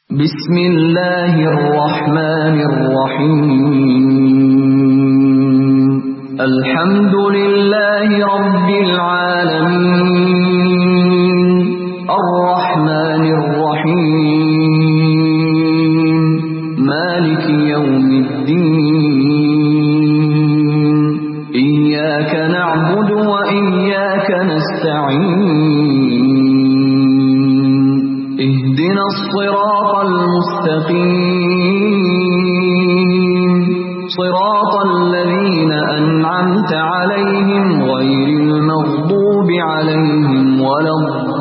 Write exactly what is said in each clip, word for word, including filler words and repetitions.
بسم الله الرحمن الرحيم الحمد لله رب العالمين الرحمن الرحيم مالك يوم الدين إياك نعبد وإياك نستعين اهدنا الصراط المستقيم صراط الذين أنعمت عليهم غير المغضوب عليهم ولا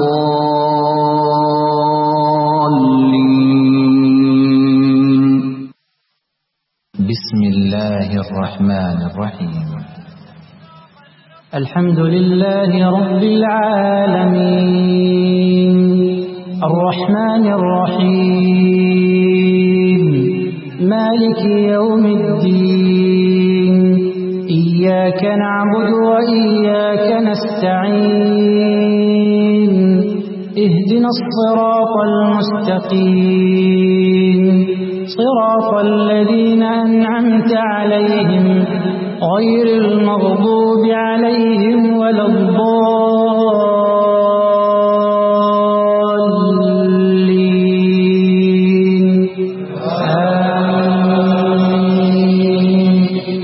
الضالين. بسم الله الرحمن الرحيم الحمد لله رب العالمين الرحمن الرحيم مالك يوم الدين إياك نعبد وإياك نستعين اهدنا الصراط المستقيم صراط الذين أنعمت عليهم غير المغضوب عليهم ولا الضالين آمين.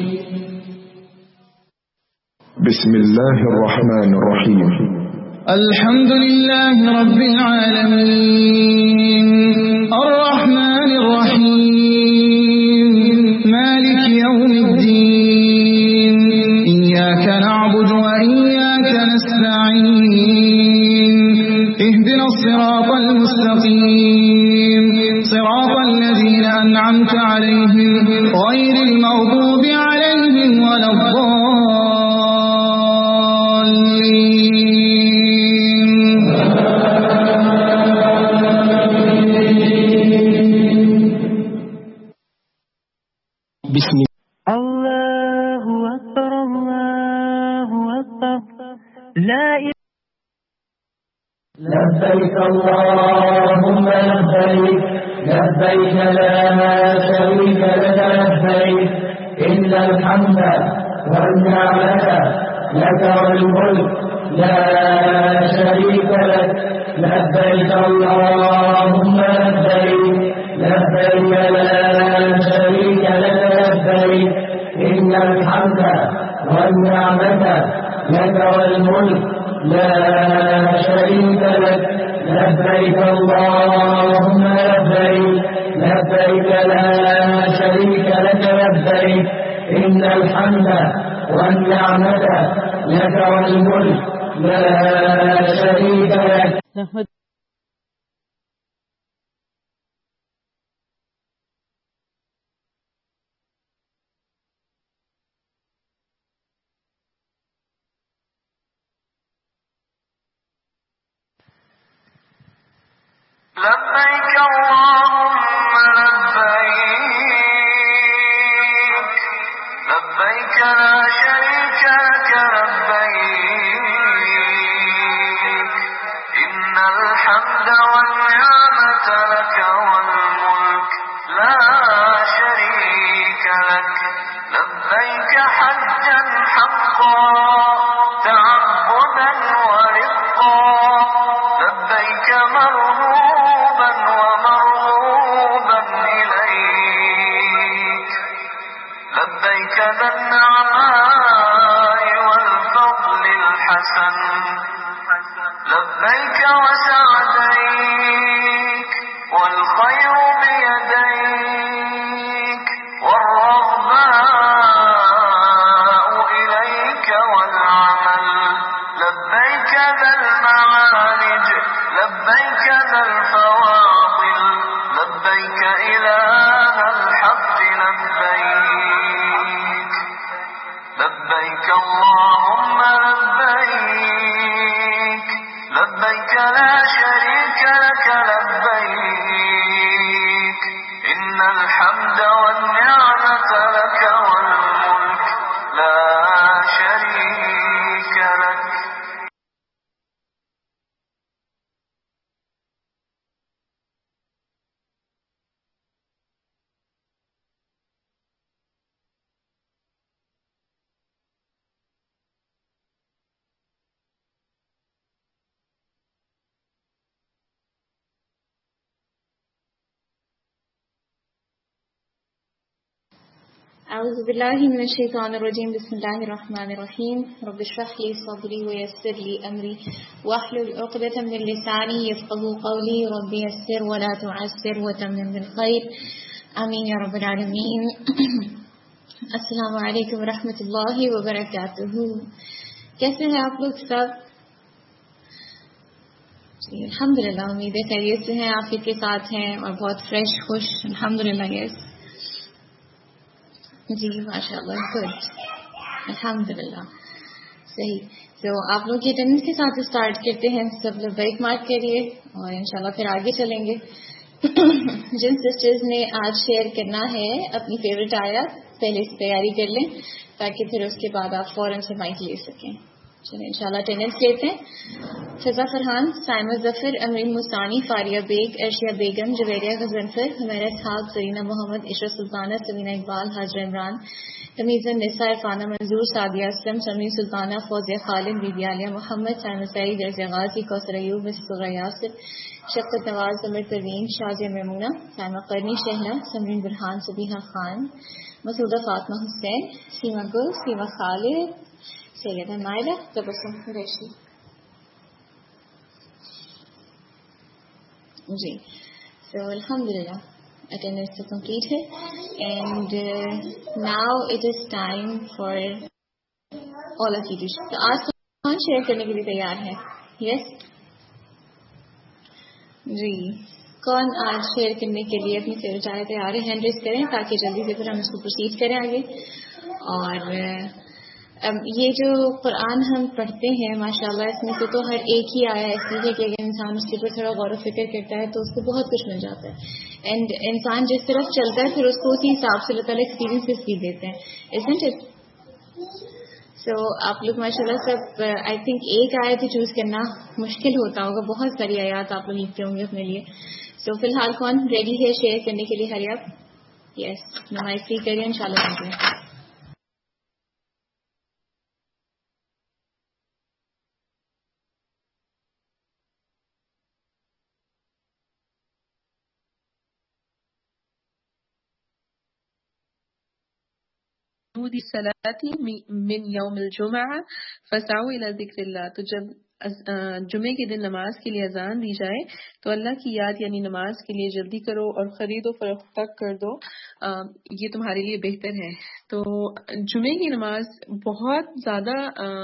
بسم الله الرحمن الرحيم الحمد لله رب العالمين الرحمن الرحيم مالك يوم الدين إياك نعبد وإياك نستعين اهدنا الصراط المستقيم صراط الذين أنعمت عليهم غير المغضوب عليهم ولا الضالين. بسم الله أكبر الله أكبر لا إله لبيك اللهم لبيك لبيك لا شريك لك لبيك إن الحمد والنعمة لك والملك لا شريك لك لبيك اللهم لبيك لبيك لا شريك لك لبيك إن الحمد والنعمة لك والملك لا شريك لك لبيك اللهم لبيك لبيك لا شريك لك لبيك إن الحمد والنعمة لك والملك لا شريك لك. لبيك اللهم لبيك لبيك لا شريك لك لبيك إن الحمد والنعمة لك والملك لا شريك لك لبيك حجا حقا تعبدا ورقا لبيك مرهوبا ومرغوبا إليك لبيك ذا النعماء والفضل الحسن لبيك وسعديك والخير بيديك والرغباء إليك والعمل لبيك ذا المعارج لبيك ذا الفواضل لبيك إله الحق لبيك لبيك اللهم لبيك لبيك لا شريك لك لبيك إن الحمد والنعمة لك والملك لا شريك لك. أعوذ بالله من الشيطان الرجيم بسم الله الرحمن الرحيم رب اشرح لي صدري ويسر لي أمري واحلل عقدة من لساني يفقهوا قولي رب يسر ولا تعسر وتمم بالخير آمين يا رب العالمين. السلام علیکم ورحمۃ اللہ وبرکاتہ. کیسے ہیں آپ لوگ سب؟ جی الحمدللہ، امید ہے خیریت سے ہیں، آپ کے ساتھ ہیں اور بہت فریش خوش الحمدللہ. یس جی ماشاء اللہ، گڈ الحمدللہ. صحیح. تو آپ لوگ کی اٹینڈنس کے ساتھ اسٹارٹ کرتے ہیں. سب لوگ بیک مارک کریے اور انشاءاللہ پھر آگے چلیں گے. جن سسٹرز نے آج شیئر کرنا ہے اپنی فیوریٹ آیات، پہلے اس تیاری کر لیں تاکہ پھر اس کے بعد آپ فوراً سے مائک لے سکیں. چلیں انشاءاللہ اٹینڈنس لیتے ہیں. فضا فرحان، سائمہ ظفر، امرین مستانی، فاریہ بیگ، ارشیا بیگم، جویریہ غضنفر، حمیرہ اسحاق، زرینہ محمد، عشرت سلطانہ، سمینہ اقبال، حاجرہ عمران، تمیز النساء، عرفانہ منظور، سعدیہ اسلم، سمین سلطانہ، فوزیہ خالد، بیبی عالیہ محمد، سائمہ سعید، ارزیہ غازی، کوثر ایوب، مصطفیٰ یاسر، شفقت نواز، عمر پروین، شازیہ میمونہ، سائمہ قرنی، شہلا، سمرین برہان، صبیحہ خان، مسعودہ فاطمہ حسین، سیما گل، سیما خالد، سیدہ نائلہ، تبسم قریشی. جی سو الحمدللہ اٹینڈنس تو کمپلیٹ ہے and now it is time for all of you. تو آج کون شیئر کرنے کے لیے تیار ہے؟ یس جی کون آج شیئر کرنے کے لیے اپنی فیوریٹ آیت تیار ہے؟ ہینڈ ریز کریں تاکہ جلدی سے پھر ہم اس کو پروسیڈ کریں آگے. اور یہ جو قرآن ہم پڑھتے ہیں ماشاءاللہ اس میں سے تو ہر ایک ہی آیا ایسی ہے کہ اگر انسان اس کے اوپر تھوڑا غور و فکر کرتا ہے تو اس کو بہت کچھ مل جاتا ہے. اینڈ انسان جس طرف چلتا ہے پھر اس کو اسی حساب سے اللہ تعالیٰ ایکسپیرینسز بھی دیتے ہیں. isn't it؟ سو آپ لوگ ماشاءاللہ سب آئی تھنک ایک آیت ہی چوز کرنا مشکل ہوتا ہوگا، بہت ساری آیات آپ لوگ لکھتے ہوں گے اپنے لیے. سو فی الحال کون ریڈی ہے شیئر کرنے کے لیے؟ ہری آپ. یس نماز فری کریے انشاءاللہ. الصلاة من یوم الجمعہ فسعوا الی ذکر اللہ. تو جب جمعے کے دن نماز کے لیے اذان دی جائے تو اللہ کی یاد یعنی نماز کے لیے جلدی کرو اور خرید و فروخت کر دو، یہ تمہارے لیے بہتر ہے. تو جمعے کی نماز بہت زیادہ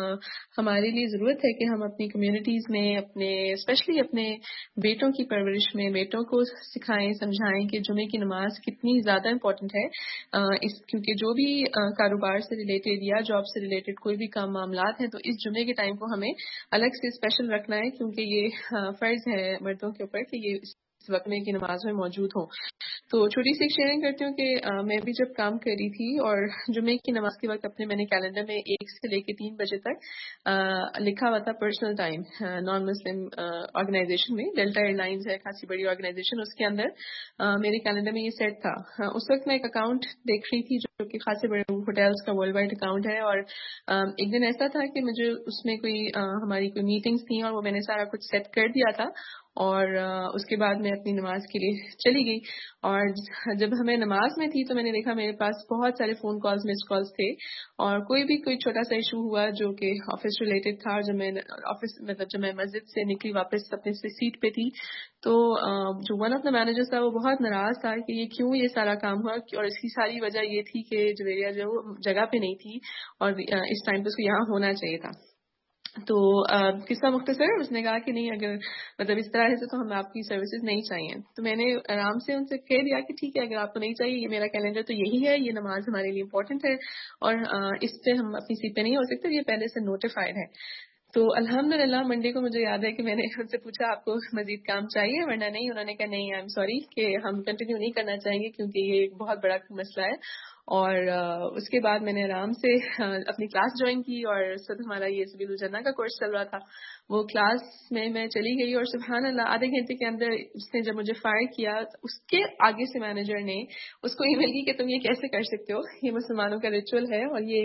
ہمارے لیے ضرورت ہے کہ ہم اپنی کمیونٹیز میں اپنے اسپیشلی اپنے بیٹوں کی پرورش میں بیٹوں کو سکھائیں سمجھائیں کہ جمعے کی نماز کتنی زیادہ امپورٹنٹ ہے. اس کیونکہ جو بھی کاروبار سے ریلیٹڈ یا جاب سے ریلیٹڈ کوئی بھی کام معاملات ہیں تو اس جمعے کے ٹائم کو ہمیں الگ سے اسپیشل رکھنا ہے کیونکہ یہ فرض ہے مردوں کے اوپر کہ یہ اس وقت میں کی نماز میں موجود ہوں. تو چھوٹی سی ایک شیئرنگ کرتی ہوں کہ میں بھی جب کام کر رہی تھی اور جمعے کی نماز کے وقت اپنے میں نے کیلنڈر میں ایک سے لے کے تین بجے تک لکھا ہوا تھا personal time. Non Muslim organization میں ڈیلٹا ایئر لائنز ہے خاصی بڑی آرگنائزیشن، اس کے اندر میرے کیلنڈر میں یہ سیٹ تھا. اس وقت میں ایک اکاؤنٹ دیکھ رہی تھی جو کہ خاصے بڑے ہوٹلس کا ورلڈ وائڈ اکاؤنٹ ہے اور ایک دن ایسا تھا کہ مجھے اس میں کوئی ہماری کوئی میٹنگس تھیں اور وہ میں نے سارا کچھ سیٹ کر دیا تھا اور اس کے بعد میں اپنی نماز کے لیے چلی گئی. اور جب ہمیں نماز میں تھی تو میں نے دیکھا میرے پاس بہت سارے فون کالز مس کالز تھے اور کوئی بھی کوئی چھوٹا سا ایشو ہوا جو کہ آفس ریلیٹڈ تھا. اور جب میں آفس مطلب جب میں مسجد سے نکلی واپس اپنے سیٹ پہ تھی تو جو ون آف دا مینیجر تھا وہ بہت ناراض تھا کہ یہ کیوں یہ سارا کام ہوا اور اس کی ساری وجہ یہ تھی کہ جویریہ جو جگہ پہ نہیں تھی اور اس ٹائم پہ اس کو یہاں ہونا چاہیے تھا. تو قصہ مختصر اس نے کہا کہ نہیں اگر مطلب اس طرح سے تو ہمیں آپ کی سروسز نہیں چاہیے. تو میں نے آرام سے ان سے کہہ دیا کہ ٹھیک ہے اگر آپ کو نہیں چاہیے، یہ میرا کیلنڈر تو یہی ہے، یہ نماز ہمارے لیے امپورٹنٹ ہے اور اس پہ ہم اپنی سیٹ پہ نہیں ہو سکتے، یہ پہلے سے نوٹیفائڈ ہے. تو الحمدللہ منڈے کو مجھے یاد ہے کہ میں نے ان سے پوچھا آپ کو مزید کام چاہیے ورنہ نہیں. انہوں نے کہا نہیں آئی ایم سوری کہ ہم کنٹینیو نہیں کرنا چاہیں گے کیونکہ یہ ایک بہت بڑا مسئلہ ہے. اور اس کے بعد میں نے آرام سے اپنی کلاس جوائن کی اور اس وقت ہمارا یہ سبیل الجنہ کا کورس چل رہا تھا. وہ کلاس میں میں چلی گئی اور سبحان اللہ آدھے گھنٹے کے اندر اس نے جب مجھے فائر کیا اس کے آگے سے مینیجر نے اس کو ای میل کی کہ تم یہ کیسے کر سکتے ہو، یہ مسلمانوں کا ریچول ہے اور یہ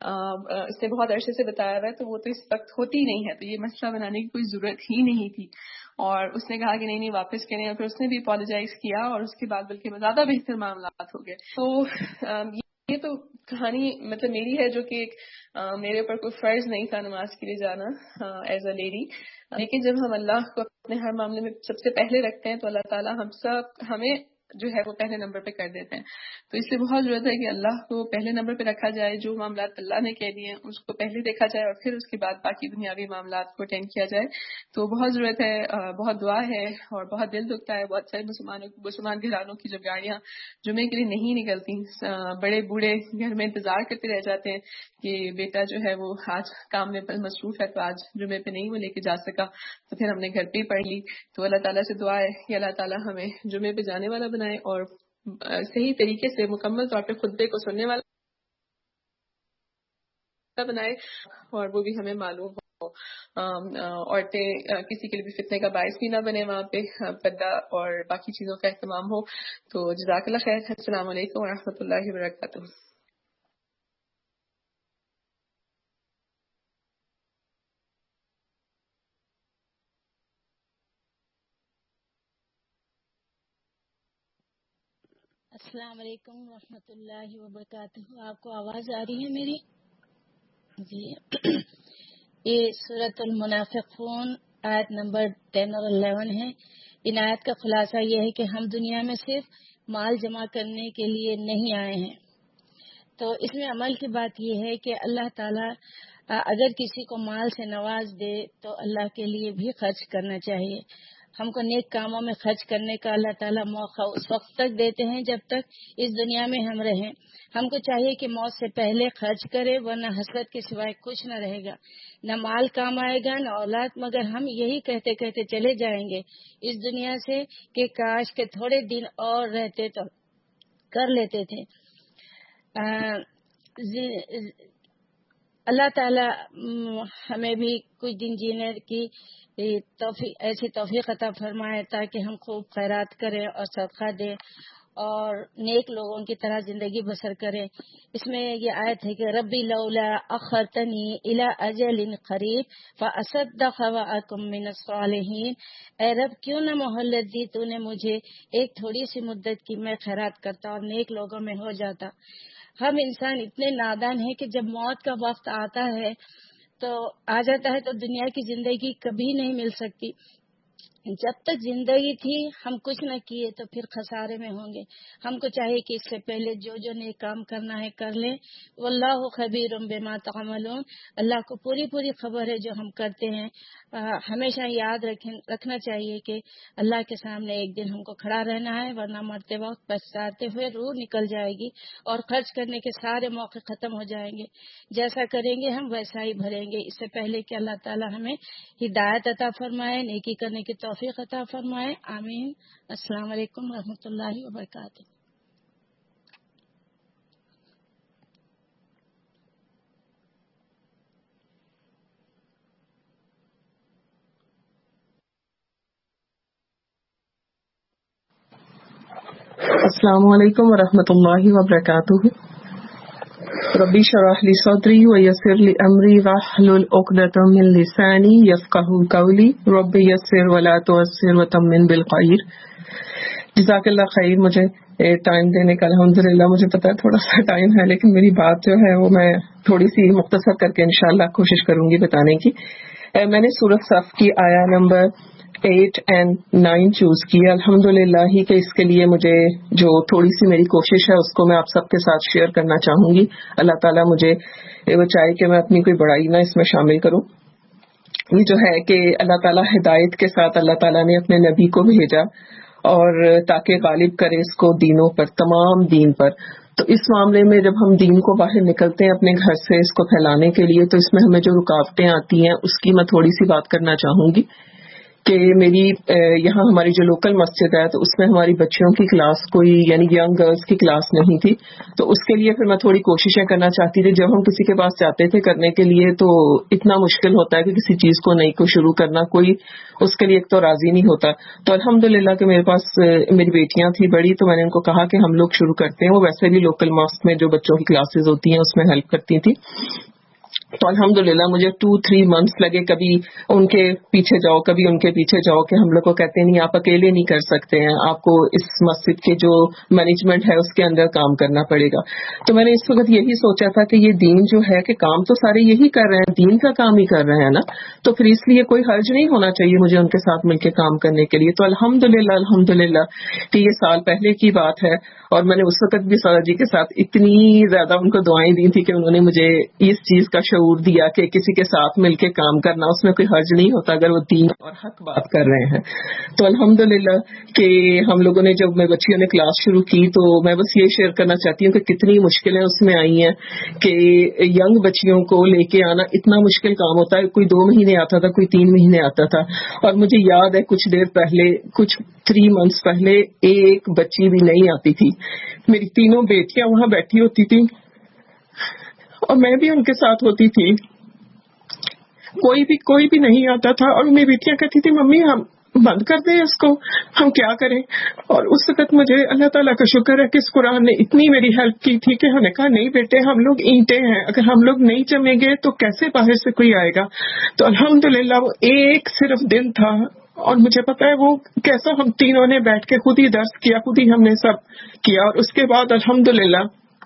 اس نے بہت عرصے سے بتایا ہوا ہے تو وہ تو اس وقت ہوتی نہیں ہے، تو یہ مسئلہ بنانے کی کوئی ضرورت ہی نہیں تھی. اور اس نے کہا کہ نہیں نہیں واپس کریں اور پھر اس نے بھی اپالوجائز کیا اور اس کے بعد بلکہ زیادہ بہتر معاملات ہو گئے. تو یہ تو کہانی مطلب میری ہے جو کہ ایک میرے اوپر کوئی فرض نہیں تھا نماز کے لیے جانا ایز اے لیڈی، لیکن جب ہم اللہ کو اپنے ہر معاملے میں سب سے پہلے رکھتے ہیں تو اللہ تعالیٰ ہم سب ہمیں جو ہے وہ پہلے نمبر پہ کر دیتے ہیں. تو اس لیے بہت ضرورت ہے کہ اللہ کو پہلے نمبر پہ رکھا جائے، جو معاملات اللہ نے کہہ دیے اس کو پہلے دیکھا جائے اور پھر اس کے بعد باقی دنیاوی معاملات کو اٹینڈ کیا جائے. تو بہت ضرورت ہے، بہت دعا ہے اور بہت دل دکھتا ہے. بہت سارے مسلمانوں مسلمان گھرانوں کی جب گاڑیاں جمعے کے لیے نہیں نکلتی، بڑے بوڑھے گھر میں انتظار کرتے رہ جاتے ہیں کہ بیٹا جو ہے وہ آج کام میں مصروف ہے تو آج جمعے پہ نہیں وہ لے کے جا سکا، تو پھر ہم نے گھر پہ ہی پڑھ لی. تو اللہ تعالیٰ سے دعا ہے کہ اللہ تعالیٰ ہمیں جمعے پہ جانے والا بنائے اور صحیح طریقے سے مکمل طور پہ خطبے کو سننے والا بنائے، اور وہ بھی ہمیں معلوم ہو. عورتیں کسی کے لیے بھی فتنے کا باعث بھی نہ بنے، وہاں پہ پردہ اور باقی چیزوں کا اہتمام ہو. تو جزاک اللہ خیر. السلام علیکم ورحمۃ اللہ وبرکاتہ. السلام علیکم ورحمۃ اللہ وبرکاتہ. آپ کو آواز آ رہی ہے میری؟ جی. یہ سورۃ المنافقون آیت نمبر ٹین اور الیون ہے. ان آیت کا خلاصہ یہ ہے کہ ہم دنیا میں صرف مال جمع کرنے کے لیے نہیں آئے ہیں. تو اس میں عمل کی بات یہ ہے کہ اللہ تعالیٰ اگر کسی کو مال سے نواز دے تو اللہ کے لیے بھی خرچ کرنا چاہیے. ہم کو نیک کاموں میں خرچ کرنے کا اللہ تعالیٰ موقع اس وقت تک دیتے ہیں جب تک اس دنیا میں ہم رہیں. ہم کو چاہیے کہ موت سے پہلے خرچ کرے، ورنہ حسرت کے سوائے کچھ نہ رہے گا. نہ مال کام آئے گا نہ اولاد، مگر ہم یہی کہتے کہتے چلے جائیں گے اس دنیا سے کہ کاش کے تھوڑے دن اور رہتے تو کر لیتے تھے. اللہ تعالیٰ ہمیں بھی کچھ دن جینے کی توفیق ایسی توفیق عطا فرمائے تاکہ ہم خوب خیرات کریں اور صدقہ دیں اور نیک لوگوں کی طرح زندگی بسر کریں. اس میں یہ آیت ہے کہ ربی لولا اخرتنی الی اجل قریب فاصدق واکن من الصالحین. اے رب کیوں نہ مہلت دی تو نے مجھے ایک تھوڑی سی مدت کی، میں خیرات کرتا اور نیک لوگوں میں ہو جاتا. ہم انسان اتنے نادان ہیں کہ جب موت کا وقت آتا ہے تو آ جاتا ہے تو دنیا کی زندگی کبھی نہیں مل سکتی. جب تک زندگی تھی ہم کچھ نہ کیے تو پھر خسارے میں ہوں گے. ہم کو چاہیے کہ اس سے پہلے جو جو نیک کام کرنا ہے کر لیں. واللہ خبیر بما تعملون. اللہ کو پوری پوری خبر ہے جو ہم کرتے ہیں. ہمیشہ یاد رکھنا چاہیے کہ اللہ کے سامنے ایک دن ہم کو کھڑا رہنا ہے، ورنہ مرتے وقت پچھتاتے ہوئے روح نکل جائے گی اور خرچ کرنے کے سارے موقع ختم ہو جائیں گے. جیسا کریں گے ہم ویسا ہی بھریں گے. اس سے پہلے کہ اللہ تعالی ہمیں ہدایت عطا فرمائے، نیکی کرنے کی توفیق عطا فرمائے. آمین. السلام علیکم ورحمۃ اللہ وبرکاتہ. السلام علیکم ورحمۃ اللہ وبرکاتہ. ربی اشرح لی صدری ویسر لی امری واحلل عقدۃ من لسانی یفقہوا قولی رب یسر ولا تعسر وتمم بالخیر. جزاک اللہ خیر. مجھے ٹائم دینے کا الحمدللہ. مجھے پتا ہے تھوڑا سا ٹائم ہے لیکن میری بات جو ہے وہ میں تھوڑی سی مختصر کر کے انشاءاللہ کوشش کروں گی بتانے کی. میں نے سورۃ صف کی آیا number eight and nine choose کی. الحمدللہ ہی کہ اس کے لیے مجھے جو تھوڑی سی میری کوشش ہے اس کو میں آپ سب کے ساتھ شیئر کرنا چاہوں گی. اللہ تعالیٰ مجھے وہ چاہے کہ میں اپنی کوئی بڑائی نہ اس میں شامل کروں. یہ جو ہے کہ اللہ تعالیٰ ہدایت کے ساتھ اللہ تعالیٰ نے اپنے نبی کو بھیجا اور تاکہ غالب کرے اس کو دینوں پر، تمام دین پر. تو اس معاملے میں جب ہم دین کو باہر نکلتے ہیں اپنے گھر سے اس کو پھیلانے کے لیے، تو اس میں ہمیں جو رکاوٹیں آتی ہیں اس کی میں تھوڑی سی بات کرنا چاہوں گی. کہ میری یہاں ہماری جو لوکل مسجد ہے تو اس میں ہماری بچیوں کی کلاس کوئی یعنی ینگ گرلز کی کلاس نہیں تھی. تو اس کے لیے پھر میں تھوڑی کوششیں کرنا چاہتی تھی. جب ہم کسی کے پاس جاتے تھے کرنے کے لیے تو اتنا مشکل ہوتا ہے کہ کسی چیز کو نئی کو شروع کرنا، کوئی اس کے لیے ایک تو راضی نہیں ہوتا. تو الحمدللہ کہ میرے پاس میری بیٹیاں تھیں بڑی، تو میں نے ان کو کہا کہ ہم لوگ شروع کرتے ہیں. وہ ویسے بھی لوکل ماسک میں جو بچوں کی کلاسز ہوتی ہیں اس میں ہیلپ کرتی تھی. تو الحمدللہ مجھے ٹو تھری منتھس لگے، کبھی ان کے پیچھے جاؤ کبھی ان کے پیچھے جاؤ، کہ ہم لوگ کو کہتے ہیں نہیں آپ اکیلے نہیں کر سکتے ہیں، آپ کو اس مسجد کے جو مینجمنٹ ہے اس کے اندر کام کرنا پڑے گا۔ تو میں نے اس وقت یہی سوچا تھا کہ یہ دین جو ہے کہ کام تو سارے یہی کر رہے ہیں، دین کا کام ہی کر رہے ہیں نا، تو پھر اس لیے کوئی حرج نہیں ہونا چاہیے مجھے ان کے ساتھ مل کے کام کرنے کے لیے۔ تو الحمدللہ الحمدللہ کہ یہ سال پہلے کی بات ہے، اور میں نے اس وقت بھی سارا جی کے ساتھ اتنی زیادہ ان کو دعائیں دی تھی کہ انہوں نے مجھے اس چیز کا شعور دیا کہ کسی کے ساتھ مل کے کام کرنا اس میں کوئی حرج نہیں ہوتا اگر وہ دین اور حق بات کر رہے ہیں۔ تو الحمدللہ کہ ہم لوگوں نے جب میں بچیوں نے کلاس شروع کی تو میں بس یہ شیئر کرنا چاہتی ہوں کہ کتنی مشکلیں اس میں آئی ہیں، کہ ینگ بچیوں کو لے کے آنا اتنا مشکل کام ہوتا ہے، کوئی دو مہینے آتا تھا، کوئی تین مہینے آتا تھا، اور مجھے یاد ہے کچھ دیر پہلے کچھ تھری منتھس پہلے ایک بچی بھی نہیں آتی تھی، میری تینوں بیٹیاں وہاں بیٹھی ہوتی تھی اور میں بھی ان کے ساتھ ہوتی تھی، کوئی بھی کوئی بھی نہیں آتا تھا، اور میری بیٹیاں کہتی تھی ممی ہم بند کر دیں اس کو، ہم کیا کریں۔ اور اس وقت مجھے اللہ تعالیٰ کا شکر ہے کہ اس قرآن نے اتنی میری ہیلپ کی تھی کہ ہم نے کہا نہیں بیٹے ہم لوگ اینٹیں ہیں، اگر ہم لوگ نہیں جمیں گے تو کیسے باہر سے کوئی آئے گا۔ تو الحمدللہ وہ ایک صرف دن تھا، اور مجھے پتا ہے وہ کیسا ہم تینوں نے بیٹھ کے خود ہی درس کیا، خود ہی ہم نے سب کیا، اور اس کے بعد الحمدللہ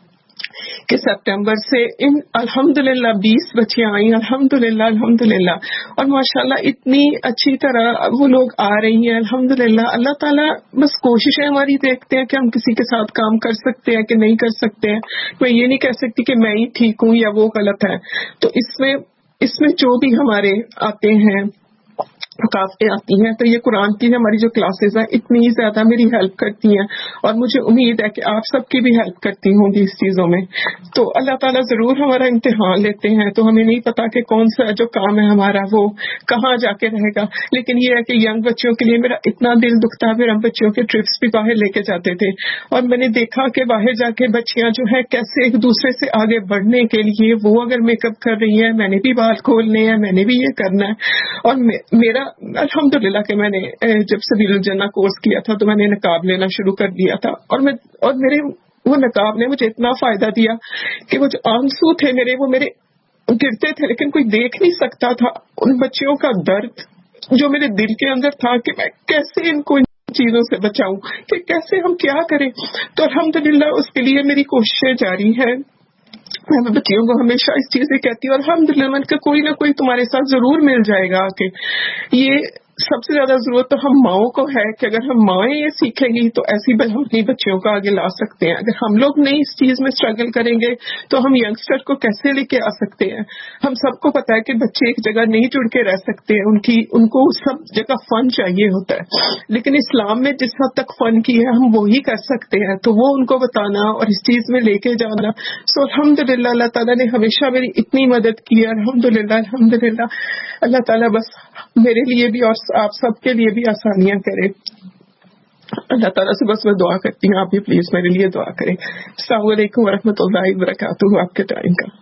کہ سپٹمبر سے ان الحمدللہ بیس بچیاں آئیں، الحمدللہ الحمدللہ، اور ماشاءاللہ اتنی اچھی طرح وہ لوگ آ رہی ہیں الحمدللہ۔ اللہ تعالیٰ بس کوششیں ہماری دیکھتے ہیں کہ ہم کسی کے ساتھ کام کر سکتے ہیں کہ نہیں کر سکتے ہیں، میں یہ نہیں کہہ سکتی کہ میں ہی ٹھیک ہوں یا وہ غلط ہے۔ تو اس میں اس میں جو بھی ہمارے آتے ہیں رکاوٹیں آتی ہیں، تو یہ قرآن کی ہماری جو کلاسز ہیں اتنی زیادہ میری ہیلپ کرتی ہیں، اور مجھے امید ہے کہ آپ سب کی بھی ہیلپ کرتی ہوں گی اس چیزوں میں۔ تو اللہ تعالیٰ ضرور ہمارا امتحان لیتے ہیں، تو ہمیں نہیں پتا کہ کون سا جو کام ہے ہمارا وہ کہاں جا کے رہے گا، لیکن یہ ہے کہ ینگ بچوں کے لیے میرا اتنا دل دکھتا ہے، پھر ہم بچوں کے ٹرپس بھی باہر لے کے جاتے تھے، اور میں نے دیکھا کہ باہر جا کے بچیاں جو ہیں کیسے ایک دوسرے سے آگے بڑھنے کے لیے، وہ اگر میک اپ کر رہی ہیں میں نے بھی بال کھولنے ہیں، میں نے بھی یہ کرنا ہے، اور میرا الحمدللہ کہ میں نے جب سبیل الجنہ کورس کیا تھا تو میں نے نقاب لینا شروع کر دیا تھا، اور میں اور میرے وہ نقاب نے مجھے اتنا فائدہ دیا کہ وہ جو آنسو تھے میرے وہ میرے گرتے تھے لیکن کوئی دیکھ نہیں سکتا تھا، ان بچیوں کا درد جو میرے دل کے اندر تھا کہ میں کیسے ان کو چیزوں سے بچاؤں، کہ کیسے ہم کیا کریں۔ تو الحمدللہ اس کے لیے میری کوششیں جاری ہیں، میں بچیوں کو ہمیشہ اس چیز سے کہتی ہوں الحمدللہ من کا کوئی نہ کوئی تمہارے ساتھ ضرور مل جائے گا کہ یہ سب سے زیادہ ضرورت تو ہم ماؤں کو ہے کہ اگر ہم مائیں یہ سیکھیں گی تو ایسی بل ہم اپنی بچیوں کو آگے لا سکتے ہیں۔ اگر ہم لوگ نہیں اس چیز میں اسٹرگل کریں گے تو ہم ینگسٹر کو کیسے لے کے آ سکتے ہیں۔ ہم سب کو پتا ہے کہ بچے ایک جگہ نہیں جڑ کے رہ سکتے ہیں، ان کی ان کو سب جگہ فن چاہیے ہوتا ہے، لیکن اسلام میں جس حد تک فن کی ہے ہم وہی کر سکتے ہیں، تو وہ ان کو بتانا اور اس چیز میں لے کے جانا۔ سو الحمدللہ اللہ تعالیٰ نے ہمیشہ میری اتنی مدد کی ہے، الحمدللہ الحمدللہ۔ اللہ تعالیٰ بس میرے لیے بھی اور آپ سب کے لیے بھی آسانیاں کرے۔ اللہ تعالیٰ سے بس میں دعا کرتی ہوں، آپ بھی پلیز میرے لیے دعا کریں۔ السلام علیکم ورحمۃ اللہ وبرکاتہ۔ آپ کے ٹائم کا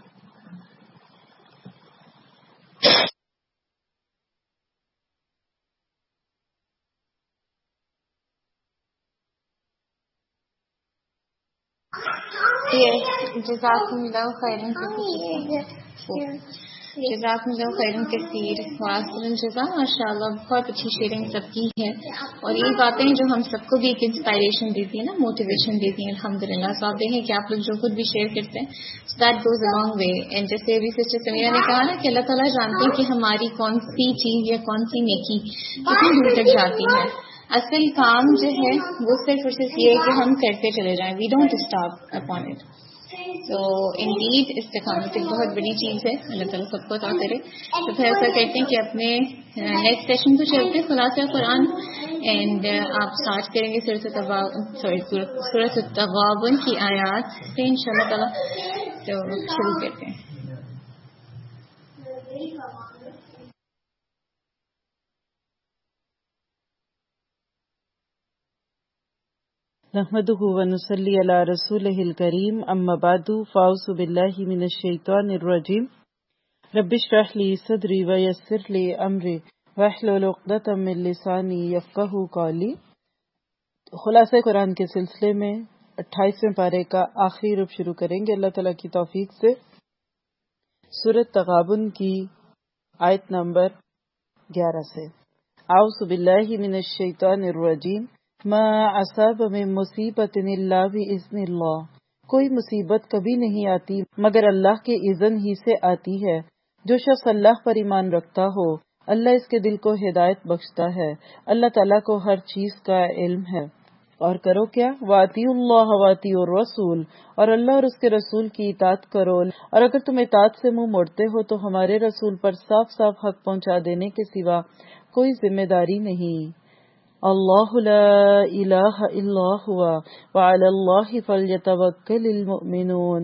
جزاکم اللہ خیرن جزاکم اللہ خیرن کثیر واصل الجزا۔ ماشاء اللہ بہت اچھی شیئرنگ سب کی ہے، اور یہ باتیں جو ہم سب کو بھی ایک انسپائریشن دیتی ہیں نا، موٹیویشن دیتی ہیں الحمدللہ۔ سو آپ دیکھیں کہ آپ لوگ جو خود بھی شیئر کرتے ہیں so that goes a long way۔ And جیسے ابھی سسٹر سمیرہ نے کہا نا کہ اللہ تعالیٰ جانتے ہیں کہ ہماری کون سی چیز یا کون سی نیکی کتنی دور تک جاتی ہے۔ اصل کام جو ہے وہ صرف اور صرف یہ ہے کہ ہم کرتے چلے جائیں، we don't stop upon it. تو انڈیڈ استقامت ایک بہت بڑی چیز ہے، اللہ تعالیٰ سب کو عطا کرے۔ تو پھر ایسا کرتے ہیں کہ اپنے نیکسٹ سیشن کو چلتے ہیں، خلاصہ قرآن، اینڈ آپ اسٹارٹ کریں گے سورۃ التغابن کی آیات سے انشاءاللہ تعالیٰ۔ تو شروع کرتے ہیں۔ نحمده ونصلي على رسوله الكريم اما بعد فاعوذ بالله من الشيطان الرجيم رب اشرح لي صدري ويسر لي امري واحلل عقدة من لساني يفقهوا قولي۔ خلاصہ قرآن کے سلسلے میں اٹھائیسویں پارے کا آخری رب شروع کریں گے اللہ تعالیٰ کی توفیق سے۔ سورۃ تغابن کی آیت نمبر گیارہ سے۔ اعوذ باللہ من الشیطان الرجیم، ما اصاب من مصیبت الا باذن اللہ، کوئی مصیبت کبھی نہیں آتی مگر اللہ کے اذن ہی سے آتی ہے۔ جو شخص اللہ پر ایمان رکھتا ہو اللہ اس کے دل کو ہدایت بخشتا ہے۔ اللہ تعالیٰ کو ہر چیز کا علم ہے۔ اور کرو کیا؟ وَأَطِيعُوا اللَّهَ وَأَطِيعُوا الرَّسُولَ، اور اللہ اور اس کے رسول کی اطاعت کرو، اور اگر تم اطاعت سے منہ موڑتے ہو تو ہمارے رسول پر صاف صاف حق پہنچا دینے کے سوا کوئی ذمہ داری نہیں۔ اللہ لا الہ الا ہوا وعلی اللہ فلیتوکل المؤمنون،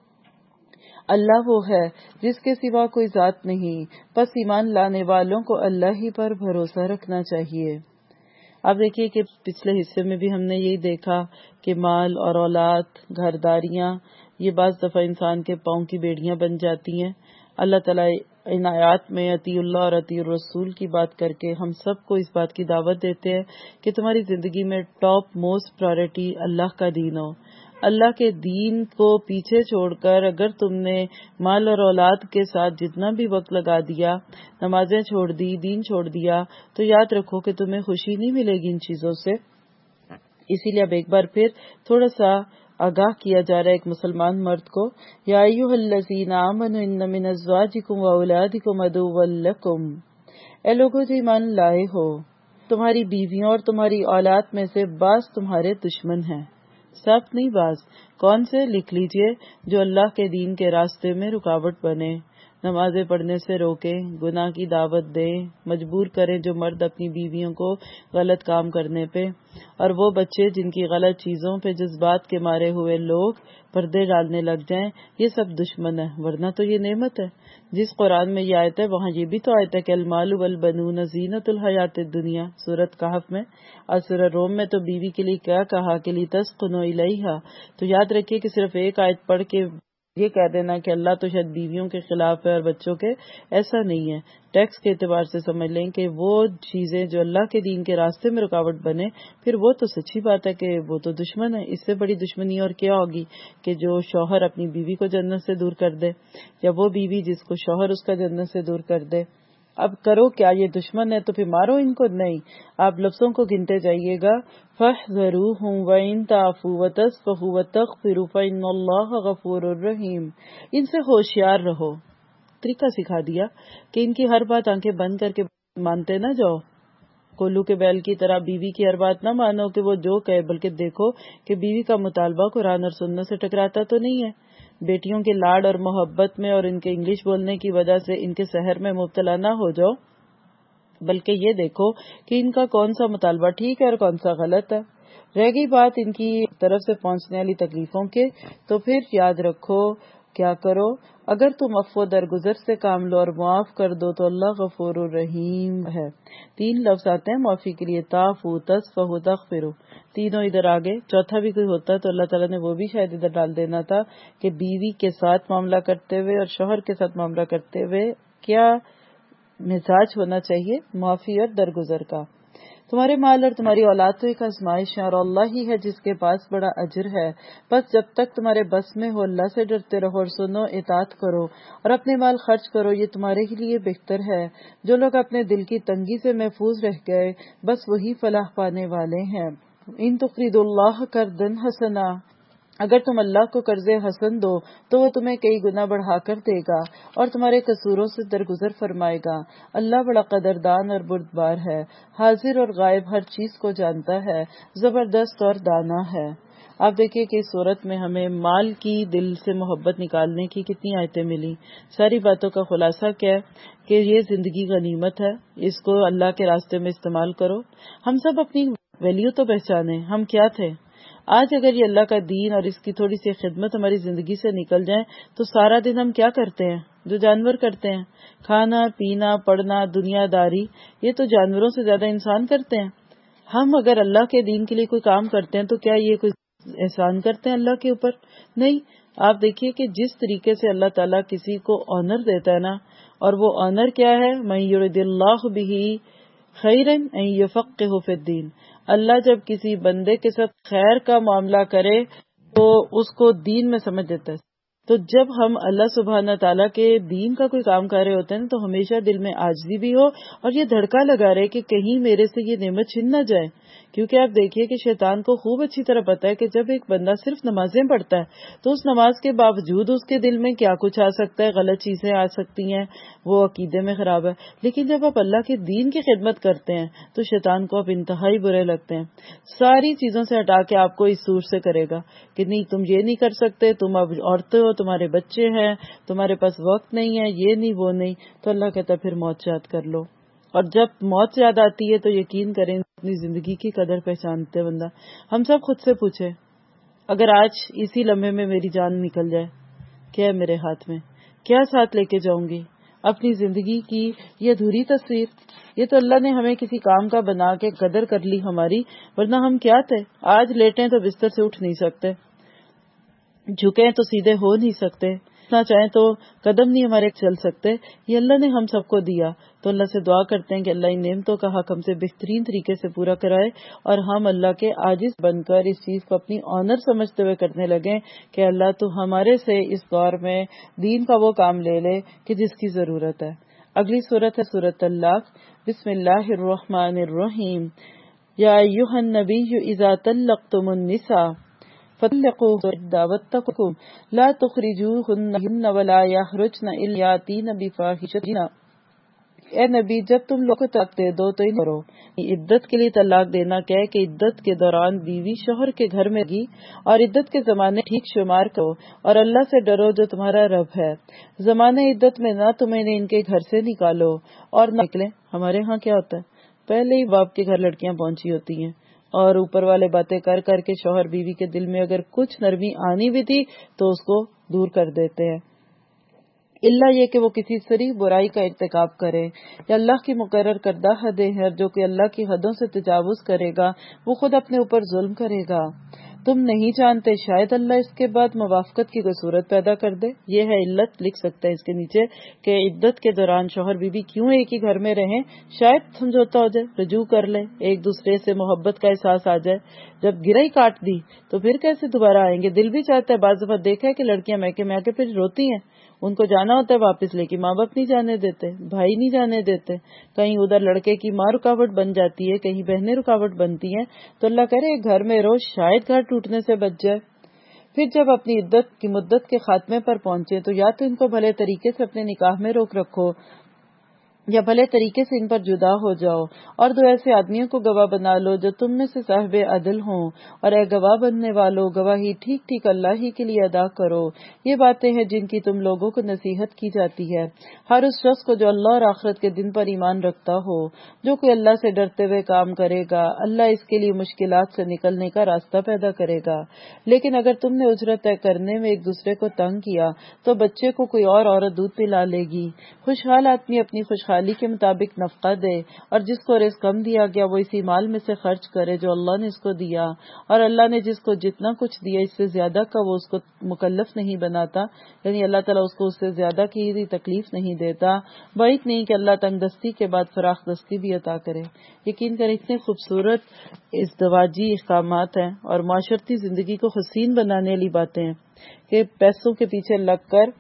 اللہ وہ ہے جس کے سوا کوئی ذات نہیں، پس ایمان لانے والوں کو اللہ ہی پر بھروسہ رکھنا چاہیے۔ اب دیکھیے کہ پچھلے حصے میں بھی ہم نے یہی دیکھا کہ مال اور اولاد، گھرداریاں، یہ بعض دفعہ انسان کے پاؤں کی بیڑیاں بن جاتی ہیں۔ اللہ تعالیٰ ان آیات میں اطیع اللہ اور اطیع الرسول کی بات کر کے ہم سب کو اس بات کی دعوت دیتے ہیں کہ تمہاری زندگی میں ٹاپ موسٹ پرائرٹی اللہ کا دین ہو۔ اللہ کے دین کو پیچھے چھوڑ کر اگر تم نے مال اور اولاد کے ساتھ جتنا بھی وقت لگا دیا، نمازیں چھوڑ دی، دین چھوڑ دیا، تو یاد رکھو کہ تمہیں خوشی نہیں ملے گی ان چیزوں سے۔ اسی لیے اب ایک بار پھر تھوڑا سا آگاہ کیا جا رہا ہے ایک مسلمان مرد کو، یا ایھا الذین آمنوا ان من ازواجکم واولادکم عدوا لکم، اے لوگو جو ایمان لائے ہو، تمہاری بیویوں اور تمہاری اولاد میں سے بعض تمہارے دشمن ہیں۔ سب نہیں، بعض۔ کون سے؟ لکھ لیجئے، جو اللہ کے دین کے راستے میں رکاوٹ بنے، نمازیں پڑھنے سے روکیں، گناہ کی دعوت دیں، مجبور کریں جو مرد اپنی بیویوں کو غلط کام کرنے پہ، اور وہ بچے جن کی غلط چیزوں پہ جذبات کے مارے ہوئے لوگ پردے ڈالنے لگ جائیں، یہ سب دشمن ہے، ورنہ تو یہ نعمت ہے۔ جس قرآن میں یہ آیت ہے وہاں یہ بھی تو آیت ہے کہ المال والبنون زینت الحیات الدنیا، سورۃ کہف میں، اور سورۃ روم میں تو بیوی کے لیے کیا کہا کہ لتسکنوا الیہا۔ تو یاد رکھیے کہ صرف ایک آیت پڑھ کے یہ کہہ دینا کہ اللہ تو شاید بیویوں کے خلاف ہے اور بچوں کے، ایسا نہیں ہے۔ ٹیکس کے اعتبار سے سمجھ لیں کہ وہ چیزیں جو اللہ کے دین کے راستے میں رکاوٹ بنے، پھر وہ تو سچی بات ہے کہ وہ تو دشمن ہے۔ اس سے بڑی دشمنی اور کیا ہوگی کہ جو شوہر اپنی بیوی کو جنت سے دور کر دے، یا وہ بیوی جس کو شوہر اس کا جنت سے دور کر دے۔ اب کرو کیا؟ یہ دشمن ہے تو پھر مارو ان کو؟ نہیں، آپ لفظوں کو گنتے جائیے گا۔ فَاحْذَرُوهُمْ وَإِن تَعْفُوا وَتَصْفَحُوا وَتَغْفِرُوا فَإِنَّ اللَّهَ غَفُورٌ رَحِيمٌ، ان سے ہوشیار رہو۔ طریقہ سکھا دیا کہ ان کی ہر بات آنکھیں بند کر کے مانتے نہ جاؤ، کولو کے بیل کی طرح بیوی کی ہر بات نہ مانو کہ وہ جو کہے، بلکہ دیکھو کہ بیوی کا مطالبہ قرآن اور سنت سے ٹکراتا تو نہیں ہے۔ بیٹیوں کے لاڈ اور محبت میں اور ان کے انگلش بولنے کی وجہ سے ان کے سحر میں مبتلا نہ ہو جاؤ، بلکہ یہ دیکھو کہ ان کا کون سا مطالبہ ٹھیک ہے اور کون سا غلط ہے۔ رہ گئی بات ان کی طرف سے پہنچنے والی تکلیفوں کے، تو پھر یاد رکھو کیا کرو، اگر تم عفو درگزر سے کام لو اور معاف کر دو تو اللہ غفور الرحیم ہے۔ تین لفظ آتے ہیں معافی کے لیے، تعفو، تصفحوا، تغفروا، تینوں ادھر آگے، چوتھا بھی کوئی ہوتا تو اللہ تعالیٰ نے وہ بھی شاید ادھر ڈال دینا تھا کہ بیوی کے ساتھ معاملہ کرتے ہوئے اور شوہر کے ساتھ معاملہ کرتے ہوئے کیا مزاج ہونا چاہیے، معافی اور درگزر کا۔ تمہارے مال اور تمہاری اولاد تو ایک آزمائش ہے اور اللہ ہی ہے جس کے پاس بڑا اجر ہے، بس جب تک تمہارے بس میں ہو اللہ سے ڈرتے رہو اور سنو، اطاعت کرو اور اپنے مال خرچ کرو، یہ تمہارے لیے بہتر ہے۔ جو لوگ اپنے دل کی تنگی سے محفوظ رہ گئے بس وہی فلاح پانے والے ہیں۔ ان تقرضوا اللہ قرضا حسنا، اگر تم اللہ کو قرض حسن دو تو وہ تمہیں کئی گنا بڑھا کر دے گا اور تمہارے قصوروں سے درگزر فرمائے گا۔ اللہ بڑا قدردان اور بردبار ہے، حاضر اور غائب ہر چیز کو جانتا ہے، زبردست اور دانا ہے۔ آپ دیکھیے کہ اس صورت میں ہمیں مال کی دل سے محبت نکالنے کی کتنی آیتیں ملی۔ ساری باتوں کا خلاصہ کیا ہے کہ یہ زندگی غنیمت ہے، اس کو اللہ کے راستے میں استعمال کرو۔ ہم سب اپنی ویلیو تو پہچانے، ہم کیا تھے۔ آج اگر یہ اللہ کا دین اور اس کی تھوڑی سی خدمت ہماری زندگی سے نکل جائے تو سارا دن ہم کیا کرتے ہیں؟ جو جانور کرتے ہیں، کھانا پینا پڑھنا دنیا داری، یہ تو جانوروں سے زیادہ انسان کرتے ہیں۔ ہم اگر اللہ کے دین کے لیے کوئی کام کرتے ہیں تو کیا یہ کوئی احسان کرتے ہیں اللہ کے اوپر؟ نہیں۔ آپ دیکھیے کہ جس طریقے سے اللہ تعالیٰ کسی کو آنر دیتا ہے نا، اور وہ آنر کیا ہے؟ من یرد اللہ بہ خیرا ان یفقہہ فی الدین، اللہ جب کسی بندے کے ساتھ خیر کا معاملہ کرے تو اس کو دین میں سمجھ دیتا ہے۔ تو جب ہم اللہ سبحانہ تعالیٰ کے دین کا کوئی کام کر رہے ہوتے ہیں تو ہمیشہ دل میں عاجزی بھی ہو اور یہ دھڑکا لگا رہے کہ کہیں میرے سے یہ نعمت چھن نہ جائے. کیونکہ آپ دیکھیے کہ شیطان کو خوب اچھی طرح پتا ہے کہ جب ایک بندہ صرف نمازیں پڑھتا ہے تو اس نماز کے باوجود اس کے دل میں کیا کچھ آ سکتا ہے، غلط چیزیں آ سکتی ہیں، وہ عقیدے میں خراب ہے. لیکن جب آپ اللہ کے دین کی خدمت کرتے ہیں تو شیطان کو آپ انتہائی برے لگتے ہیں. ساری چیزوں سے ہٹا کے آپ کو اس سور سے کرے گا کہ نہیں تم یہ نہیں کر سکتے، تم اب عورتیں ہو، تمہارے بچے ہیں، تمہارے پاس وقت نہیں ہے، یہ نہیں وہ نہیں. تو اللہ کہتا پھر موت یاد کر لو. اور جب موت یاد آتی ہے تو یقین کریں اپنی زندگی کی قدر پہچانتے بندہ. ہم سب خود سے پوچھے اگر آج اسی لمحے میں میری جان نکل جائے کیا ہے میرے ہاتھ میں، کیا ساتھ لے کے جاؤں گی اپنی زندگی کی یہ ادھوری تصویر. یہ تو اللہ نے ہمیں کسی کام کا بنا کے قدر کر لی ہماری، ورنہ ہم کیا تھے. آج لیٹیں تو بستر سے اٹھ نہیں سکتے، جھکیں تو سیدھے ہو نہیں سکتے، نہ چاہیں تو قدم نہیں ہمارے چل سکتے. یہ اللہ نے ہم سب کو دیا. تو اللہ سے دعا کرتے ہیں کہ اللہ ان نعمتوں کا حق ہم سے بہترین طریقے سے پورا کرائے اور ہم اللہ کے عاجز بن کر اس چیز کو اپنی آنر سمجھتے ہوئے کرنے لگیں کہ اللہ تو ہمارے سے اس دور میں دین کا وہ کام لے لے کہ جس کی ضرورت ہے. اگلی سورت ہے سورۃ طلاق. بسم اللہ الرحمن الرحیم. یا ایھا النبی اذا طلقتم النساء فطلقوهن واتقوا لا تخرجوهن ولا يخرجن الا ياتين بفاحشة. اے نبی جب تم لوگ کو طلاق دے دو تو کرو. عدت کے لیے طلاق دینا کیا ہے کہ عدت کے دوران بیوی شوہر کے گھر میں گی اور عدت کے زمانے ٹھیک شمار کرو اور اللہ سے ڈرو جو تمہارا رب ہے. زمانے عدت میں نہ تم انہیں ان کے گھر سے نکالو اور نہ نکلیں. ہمارے ہاں کیا ہوتا ہے پہلے ہی باپ کے گھر لڑکیاں پہنچی ہوتی ہیں اور اوپر والے باتیں کر کر کے شوہر بیوی کے دل میں اگر کچھ نرمی آنی بھی تھی تو اس کو دور کر دیتے ہیں. اللہ یہ کہ وہ کسی صریح برائی کا ارتکاب کرے یا اللہ کی مقرر کردہ حدیں ہیں، جو کہ اللہ کی حدوں سے تجاوز کرے گا وہ خود اپنے اوپر ظلم کرے گا. تم نہیں جانتے شاید اللہ اس کے بعد موافقت کی کوئی صورت پیدا کر دے. یہ ہے علت، لکھ سکتے ہیں اس کے نیچے کہ عدت کے دوران شوہر بیوی کیوں ایک ہی گھر میں رہیں. شاید سمجھوتا ہو جائے، رجوع کر لے، ایک دوسرے سے محبت کا احساس آ جائے. جب گرہی کاٹ دی تو پھر کیسے دوبارہ آئیں گے. دل بھی چاہتا ہے، بعض دفعہ دیکھا ہے کہ لڑکیاں میکے میں آ کے پھر روتی ہیں، ان کو جانا ہوتا ہے واپس، لیکن ماں باپ نہیں جانے دیتے، بھائی نہیں جانے دیتے. کہیں ادھر لڑکے کی ماں رکاوٹ بن جاتی ہے، کہیں بہنیں رکاوٹ بنتی ہیں. تو اللہ کرے گھر میں رو، شاید گھر ٹوٹنے سے بچ جائے. پھر جب اپنی عدت کی مدت کے خاتمے پر پہنچے تو یا تو ان کو بھلے طریقے سے اپنے نکاح میں روک رکھو یا بھلے طریقے سے ان پر جدا ہو جاؤ اور دو ایسے آدمیوں کو گواہ بنا لو جو تم میں سے صاحب عدل ہوں. اور اے گواہ بننے والو گواہی ٹھیک ٹھیک اللہ ہی کے لیے ادا کرو. یہ باتیں ہیں جن کی تم لوگوں کو نصیحت کی جاتی ہے ہر اس شخص کو جو اللہ اور آخرت کے دن پر ایمان رکھتا ہو. جو کوئی اللہ سے ڈرتے ہوئے کام کرے گا اللہ اس کے لیے مشکلات سے نکلنے کا راستہ پیدا کرے گا. لیکن اگر تم نے اجرت طے کرنے میں ایک دوسرے کو تنگ کیا تو بچے کو کوئی اور عورت دودھ پلا لے گی. خوشحال آدمی اپنی خوشحال خالی کے مطابق نفقہ دے اور جس کو رزق کم دیا گیا وہ اسی مال میں سے خرچ کرے جو اللہ نے اس کو دیا. اور اللہ نے جس کو جتنا کچھ دیا اس سے زیادہ کا وہ اس کو مکلف نہیں بناتا، یعنی اللہ تعالیٰ اس کو اس سے زیادہ کی تکلیف نہیں دیتا. بعید نہیں کہ اللہ تنگ دستی کے بعد فراخ دستی بھی عطا کرے. یقین کریں اتنے خوبصورت ازدواجی احکامات ہیں اور معاشرتی زندگی کو حسین بنانے والی باتیں ہیں کہ پیسوں کے پیچھے لگ کر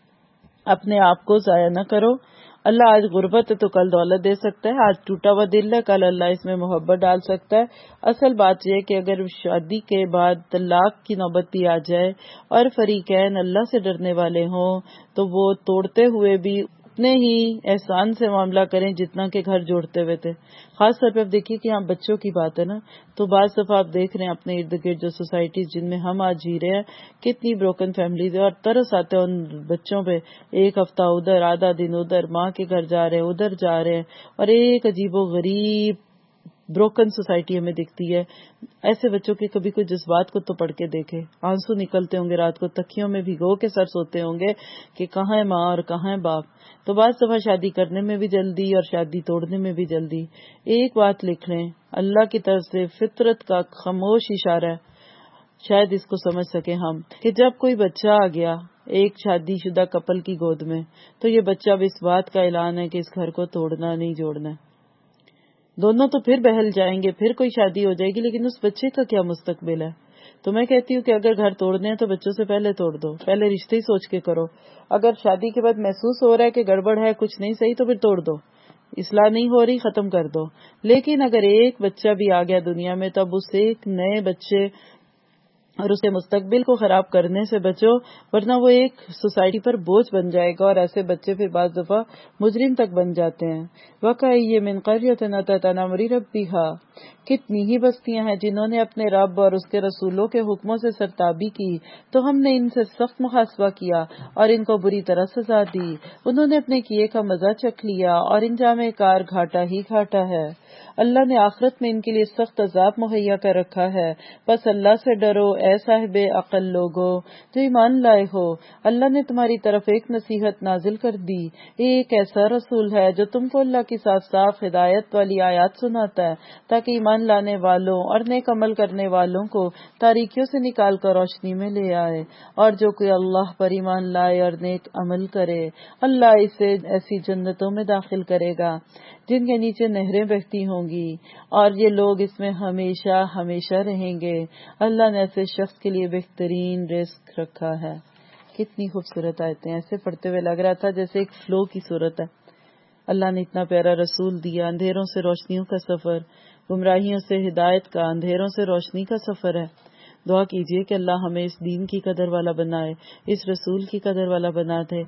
اپنے آپ کو ضائع نہ کرو. اللہ آج غربت ہے تو کل دولت دے سکتا ہے، آج ٹوٹا ہوا دل ہے کل اللہ اس میں محبت ڈال سکتا ہے. اصل بات یہ کہ اگر شادی کے بعد طلاق کی نوبت بھی آ جائے اور فریقین اللہ سے ڈرنے والے ہوں تو وہ توڑتے ہوئے بھی اتنے ہی احسان سے معاملہ کریں جتنا کہ گھر جوڑتے ہوئے تھے. خاص طور پہ آپ دیکھیے کہ یہاں بچوں کی بات ہے نا، تو بعض دفعہ آپ دیکھ رہے ہیں اپنے ارد گرد جو سوسائٹیز جن میں ہم آج جی رہے ہیں کتنی بروکن فیملیز ہیں اور ترس آتے ہیں ان بچوں پہ. ایک ہفتہ ادھر، آدھا دن ادھر، ماں کے گھر جا رہے ہیں، ادھر جا رہے ہیں اور ایک عجیب و غریب بروکن سوسائٹی ہمیں دکھتی ہے. ایسے بچوں کے کبھی کوئی جذبات کو تو پڑھ کے دیکھے، آنسو نکلتے ہوں گے رات کو تکیوں میں بھگو کے سر سوتے ہوں گے کہ کہاں ہے ماں اور کہاں ہے باپ. تو بعض دفعہ شادی کرنے میں بھی جلدی اور شادی توڑنے میں بھی جلدی. ایک بات لکھ لیں، اللہ کی طرف سے فطرت کا خاموش اشارہ ہے، شاید اس کو سمجھ سکیں ہم، کہ جب کوئی بچہ آ گیا ایک شادی شدہ کپل کی گود میں تو یہ بچہ اب اس بات کا اعلان ہے کہ اس گھر کو توڑنا نہیں جوڑنا. دونوں تو پھر بہل جائیں گے، پھر کوئی شادی ہو جائے گی، لیکن اس بچے کا کیا مستقبل ہے؟ تو میں کہتی ہوں کہ اگر گھر توڑنے ہیں تو بچوں سے پہلے توڑ دو، پہلے رشتے ہی سوچ کے کرو. اگر شادی کے بعد محسوس ہو رہا ہے کہ گڑبڑ ہے، کچھ نہیں صحیح، تو پھر توڑ دو. اصلاح نہیں ہو رہی، ختم کر دو. لیکن اگر ایک بچہ بھی آ گیا دنیا میں تو اب اس ایک نئے بچے اور اس کے مستقبل کو خراب کرنے سے بچو، ورنہ وہ ایک سوسائٹی پر بوجھ بن جائے گا، اور ایسے بچے پھر بعض دفعہ مجرم تک بن جاتے ہیں. وَكَأَيٍّ مِّن قَرْيَةٍ أَتَتْ عَنْ أَمْرِ رَبِّهَا، کتنی ہی بستیاں ہیں جنہوں نے اپنے رب اور اس کے رسولوں کے حکموں سے سرتابی کی تو ہم نے ان سے سخت محاسبہ کیا اور ان کو بری طرح سزا دی. انہوں نے اپنے کیے کا مزہ چکھ لیا اور انجام کار گھاٹا ہی گھاٹا ہے. اللہ نے آخرت میں ان کے لیے سخت عذاب مہیا کر رکھا ہے. بس اللہ سے ڈرو اے صاحب عقل لوگو جو ایمان لائے ہو. اللہ نے تمہاری طرف ایک نصیحت نازل کر دی، ایک ایسا رسول ہے جو تم کو اللہ کی صاف صاف ہدایت والی آیات سناتا ہے تاکہ ایمان لانے والوں اور نیک عمل کرنے والوں کو تاریکیوں سے نکال کر روشنی میں لے آئے. اور جو کوئی اللہ پر ایمان لائے اور نیک عمل کرے، اللہ اسے ایسی جنتوں میں داخل کرے گا جن کے نیچے نہریں بہتی ہوں گی، اور یہ لوگ اس میں ہمیشہ ہمیشہ رہیں گے. اللہ نے ایسے شخص کے لیے بہترین رزق رکھا ہے. کتنی خوبصورت آیتیں، ایسے پڑھتے ہوئے لگ رہا تھا جیسے ایک فلو کی صورت ہے. اللہ نے اتنا پیارا رسول دیا، اندھیروں سے روشنیوں کا سفر، گمراہیوں سے ہدایت کا، اندھیروں سے روشنی کا سفر ہے. دعا کیجئے کہ اللہ ہمیں اس دین کی قدر والا بنائے، اس رسول کی قدر والا بنا دے،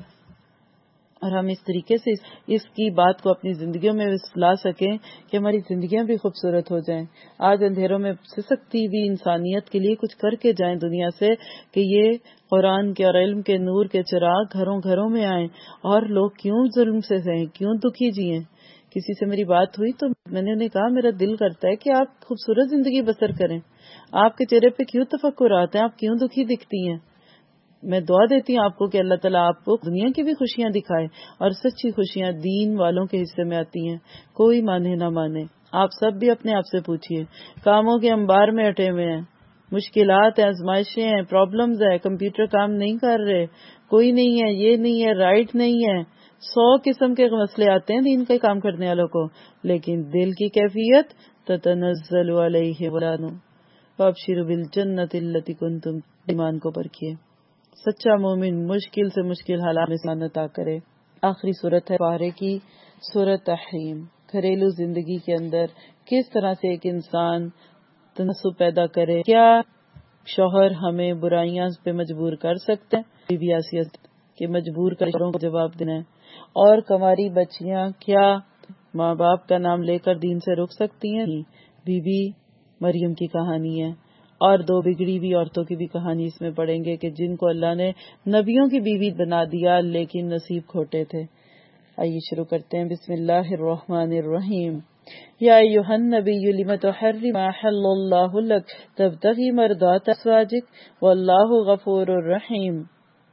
اور ہم اس طریقے سے اس کی بات کو اپنی زندگیوں میں لا سکیں کہ ہماری زندگیاں بھی خوبصورت ہو جائیں. آج اندھیروں میں سسکتی بھی انسانیت کے لیے کچھ کر کے جائیں دنیا سے، کہ یہ قرآن کے اور علم کے نور کے چراغ گھروں گھروں میں آئیں، اور لوگ کیوں ظلم سے رہیں، کیوں دکھی جئیں. کسی سے میری بات ہوئی تو میں نے انہیں کہا میرا دل کرتا ہے کہ آپ خوبصورت زندگی بسر کریں، آپ کے چہرے پہ کیوں تفکر آتے ہیں، آپ کیوں دکھی دکھتی ہیں. میں دعا دیتی ہوں آپ کو کہ اللہ تعالیٰ آپ کو دنیا کی بھی خوشیاں دکھائے، اور سچی خوشیاں دین والوں کے حصے میں آتی ہیں، کوئی مانے نہ مانے. آپ سب بھی اپنے آپ سے پوچھئے، کاموں کے انبار میں اٹے ہوئے ہیں، مشکلات ہیں، آزمائشیں ہیں، پرابلمز ہیں، کمپیوٹر کام نہیں کر رہے، کوئی نہیں ہے، یہ نہیں ہے، رائٹ نہیں ہے، سو قسم کے مسئلے آتے ہیں دین کا کام کرنے والوں کو. لیکن دل کی کیفیت تتنزل علیہ ولانو وابشروا بالجنۃ التی کنتم، ایمان کو پرکھیے. سچا مومن مشکل سے مشکل حالات میں ایمان عطا کرے. آخری صورت ہے پارے کی، سورۃ تحریم. گھریلو زندگی کے اندر کس طرح سے ایک انسان تناسب پیدا کرے. کیا شوہر ہمیں برائیاں پہ مجبور کر سکتے ہیں؟ بی بی آسیہ کہ مجبور کروں کو جواب دینا ہے. اور کنواری بچیاں کیا ماں باپ کا نام لے کر دین سے رک سکتی ہیں؟ بی بی مریم کی کہانی ہے، اور دو بگڑی ہوئی عورتوں کی بھی کہانی اس میں پڑھیں گے کہ جن کو اللہ نے نبیوں کی بیوی بنا دیا لیکن نصیب کھوٹے تھے. آئیے شروع کرتے ہیں. بسم اللہ الرحمن الرحیم. یا ایھا النبی لم تحرم ما احل اللہ لک تبتغی مرضات ازواجک واللہ غفور الرحیم.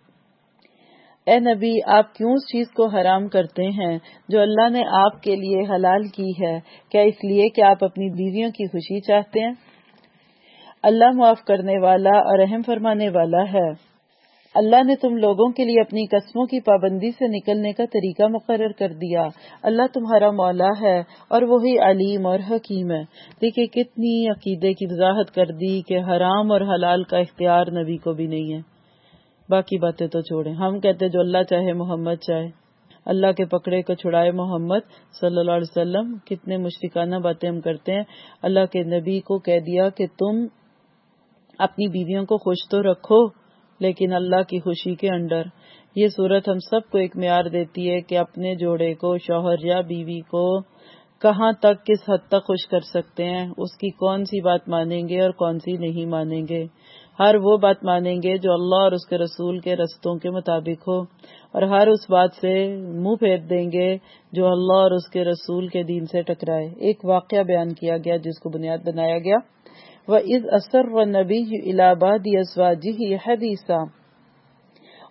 اے نبی، آپ کیوں اس چیز کو حرام کرتے ہیں جو اللہ نے آپ کے لیے حلال کی ہے؟ کیا اس لیے کہ آپ اپنی بیویوں کی خوشی چاہتے ہیں؟ اللہ معاف کرنے والا اور رحم فرمانے والا ہے. اللہ نے تم لوگوں کے لیے اپنی قسموں کی پابندی سے نکلنے کا طریقہ مقرر کر دیا. اللہ تمہارا مولا ہے اور وہی علیم اور حکیم ہے. دیکھیں کتنی عقیدے کی وضاحت کر دی کہ حرام اور حلال کا اختیار نبی کو بھی نہیں ہے. باقی باتیں تو چھوڑیں، ہم کہتے جو اللہ چاہے محمد چاہے، اللہ کے پکڑے کو چھڑائے محمد صلی اللہ علیہ وسلم. کتنے مشرکانہ باتیں ہم کرتے ہیں. اللہ کے نبی کو کہہ دیا کہ تم اپنی بیویوں کو خوش تو رکھو لیکن اللہ کی خوشی کے انڈر. یہ صورت ہم سب کو ایک معیار دیتی ہے کہ اپنے جوڑے کو، شوہر یا بیوی کو کہاں تک کس حد تک خوش کر سکتے ہیں، اس کی کون سی بات مانیں گے اور کون سی نہیں مانیں گے. ہر وہ بات مانیں گے جو اللہ اور اس کے رسول کے رستوں کے مطابق ہو، اور ہر اس بات سے منہ پھیر دیں گے جو اللہ اور اس کے رسول کے دین سے ٹکرائے. ایک واقعہ بیان کیا گیا جس کو بنیاد بنایا گیا. وَإِذْ أَسَرَّ النَّبِيُّ إِلَىٰ بَعْضِ أَزْوَاجِهِ حَدِيثًا،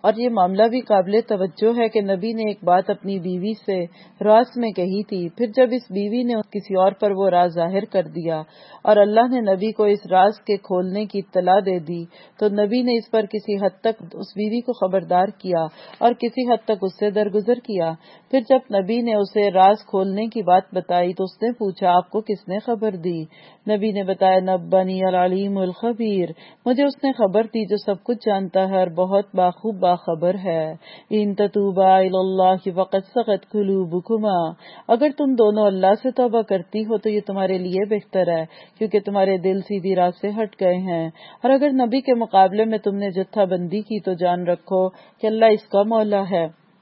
اور یہ معاملہ بھی قابل توجہ ہے کہ نبی نے ایک بات اپنی بیوی سے راز میں کہی تھی، پھر جب اس بیوی نے کسی اور پر وہ راز ظاہر کر دیا اور اللہ نے نبی کو اس راز کے کھولنے کی اطلاع دے دی تو نبی نے اس پر کسی حد تک اس بیوی کو خبردار کیا اور کسی حد تک اس سے درگزر کیا۔ پھر جب نبی نے اسے راز کھولنے کی بات بتائی تو اس نے پوچھا آپ کو کس نے خبر دی؟ نبی نے بتایا نبانی العلیم الخبیر، مجھے اس نے خبر دی جو سب کچھ جانتا ہے اور بہت باخوب باخبر ہے۔ ان تتوبا الی اللہ فقد سغت قلوبکما، اگر تم دونوں اللہ سے توبہ کرتی ہو تو یہ تمہارے لیے بہتر ہے کیونکہ تمہارے دل سیدھی راہ سے ہٹ گئے ہیں، اور اگر نبی کے مقابلے میں تم نے جتھا بندی کی تو جان رکھو کہ اللہ اس کا مولا ہے۔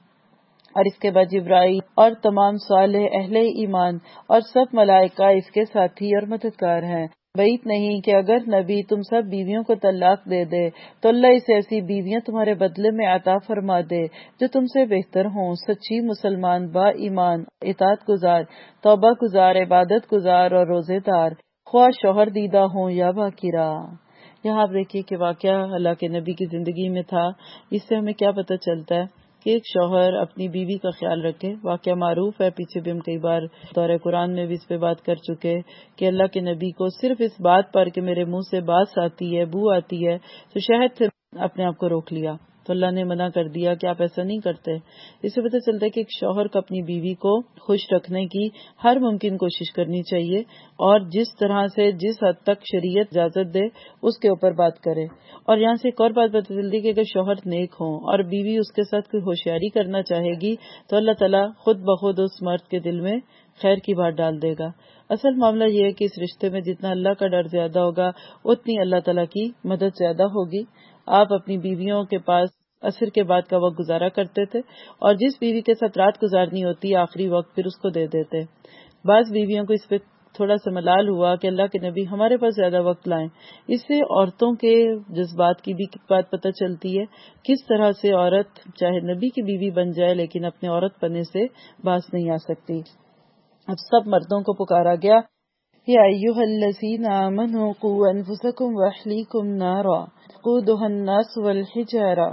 اور اس کے بعد جبرائیل اور تمام صالح اہل ایمان اور سب ملائکہ اس کے ساتھی اور مددگار ہیں۔ بعید نہیں کہ اگر نبی تم سب بیویوں کو طلاق دے دے تو اللہ اسے ایسی بیویاں تمہارے بدلے میں عطا فرما دے جو تم سے بہتر ہوں، سچی مسلمان، با ایمان، اطاعت گزار، توبہ گزار، عبادت گزار اور روزے دار، خواہ شوہر دیدہ ہوں یا باکرہ۔ یہاں آپ دیکھیے کہ واقعہ اللہ کے نبی کی زندگی میں تھا۔ اس سے ہمیں کیا پتہ چلتا ہے کہ ایک شوہر اپنی بیوی کا خیال رکھے۔ واقعہ معروف ہے، پیچھے بھی ہم کئی بار دورہ قرآن میں بھی اس پہ بات کر چکے کہ اللہ کے نبی کو صرف اس بات پر کہ میرے منہ سے بات آتی ہے، بو آتی ہے، تو شہد سے اپنے آپ کو روک لیا، تو اللہ نے منع کر دیا کہ آپ ایسا نہیں کرتے۔ اس سے پتہ چلتا ہے کہ ایک شوہر کو اپنی بیوی کو خوش رکھنے کی ہر ممکن کوشش کرنی چاہیے اور جس طرح سے جس حد تک شریعت اجازت دے اس کے اوپر بات کرے۔ اور یہاں سے ایک اور بات پتہ چلتی ہے کہ اگر شوہر نیک ہوں اور بیوی اس کے ساتھ کوئی ہوشیاری کرنا چاہے گی تو اللہ تعالیٰ خود بخود اس مرد کے دل میں خیر کی بات ڈال دے گا۔ اصل معاملہ یہ ہے کہ اس رشتے میں جتنا اللہ کا ڈر زیادہ ہوگا اتنی اللہ تعالیٰ کی مدد زیادہ ہوگی۔ آپ اپنی بیویوں کے پاس عصر کے بعد کا وقت گزارا کرتے تھے اور جس بیوی کے ساتھ رات گزارنی ہوتی آخری وقت پھر اس کو دے دیتے۔ بعض بیویوں کو اس پہ تھوڑا سا ملال ہوا کہ اللہ کے نبی ہمارے پاس زیادہ وقت لائیں۔ اس سے عورتوں کے جذبات کی بھی بات پتہ چلتی ہے، کس طرح سے عورت چاہے نبی کی بیوی بن جائے لیکن اپنے عورت پنے سے باز نہیں آ سکتی۔ اب سب مردوں کو پکارا گیا، یا ایھا الذین آمنوا قوا انفسکم واہلیکم نارا وقودھا الناس والحجارہ،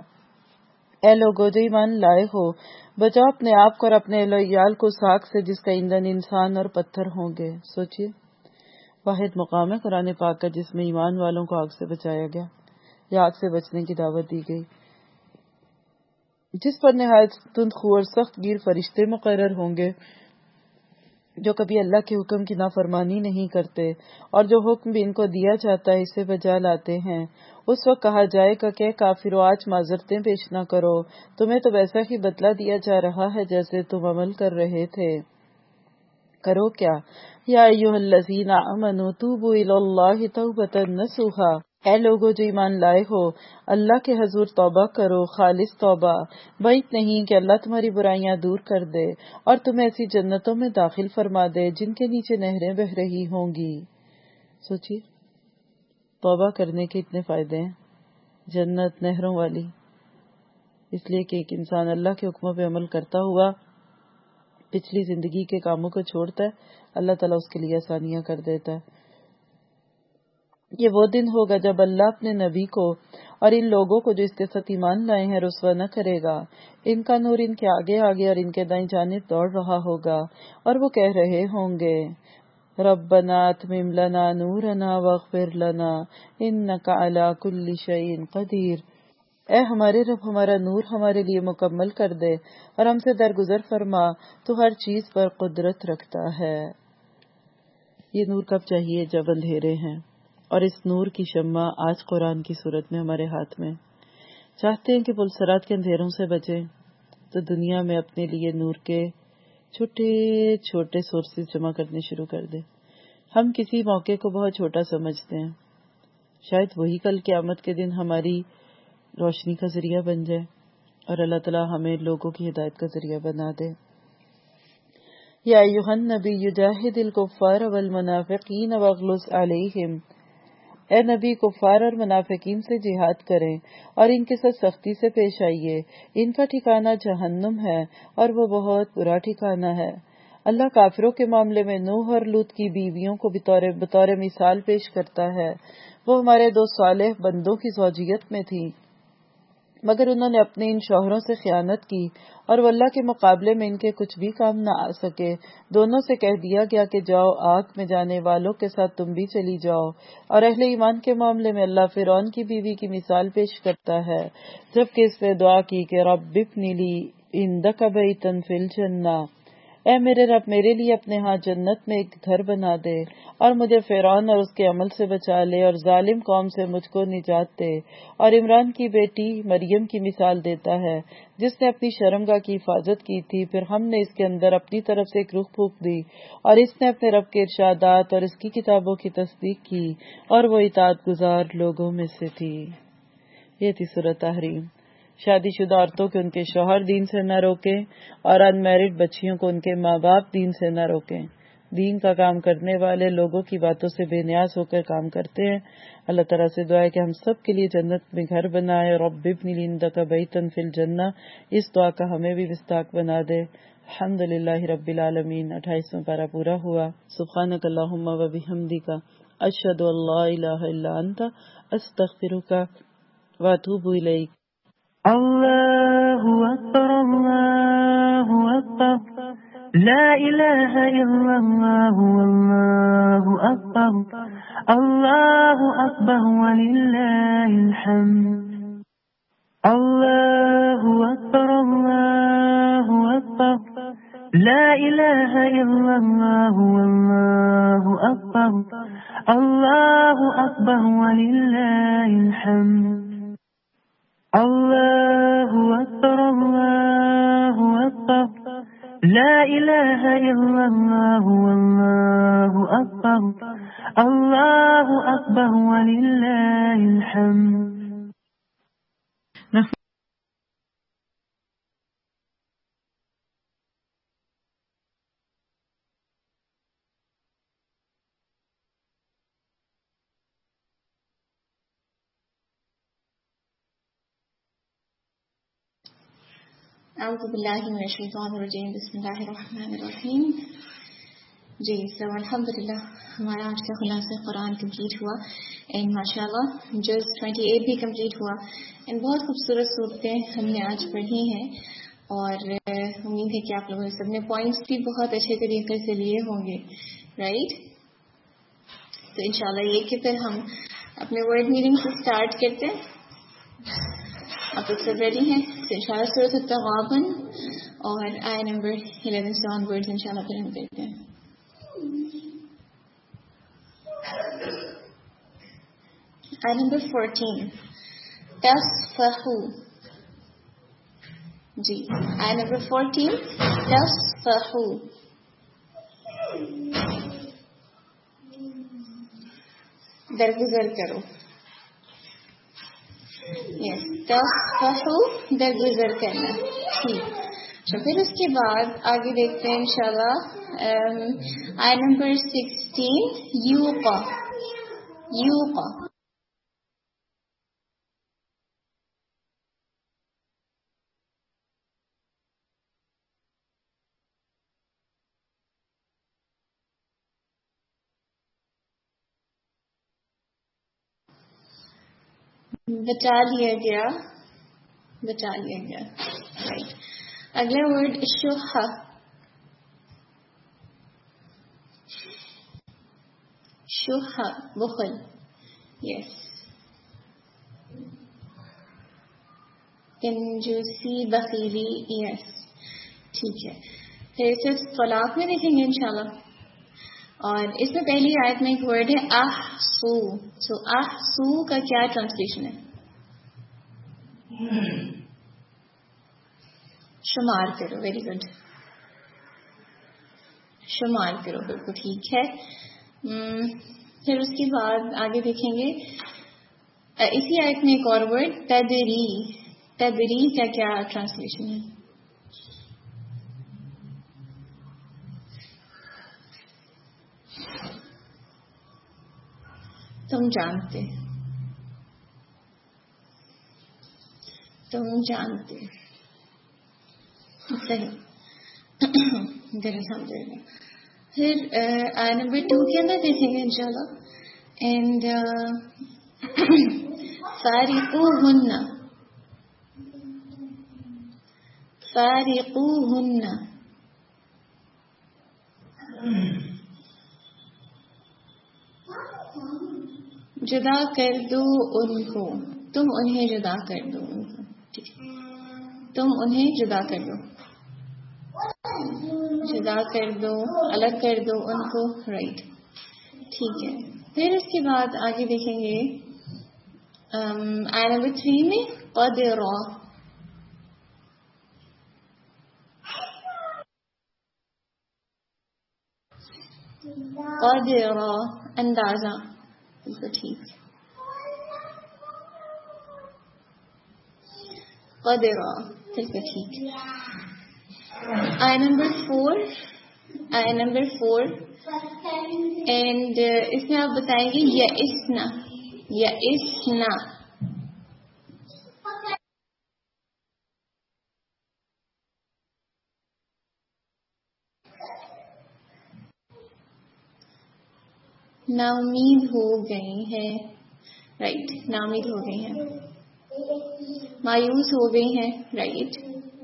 اے لوگو جو ایمان لائے ہو بچاؤ اپنے آپ کو اور اپنے اہل و عیال کو ساگ سے جس کا ایندھن انسان اور پتھر ہوں گے۔ سوچئے واحد مقام ہے قرآن پاک کا جس میں ایمان والوں کو آگ سے بچایا گیا یا آگ سے بچنے کی دعوت دی گئی، جس پر نہایت تند خو اور سخت گیر فرشتے مقرر ہوں گے جو کبھی اللہ کے حکم کی نافرمانی نہیں کرتے اور جو حکم بھی ان کو دیا جاتا ہے اسے بجا لاتے ہیں۔ اس وقت کہا جائے گا کہ کافرو آج معذرتیں پیش نہ کرو، تمہیں تو ویسا ہی بدلہ دیا جا رہا ہے جیسے تم عمل کر رہے تھے۔ کرو کیا؟ یا ایھا الذین آمنوا توبوا الی اللہ توبۃ نصوحا، اے لوگو جو ایمان لائے ہو اللہ کے حضور توبہ کرو، خالص توبہ۔ بعید نہیں کہ اللہ تمہاری برائیاں دور کر دے اور تمہیں ایسی جنتوں میں داخل فرما دے جن کے نیچے نہریں بہہ رہی ہوں گی۔ سوچیے توبہ کرنے کے اتنے فائدے ہیں، جنت نہروں والی، اس لیے کہ ایک انسان اللہ کے حکموں پہ عمل کرتا ہوا پچھلی زندگی کے کاموں کو چھوڑتا ہے، اللہ تعالیٰ اس کے لیے آسانیاں کر دیتا ہے۔ یہ وہ دن ہوگا جب اللہ اپنے نبی کو اور ان لوگوں کو جو اس کے ساتھ ایمان لائے ہیں رسوا نہ کرے گا۔ ان کا نور ان کے آگے آگے اور ان کے دائیں جانب دوڑ رہا ہوگا اور وہ کہہ رہے ہوں گے ربنا اتمم لنا نورنا واغفر لنا انک علی کل شیء قدیر، اے ہمارے رب ہمارا نور ہمارے لیے مکمل کر دے اور ہم سے درگزر فرما، تو ہر چیز پر قدرت رکھتا ہے۔ یہ نور کب چاہیے؟ جب اندھیرے ہیں، اور اس نور کی شمع آج قرآن کی صورت میں ہمارے ہاتھ میں۔ چاہتے ہیں کہ پلسرات کے اندھیروں سے بچیں تو دنیا میں اپنے لیے نور کے چھوٹے چھوٹے سورسز جمع کرنے شروع کر دیں۔ ہم کسی موقع کو بہت چھوٹا سمجھتے ہیں، شاید وہی کل قیامت کے دن ہماری روشنی کا ذریعہ بن جائے اور اللہ تعالیٰ ہمیں لوگوں کی ہدایت کا ذریعہ بنا دے۔ یا ایھا النبی جاہد الکفار والمنافقین واغلظ علیہم، اے نبی کفار اور منافقین سے جہاد کریں اور ان کے ساتھ سختی سے پیش آئیے، ان کا ٹھکانہ جہنم ہے اور وہ بہت برا ٹھکانہ ہے۔ اللہ کافروں کے معاملے میں نوح اور لوط کی بیویوں کو بطور بطور مثال پیش کرتا ہے۔ وہ ہمارے دو صالح بندوں کی زوجیت میں تھی مگر انہوں نے اپنے ان شوہروں سے خیانت کی اور وہ اللہ کے مقابلے میں ان کے کچھ بھی کام نہ آ سکے. دونوں سے کہہ دیا گیا کہ جاؤ آگ میں جانے والوں کے ساتھ تم بھی چلی جاؤ. اور اہل ایمان کے معاملے میں اللہ فرعون کی بیوی کی مثال پیش کرتا ہے جبکہ اس نے دعا کی کہ رب ابن لی عندک بیتا فی الجنہ، اے میرے رب میرے لیے اپنے ہاں جنت میں ایک گھر بنا دے اور مجھے فرعون اور اس کے عمل سے بچا لے اور ظالم قوم سے مجھ کو نجات دے. اور عمران کی بیٹی مریم کی مثال دیتا ہے جس نے اپنی شرمگاہ کی حفاظت کی تھی، پھر ہم نے اس کے اندر اپنی طرف سے ایک روح پھونک دی اور اس نے اپنے رب کے ارشادات اور اس کی کتابوں کی تصدیق کی اور وہ اطاعت گزار لوگوں میں سے تھی. یہ تھی سورۃ تحریم. شادی شدہ عورتوں کے ان کے شوہر دین سے نہ روکیں اور ان میرڈ بچیوں کو ان کے ماں باپ دین سے نہ روکیں. دین کا کام کرنے والے لوگوں کی باتوں سے بے نیاز ہو کر کام کرتے ہیں. اللہ تعالیٰ سے دعا ہے کہ ہم سب کے لیے جنت میں گھر بنائے. رب ابن لی عندک بیتا فی الجنہ، اس دعا کا ہمیں بھی مستحق بنا دے. الحمدللہ رب العالمین. اٹھائیسواں پارہ پورا ہوا. سبحانک اللہم و بحمدک، اشہد ان لا الہ الا انت، استغفرک و اتوب الیک. اللہ اکبر اللہ اکبر لا الہ الا اللہ واللہ اکبر اللہ اکبر وللہ الحمد. اللہ اکبر اللہ اکبر لا الہ الا اللہ واللہ اکبر اللہ اکبر وللہ الحمد. اللہ اکبر اللہ اکبر لا الہ الا اللہ واللہ اکبر اللہ اکبر وللہ الحمد. اعوذ باللہ من الشیطان الرجیم. بسم اللہ الرحمن الرحیم. جی سو الحمدللہ ہمارا آج کا خلاصہ قرآن کمپلیٹ ہوا اینڈ ماشاء اللہ جز ٹوینٹی ایٹ بھی کمپلیٹ ہوا اینڈ بہت خوبصورت صورتیں ہم نے آج پڑھی ہیں اور امید ہے کہ آپ لوگوں نے سب نے پوائنٹس بھی بہت اچھے طریقے سے لیے ہوں گے، رائٹ؟ تو انشاءاللہ یہ کہ پھر ہم اپنے ورڈ میٹنگ سے اسٹارٹ کرتے ہیں. آپ لوگ سب ریڈی ہیں؟ تو انشاءاللہ سورۃ التغابن اور آیہ نمبر الیون سے آن ورڈز انشاءاللہ پھر ہم دیکھتے ہیں. آیہ نمبر فورٹین، تصفحو. جی آیہ نمبر فورٹین، تصفحو. درگزر کرو. یس، تصفحو درگزر کرنا. ٹھیک. تو پھر اس کے بعد آگے دیکھتے ہیں انشاءاللہ آیہ نمبر سکسٹین، یوقا. یوقا بچا لیا گیا، بچا لیا گیا. رائٹ. اگلا ورڈ شح. شح بخل. یس. کنجوسی، بخیلی. یس. ٹھیک ہے. پھر صرف طلاق میں دیکھیں گے انشاءاللہ. اور اس میں پہلی آیت میں ایک ورڈ ہے احسو. سو احسو کا کیا ٹرانسلیشن ہے؟ شمار کرو. Very good. شمار کرو، بالکل ٹھیک ہے. پھر اس کے بعد آگے دیکھیں گے اسی آیت میں ایک اور ورڈ تدری. تدری کا کیا ٹرانسلیشن ہے؟ تم جانتے، تم جانتے. صحیح. الحمدللہ. پھر آیہ نمبر ٹو کے اندر دیکھیں گے انشاءاللہ. اینڈ فارقوہن. فارقوہن، جدا کر دو ان کو، تم انہیں جدا کر دو ان کو، ٹھیک ہے، تم انہیں جدا کر دو، جدا کر دو، الگ کر دو ان کو، رائٹ، ٹھیک ہے. پھر اس کے بعد آگے دیکھیں گے آیت نمبر تھری میں قدرا، قدرا اندازہ، بالکل ٹھیک، قدرا بالکل ٹھیک. آیت نمبر فور، آیت نمبر فور اینڈ اس میں آپ بتائیں گے یئسنا، یئسنا، نا امید ہو گئی ہے، رائٹ، نا امید ہو گئی ہیں، مایوس ہو گئی ہیں، رائٹ،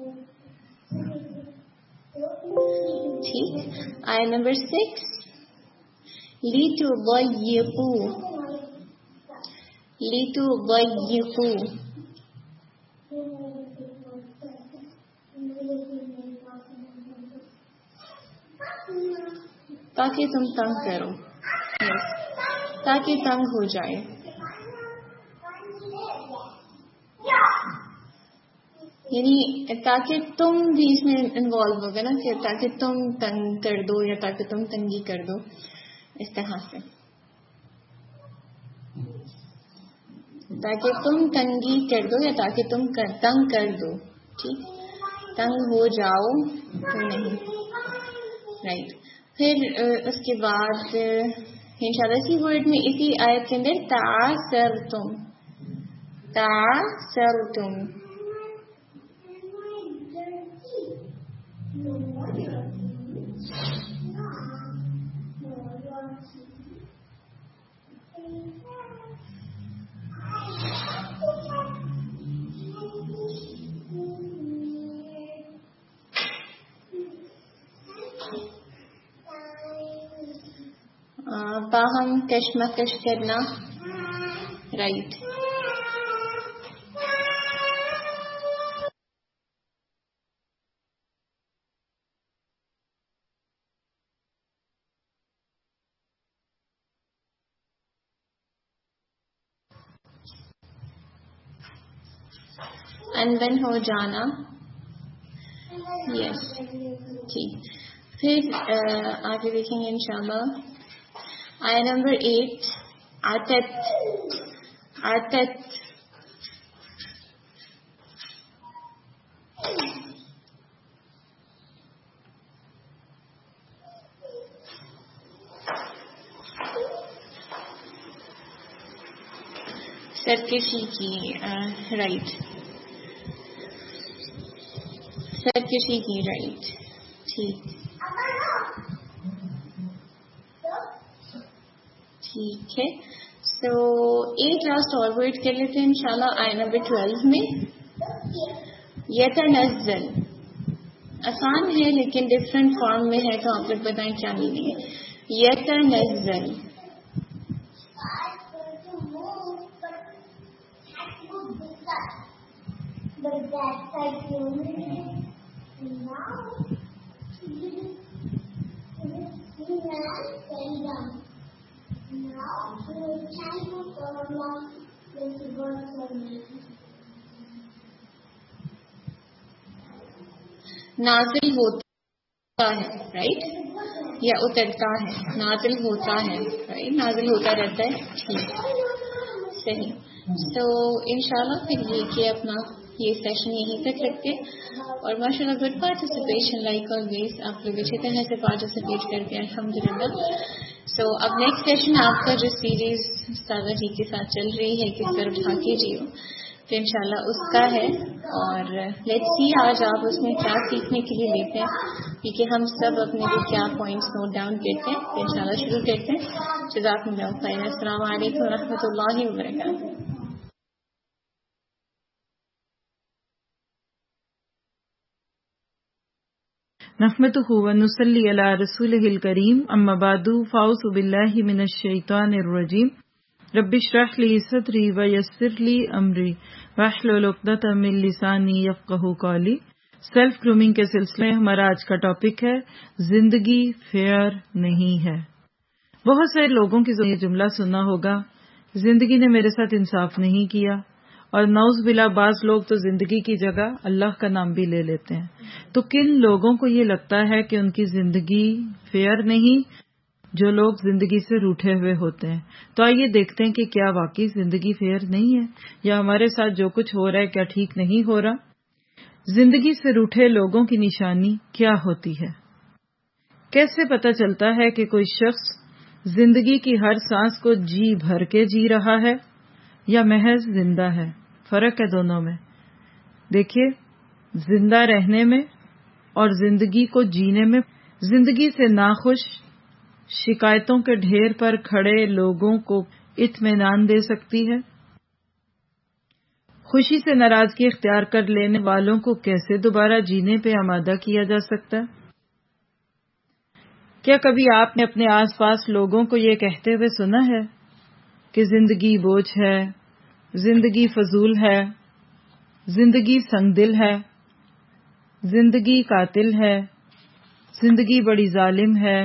ٹھیک. آیت نمبر سکس لِتُضَيِّقُوا، لِتُضَيِّقُوا، تاکہ تم تنگ کرو، yes. تاکہ تنگ ہو جائے، یعنی تاکہ تم بھی اس میں انوالو ہوگا نا، کہ تاکہ تم تنگ کر دو یا تاکہ تم تنگی کر دو، اس طرح سے، تاکہ تم تنگی کر دو یا تاکہ تم تنگ کر دو، ٹھیک، تنگ ہو جاؤ تو نہیں، رائٹ. پھر اس کے بعد انشاءاللہ اسی ورڈ میں، اسی آیت کے اندر تعاثرتم، تعاثرتم، باہم کشمکش کرنا، رائٹ. اندن ہو جانا، یس، ٹھیک. پھر آگے دیکھیں گے انشاءاللہ آیت نمبر ایٹ عتت، عتت، سرکشی کی، رائٹ، سرکشی کی، رائٹ، ٹھیک، ٹھیک ہے. سو ایک لاسٹ اور ورڈ کر لیتے ہیں انشاءاللہ آیت نمبر ٹویلو میں، یتنزل، آسان ہے لیکن ڈفرینٹ فارم میں ہے، تو آپ لوگ بتائیں کیا میننگ ہے. یتنزل، نازل ہوتا ہے، رائٹ، یا اترتا ہے، نازل ہوتا ہے، رائٹ، نازل ہوتا رہتا ہے، ٹھیک، صحیح. تو انشاءاللہ پھر یہ کہ اپنا یہ سیشن یہیں تک رکھتے، اور ماشاء اللہ گڈ پارٹیسپیشن، لائک آلویز آپ لوگ اچھی طرح سے پارٹیسپیٹ کرتے ہیں الحمدللہ. سو اب نیکسٹ سیشن آپ کا جو سیریز سادہ جی کے ساتھ چل رہی ہے کس طرح اٹھا کے جیو، تو انشاءاللہ اس کا ہے، اور لیٹس سی آج آپ اس میں کیا سیکھنے کے لیے لیتے ہیں، کیونکہ ہم سب اپنے لیے کیا پوائنٹس نوٹ ڈاؤن کرتے ہیں. تو انشاءاللہ شروع کرتے ہیں. جزاکم اللہ خیر. السلام علیکم و رحمۃ اللہ وبرکاتہ. نحمده ونصلي على رسوله الكريم اما بعد فاعوذ بالله من الشيطان الرجيم رب اشرح لي صدري ويسر لي امري واحلل عقدة من لساني يفقهوا قولي۔ سیلف گرومنگ کے سلسلے میں ہمارا آج کا ٹاپک ہے زندگی فیئر نہیں ہے۔ بہت سے لوگوں کی یہ جملہ سنا ہوگا، زندگی نے میرے ساتھ انصاف نہیں کیا، اور نعوذ باللہ بعض لوگ تو زندگی کی جگہ اللہ کا نام بھی لے لیتے ہیں۔ تو کن لوگوں کو یہ لگتا ہے کہ ان کی زندگی فیئر نہیں؟ جو لوگ زندگی سے روٹھے ہوئے ہوتے ہیں۔ تو آئیے دیکھتے ہیں کہ کیا واقعی زندگی فیئر نہیں ہے، یا ہمارے ساتھ جو کچھ ہو رہا ہے کیا ٹھیک نہیں ہو رہا۔ زندگی سے روٹھے لوگوں کی نشانی کیا ہوتی ہے؟ کیسے پتہ چلتا ہے کہ کوئی شخص زندگی کی ہر سانس کو جی بھر کے جی رہا ہے یا محض زندہ ہے؟ فرق ہے دونوں میں۔ دیکھیے، زندہ رہنے میں اور زندگی کو جینے میں زندگی سے ناخوش شکایتوں کے ڈھیر پر کھڑے لوگوں کو اطمینان دے سکتی ہے۔ خوشی سے ناراضگی اختیار کر لینے والوں کو کیسے دوبارہ جینے پہ آمادہ کیا جا سکتا ہے؟ کیا کبھی آپ نے اپنے آس پاس لوگوں کو یہ کہتے ہوئے سنا ہے کہ زندگی بوجھ ہے، زندگی فضول ہے، زندگی سنگ دل ہے، زندگی قاتل ہے، زندگی بڑی ظالم ہے،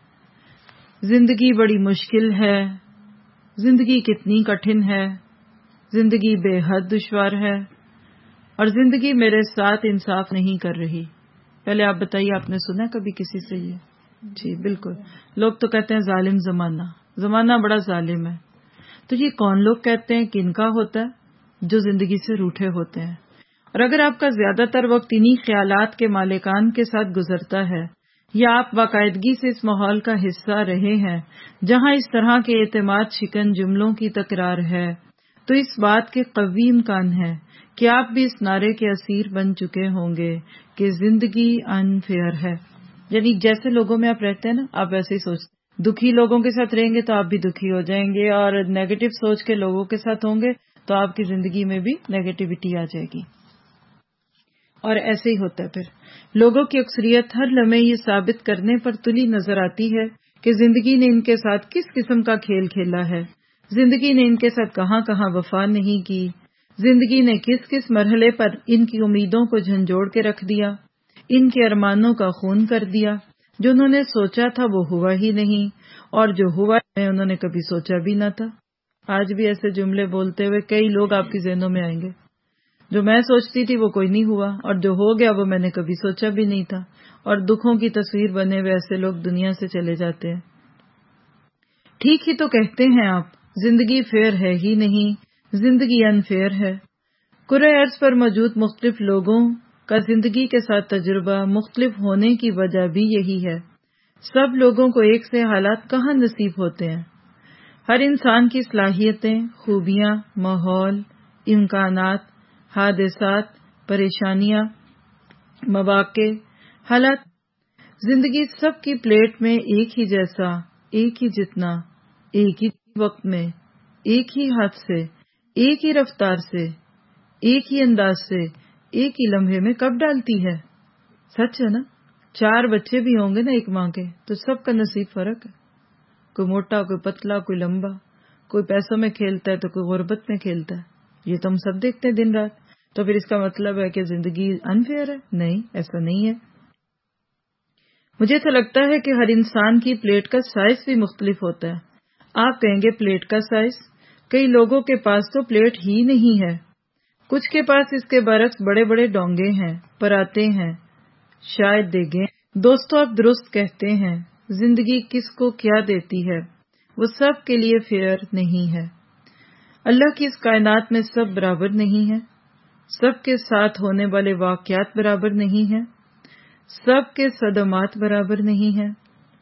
زندگی بڑی مشکل ہے، زندگی کتنی کٹھن ہے، زندگی بے حد دشوار ہے، اور زندگی میرے ساتھ انصاف نہیں کر رہی؟ پہلے آپ بتائیے، آپ نے سنا کبھی کسی سے یہ؟ جی بالکل، لوگ تو کہتے ہیں ظالم زمانہ، زمانہ بڑا ظالم ہے۔ تو یہ کون لوگ کہتے ہیں، کن کا ہوتا ہے؟ جو زندگی سے روٹھے ہوتے ہیں۔ اور اگر آپ کا زیادہ تر وقت انہی خیالات کے مالکان کے ساتھ گزرتا ہے، یا آپ باقاعدگی سے اس ماحول کا حصہ رہے ہیں جہاں اس طرح کے اعتماد شکن جملوں کی تکرار ہے، تو اس بات کے قوی امکان ہے کہ آپ بھی اس نعرے کے اسیر بن چکے ہوں گے کہ زندگی انفیئر ہے۔ یعنی جیسے لوگوں میں آپ رہتے ہیں نا، آپ ویسے ہی سوچتے ہیں۔ دکھی لوگوں کے ساتھ رہیں گے تو آپ بھی دکھی ہو جائیں گے، اور نیگیٹو سوچ کے لوگوں کے ساتھ ہوں گے تو آپ کی زندگی میں بھی نیگیٹیوٹی آ جائے گی۔ اور ایسے ہی ہوتا ہے پھر لوگوں کی اکثریت ہر لمحے یہ ثابت کرنے پر تلی نظر آتی ہے کہ زندگی نے ان کے ساتھ کس قسم کا کھیل کھیلا ہے، زندگی نے ان کے ساتھ کہاں کہاں وفا نہیں کی، زندگی نے کس کس مرحلے پر ان کی امیدوں کو جھنجھوڑ کے رکھ دیا، ان کے ارمانوں کا خون کر دیا۔ جو انہوں نے سوچا تھا وہ ہوا ہی نہیں، اور جو ہوا انہوں نے کبھی سوچا بھی نہ تھا۔ آج بھی ایسے جملے بولتے ہوئے کئی لوگ آپ کی ذہنوں میں آئیں گے، جو میں سوچتی تھی وہ کوئی نہیں ہوا، اور جو ہو گیا وہ میں نے کبھی سوچا بھی نہیں تھا، اور دکھوں کی تصویر بنے ہوئے ایسے لوگ دنیا سے چلے جاتے ہیں۔ ٹھیک ہی تو کہتے ہیں آپ، زندگی فیئر ہے ہی نہیں، زندگی انفیئر ہے۔ کرۂ ارض پر موجود مختلف لوگوں کا زندگی کے ساتھ تجربہ مختلف ہونے کی وجہ بھی یہی ہے۔ سب لوگوں کو ایک سے حالات کہاں نصیب ہوتے ہیں؟ ہر انسان کی صلاحیتیں، خوبیاں، ماحول، امکانات، حادثات، پریشانیاں، مواقع، حالات، زندگی سب کی پلیٹ میں ایک ہی جیسا، ایک ہی جتنا، ایک ہی وقت میں، ایک ہی ہاتھ سے، ایک ہی رفتار سے، ایک ہی انداز سے، ایک ہی لمحے میں کب ڈالتی ہے؟ سچ ہے نا؟ چار بچے بھی ہوں گے نا ایک ماں کے، تو سب کا نصیب فرق ہے۔ کوئی موٹا، کوئی پتلا، کوئی لمبا، کوئی پیسوں میں کھیلتا ہے تو کوئی غربت میں کھیلتا ہے۔ یہ تو ہم سب دیکھتے ہیں دن رات۔ تو پھر اس کا مطلب ہے کہ زندگی انفیئر ہے؟ نہیں، ایسا نہیں ہے۔ مجھے تو لگتا ہے کہ ہر انسان کی پلیٹ کا سائز بھی مختلف ہوتا ہے۔ آپ کہیں گے پلیٹ کا سائز؟ کئی لوگوں کے پاس تو پلیٹ ہی نہیں ہے، کچھ کے پاس اس کے برعکس بڑے بڑے ڈونگے ہیں، پراتے ہیں، شاید دیگیں۔ دوستو، آپ درست کہتے ہیں، زندگی کس کو کیا دیتی ہے وہ سب کے لیے فیئر نہیں ہے۔ اللہ کی اس کائنات میں سب برابر نہیں ہے، سب کے ساتھ ہونے والے واقعات برابر نہیں ہیں، سب کے صدمات برابر نہیں ہیں،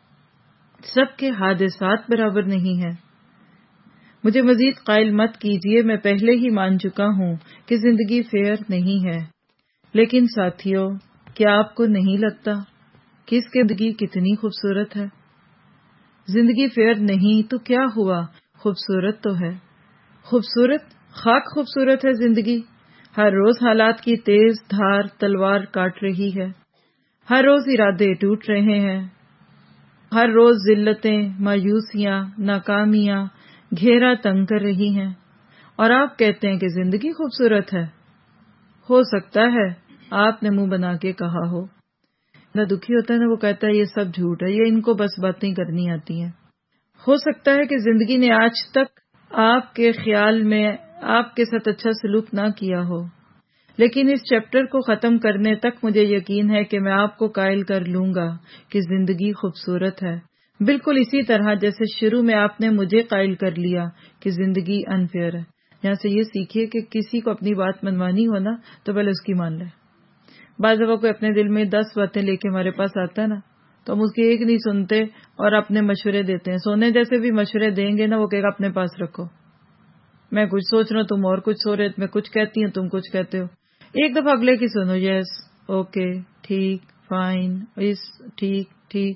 سب کے حادثات برابر نہیں ہیں۔ مجھے مزید قائل مت کیجیے، میں پہلے ہی مان چکا ہوں کہ زندگی فیئر نہیں ہے، لیکن ساتھیو، کیا آپ کو نہیں لگتا کہ اس کی زندگی کتنی خوبصورت ہے؟ زندگی فیئر نہیں تو کیا ہوا، خوبصورت تو ہے۔ خوبصورت خاک خوبصورت ہے زندگی، ہر روز حالات کی تیز دھار تلوار کاٹ رہی ہے، ہر روز ارادے ٹوٹ رہے ہیں، ہر روز ذلتیں، مایوسیاں، ناکامیاں گھیرا تنگ کر رہی ہیں، اور آپ کہتے ہیں کہ زندگی خوبصورت ہے۔ ہو سکتا ہے آپ نے منہ بنا کے کہا ہو۔ نہ دکھی ہوتا ہے نا، وہ کہتا ہے یہ سب جھوٹ ہے، یہ ان کو بس باتیں کرنی آتی ہیں۔ ہو سکتا ہے کہ زندگی نے آج تک آپ کے خیال میں آپ کے ساتھ اچھا سلوک نہ کیا ہو، لیکن اس چیپٹر کو ختم کرنے تک مجھے یقین ہے کہ میں آپ کو قائل کر لوں گا کہ زندگی خوبصورت ہے، بالکل اسی طرح جیسے شروع میں آپ نے مجھے قائل کر لیا کہ زندگی انفیئر ہے۔ یہاں سے یہ سیکھیے کہ کسی کو اپنی بات منوانی ہو نا تو پہلے اس کی مان لے۔ بعض دفعہ کوئی اپنے دل میں دس باتیں لے کے ہمارے پاس آتا ہے نا، تو ہم اس کی ایک نہیں سنتے اور اپنے مشورے دیتے ہیں۔ سونے جیسے بھی مشورے دیں گے نا، وہ کہے گا اپنے پاس رکھو، میں کچھ سوچ رہا ہوں تم اور کچھ سو رہے، میں کچھ کہتی ہوں تم کچھ کہتے ہو۔ ایک دفعہ اگلے کی سنو، یس اوکے ٹھیک فائن، اس ٹھیک ٹھیک۔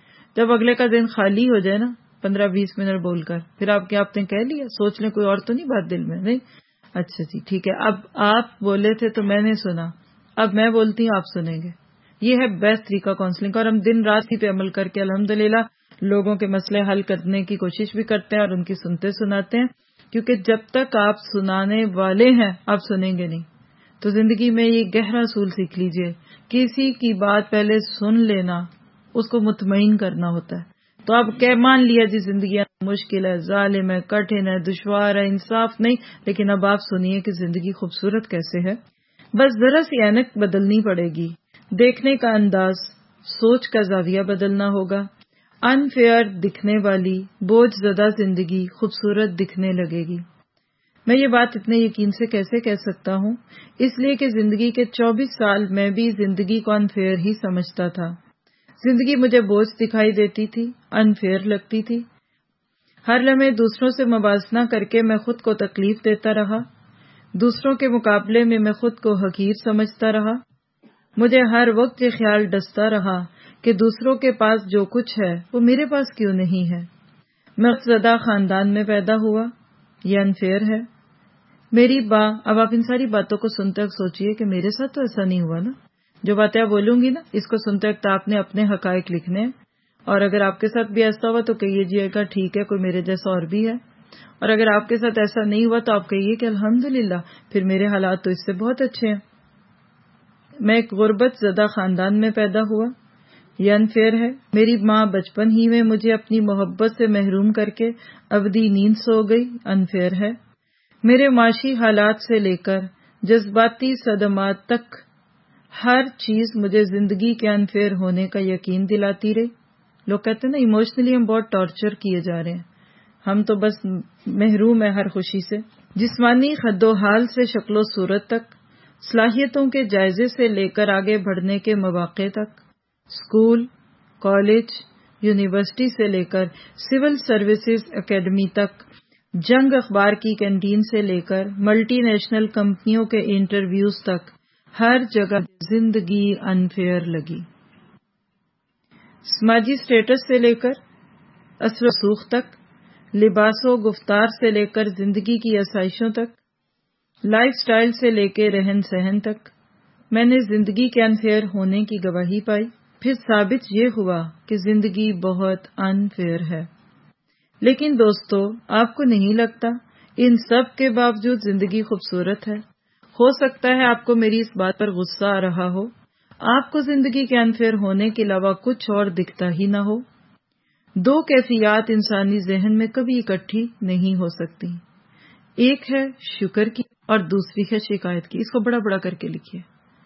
جب اگلے کا دن خالی ہو جائے نا پندرہ بیس منٹ بول کر، پھر آپ کیا آپ نے کہہ لیا، سوچ لیں کوئی اور تو نہیں بات دل میں، نہیں اچھا جی ٹھیک ہے، اب آپ بولے تھے تو میں نے سنا، اب میں بولتی ہوں آپ سنیں گے۔ یہ ہے بیسٹ طریقہ کاؤنسلنگ کا، اور ہم دن رات ہی پہ عمل کر کے الحمدللہ لوگوں کے مسئلے حل کرنے کی کوشش بھی کرتے ہیں اور ان کی سنتے سناتے ہیں، کیونکہ جب تک آپ سنانے والے ہیں آپ سنیں گے نہیں۔ تو زندگی میں یہ گہرا اصول سیکھ لیجئے، کسی کی بات پہلے سن لینا، اس کو مطمئن کرنا ہوتا ہے۔ تو اب کیا مان لیا جی زندگی مشکل ہے، ظالم ہے، کٹھن ہے، دشوار ہے، انصاف نہیں، لیکن اب آپ سنیے کہ زندگی خوبصورت کیسے ہے۔ بس ذرا سی اینک بدلنی پڑے گی، دیکھنے کا انداز، سوچ کا زاویہ بدلنا ہوگا۔ انفیئر دکھنے والی بوجھ زدہ زندگی خوبصورت دکھنے لگے گی۔ میں یہ بات اتنے یقین سے کیسے کہہ سکتا ہوں؟ اس لیے کہ زندگی کے چوبیس سال میں بھی زندگی کو انفیئر ہی سمجھتا تھا۔ زندگی مجھے بوجھ دکھائی دیتی تھی، انفیئر لگتی تھی۔ ہر لمحے دوسروں سے موازنہ کر کے میں خود کو تکلیف دیتا رہا، دوسروں کے مقابلے میں میں خود کو حقیر سمجھتا رہا۔ مجھے ہر وقت یہ خیال ڈستا رہا کہ دوسروں کے پاس جو کچھ ہے وہ میرے پاس کیوں نہیں ہے۔ میں زدہ خاندان میں پیدا ہوا، یہ انفیئر ہے۔ میری ماں، اب آپ ان ساری باتوں کو سنتے وقت سوچئے کہ میرے ساتھ تو ایسا نہیں ہوا نا۔ جو باتیں آپ بولوں گی نا، اس کو سنتے وقت آپ نے اپنے حقائق لکھنے ہیں، اور اگر آپ کے ساتھ بھی ایسا ہوا تو کہیے جی گا ٹھیک ہے، کوئی میرے جیسا اور بھی ہے، اور اگر آپ کے ساتھ ایسا نہیں ہوا تو آپ کہیے کہ الحمدللہ پھر میرے حالات تو اس سے بہت اچھے ہیں۔ میں ایک غربت زدہ خاندان میں پیدا ہوا، یہ انفیئر ہے۔ میری ماں بچپن ہی میں مجھے اپنی محبت سے محروم کر کے ابدی نیند سو گئی، انفیئر ہے۔ میرے معاشی حالات سے لے کر جذباتی صدمات تک ہر چیز مجھے زندگی کے انفیئر ہونے کا یقین دلاتی رہی۔ لوگ کہتے ہیں نا ایموشنلی ہم بہت ٹارچر کیے جا رہے ہیں، ہم تو بس محروم ہیں ہر خوشی سے۔ جسمانی خد و حال سے شکل و صورت تک، صلاحیتوں کے جائزے سے لے کر آگے بڑھنے کے مواقع تک، اسکول، کالج، یونیورسٹی سے لے کر سول سروسز اکیڈمی تک، جنگ اخبار کی کینٹین سے لے کر ملٹی نیشنل کمپنیوں کے انٹرویوز تک، ہر جگہ زندگی انفیئر لگی۔ سماجی سٹیٹس سے لے کر اثر و رسوخ تک، لباس و گفتار سے لے کر زندگی کی آسائشوں تک، لائف سٹائل سے لے کے رہن سہن تک، میں نے زندگی کے انفیئر ہونے کی گواہی پائی۔ پھر ثابت یہ ہوا کہ زندگی بہت انفیئر ہے۔ لیکن دوستو، آپ کو نہیں لگتا ان سب کے باوجود زندگی خوبصورت ہے؟ ہو سکتا ہے آپ کو میری اس بات پر غصہ آ رہا ہو، آپ کو زندگی کے انفیئر ہونے کے علاوہ کچھ اور دکھتا ہی نہ ہو۔ دو کیفیات انسانی ذہن میں کبھی اکٹھی نہیں ہو سکتی، ایک ہے شکر کی اور دوسری ہے شکایت کی۔ اس کو بڑا بڑا کر کے لکھیے،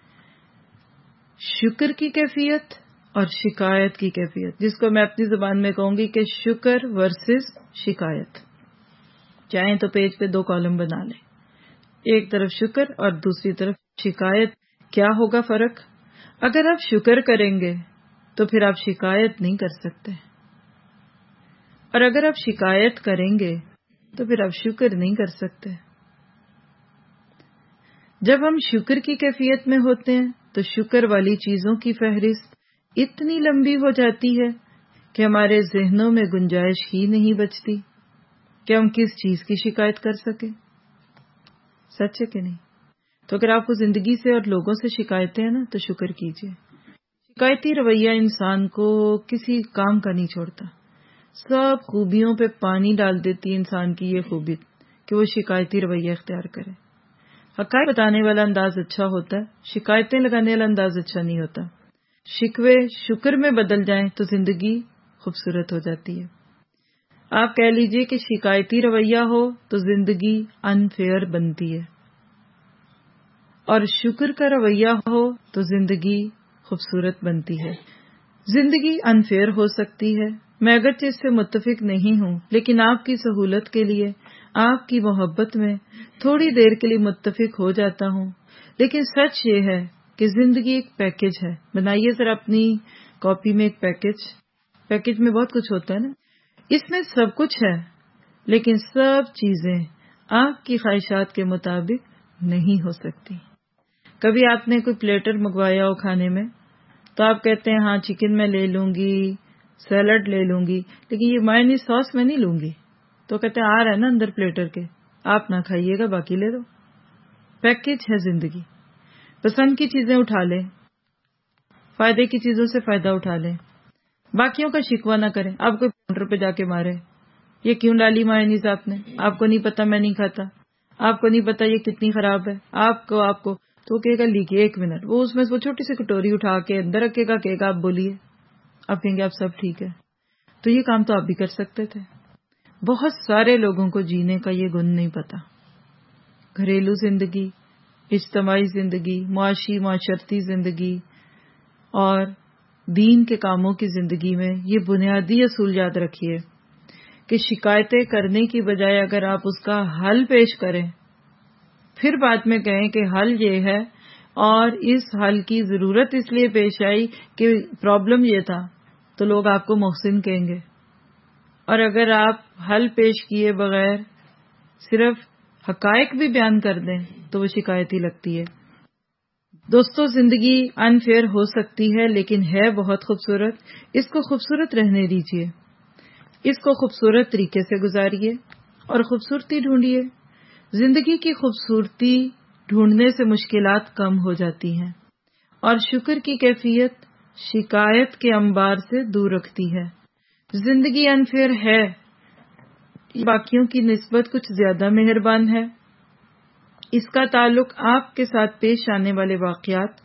شکر کی کیفیت اور شکایت کی کیفیت، جس کو میں اپنی زبان میں کہوں گی کہ شکر ورسز شکایت۔ چاہیں تو پیج پہ دو کالم بنا لیں، ایک طرف شکر اور دوسری طرف شکایت۔ کیا ہوگا فرق؟ اگر آپ شکر کریں گے تو پھر آپ شکایت نہیں کر سکتے، اور اگر آپ شکایت کریں گے تو پھر آپ شکر نہیں کر سکتے۔ جب ہم شکر کی کیفیت میں ہوتے ہیں تو شکر والی چیزوں کی فہرست اتنی لمبی ہو جاتی ہے کہ ہمارے ذہنوں میں گنجائش ہی نہیں بچتی کہ ہم کس چیز کی شکایت کر سکیں۔ سچ ہے کہ نہیں؟ تو اگر آپ کو زندگی سے اور لوگوں سے شکایتیں ہیں نا تو شکر کیجئے۔ شکایتی رویہ انسان کو کسی کام کا نہیں چھوڑتا. سب خوبیوں پہ پانی ڈال دیتی ہے انسان کی یہ خوبی کہ وہ شکایتی رویہ اختیار کرے. حقائق بتانے والا انداز اچھا ہوتا ہے، شکایتیں لگانے والا انداز اچھا نہیں ہوتا. شکوے شکر میں بدل جائیں تو زندگی خوبصورت ہو جاتی ہے. آپ کہہ لیجئے کہ شکایتی رویہ ہو تو زندگی انفیئر بنتی ہے، اور شکر کا رویہ ہو تو زندگی خوبصورت بنتی ہے. زندگی انفیئر ہو سکتی ہے، میں اگرچہ اس سے متفق نہیں ہوں، لیکن آپ کی سہولت کے لیے، آپ کی محبت میں تھوڑی دیر کے لیے متفق ہو جاتا ہوں. لیکن سچ یہ ہے کہ زندگی ایک پیکج ہے. بنائیے ذرا اپنی کاپی میں ایک پیکج. پیکج میں بہت کچھ ہوتا ہے نا، اس میں سب کچھ ہے، لیکن سب چیزیں آپ کی خواہشات کے مطابق نہیں ہو سکتی. کبھی آپ نے کوئی پلیٹر منگوایا ہو کھانے میں تو آپ کہتے ہیں ہاں چکن میں لے لوں گی، سیلڈ لے لوں گی، لیکن یہ مایونیز ساس میں نہیں لوں گی. تو کہتے ہیں آ رہا ہے نا اندر پلیٹر کے، آپ نہ کھائیے گا، باقی لے دو. پیکج ہے زندگی. پسند کی چیزیں اٹھا لیں، فائدے کی چیزوں سے فائدہ اٹھا لیں، باقیوں کا شکوہ نہ کریں. آپ کو کاؤنٹر پہ جا کے مارے یہ کیوں ڈالی مایونیز آپ نے، آپ کو نہیں پتا میں نہیں کھاتا، آپ کو نہیں پتا یہ کتنی خراب ہے، آپ کو آپ کو تو کہے گا لیجیے ایک منٹ، وہ اس میں وہ چھوٹی سی کٹوری اٹھا کے اندر رکھے گا، کہے گا آپ بولیے، آپ کہیں گے آپ سب ٹھیک ہے. تو یہ کام تو آپ بھی کر سکتے تھے. بہت سارے لوگوں کو جینے کا یہ گن نہیں پتا. گھریلو زندگی، اجتماعی زندگی، معاشی معاشرتی زندگی اور دین کے کاموں کی زندگی میں یہ بنیادی اصول یاد رکھیے کہ شکایتیں کرنے کی بجائے اگر آپ اس کا حل پیش کریں، پھر بعد میں کہیں کہ حل یہ ہے اور اس حل کی ضرورت اس لیے پیش آئی کہ پرابلم یہ تھا، تو لوگ آپ کو محسن کہیں گے. اور اگر آپ حل پیش کیے بغیر صرف حقائق بھی بیان کر دیں تو وہ شکایتی لگتی ہے. دوستو، زندگی انفیئر ہو سکتی ہے لیکن ہے بہت خوبصورت. اس کو خوبصورت رہنے دیجیے، اس کو خوبصورت طریقے سے گزاریے اور خوبصورتی ڈھونڈیے. زندگی کی خوبصورتی ڈھونڈنے سے مشکلات کم ہو جاتی ہیں اور شکر کی کیفیت شکایت کے انبار سے دور رکھتی ہے. زندگی انفیئر ہے، باقیوں کی نسبت کچھ زیادہ مہربان ہے. اس کا تعلق آپ کے ساتھ پیش آنے والے واقعات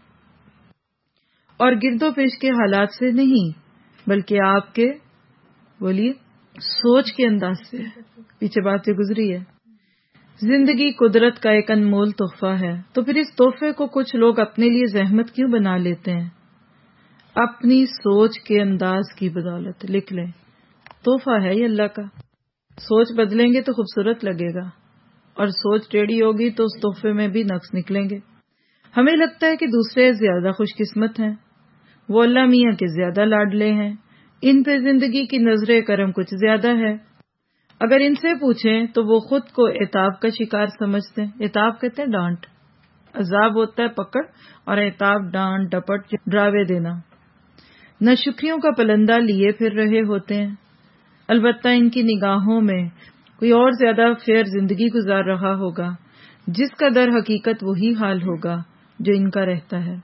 اور گرد و پیش کے حالات سے نہیں، بلکہ آپ کے بولیے سوچ کے انداز سے. پیچھے بات سے گزری ہے. زندگی قدرت کا ایک انمول تحفہ ہے، تو پھر اس تحفے کو کچھ لوگ اپنے لیے زحمت کیوں بنا لیتے ہیں؟ اپنی سوچ کے انداز کی بدولت لکھ لیں، تحفہ ہے یہ اللہ کا. سوچ بدلیں گے تو خوبصورت لگے گا، اور سوچ ٹیڑھی ہوگی تو اس تحفے میں بھی نقص نکلیں گے. ہمیں لگتا ہے کہ دوسرے زیادہ خوش قسمت ہیں، وہ اللہ میاں کے زیادہ لاڈلے ہیں، ان پہ زندگی کی نظر کرم کچھ زیادہ ہے. اگر ان سے پوچھیں تو وہ خود کو عتاب کا شکار سمجھتے ہیں. عتاب کہتے ہیں ڈانٹ، عذاب ہوتا ہے پکڑ، اور عتاب ڈانٹ ڈپٹ ڈراوے دینا. ناشکریوں کا پلندہ لیے پھر رہے ہوتے ہیں. البتہ ان کی نگاہوں میں کوئی اور زیادہ فیئر زندگی گزار رہا ہوگا، جس کا در حقیقت وہی حال ہوگا جو ان کا رہتا ہے.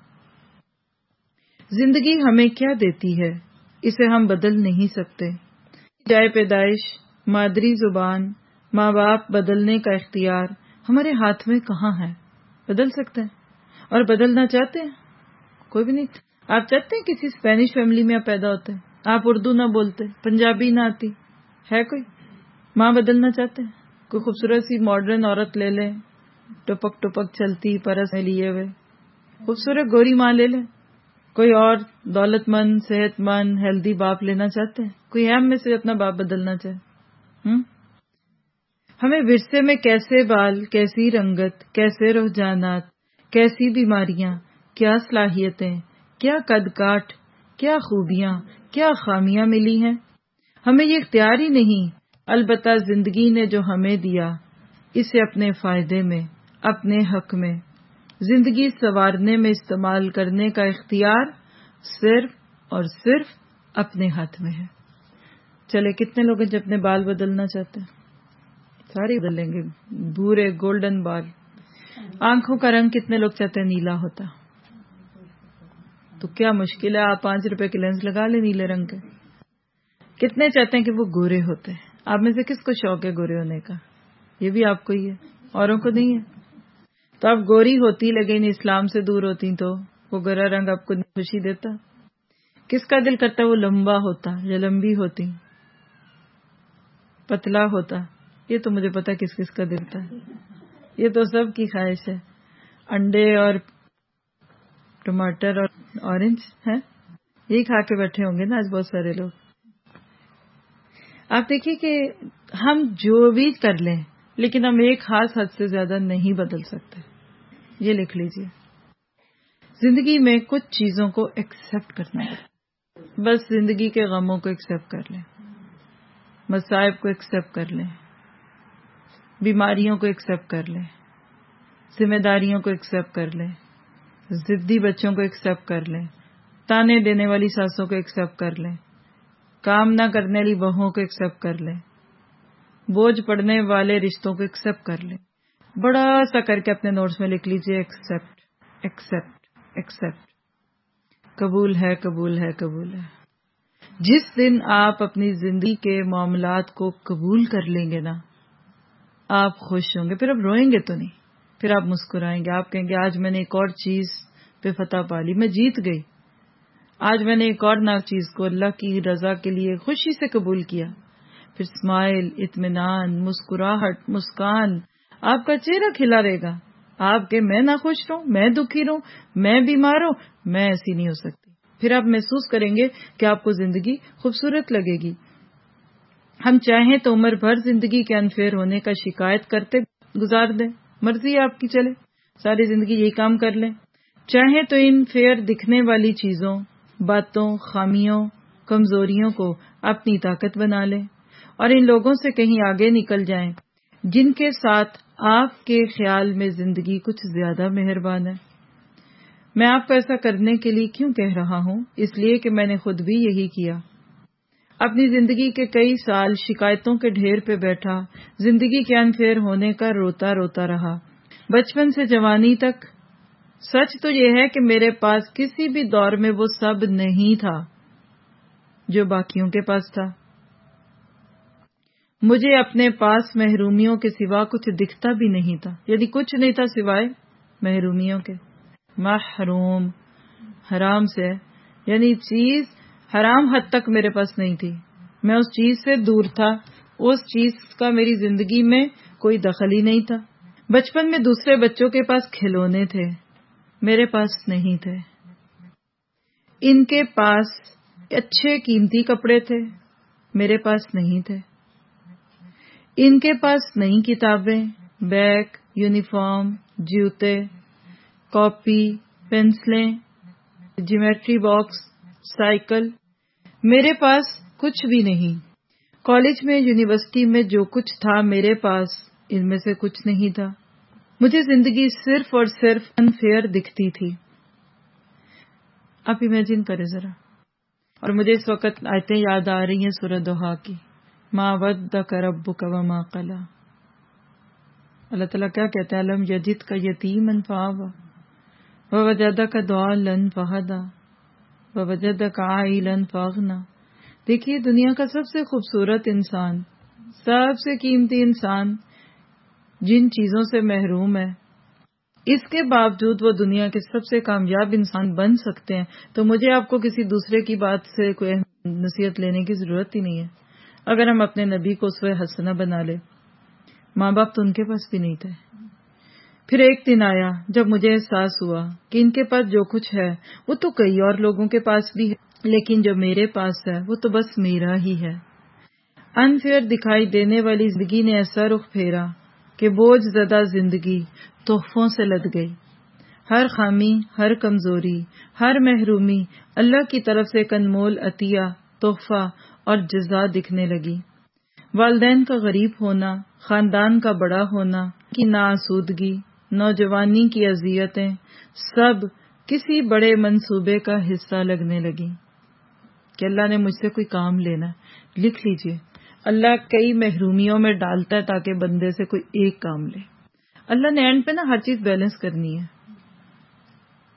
زندگی ہمیں کیا دیتی ہے اسے ہم بدل نہیں سکتے. جائے پیدائش، مادری زبان، ماں باپ بدلنے کا اختیار ہمارے ہاتھ میں کہاں ہے؟ بدل سکتے ہیں اور بدلنا چاہتے ہیں؟ کوئی بھی نہیں. آپ چاہتے ہیں کسی اسپینش فیملی میں آپ پیدا ہوتے ہیں، آپ اردو نہ بولتے، پنجابی نہ آتی، ہے کوئی؟ ماں بدلنا چاہتے ہیں؟ کوئی خوبصورت سی ماڈرن عورت لے لیں، ٹپک ٹپک چلتی، پرس میں لیے ہوئے خوبصورت گوری ماں لے لیں. کوئی اور دولت مند، صحت مند، ہیلدی باپ لینا چاہتے ہیں؟ کوئی ہم میں سے اپنا باپ بدلنا چاہے؟ ہم ہمیں ورثے میں کیسے بال، کیسی رنگت، کیسے رجحانات، کیسی بیماریاں، کیا صلاحیتیں، کیا قد کاٹ، کیا خوبیاں، کیا خامیاں ملی ہیں، ہمیں یہ اختیار ہی نہیں. البتہ زندگی نے جو ہمیں دیا اسے اپنے فائدے میں، اپنے حق میں، زندگی سنوارنے میں استعمال کرنے کا اختیار صرف اور صرف اپنے ہاتھ میں ہے. چلے کتنے لوگ ہیں جو اپنے بال بدلنا چاہتے ہیں؟ سارے بدل لیں گے، بھورے گولڈن بال. آنکھوں کا رنگ کتنے لوگ چاہتے ہیں نیلا ہوتا؟ تو کیا مشکل ہے، آپ پانچ روپے کے لینس لگا لیں نیلے رنگ کے. کتنے چاہتے ہیں کہ وہ گورے ہوتے ہیں؟ آپ میں سے کس کو شوق ہے گورے ہونے کا؟ یہ بھی آپ کو ہی ہے، اوروں کو نہیں ہے. تو آپ گوری ہوتی لیکن اسلام سے دور ہوتی تو وہ گورا رنگ آپ کو خوشی دیتا. کس کا دل کرتا وہ لمبا ہوتا یا لمبی ہوتی، پتلا ہوتا؟ یہ تو مجھے پتا کس کس کا دل تھا. یہ تو سب کی خواہش ہے. انڈے اور ٹماٹر اور اورنج ہے، یہی کھا کے بیٹھے ہوں گے نا آج بہت سارے لوگ. آپ دیکھیے کہ ہم جو بھی کر لیں لیکن ہم ایک خاص حد سے زیادہ نہیں بدل سکتے. یہ لکھ لیجئے، زندگی میں کچھ چیزوں کو ایکسپٹ کرنا ہے. بس زندگی کے غموں کو ایکسپٹ کر لیں، مصائب کو ایکسپٹ کر لیں، بیماریوں کو ایکسپٹ کر لیں، ذمہ داریوں کو ایکسپٹ کر لیں، ضدی بچوں کو ایکسپٹ کر لیں، تانے دینے والی ساسوں کو ایکسپٹ کر لیں، کام نہ کرنے والی بہووں کو ایکسپٹ کر لیں، بوجھ پڑنے والے رشتوں کو ایکسپٹ کر لیں. بڑا سا کر کے اپنے نوٹس میں لکھ لیجئے، ایکسپٹ ایکسپٹ ایکسپٹ. قبول ہے قبول ہے قبول ہے. جس دن آپ اپنی زندگی کے معاملات کو قبول کر لیں گے نا، آپ خوش ہوں گے. پھر آپ روئیں گے تو نہیں، پھر آپ مسکرائیں گے. آپ کہیں گے آج میں نے ایک اور چیز پہ فتح پا لی، میں جیت گئی. آج میں نے ایک اور نہ چیز کو اللہ کی رضا کے لیے خوشی سے قبول کیا. پھر اسمائل، اطمینان، مسکراہٹ، مسکان، آپ کا چہرہ کھلا رہے گا. آپ کے میں نہ خوش رہوں، میں دکھی رہوں، میں بیمار ہوں، میں ایسی نہیں ہو سکتی. پھر آپ محسوس کریں گے کہ آپ کو زندگی خوبصورت لگے گی. ہم چاہیں تو عمر بھر زندگی کے انفیئر ہونے کا شکایت کرتے گزار دیں، مرضی ہے آپ کی، چلے ساری زندگی یہی کام کر لیں. چاہیں تو ان فیئر دکھنے والی چیزوں، باتوں، خامیوں، کمزوریوں کو اپنی طاقت بنا لیں اور ان لوگوں سے کہیں آگے نکل جائیں جن کے ساتھ آپ کے خیال میں زندگی کچھ زیادہ مہربان ہے. میں آپ کو ایسا کرنے کے لیے کیوں کہہ رہا ہوں؟ اس لیے کہ میں نے خود بھی یہی کیا. اپنی زندگی کے کئی سال شکایتوں کے ڈھیر پہ بیٹھا، زندگی کے انفیئر ہونے کا روتا روتا رہا، بچپن سے جوانی تک. سچ تو یہ ہے کہ میرے پاس کسی بھی دور میں وہ سب نہیں تھا جو باقیوں کے پاس تھا. مجھے اپنے پاس محرومیوں کے سوا کچھ دکھتا بھی نہیں تھا، یعنی کچھ نہیں تھا سوائے محرومیوں کے. محروم حرام سے، یعنی چیز حرام حد تک میرے پاس نہیں تھی. میں اس چیز سے دور تھا، اس چیز کا میری زندگی میں کوئی دخل ہی نہیں تھا. بچپن میں دوسرے بچوں کے پاس کھلونے تھے، میرے پاس نہیں تھے. ان کے پاس اچھے قیمتی کپڑے تھے، میرے پاس نہیں تھے. ان کے پاس نئی کتابیں، بیگ، یونیفارم، جوتے، کاپی، پنسلیں، جیومیٹری باکس، سائیکل. میرے پاس کچھ بھی نہیں. کالج میں، یونیورسٹی میں جو کچھ تھا میرے پاس ان میں سے کچھ نہیں تھا. مجھے زندگی صرف اور صرف انفیئر دکھتی تھی. آپ امیجن کریں ذرا. اور مجھے اس وقت آیتیں یاد آ رہی ہیں سورہ دوحہ کی، ما ودک ربک وما قلی. اللہ تعالیٰ کیا کہتے ہیں؟ الم یجدک یتیما فآوی ووجدک ضالا فہدی ووجدک عائلا فاغنی. دیکھیے دنیا کا سب سے خوبصورت انسان، سب سے قیمتی انسان جن چیزوں سے محروم ہے، اس کے باوجود وہ دنیا کے سب سے کامیاب انسان بن سکتے ہیں. تو مجھے آپ کو کسی دوسرے کی بات سے کوئی نصیحت لینے کی ضرورت ہی نہیں ہے. اگر ہم اپنے نبی کو اسوہ حسنہ بنا لے، ماں باپ تو ان کے پاس بھی نہیں تھے. پھر ایک دن آیا جب مجھے احساس ہوا کہ ان کے پاس جو کچھ ہے وہ تو کئی اور لوگوں کے پاس بھی ہے، لیکن جو میرے پاس ہے وہ تو بس میرا ہی ہے. انفیئر دکھائی دینے والی زندگی نے ایسا رخ پھیرا کہ بوجھ زدہ زندگی تحفوں سے لد گئی. ہر خامی، ہر کمزوری، ہر محرومی اللہ کی طرف سے ایک انمول عطیہ، تحفہ اور جزا دکھنے لگی. والدین کا غریب ہونا، خاندان کا بڑا ہونا کی ناآسودگی، نوجوانی کی اذیتیں، سب کسی بڑے منصوبے کا حصہ لگنے لگی کہ اللہ نے مجھ سے کوئی کام لینا ہے. لکھ لیجئے، اللہ کئی محرومیوں میں ڈالتا ہے تاکہ بندے سے کوئی ایک کام لے. اللہ نے اینڈ پہ نا ہر چیز بیلنس کرنی ہے.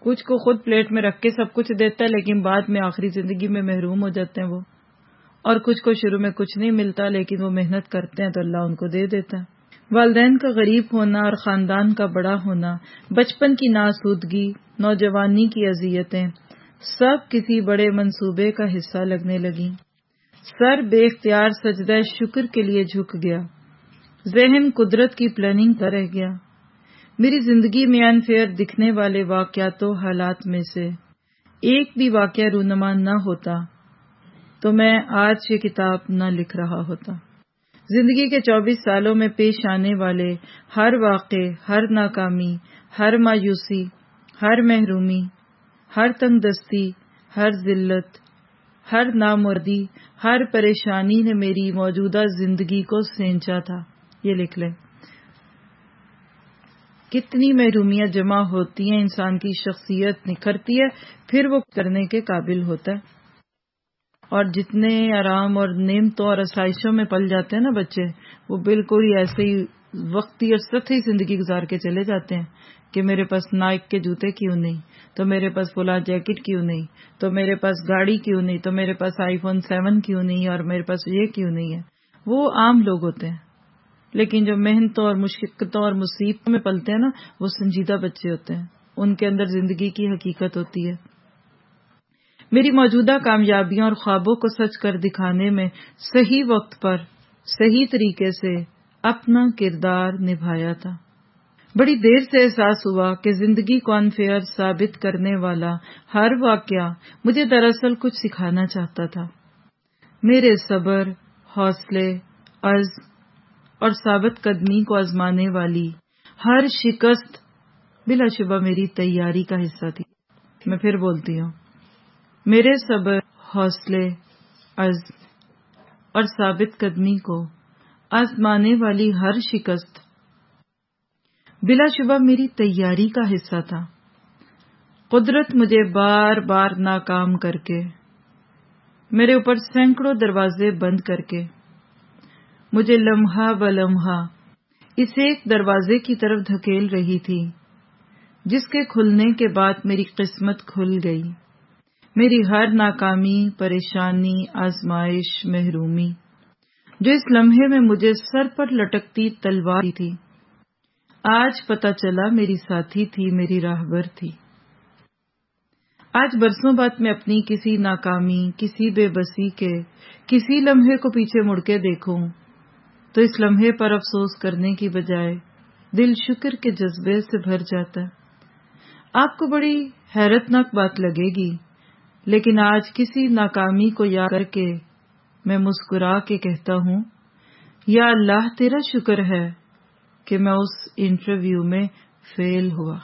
کچھ کو خود پلیٹ میں رکھ کے سب کچھ دیتا ہے لیکن بعد میں آخری زندگی میں محروم ہو جاتے ہیں وہ، اور کچھ کو شروع میں کچھ نہیں ملتا لیکن وہ محنت کرتے ہیں تو اللہ ان کو دے دیتا ہے۔ والدین کا غریب ہونا اور خاندان کا بڑا ہونا، بچپن کی ناسودگی، نوجوانی کی اذیتیں، سب کسی بڑے منصوبے کا حصہ لگنے لگیں۔ سر بے اختیار سجدہ شکر کے لیے جھک گیا، ذہن قدرت کی پلاننگ کر رہ گیا۔ میری زندگی میں انفیئر دکھنے والے واقعات و حالات میں سے ایک بھی واقعہ رونما نہ ہوتا تو میں آج یہ کتاب نہ لکھ رہا ہوتا۔ زندگی کے چوبیس سالوں میں پیش آنے والے ہر واقع، ہر ناکامی، ہر مایوسی، ہر محرومی، ہر تنگ دستی، ہر ذلت، ہر نامردی، ہر پریشانی نے میری موجودہ زندگی کو سینچا تھا۔ یہ لکھ لیں، کتنی محرومیاں جمع ہوتی ہیں، انسان کی شخصیت نکھرتی ہے، پھر وہ کرنے کے قابل ہوتا ہے۔ اور جتنے آرام اور نعمتوں اور آسائشوں میں پل جاتے ہیں نا بچے، وہ بالکل ہی ایسے ہی وقتی اور سطحی زندگی گزار کے چلے جاتے ہیں کہ میرے پاس نائک کے جوتے کیوں نہیں، تو میرے پاس فلاں جیکٹ کیوں نہیں، تو میرے پاس گاڑی کیوں نہیں، تو میرے پاس آئی فون سیون کیوں نہیں، اور میرے پاس یہ کیوں نہیں ہے۔ وہ عام لوگ ہوتے ہیں، لیکن جو محنتوں اور مشقتوں اور مصیبتوں میں پلتے ہیں نا، وہ سنجیدہ بچے ہوتے ہیں، ان کے اندر زندگی کی حقیقت ہوتی ہے۔ میری موجودہ کامیابیوں اور خوابوں کو سچ کر دکھانے میں صحیح وقت پر صحیح طریقے سے اپنا کردار نبھایا تھا۔ بڑی دیر سے احساس ہوا کہ زندگی کو انفیئر ثابت کرنے والا ہر واقعہ مجھے دراصل کچھ سکھانا چاہتا تھا۔ میرے صبر، حوصلے، عزم اور ثابت قدمی کو آزمانے والی ہر شکست بلا شبہ میری تیاری کا حصہ تھی۔ میں پھر بولتی ہوں، میرے صبر، حوصلے، عزم اور ثابت قدمی کو آزمانے والی ہر شکست بلا شبہ میری تیاری کا حصہ تھا۔ قدرت مجھے بار بار ناکام کر کے، میرے اوپر سینکڑوں دروازے بند کر کے، مجھے لمحہ بلمحہ اس ایک دروازے کی طرف دھکیل رہی تھی جس کے کھلنے کے بعد میری قسمت کھل گئی۔ میری ہر ناکامی، پریشانی، آزمائش، محرومی جو اس لمحے میں مجھے سر پر لٹکتی تلوار تھی، آج پتہ چلا میری ساتھی تھی، میری راہبر تھی۔ آج برسوں بعد میں اپنی کسی ناکامی، کسی بے بسی کے کسی لمحے کو پیچھے مڑ کے دیکھوں تو اس لمحے پر افسوس کرنے کی بجائے دل شکر کے جذبے سے بھر جاتا ہے۔ آپ کو بڑی حیرت ناک بات لگے گی، لیکن آج کسی ناکامی کو یاد کر کے میں مسکرا کے کہتا ہوں، یا اللہ تیرا شکر ہے کہ میں اس انٹرویو میں فیل ہوا۔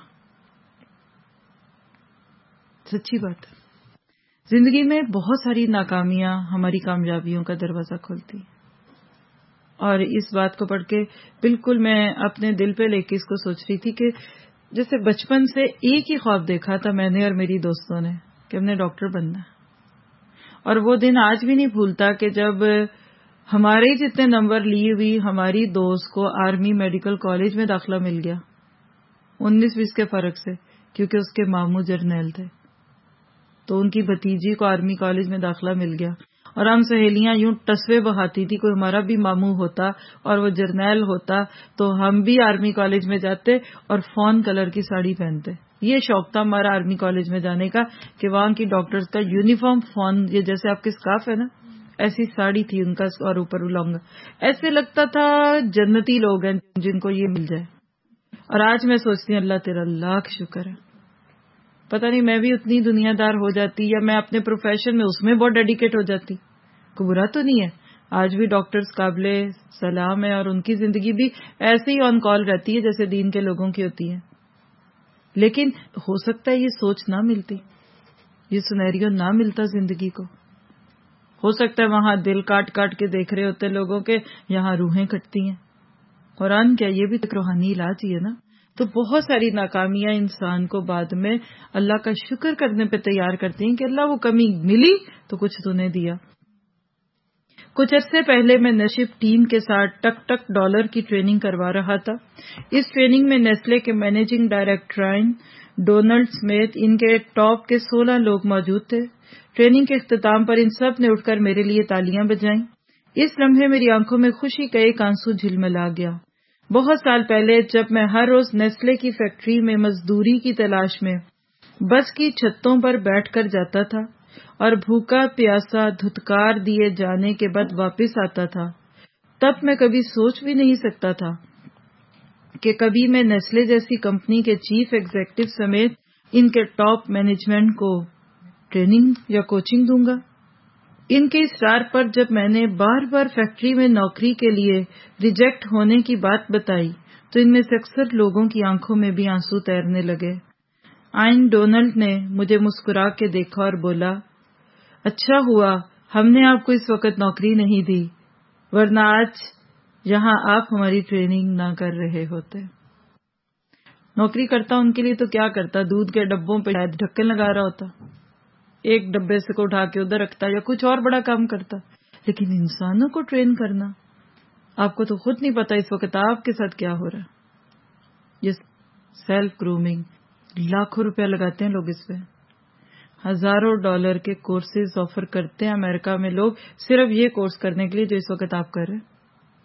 سچی بات ہے، زندگی میں بہت ساری ناکامیاں ہماری کامیابیوں کا دروازہ کھولتی ہیں، اور اس بات کو پڑھ کے بالکل میں اپنے دل پہ لے کے اس کو سوچ رہی تھی کہ جیسے بچپن سے ایک ہی خواب دیکھا تھا میں نے اور میری دوستوں نے کہ ہم نے ڈاکٹر بننا ہے، اور وہ دن آج بھی نہیں بھولتا کہ جب ہمارے ہی جتنے نمبر لیے ہوئی ہماری دوست کو آرمی میڈیکل کالج میں داخلہ مل گیا، انیس بیس کے فرق سے، کیونکہ اس کے ماموں جرنیل تھے، تو ان کی بھتیجی کو آرمی کالج میں داخلہ مل گیا، اور ہم سہیلیاں یوں ٹسوے بہاتی تھی، کوئی ہمارا بھی ماموں ہوتا اور وہ جرنیل ہوتا تو ہم بھی آرمی کالج میں جاتے اور فون کلر کی ساڑی پہنتے۔ یہ شوق تھا ہمارا آرمی کالج میں جانے کا کہ وہاں کی ڈاکٹرز کا یونیفارم فون، یہ جیسے آپ کے اسکارف ہے نا، ایسی ساڑی تھی ان کا، اور اوپر لانگا، ایسے لگتا تھا جنتی لوگ ہیں جن کو یہ مل جائے۔ اور آج میں سوچتی ہوں اللہ تیرا لاکھ شکر ہے، پتہ نہیں میں بھی اتنی دنیا دار ہو جاتی یا میں اپنے پروفیشن میں اس میں بہت ڈیڈیکیٹ ہو جاتی۔ کوئی برا تو نہیں ہے، آج بھی ڈاکٹرز قابل سلام ہے اور ان کی زندگی بھی ایسے ہی آن کال رہتی ہے جیسے دین کے لوگوں کی ہوتی ہے، لیکن ہو سکتا ہے یہ سوچ نہ ملتی، یہ سینیریو نہ ملتا زندگی کو، ہو سکتا ہے وہاں دل کاٹ کاٹ کے دیکھ رہے ہوتے لوگوں کے، یہاں روحیں کٹتی ہیں۔ قرآن کیا یہ بھی ایک روحانی علاج ہی ہے نا۔ تو بہت ساری ناکامیاں انسان کو بعد میں اللہ کا شکر کرنے پہ تیار کرتی ہیں کہ اللہ وہ کمی ملی تو کچھ تو نے دیا۔ کچھ عرصے پہلے میں نشپ ٹیم کے ساتھ ٹک ٹک ڈالر کی ٹریننگ کروا رہا تھا. اس ٹریننگ میں نیسلے کے مینیجنگ ڈائریکٹرائن ڈونلڈ سمیت ان کے ٹاپ کے سولہ لوگ موجود تھے. ٹریننگ کے اختتام پر ان سب نے اٹھ کر میرے لیے تالیاں بجائیں. اس لمحے میری آنکھوں میں خوشی کا ایک آنسو جھلملا گیا. بہت سال پہلے جب میں ہر روز نیسلے کی فیکٹری میں مزدوری کی تلاش میں بس کی چھتوں پر بیٹھ کر جاتا تھا اور بھوکا پیاسا دھتکار دیے جانے کے بعد واپس آتا تھا، تب میں کبھی سوچ بھی نہیں سکتا تھا کہ کبھی میں نیسلے جیسی کمپنی کے چیف ایگزیکٹو سمیت ان کے ٹاپ مینجمنٹ کو ٹریننگ یا کوچنگ دوں گا. ان کے اصرار پر جب میں نے بار بار فیکٹری میں نوکری کے لیے ریجیکٹ ہونے کی بات بتائی تو ان میں سے اکثر لوگوں کی آنکھوں میں بھی آنسو تیرنے لگے. آئن ڈونلڈ نے مجھے مسکرا کے دیکھا اور بولا، اچھا ہوا ہم نے آپ کو اس وقت نوکری نہیں دی، ورنہ آج یہاں آپ ہماری ٹریننگ نہ کر رہے ہوتے. نوکری کرتا ان کے لیے تو کیا کرتا، دودھ کے ڈبوں پہ شاید ڈھکن لگا رہا ہوتا، ایک ڈبے سے کو اٹھا کے ادھر رکھتا یا کچھ اور بڑا کام کرتا. لیکن انسانوں کو ٹرین کرنا، آپ کو تو خود نہیں پتا اس وقت آپ کے ساتھ کیا ہو رہا ہے. یہ سیلف گرومنگ، لاکھوں روپیہ لگاتے ہیں لوگ اس پہ، ہزاروں ڈالر کے کورسز آفر کرتے ہیں امریکہ میں لوگ صرف یہ کورس کرنے کے لیے جو اس وقت آپ کر رہے ہیں.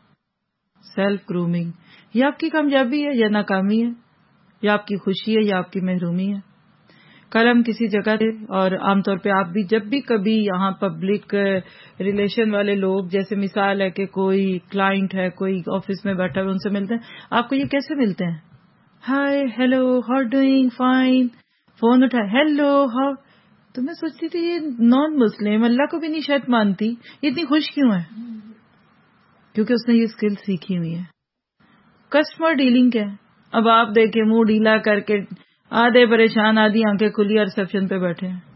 سیلف گرومنگ، یہ آپ کی کامیابی ہے یا ناکامی ہے، یا آپ کی خوشی ہے یا آپ کی محرومی ہے. کل ہم کسی جگہ تھے اور عام طور پہ آپ بھی جب بھی کبھی یہاں پبلک ریلیشن والے لوگ، جیسے مثال ہے کہ کوئی کلائنٹ ہے، کوئی آفس میں بیٹھا ہے، ان سے ملتے ہیں، آپ کو یہ کیسے ملتے ہیں؟ Hi, hello, how doing, fine. Phone اٹھائے، ہیلو، ہاؤ. تو میں سوچتی تھی یہ نان مسلم اللہ کو بھی نہیں شاید مانتی، یہ اتنی خوش کیوں ہے؟ کیونکہ اس نے یہ اسکل سیکھی ہوئی ہے. کسٹمر ڈیلنگ کیا ہے؟ اب آپ دیکھیں منہ ڈھیلا کر کے آدھے پریشان آدھی آنکھیں کھلی ریسپشن پہ بیٹھے ہیں،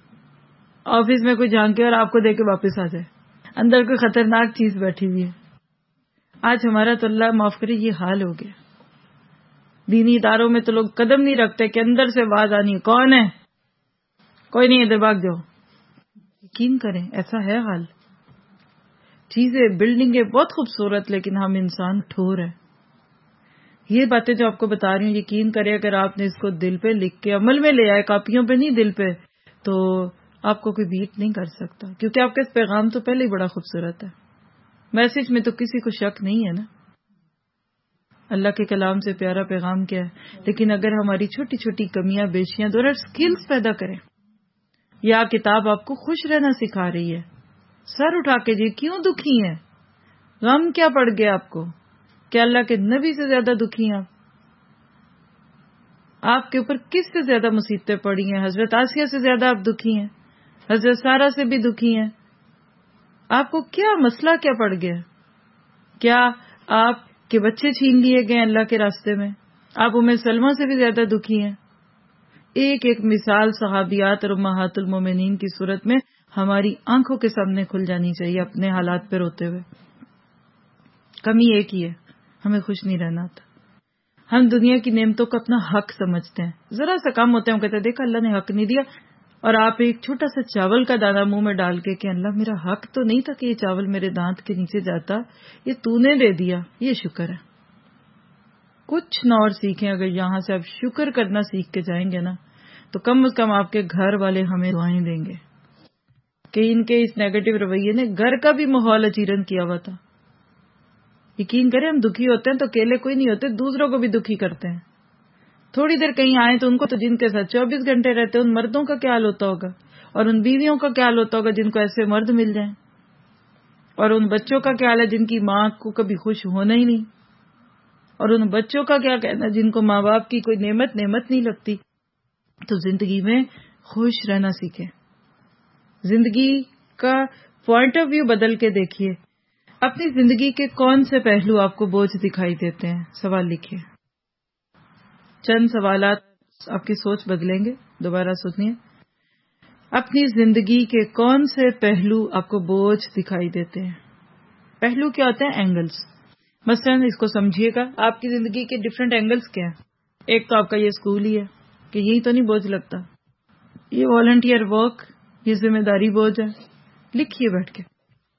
آفس میں کوئی جھانکے اور آپ کو دیکھ کے واپس آ جائے، اندر کوئی خطرناک چیز بیٹھی ہوئی ہے. آج ہمارا تو اللہ معاف کرے یہ حال ہو گیا. دینی اداروں میں تو لوگ قدم نہیں رکھتے کہ اندر سے آواز آنی ہے، کون ہے؟ کوئی نہیں، ادھر بھاگ جاؤ. یقین کریں ایسا ہے حال. چیزیں، بلڈنگیں بہت خوبصورت، لیکن ہم انسان ٹھور ہیں. یہ باتیں جو آپ کو بتا رہی ہوں، یقین کریں اگر آپ نے اس کو دل پہ لکھ کے عمل میں لے آئے، کاپیوں پہ نہیں دل پہ، تو آپ کو کوئی بیٹ نہیں کر سکتا، کیونکہ آپ کا پیغام تو پہلے ہی بڑا خوبصورت ہے. میسج میں تو کسی کو شک نہیں ہے نا. اللہ کے کلام سے پیارا پیغام کیا ہے. لیکن اگر ہماری چھوٹی چھوٹی کمیاں بیشیاں دونوں سکلز پیدا کریں، یا کتاب آپ کو خوش رہنا سکھا رہی ہے، سر اٹھا کے جی کیوں دکھی ہیں، غم کیا پڑ گیا آپ کو، کیا اللہ کے نبی سے زیادہ دکھی ہیں آپ؟ آپ کے اوپر کس سے زیادہ مصیبتیں پڑی ہیں؟ حضرت آسیہ سے زیادہ آپ دکھی ہیں، حضرت سارہ سے بھی دکھی ہیں. آپ کو کیا مسئلہ کیا پڑ گیا؟ کیا آپ کے بچے چھین لیے گئے اللہ کے راستے میں؟ آپ ام سلمہ سے بھی زیادہ دکھی ہیں. ایک ایک مثال صحابیات اور امہات المومنین کی صورت میں ہماری آنکھوں کے سامنے کھل جانی چاہیے اپنے حالات پہ روتے ہوئے. کمی ایک ہی ہے، ہمیں خوش نہیں رہنا تھا. ہم دنیا کی نعمتوں کو اپنا حق سمجھتے ہیں، ذرا سا کام ہوتا ہے ہم کہتے ہیں دیکھا اللہ نے حق نہیں دیا، اور آپ ایک چھوٹا سا چاول کا دانہ منہ میں ڈال کے کہ اللہ میرا حق تو نہیں تھا کہ یہ چاول میرے دانت کے نیچے جاتا، یہ تو نے دے دیا، یہ شکر ہے. کچھ نہ اور سیکھیں. اگر یہاں سے آپ شکر کرنا سیکھ کے جائیں گے نا تو کم از کم آپ کے گھر والے ہمیں دعائیں دیں گے کہ ان کے اس نیگیٹو رویے نے گھر کا بھی ماحول اچیرن کیا ہوا تھا. یقین کریں ہم دکھی ہوتے ہیں تو اکیلے کوئی نہیں ہوتے، دوسروں کو بھی دکھی کرتے ہیں. تھوڑی دیر کہیں آئے تو ان کو تو جن کے ساتھ چوبیس گھنٹے رہتے ہیں ان مردوں کا کیا حال ہوتا ہوگا، اور ان بیویوں کا کیا حال ہوتا ہوگا جن کو ایسے مرد مل جائیں، اور ان بچوں کا کیا حال ہے جن کی ماں کو کبھی خوش ہونا ہی نہیں، اور ان بچوں کا کیا کہنا جن کو ماں باپ کی کوئی نعمت نعمت نہیں لگتی. تو زندگی میں خوش رہنا سیکھیں، زندگی کا پوائنٹ آف ویو بدل کے دیکھیے. اپنی زندگی کے کون سے پہلو آپ کو بوجھ دکھائی دیتے ہیں؟ سوال لکھیے. چند سوالات آپ کی سوچ بدلیں گے. دوبارہ سنیے. اپنی زندگی کے کون سے پہلو آپ کو بوجھ دکھائی دیتے ہیں؟ پہلو کیا ہوتے ہیں؟ اینگلز. مثلا اس کو سمجھیے گا، آپ کی زندگی کے ڈفرینٹ اینگلز کیا ہیں. ایک تو آپ کا یہ اسکول ہی ہے کہ یہی تو نہیں بوجھ لگتا، یہ والنٹیئر ورک، یہ ذمہ داری بوجھ ہے. لکھیے بیٹھ کے.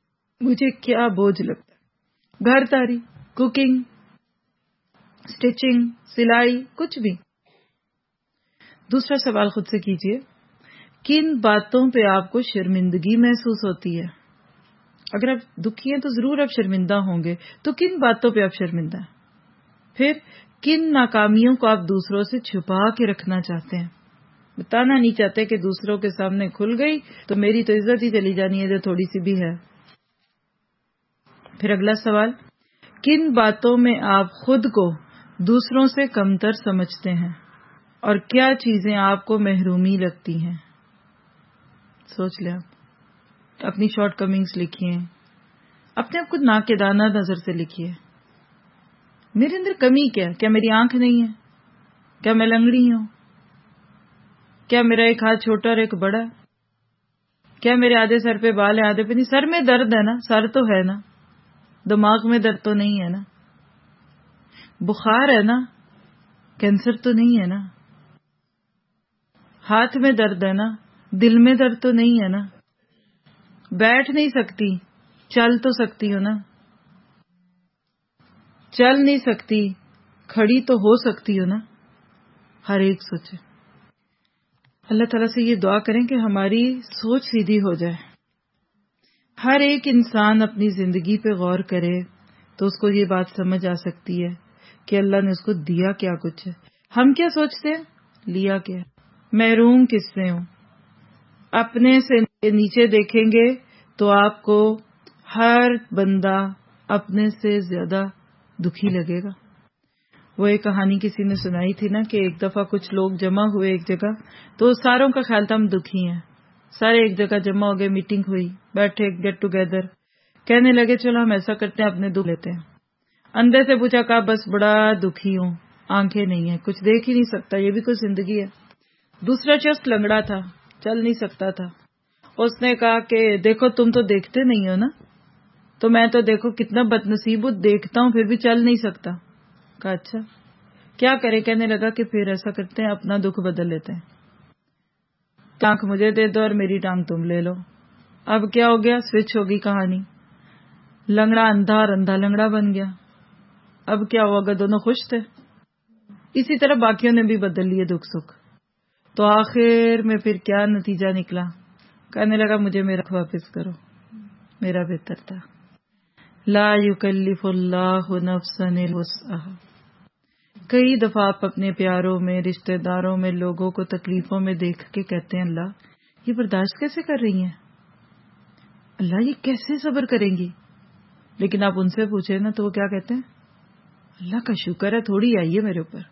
مجھے کیا بوجھ لگتا ہے، گھر داری، کوکنگ، سٹیچنگ، سلائی، کچھ بھی۔ دوسرا سوال خود سے کیجئے، کن باتوں پہ آپ کو شرمندگی محسوس ہوتی ہے؟ اگر آپ دکھی ہیں تو ضرور آپ شرمندہ ہوں گے، تو کن باتوں پہ آپ شرمندہ ہیں؟ پھر کن ناکامیوں کو آپ دوسروں سے چھپا کے رکھنا چاہتے ہیں؟ بتانا نہیں چاہتے کہ دوسروں کے سامنے کھل گئی تو میری تو عزت ہی چلی جانی ہے جو تھوڑی سی بھی ہے۔ پھر اگلا سوال، کن باتوں میں آپ خود کو دوسروں سے کمتر سمجھتے ہیں اور کیا چیزیں آپ کو محرومی لگتی ہیں؟ سوچ لیں، آپ اپنی شارٹ کمنگز لکھیے، اپنے آپ کو ناقدانہ نظر سے لکھیے۔ میرے اندر کمی کیا ہے؟ کیا میری آنکھ نہیں ہے؟ کیا میں لنگڑی ہوں؟ کیا میرا ایک ہاتھ چھوٹا اور ایک بڑا؟ کیا میرے آدھے سر پہ بال ہے آدھے پہ نہیں؟ سر میں درد ہے نا، سر تو ہے نا، دماغ میں درد تو نہیں ہے نا، بخار ہے نا، کینسر تو نہیں ہے نا، ہاتھ میں درد ہے نا، دل میں درد تو نہیں ہے نا، بیٹھ نہیں سکتی، چل تو سکتی ہو نا، چل نہیں سکتی، کھڑی تو ہو سکتی ہو نا۔ ہر ایک سوچے، اللہ تعالیٰ سے یہ دعا کریں کہ ہماری سوچ سیدھی ہو جائے۔ ہر ایک انسان اپنی زندگی پہ غور کرے تو اس کو یہ بات سمجھ آ سکتی ہے کہ اللہ نے اس کو دیا کیا کچھ ہے۔ ہم کیا سوچتے ہیں؟ لیا کیا؟ محروم کس سے ہوں؟ اپنے سے نیچے دیکھیں گے تو آپ کو ہر بندہ اپنے سے زیادہ دکھی لگے گا۔ وہ ایک کہانی کسی نے سنائی تھی نا کہ ایک دفعہ کچھ لوگ جمع ہوئے ایک جگہ، تو ساروں کا خیال تھا ہم دکھی ہیں، سارے ایک جگہ جمع ہو گئے، میٹنگ ہوئی، بیٹھے گیٹ ٹوگیدر، کہنے لگے چلو ہم ایسا کرتے ہیں اپنے دکھ لیتے ہیں۔ اندر سے پوچھا، کہا بس بڑا دکھی ہوں، آنکھیں نہیں ہیں، کچھ دیکھ ہی نہیں سکتا، یہ بھی کوئی زندگی ہے۔ دوسرا شخص لنگڑا تھا، چل نہیں سکتا تھا، اس نے کہا کہ دیکھو تم تو دیکھتے نہیں ہو نا، تو میں تو دیکھو کتنا بد نصیب ہوں، دیکھتا ہوں پھر بھی چل نہیں سکتا۔ کہا اچھا کیا کرے؟ کہنے لگا کہ پھر ایسا کرتے ہیں اپنا دکھ بدل لیتے ہیں، ٹانگ مجھے دے دو اور میری ٹانگ تم لے لو۔ اب کیا ہو گیا؟ سوئچ ہوگی کہانی، لنگڑا اندھا اور اندھا لنگڑا بن گیا۔ اب کیا ہوگا؟ دونوں خوش تھے۔ اسی طرح باقیوں نے بھی بدل لیے دکھ سکھ، تو آخر میں پھر کیا نتیجہ نکلا؟ کہنے لگا مجھے میرا واپس کرو، میرا بہتر تھا۔ لا یکلف اللہ نفسا الا وسعها۔ کئی دفعہ آپ اپنے پیاروں میں، رشتہ داروں میں، لوگوں کو تکلیفوں میں دیکھ کے کہتے ہیں اللہ یہ برداشت کیسے کر رہی ہیں، اللہ یہ کیسے صبر کریں گی؟ لیکن آپ ان سے پوچھیں نا تو وہ کیا کہتے ہیں؟ اللہ کا شکر ہے تھوڑی آئی ہے میرے اوپر۔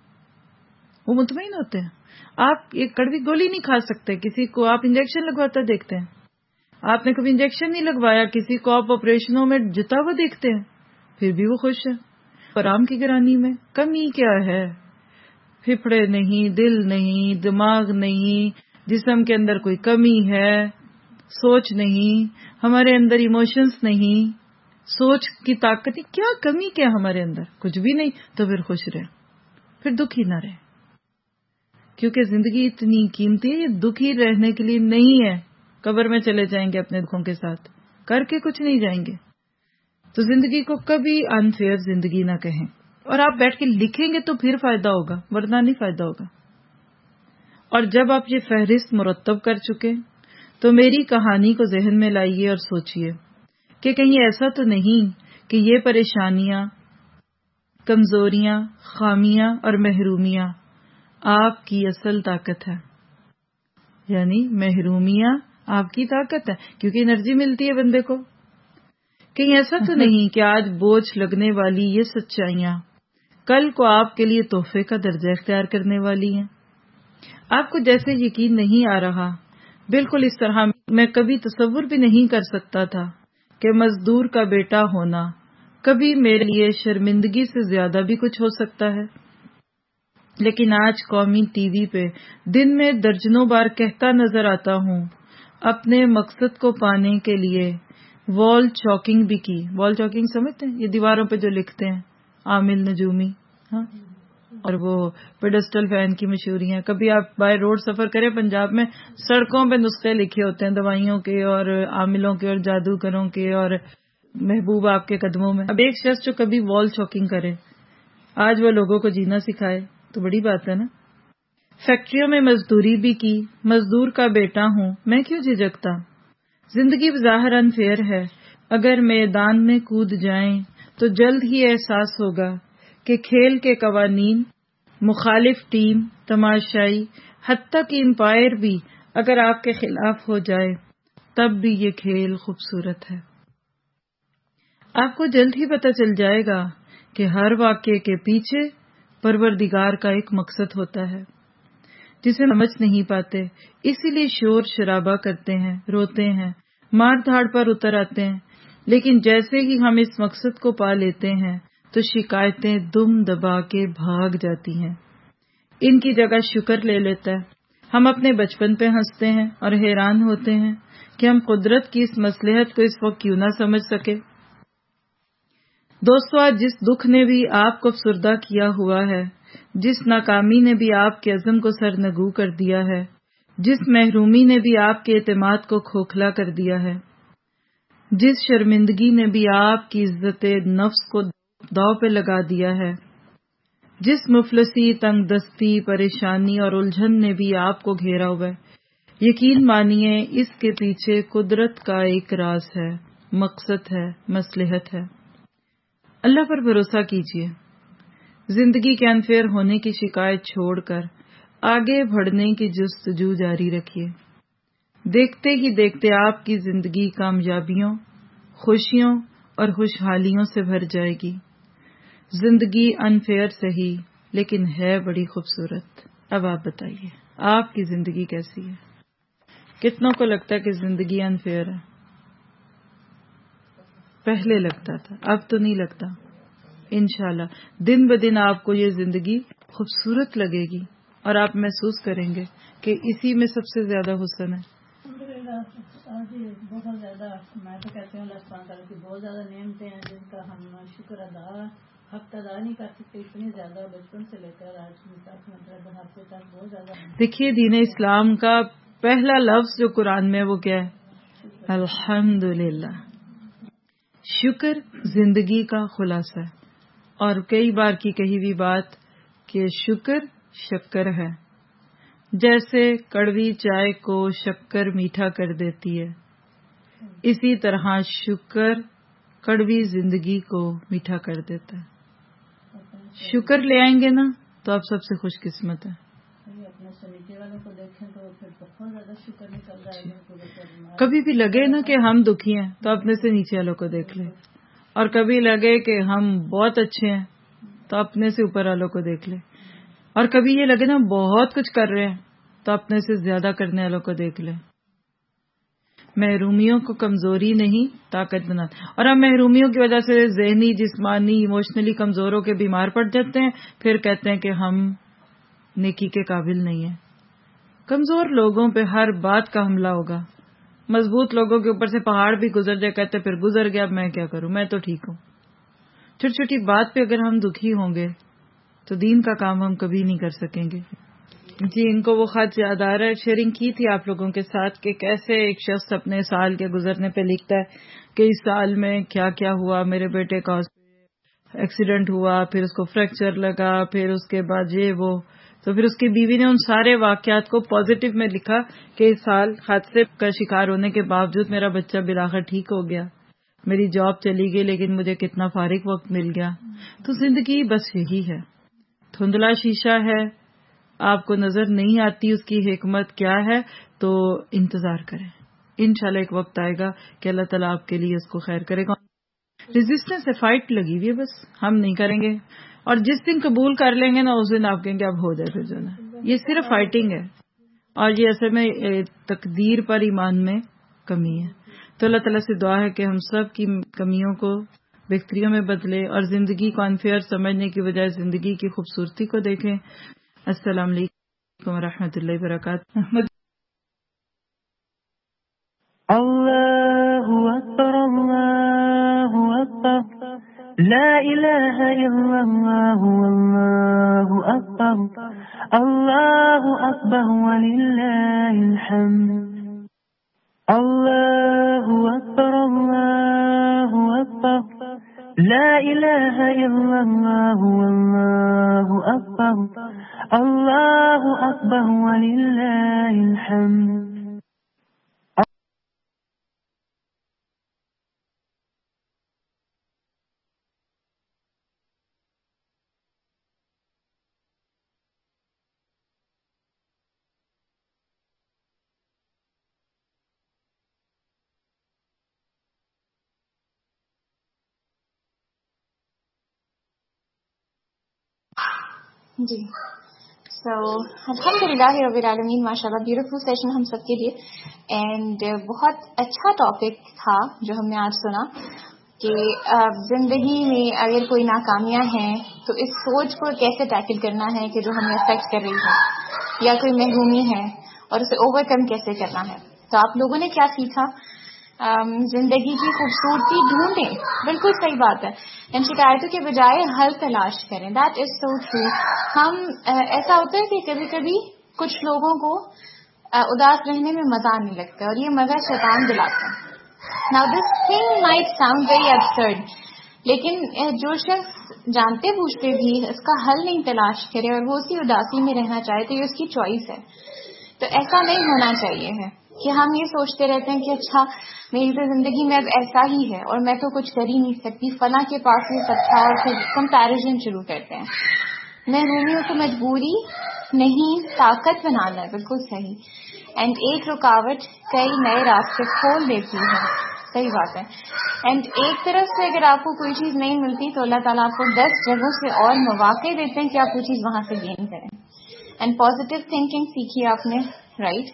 وہ مطمئن ہوتے ہیں۔ آپ ایک کڑوی گولی نہیں کھا سکتے، کسی کو آپ انجیکشن لگواتا دیکھتے ہیں، آپ نے کبھی انجیکشن نہیں لگوایا، کسی کو آپ آپریشنوں میں جتا ہوا دیکھتے ہیں، پھر بھی وہ خوش ہے۔ آرام کی گرانی میں کمی کیا ہے؟ پھپھڑے نہیں، دل نہیں، دماغ نہیں، جسم کے اندر کوئی کمی ہے، سوچ نہیں، ہمارے اندر ایموشنز نہیں، سوچ کی طاقت نہیں، کیا کمی کیا ہمارے اندر؟ کچھ بھی نہیں، تو پھر خوش رہے، پھر دکھی نہ رہے، کیونکہ زندگی اتنی قیمتی ہے، یہ دکھی رہنے کے لیے نہیں ہے۔ قبر میں چلے جائیں گے اپنے دکھوں کے ساتھ، کر کے کچھ نہیں جائیں گے۔ تو زندگی کو کبھی انفیئر زندگی نہ کہیں، اور آپ بیٹھ کے لکھیں گے تو پھر فائدہ ہوگا، ورنہ نہیں فائدہ ہوگا۔ اور جب آپ یہ فہرست مرتب کر چکے تو میری کہانی کو ذہن میں لائیے اور سوچئے کہ کہیں ایسا تو نہیں کہ یہ پریشانیاں، کمزوریاں، خامیاں اور محرومیاں آپ کی اصل طاقت ہے، یعنی محرومیاں آپ کی طاقت ہے، کیونکہ انرجی ملتی ہے بندے کو۔ کہیں ایسا تو نہیں کہ آج بوجھ لگنے والی یہ سچائیاں کل کو آپ کے لیے تحفے کا درجہ اختیار کرنے والی ہیں۔ آپ کو جیسے یقین نہیں آ رہا، بالکل اس طرح میں کبھی تصور بھی نہیں کر سکتا تھا کہ مزدور کا بیٹا ہونا کبھی میرے لیے شرمندگی سے زیادہ بھی کچھ ہو سکتا ہے، لیکن آج قومی ٹی وی پہ دن میں درجنوں بار کہتا نظر آتا ہوں، اپنے مقصد کو پانے کے لیے وال چاکنگ بھی کی۔ وال چاکنگ سمجھتے ہیں؟ یہ دیواروں پہ جو لکھتے ہیں، عامل نجومی، ہاں اور وہ پیڈسٹل فین کی مشہوری ہیں. کبھی آپ بائی روڈ سفر کریں پنجاب میں سڑکوں پہ نسخے لکھے ہوتے ہیں دوائیوں کے اور عاملوں کے اور جادوگروں کے اور محبوب آپ کے قدموں میں. اب ایک شخص جو کبھی وال چاکنگ کرے آج وہ لوگوں کو جینا سکھائے تو بڑی بات ہے نا. فیکٹریوں میں مزدوری بھی کی, مزدور کا بیٹا ہوں میں کیوں جھجکتا. زندگی بظاہر انفیئر ہے, اگر میدان میں کود جائیں تو جلد ہی احساس ہوگا کہ کھیل کے قوانین, مخالف ٹیم, تماشائی, حتیٰ کہ امپائر بھی اگر آپ کے خلاف ہو جائے تب بھی یہ کھیل خوبصورت ہے. آپ کو جلد ہی پتہ چل جائے گا کہ ہر واقعے کے پیچھے پروردگار کا ایک مقصد ہوتا ہے جسے سمجھ نہیں پاتے, اسی لیے شور شرابہ کرتے ہیں, روتے ہیں, مار دھاڑ پر اتر آتے ہیں. لیکن جیسے ہی ہم اس مقصد کو پا لیتے ہیں تو شکایتیں دم دبا کے بھاگ جاتی ہیں. ان کی جگہ شکر لے لیتا ہے. ہم اپنے بچپن پہ ہنستے ہیں اور حیران ہوتے ہیں کہ ہم قدرت کی اس مصلحت کو اس وقت کیوں نہ سمجھ سکے. دوستو, آج جس دکھ نے بھی آپ کو افسردہ کیا ہوا ہے, جس ناکامی نے بھی آپ کے عزم کو سرنگو کر دیا ہے, جس محرومی نے بھی آپ کے اعتماد کو کھوکھلا کر دیا ہے, جس شرمندگی نے بھی آپ کی عزت نفس کو داؤ پہ لگا دیا ہے, جس مفلسی, تنگ دستی, پریشانی اور الجھن نے بھی آپ کو گھیرا ہوا ہے, یقین مانیے اس کے پیچھے قدرت کا ایک راز ہے, مقصد ہے, مصلحت ہے. اللہ پر بھروسہ کیجیے. زندگی کے انفیئر ہونے کی شکایت چھوڑ کر آگے بڑھنے کی جستجو جاری رکھیے. دیکھتے ہی دیکھتے آپ کی زندگی کامیابیوں, خوشیوں اور خوشحالیوں سے بھر جائے گی. زندگی انفیئر سہی لیکن ہے بڑی خوبصورت. اب آپ بتائیے آپ کی زندگی کیسی ہے؟ کتنوں کو لگتا ہے کہ زندگی انفیئر ہے؟ پہلے لگتا تھا, اب تو نہیں لگتا. انشاءاللہ دن بدن آپ کو یہ زندگی خوبصورت لگے گی اور آپ محسوس کریں گے کہ اسی میں سب سے زیادہ حسن ہے. بہت زیادہ میں تو کہتی ہوں اللہ سبحانہ تعالیٰ کی بہت زیادہ نعمتیں ہیں جن کا ہم شکر ادا حق ادا نہیں کر سکتے. اتنی زیادہ بچپن سے لے کر آج تک مطلب بڑھاپے تک بہت زیادہ. دیکھیے دین اسلام کا پہلا لفظ جو قرآن میں وہ کیا ہے؟ الحمدللہ. شکر زندگی کا خلاصہ ہے اور کئی بار کی کہی ہوئی بات کہ شکر شکر ہے. جیسے کڑوی چائے کو شکر میٹھا کر دیتی ہے, اسی طرح شکر کڑوی زندگی کو میٹھا کر دیتا ہے. شکر لے آئیں گے نا تو آپ سب سے خوش قسمت ہیں. اپنے سلیقے والوں کو دیکھیں تو پھر بہت زیادہ شکر نکل رہا ہے. کبھی بھی لگے نا کہ ہم دکھی ہیں تو اپنے سے نیچے والوں کو دیکھ لیں, اور کبھی لگے کہ ہم بہت اچھے ہیں تو اپنے سے اوپر والوں کو دیکھ لیں, اور کبھی یہ لگے نا بہت کچھ کر رہے ہیں تو اپنے سے زیادہ کرنے والوں کو دیکھ لیں. محرومیوں کو کمزوری نہیں طاقت بنا, اور ہم محرومیوں کی وجہ سے ذہنی, جسمانی, ایموشنلی کمزور ہو کے بیمار پڑ جاتے ہیں. پھر کہتے ہیں کہ ہم نیکی کے قابل نہیں ہیں. کمزور لوگوں پہ ہر بات کا حملہ ہوگا, مضبوط لوگوں کے اوپر سے پہاڑ بھی گزر جائے کہتے پھر گزر گیا, اب میں کیا کروں, میں تو ٹھیک ہوں. چھوٹی چھوٹی بات پہ اگر ہم دکھی ہوں گے تو دین کا کام ہم کبھی نہیں کر سکیں گے. جی ان کو وہ خط یاد آ رہا ہے, شیئرنگ کی تھی آپ لوگوں کے ساتھ کہ کیسے ایک شخص اپنے سال کے گزرنے پہ لکھتا ہے کہ اس سال میں کیا کیا ہوا. میرے بیٹے کا ایکسیڈنٹ ہوا, پھر اس کو فریکچر لگا, پھر اس کے بعد یہ وہ. تو پھر اس کی بیوی نے ان سارے واقعات کو پازیٹو میں لکھا کہ اس سال حادثے کا شکار ہونے کے باوجود میرا بچہ بالآخر ٹھیک ہو گیا, میری جاب چلی گئی لیکن مجھے کتنا فارغ وقت مل گیا. تو زندگی بس یہی ہے, دھندلا شیشہ ہے, آپ کو نظر نہیں آتی اس کی حکمت کیا ہے, تو انتظار کریں. انشاءاللہ ایک وقت آئے گا کہ اللہ تعالیٰ آپ کے لیے اس کو خیر کرے گا. ریزسٹنس سے فائٹ لگی ہوئی ہے, بس ہم نہیں کریں گے, اور جس دن قبول کر لیں گے نا اس دن آپ کہیں گے اب ہو جائے. پھر جو نا یہ صرف فائٹنگ ہے, اور یہ اصل میں تقدیر پر ایمان میں کمی ہے. تو اللہ تعالیٰ سے دعا ہے کہ ہم سب کی کمیوں کو بہتریوں میں بدلے اور زندگی کو انفیئر سمجھنے کی بجائے زندگی کی خوبصورتی کو دیکھیں. السلام علیکم ورحمۃ اللہ وبرکاتہ. اللہ اکبر اللہ اکبر لا إله إلا الله والله أكبر الله أكبر ولله الحمد الله أكبر الله أكبر لا إله إلا الله والله أكبر الله أكبر ولله الحمد. جی سو الحمدللہ رب العالمین، ماشاء اللہ بیوٹیفل سیشن ہم سب کے لیے، اینڈ بہت اچھا ٹاپک تھا جو ہم نے آج سنا کہ زندگی میں اگر کوئی ناکامیاں ہیں تو اس سوچ کو کیسے ٹیکل کرنا ہے کہ جو ہمیں افیکٹ کر رہی ہے، یا کوئی محرومی ہے اور اسے اوور کم کیسے کرنا ہے. تو آپ لوگوں نے کیا سیکھا؟ زندگی کی خوبصورتی ڈھونڈیں، بالکل صحیح بات ہے، ان شکایتوں کے بجائے حل تلاش کریں. That is so true. ہم ایسا ہوتا ہے کہ کبھی کبھی کچھ لوگوں کو اداس رہنے میں مزہ نہیں لگتا اور یہ مزہ شیطان دلاتا ہے. Now this thing might sound very absurd، لیکن جو شخص جانتے بوجھتے بھی اس کا حل نہیں تلاش کرے اور وہ اسی اداسی میں رہنا چاہے تو یہ اس کی چوائس ہے. تو ایسا نہیں ہونا چاہیے ہے کہ ہم یہ سوچتے رہتے ہیں کہ اچھا میری تو زندگی میں اب ایسا ہی ہے اور میں تو کچھ کر ہی نہیں سکتی، فلاں کے پاس یہ سب تھا، اور پھر کمپیریزن شروع کرتے ہیں. محرومیوں کو مجبوری نہیں، طاقت بنانا ہے، بالکل صحیح. اینڈ ایک رکاوٹ کئی نئے راستے کھول دیتی ہے، صحیح بات ہے. اینڈ ایک طرف سے اگر آپ کو کوئی چیز نہیں ملتی تو اللہ تعالیٰ آپ کو دس جگہوں سے اور مواقع دیتے ہیں کہ آپ وہ چیز وہاں سے گین کریں. اینڈ پازیٹیو تھنکنگ سیکھیے آپ نے، right.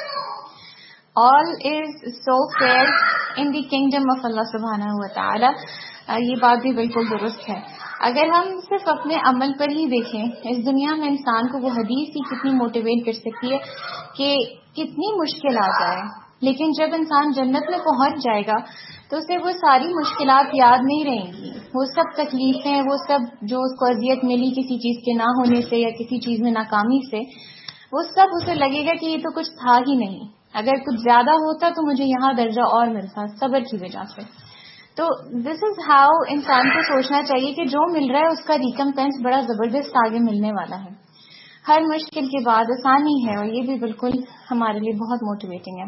All is so fair in the kingdom of Allah سبحانہ و تعالی. یہ بات بھی بالکل درست ہے. اگر ہم صرف اپنے عمل پر ہی دیکھیں، اس دنیا میں انسان کو وہ حدیث ہی کتنی موٹیویٹ کر سکتی ہے کہ کتنی مشکل آ جائے، لیکن جب انسان جنت میں پہنچ جائے گا تو اسے وہ ساری مشکلات یاد نہیں رہیں گی. وہ سب تکلیفیں، وہ سب جو اس کو اذیت ملی کسی چیز کے نہ ہونے سے یا کسی چیز میں ناکامی سے، وہ سب اسے لگے گا کہ یہ تو کچھ تھا ہی نہیں، اگر کچھ زیادہ ہوتا تو مجھے یہاں درجہ اور ملتا صبر کی وجہ سے. تو دس از ہاؤ انسان کو سوچنا چاہیے کہ جو مل رہا ہے اس کا ریکمپینس بڑا زبردست آگے ملنے والا ہے. ہر مشکل کے بعد آسانی ہے، اور یہ بھی بالکل ہمارے لیے بہت موٹیویٹنگ ہے.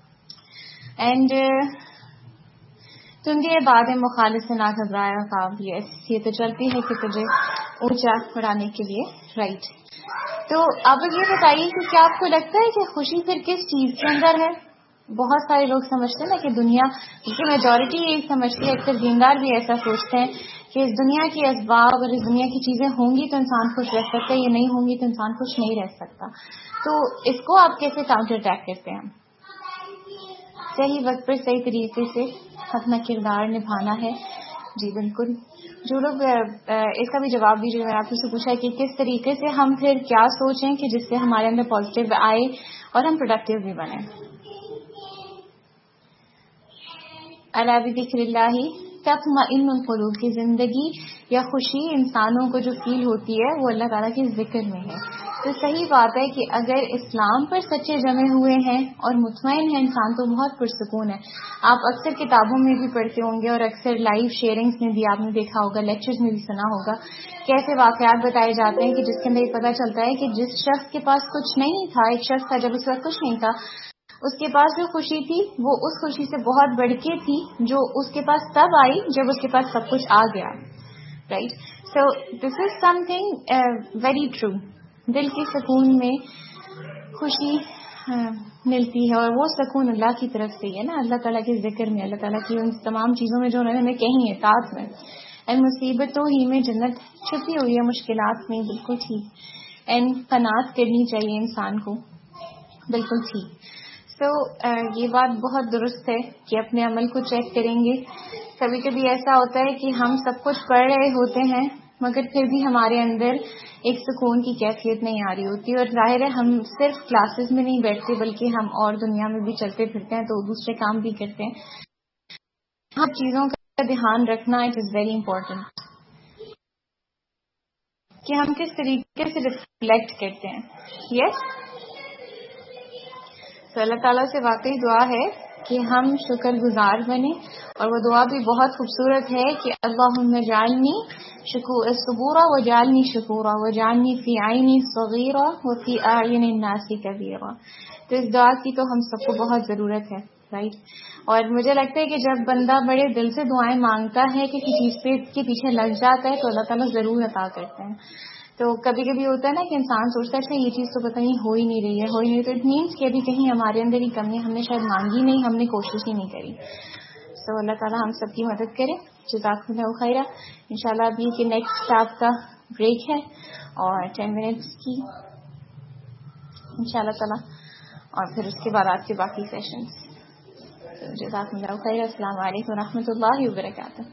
اینڈ تم یہ بات ہے مخالف سے نہ گھبرایا خواب، یہ تو چلتی ہے کہ تجھے اونچا اڑانے کے لیے، رائٹ. تو آپ یہ بتائیے کہ کیا آپ کو لگتا ہے کہ خوشی پھر کس چیز کے اندر ہے؟ بہت سارے لوگ سمجھتے ہیں نا کہ دنیا کی میجورٹی یہی سمجھتی ہے، اکثر دیندار بھی ایسا سوچتے ہیں کہ اس دنیا کے اسباب اور اس دنیا کی چیزیں ہوں گی تو انسان خوش رہ سکتا ہے، یہ نہیں ہوں گی تو انسان خوش نہیں رہ سکتا. تو اس کو آپ کیسے کاؤنٹر اٹیک کرتے ہیں؟ صحیح وقت پر صحیح طریقے سے اپنا کردار نبھانا ہے. جی بالکل. جو لوگ اس کا بھی جواب دیجیے. میں آپ سے پوچھا کہ کس طریقے سے ہم پھر کیا سوچیں کہ جس سے ہمارے اندر پازیٹیو آئے اور ہم پروڈکٹیو بھی بنیں. الا بذکر اللہ تطمئن القلوب کی زندگی یا خوشی انسانوں کو جو فیل ہوتی ہے وہ اللہ تعالیٰ کے ذکر میں ہے. تو صحیح بات ہے کہ اگر اسلام پر سچے جمے ہوئے ہیں اور مطمئن ہیں انسان تو بہت پرسکون ہے. آپ اکثر کتابوں میں بھی پڑھتے ہوں گے اور اکثر لائیو شیئرنگز میں بھی آپ نے دیکھا ہوگا، لیکچرز میں بھی سنا ہوگا کیسے واقعات بتائے جاتے ہیں کہ جس کے اندر یہ پتہ چلتا ہے کہ جس شخص کے پاس کچھ نہیں تھا، ایک شخص تھا جب اس وقت کچھ نہیں تھا، اس کے پاس جو خوشی تھی وہ اس خوشی سے بہت بڑھ کے تھی جو اس کے پاس تب آئی جب اس کے پاس سب کچھ آ گیا. Right. So this is something very true. دل کے سکون میں خوشی ملتی ہے اور وہ سکون اللہ کی طرف سے ہے نا، اللہ تعالیٰ کے ذکر میں، اللہ تعالیٰ کی ان تمام چیزوں میں جو انہوں نے ہمیں کہی ہیں ساتھ میں. اینڈ مصیبتوں ہی میں جنت چھپی ہوئی ہے، مشکلات میں، بالکل ٹھیک. اینڈ قناعت کرنی چاہیے انسان کو، بالکل ٹھیک. تو so, یہ بات بہت درست ہے کہ اپنے عمل کو چیک کریں گے. کبھی کبھی ایسا ہوتا ہے کہ ہم سب کچھ پڑھ رہے ہوتے ہیں مگر پھر بھی ہمارے اندر ایک سکون کی کیفیت نہیں آ رہی ہوتی، اور ظاہر ہے ہم صرف کلاسز میں نہیں بیٹھتے بلکہ ہم اور دنیا میں بھی چلتے پھرتے ہیں تو دوسرے کام بھی کرتے ہیں. ہم چیزوں کا کا دھیان رکھنا اٹ از ویری امپورٹنٹ کہ ہم کس طریقے سے ریفلیکٹ کرتے ہیں. یس تو اللہ تعالیٰ سے واقعی دعا ہے کہ ہم شکر گزار بنیں, اور وہ دعا بھی بہت خوبصورت ہے کہ اللہم اجعلنی صبورا وجعلنی شکورا وجعلنی فی عینی صغیرا وفی اعین الناس کبیرا. تو اس دعا کی تو ہم سب کو بہت ضرورت ہے, رائٹ. اور مجھے لگتا ہے کہ جب بندہ بڑے دل سے دعائیں مانگتا ہے کہ کسی چیز پہ کے پیچھے لگ جاتا ہے تو اللہ تعالیٰ ضرور عطا کرتے ہیں. تو کبھی کبھی ہوتا ہے نا کہ انسان سوچتا ہے اچھا یہ چیز تو پتہ نہیں ہو ہی نہیں رہی ہے ہو ہی نہیں تو اٹ مینس کہ ابھی کہیں ہمارے اندر ہی کمی ہے, ہم نے شاید مانگی نہیں, ہم نے کوشش ہی نہیں کری. سو اللہ تعالیٰ ہم سب کی مدد کرے. جزاکم اللہ خیرہ. انشاءاللہ ابھی کہ نیکسٹ آپ کا بریک ہے اور ٹین منٹس کی انشاءاللہ تعالیٰ, اور پھر اس کے بعد آپ کے باقی سیشنز. جزاکم اللہ خیرہ. السلام علیکم و رحمۃ اللہ وبرکاتہ.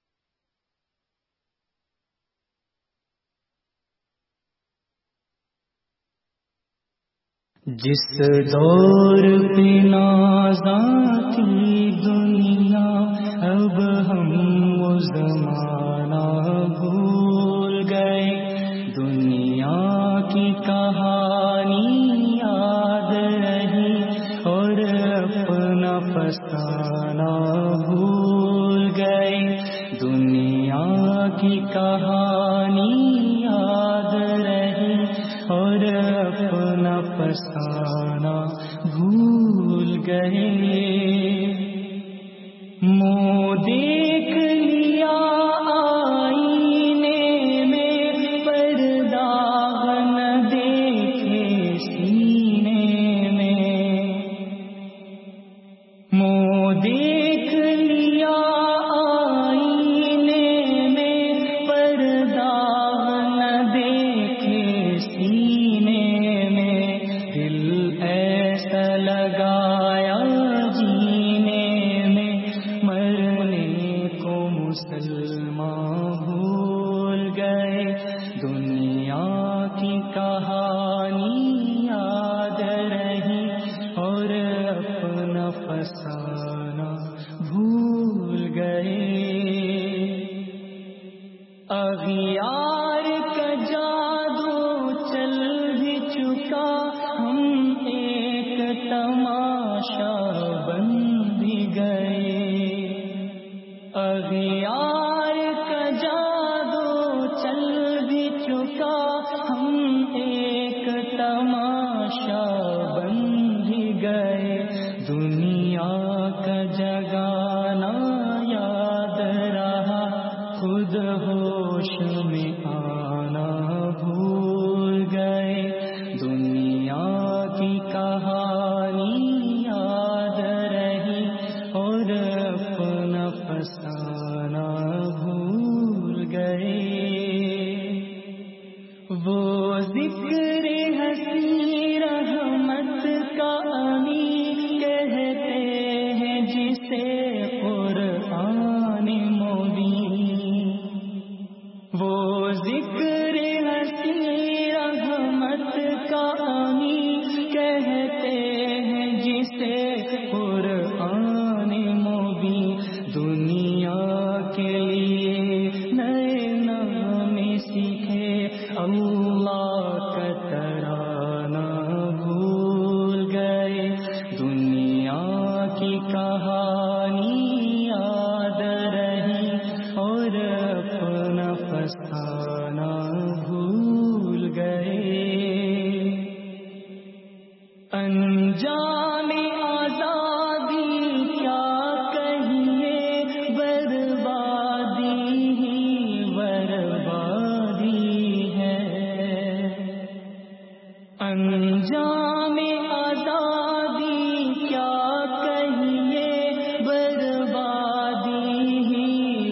جس دور پہ نازاں تھی دنیا اب ہم وہ زمانہ بھول گئے. دنیا کی کہانی یاد رہی اور اپنا فسانہ بھول گئے. دنیا کی کہانی یاد رہی اور اپنا فسانہ بھول گئے. منہ دیکھ لیا آئینے میں پر داغ نہ دیکھے سینے میں. منہ دیکھ لیا آئینے میں پر داغ نہ دیکھے سینے میں. دل ایسا لگایا جینے میں مرنے کو مسلمان بھول گئے. دنیا کی کہانی یاد رہی اور اپنا فسانہ بھول گئے. اغیار کا جادو چل بھی چکا ہم ایک تماشا بن بھی گئے. اغیار کا جادو چل بھی چکا ہم ایک تماشا بن بھی گئے. دنیا کا جگانا یاد رہا خود ہوش میں آنا بھول گئے. دنیا کی کہانی یاد رہی اور اپنا فسانہ بھول گئے. وہ ذکر حسین رحمت کا امین کہتے ہیں جسے قرآن مبین. وہ ذکر حسین رحمت کا امین کہتے ہیں جسے قرآن مبین. دنیا کے لیے نئے نام سیکھے اللہ کا ترانہ بھول گئے. دنیا کی کہانی یاد رہی اور اپنا فسانہ بھول گئے. انجام آزادی کیا کہیے بربادی ہی بربادی ہے. انجام آزادی کیا کہیے بربادی ہی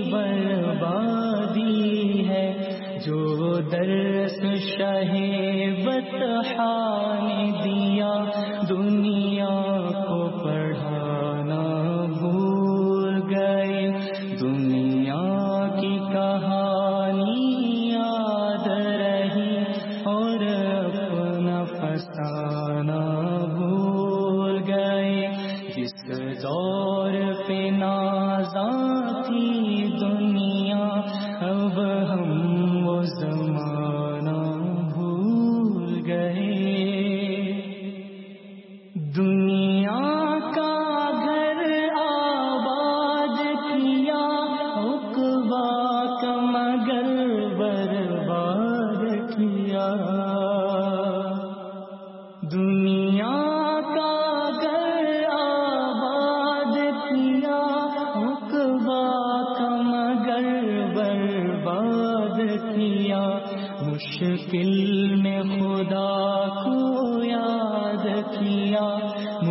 بربادی ہے. جو درس شاہ بطحا نے دیا دنیا کو پڑھانا بھول گئے. دنیا کی کہانی یاد رہی اور اپنا فسانہ بھول گئے. جس دور پہ نازاں تھی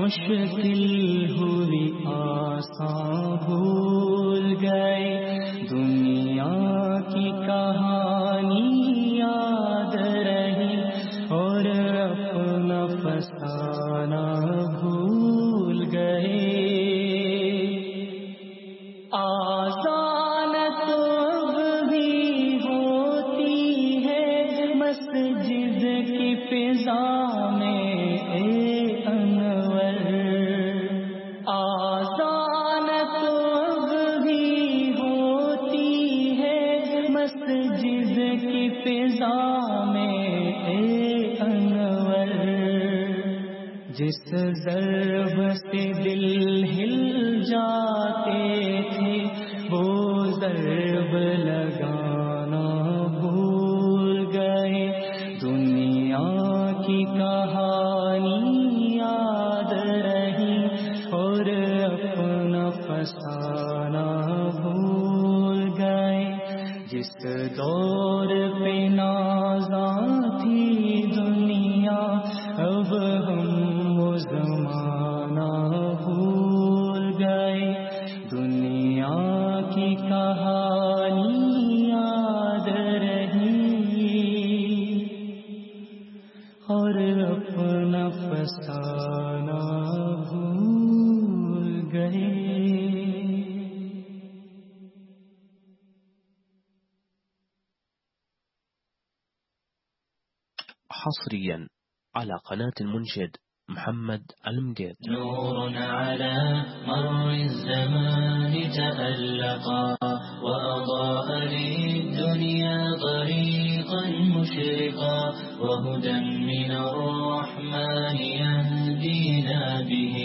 मुश्किल हुई आसान भूल गए, दुनिया की कहानी याद रही और अपना फसाना भूल गए। आज़ान तो अब भी होती है मस्जिद की फिजा में ए अनवर, आज़ान तो अब भी होती है मस्जिद की फिजा में ए अनवर। जिस ज़र्ब से दिल हिल जाते थे वो ज़र्ब लगाना भूल गए, दुनिया की कहानी याद रही और अपना फसाना भूल गए। जिस दौर पे नाज़ा थी दुनिया अब हम वो ज़माना भूल गए, दुनिया की कहानी याद रही और अपना फसाना भूल गए। حصريا على قناة المنشد محمد المجيد. نور على مر الزمان تألقا وأضاء للدنيا طريقا مشرقا، وهدى من الرحمن يهدينا به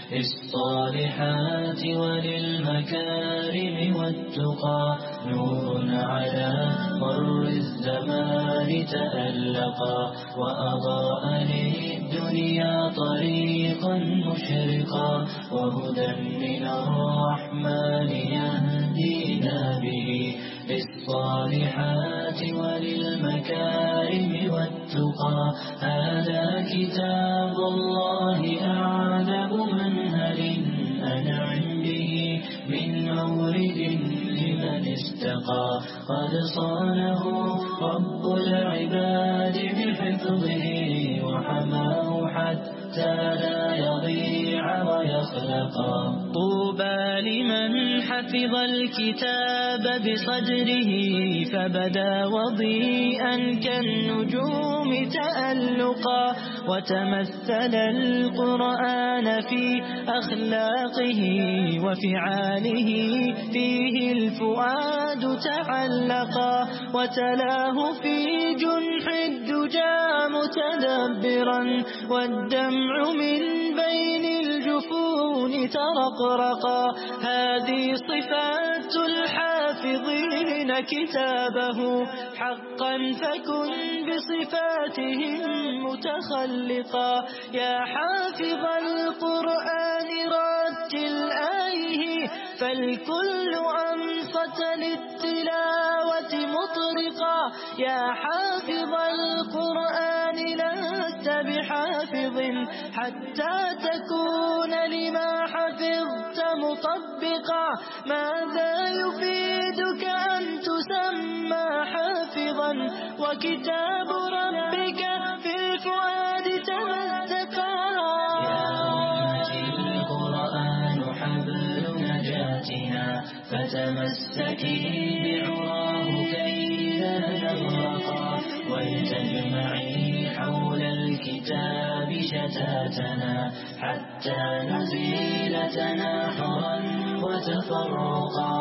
للصالحات وللمكارم والتقى. نور على مر الزمان تألقا وأضاء للدنيا طريقا مشرقا، وهدى من الرحمن يهدينا به للصالحات وللمكارم والتقى. هذا كتاب الله أعذب منهل أنعم به من مورد لمن استقى. قد صانه رب العباد بحفظه وحماه حتى لا يضيع ويخلقا. طوبى لمن حفظ الكتاب بصدره فبدا وضيئا كالنجوم تألقا، وتمثل القرآن في أخلاقه وفعاله فيه الفؤاد تعلقا، وتلاه في جنح الدجى متدبرا والدمع من بين الجفون ترقرقا. هذه صفات الحافظين كتابه حقا فكن بصفاتهم متخلقا. يا حافظ القرآن رتل آيه فالكل أنصت للتلاوة مطرقا. يا حافظ القرآن لست بحافظ حتى تكون لما حفظت مطبقا. ماذا يفيدك أن تسمى حافظا وكتاب ربك في الفؤاد تمزقا. يا أمتي القرآن حبل نجاتنا فتمسكي بعراه كي لا نغرقا، ولتجمعي حول الكتاب شتاتنا حتى نزيل تناحرا وتفرقا،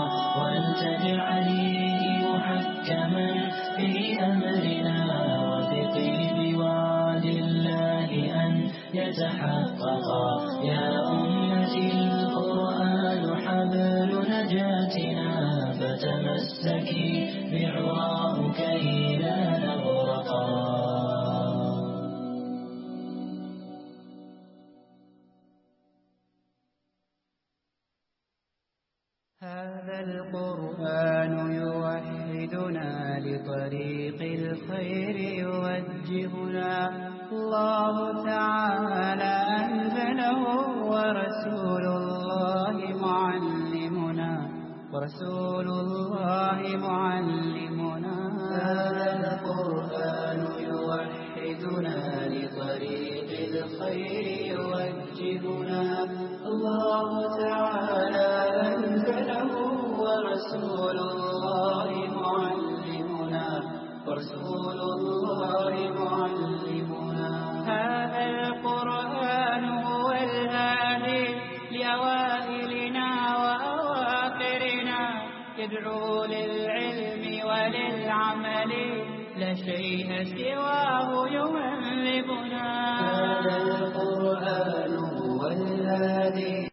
ولتجعليه محكما في أمرنا وثقي بوعد الله أن يتحققا. يا أمتي القرآن حبل نجاتنا فتمسكي بعراه كي لا نغرقا. هذا القرآن يوحدنا لطريق الخير يوجهنا، الله تعالى أنزله ورسول الله معلمنا ورسول الله معلمنا هذا القرآن يوحدنا لطريق الخير يوجهنا الله تعالى أنزله ورسول الله معلمنا ورسول الله معلمنا هذا القرآن هو الهادي لأوائلنا وأواخرنا يدعو للعلم وللعمل لا شيء سواه يهذبنا هذا القرآن هو الهادي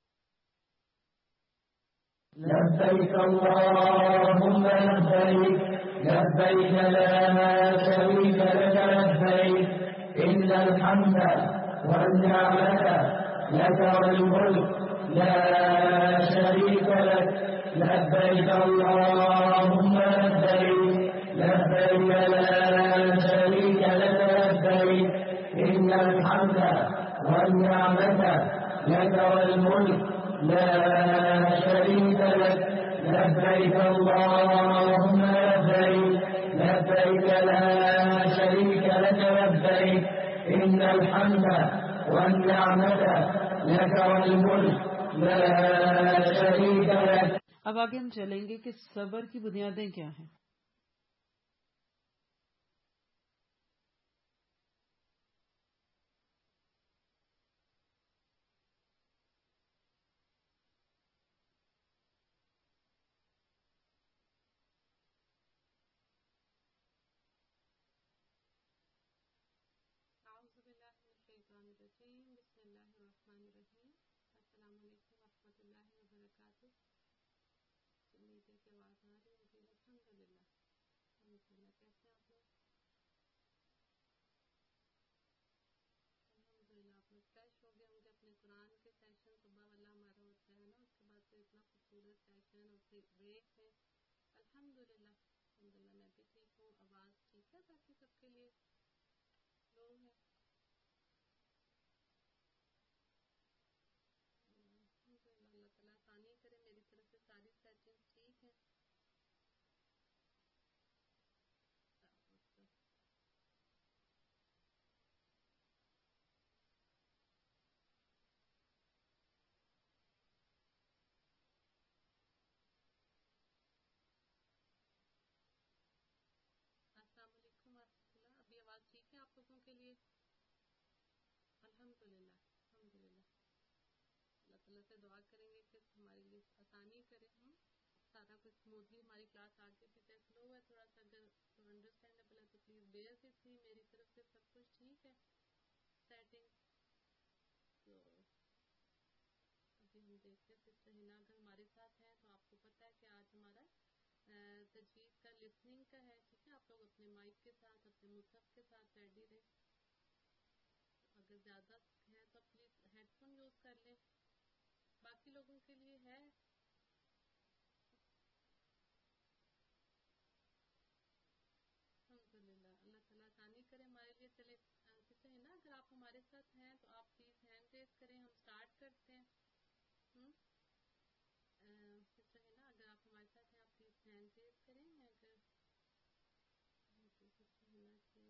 لبيك اللهم لبيك لبيك لا شريك لك لبيك إن الحمد والنعمة لك والملك لا شريك لك لبيك اللهم لبيك لبيك لا شريك لك لبيك إن الحمد والنعمة لك والملك لا شريك لك لبيك اللهم لبيك لبيك لا شريك لك لبيك إن الحمد والنعمة لك والملك لا شريك لك. اب آگے ہم چلیں گے کہ صبر کی بنیادیں کیا ہیں. اعوذ باللہ من الشیطان الرجیم بسم اللہ الرحمن الرحیم. السلام علیکم ورحمۃ اللہ وبرکاتہ. امید ہے کہ آواز آ رہی ہوگی. الحمد للہ الحمد للہ. کیسے آپ لوگ؟ الحمد للہ آپ لوگ فریش ہو گئے ہوں گے. اپنے قرآن کے سیشن صبح والا ہمارا ہوتا ہے نا, اس کے بعد پھر اتنا خوبصورت سیشن اور پھر بریک ہے. الحمد للہ الحمد للہ میں بھی ٹھیک ہوں. آواز ٹھیک ہے باقی سب کے لیے لو ہے؟ اللہ تعالیٰ آسانی کرے. میری طرف سے ساری سیٹنگ ٹھیک ہے. السلام علیکم ورحمۃ اللہ. ابھی آواز ٹھیک ہے آپ لوگوں کے لیے؟ الحمد للہ الحمد للہ. اللہ تعالیٰ سے دعا کریں گے کہ ہمارے لیے آسانی کرے. ہم سارا کچھ اسموتھلی ہماری کلاس آگے بھی تک سلو ہے تھوڑا سا, اگر انڈرسٹینڈیبل ہے تو پلیز بیئر سے تھی. میری طرف سے سب کچھ ٹھیک ہے سیٹنگ. تو ابھی ہم دیکھتے ہیں سسٹر ہنا اگر ہمارے ساتھ ہیں تو آپ کو پتہ ہے کہ آج ہمارا تجوید کا لسننگ کا ہے. ٹھیک ہے, آپ لوگ اپنے مائک کے ساتھ اپنے مصحف کے ساتھ ریڈی رہیں. اگر زیادہ ہے تو پلیز ہیڈ فون یوز کر لیں. باقی لوگوں کے لیے ہے. الحمدللہ اللہ تعالیٰ آسانی کرے ہمارے لیے. چلے سسٹر ہے نا, اگر آپ ہمارے ساتھ ہیں تو آپ پلیز ہینڈ ریز کریں. ہم سٹارٹ کرتے ہیں. ہم سسٹر ہے نا, اگر آپ ہمارے ساتھ ہیں آپ پلیز ہینڈ ریز کریں. اگر سسٹر ہے نا کی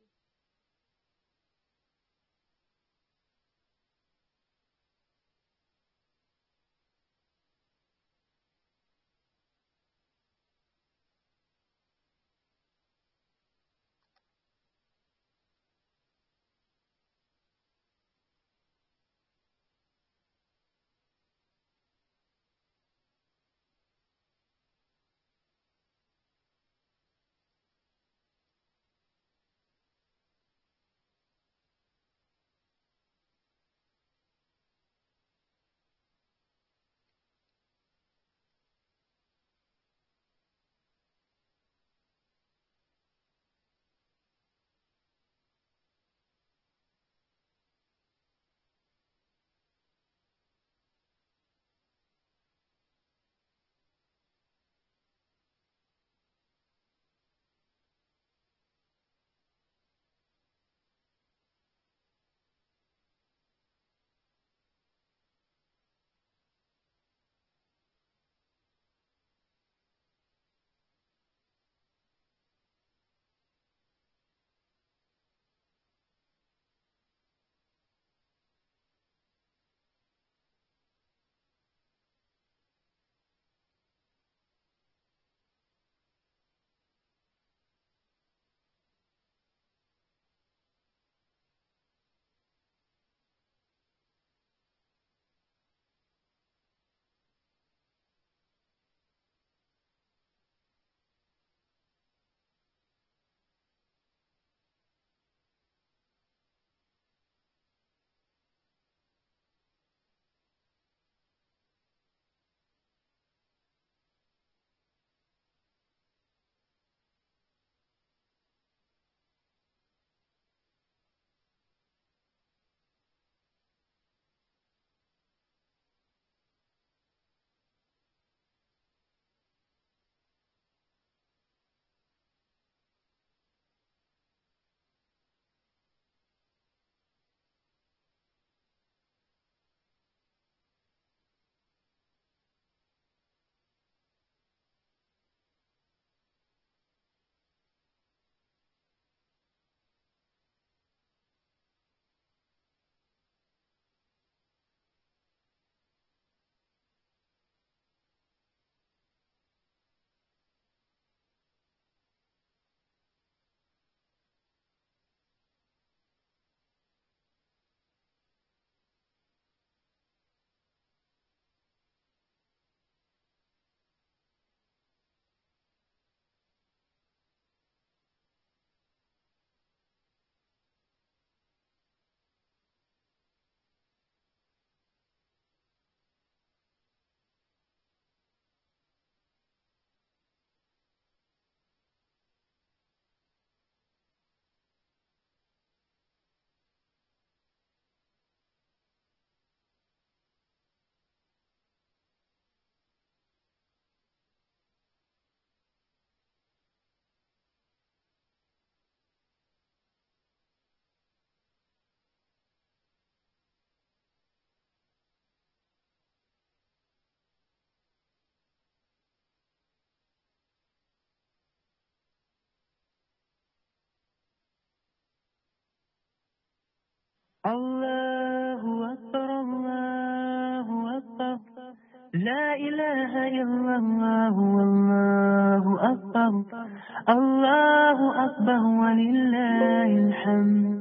إله إلا الله والله أكبر الله أكبر ولله الحمد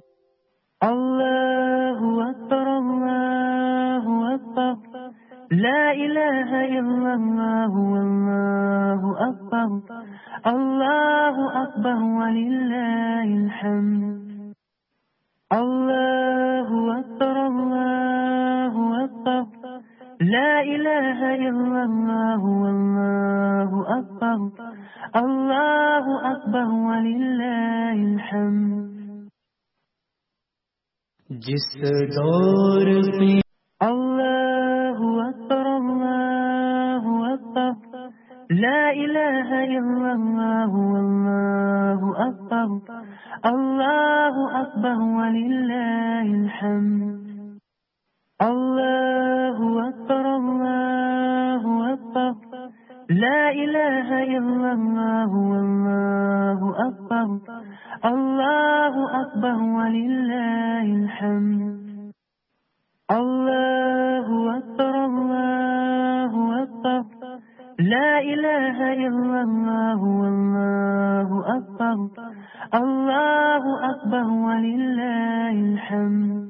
الله أكبر الله أكبر لا إله إلا الله والله أكبر الله أكبر ولله الحمد الله أكبر الله أكبر لا إله إلا الله والله أكبر الله أكبر ولله الحمد جس دور میں الله أكبر الله أكبر لا إله إلا الله والله أكبر الله أكبر ولله الحمد الله أكبر الله أكبر لا إله إلا الله والله أكبر الله أكبر ولله الحمد الله أكبر الله أكبر لا إله إلا الله والله أكبر الله أكبر ولله الحمد.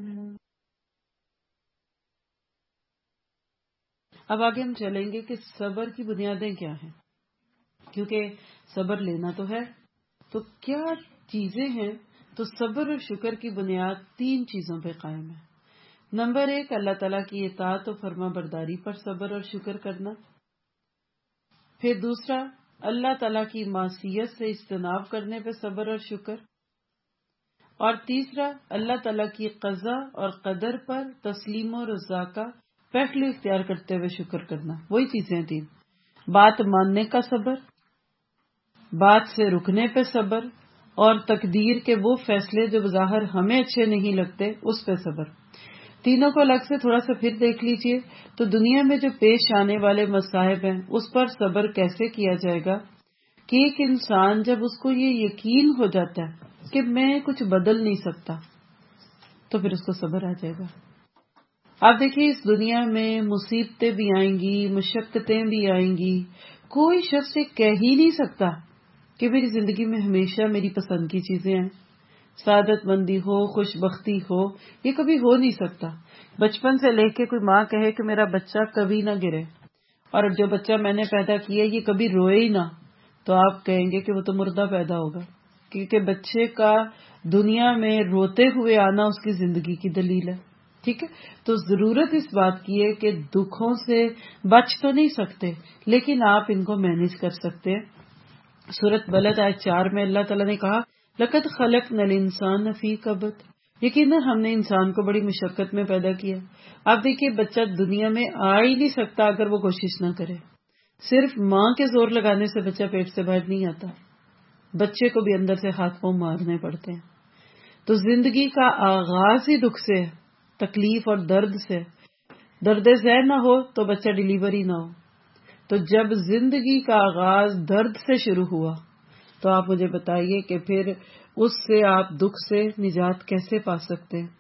اب آگے ہم چلیں گے کہ صبر کی بنیادیں کیا ہیں، کیونکہ صبر لینا تو ہے، تو کیا چیزیں ہیں؟ تو صبر اور شکر کی بنیاد تین چیزوں پہ قائم ہے. نمبر ایک، اللہ تعالیٰ کی اطاعت و فرما برداری پر صبر اور شکر کرنا. پھر دوسرا، اللہ تعالیٰ کی معصیت سے اجتناب کرنے پہ صبر اور شکر. اور تیسرا، اللہ تعالیٰ کی قضا اور قدر پر تسلیم و رضا کا پہلو اختیار کرتے ہوئے شکر کرنا. وہی چیزیں تین: بات ماننے کا صبر، بات سے رکنے پہ صبر، اور تقدیر کے وہ فیصلے جو بظاہر ہمیں اچھے نہیں لگتے اس پہ صبر. تینوں کو الگ سے تھوڑا سا پھر دیکھ لیجئے تو دنیا میں جو پیش آنے والے مصائب ہیں اس پر صبر کیسے کیا جائے گا کہ ایک انسان جب اس کو یہ یقین ہو جاتا ہے کہ میں کچھ بدل نہیں سکتا تو پھر اس کو صبر آ جائے گا. آپ دیکھیے اس دنیا میں مصیبتیں بھی آئیں گی، مشقتیں بھی آئیں گی، کوئی شخص یہ کہہ ہی نہیں سکتا کہ میری زندگی میں ہمیشہ میری پسند کی چیزیں ہیں، سعادت مندی ہو، خوش بختی ہو، یہ کبھی ہو نہیں سکتا. بچپن سے لے کے کوئی ماں کہے کہ میرا بچہ کبھی نہ گرے اور جو بچہ میں نے پیدا کیا یہ کبھی روئے ہی نہ، تو آپ کہیں گے کہ وہ تو مردہ پیدا ہوگا، کیونکہ بچے کا دنیا میں روتے ہوئے آنا اس کی زندگی کی دلیل ہے. ٹھیک ہے، تو ضرورت اس بات کی ہے کہ دکھوں سے بچ تو نہیں سکتے لیکن آپ ان کو مینیج کر سکتے ہیں. سورۃ بلد آیت چار میں اللہ تعالیٰ نے کہا لقد خلقنا الانسان فی کبد، یقیناً ہم نے انسان کو بڑی مشقت میں پیدا کیا. آپ دیکھیے بچہ دنیا میں آ ہی نہیں سکتا اگر وہ کوشش نہ کرے. صرف ماں کے زور لگانے سے بچہ پیٹ سے باہر نہیں آتا، بچے کو بھی اندر سے ہاتھ پاؤں مارنے پڑتے ہیں. تو زندگی کا آغاز ہی دکھ سے، تکلیف اور درد سے. درد ذہن نہ ہو تو بچہ ڈیلیوری نہ ہو. تو جب زندگی کا آغاز درد سے شروع ہوا تو آپ مجھے بتائیے کہ پھر اس سے آپ دکھ سے نجات کیسے پا سکتے ہیں؟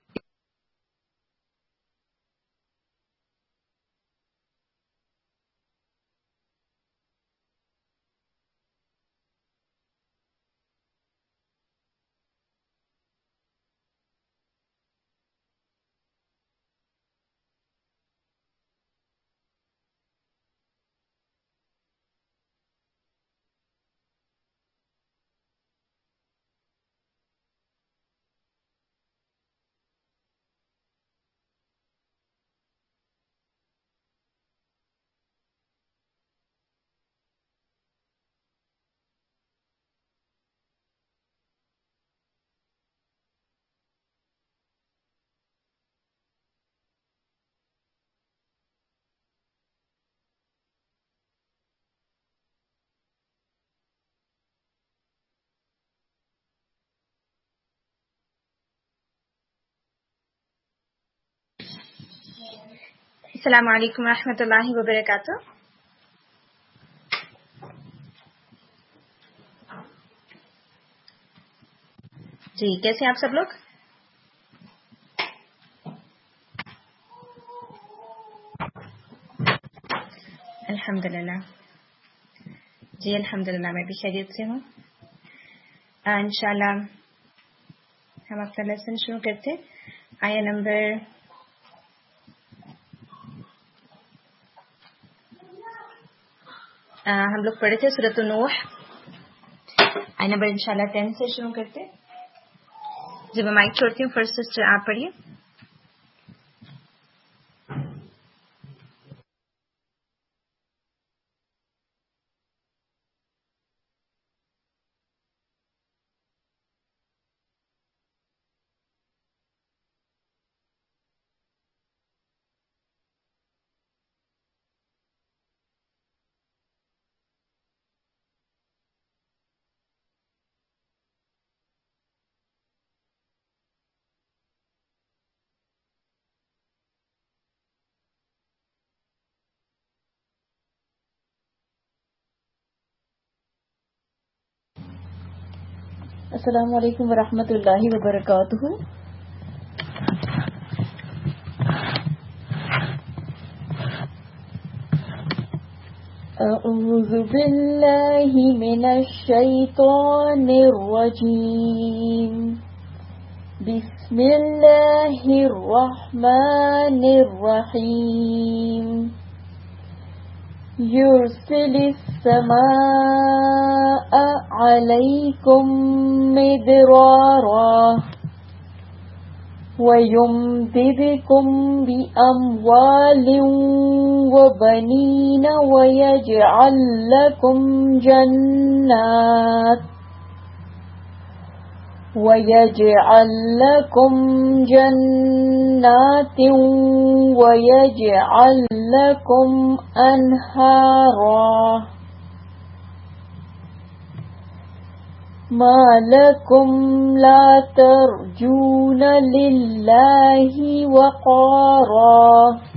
السلام علیکم ورحمۃ اللہ وبرکاتہ. جی کیسے آپ سب لوگ؟ الحمدللہ. جی الحمدللہ میں بھی خیریت سے ہوں. انشاءاللہ ہم اپنا لیسن شروع کرتے. آیا نمبر ہم لوگ پڑھے تھے سورۃ نوح. آیا نمبر انشاءاللہ ٹین سے شروع کرتے. جب میں مائک چھوڑتی ہوں فرسٹ سسٹر آپ پڑھیے. السلام علیکم ورحمۃ اللہ وبرکاتہ. اعوذ باللہ من الشیطان الرجیم. بسم اللہ الرحمن الرحیم. يرسل السماء عليكم مدرارا ويمددكم بأموال وبنين ويجعل لكم جنات وَيَجْعَلْ لَكُمْ جَنَّاتٍ وَيَجْعَلْ لَكُمْ أَنْهَارًا مَا لَكُمْ لَا تَرْجُونَ لِلَّهِ وَقَارًا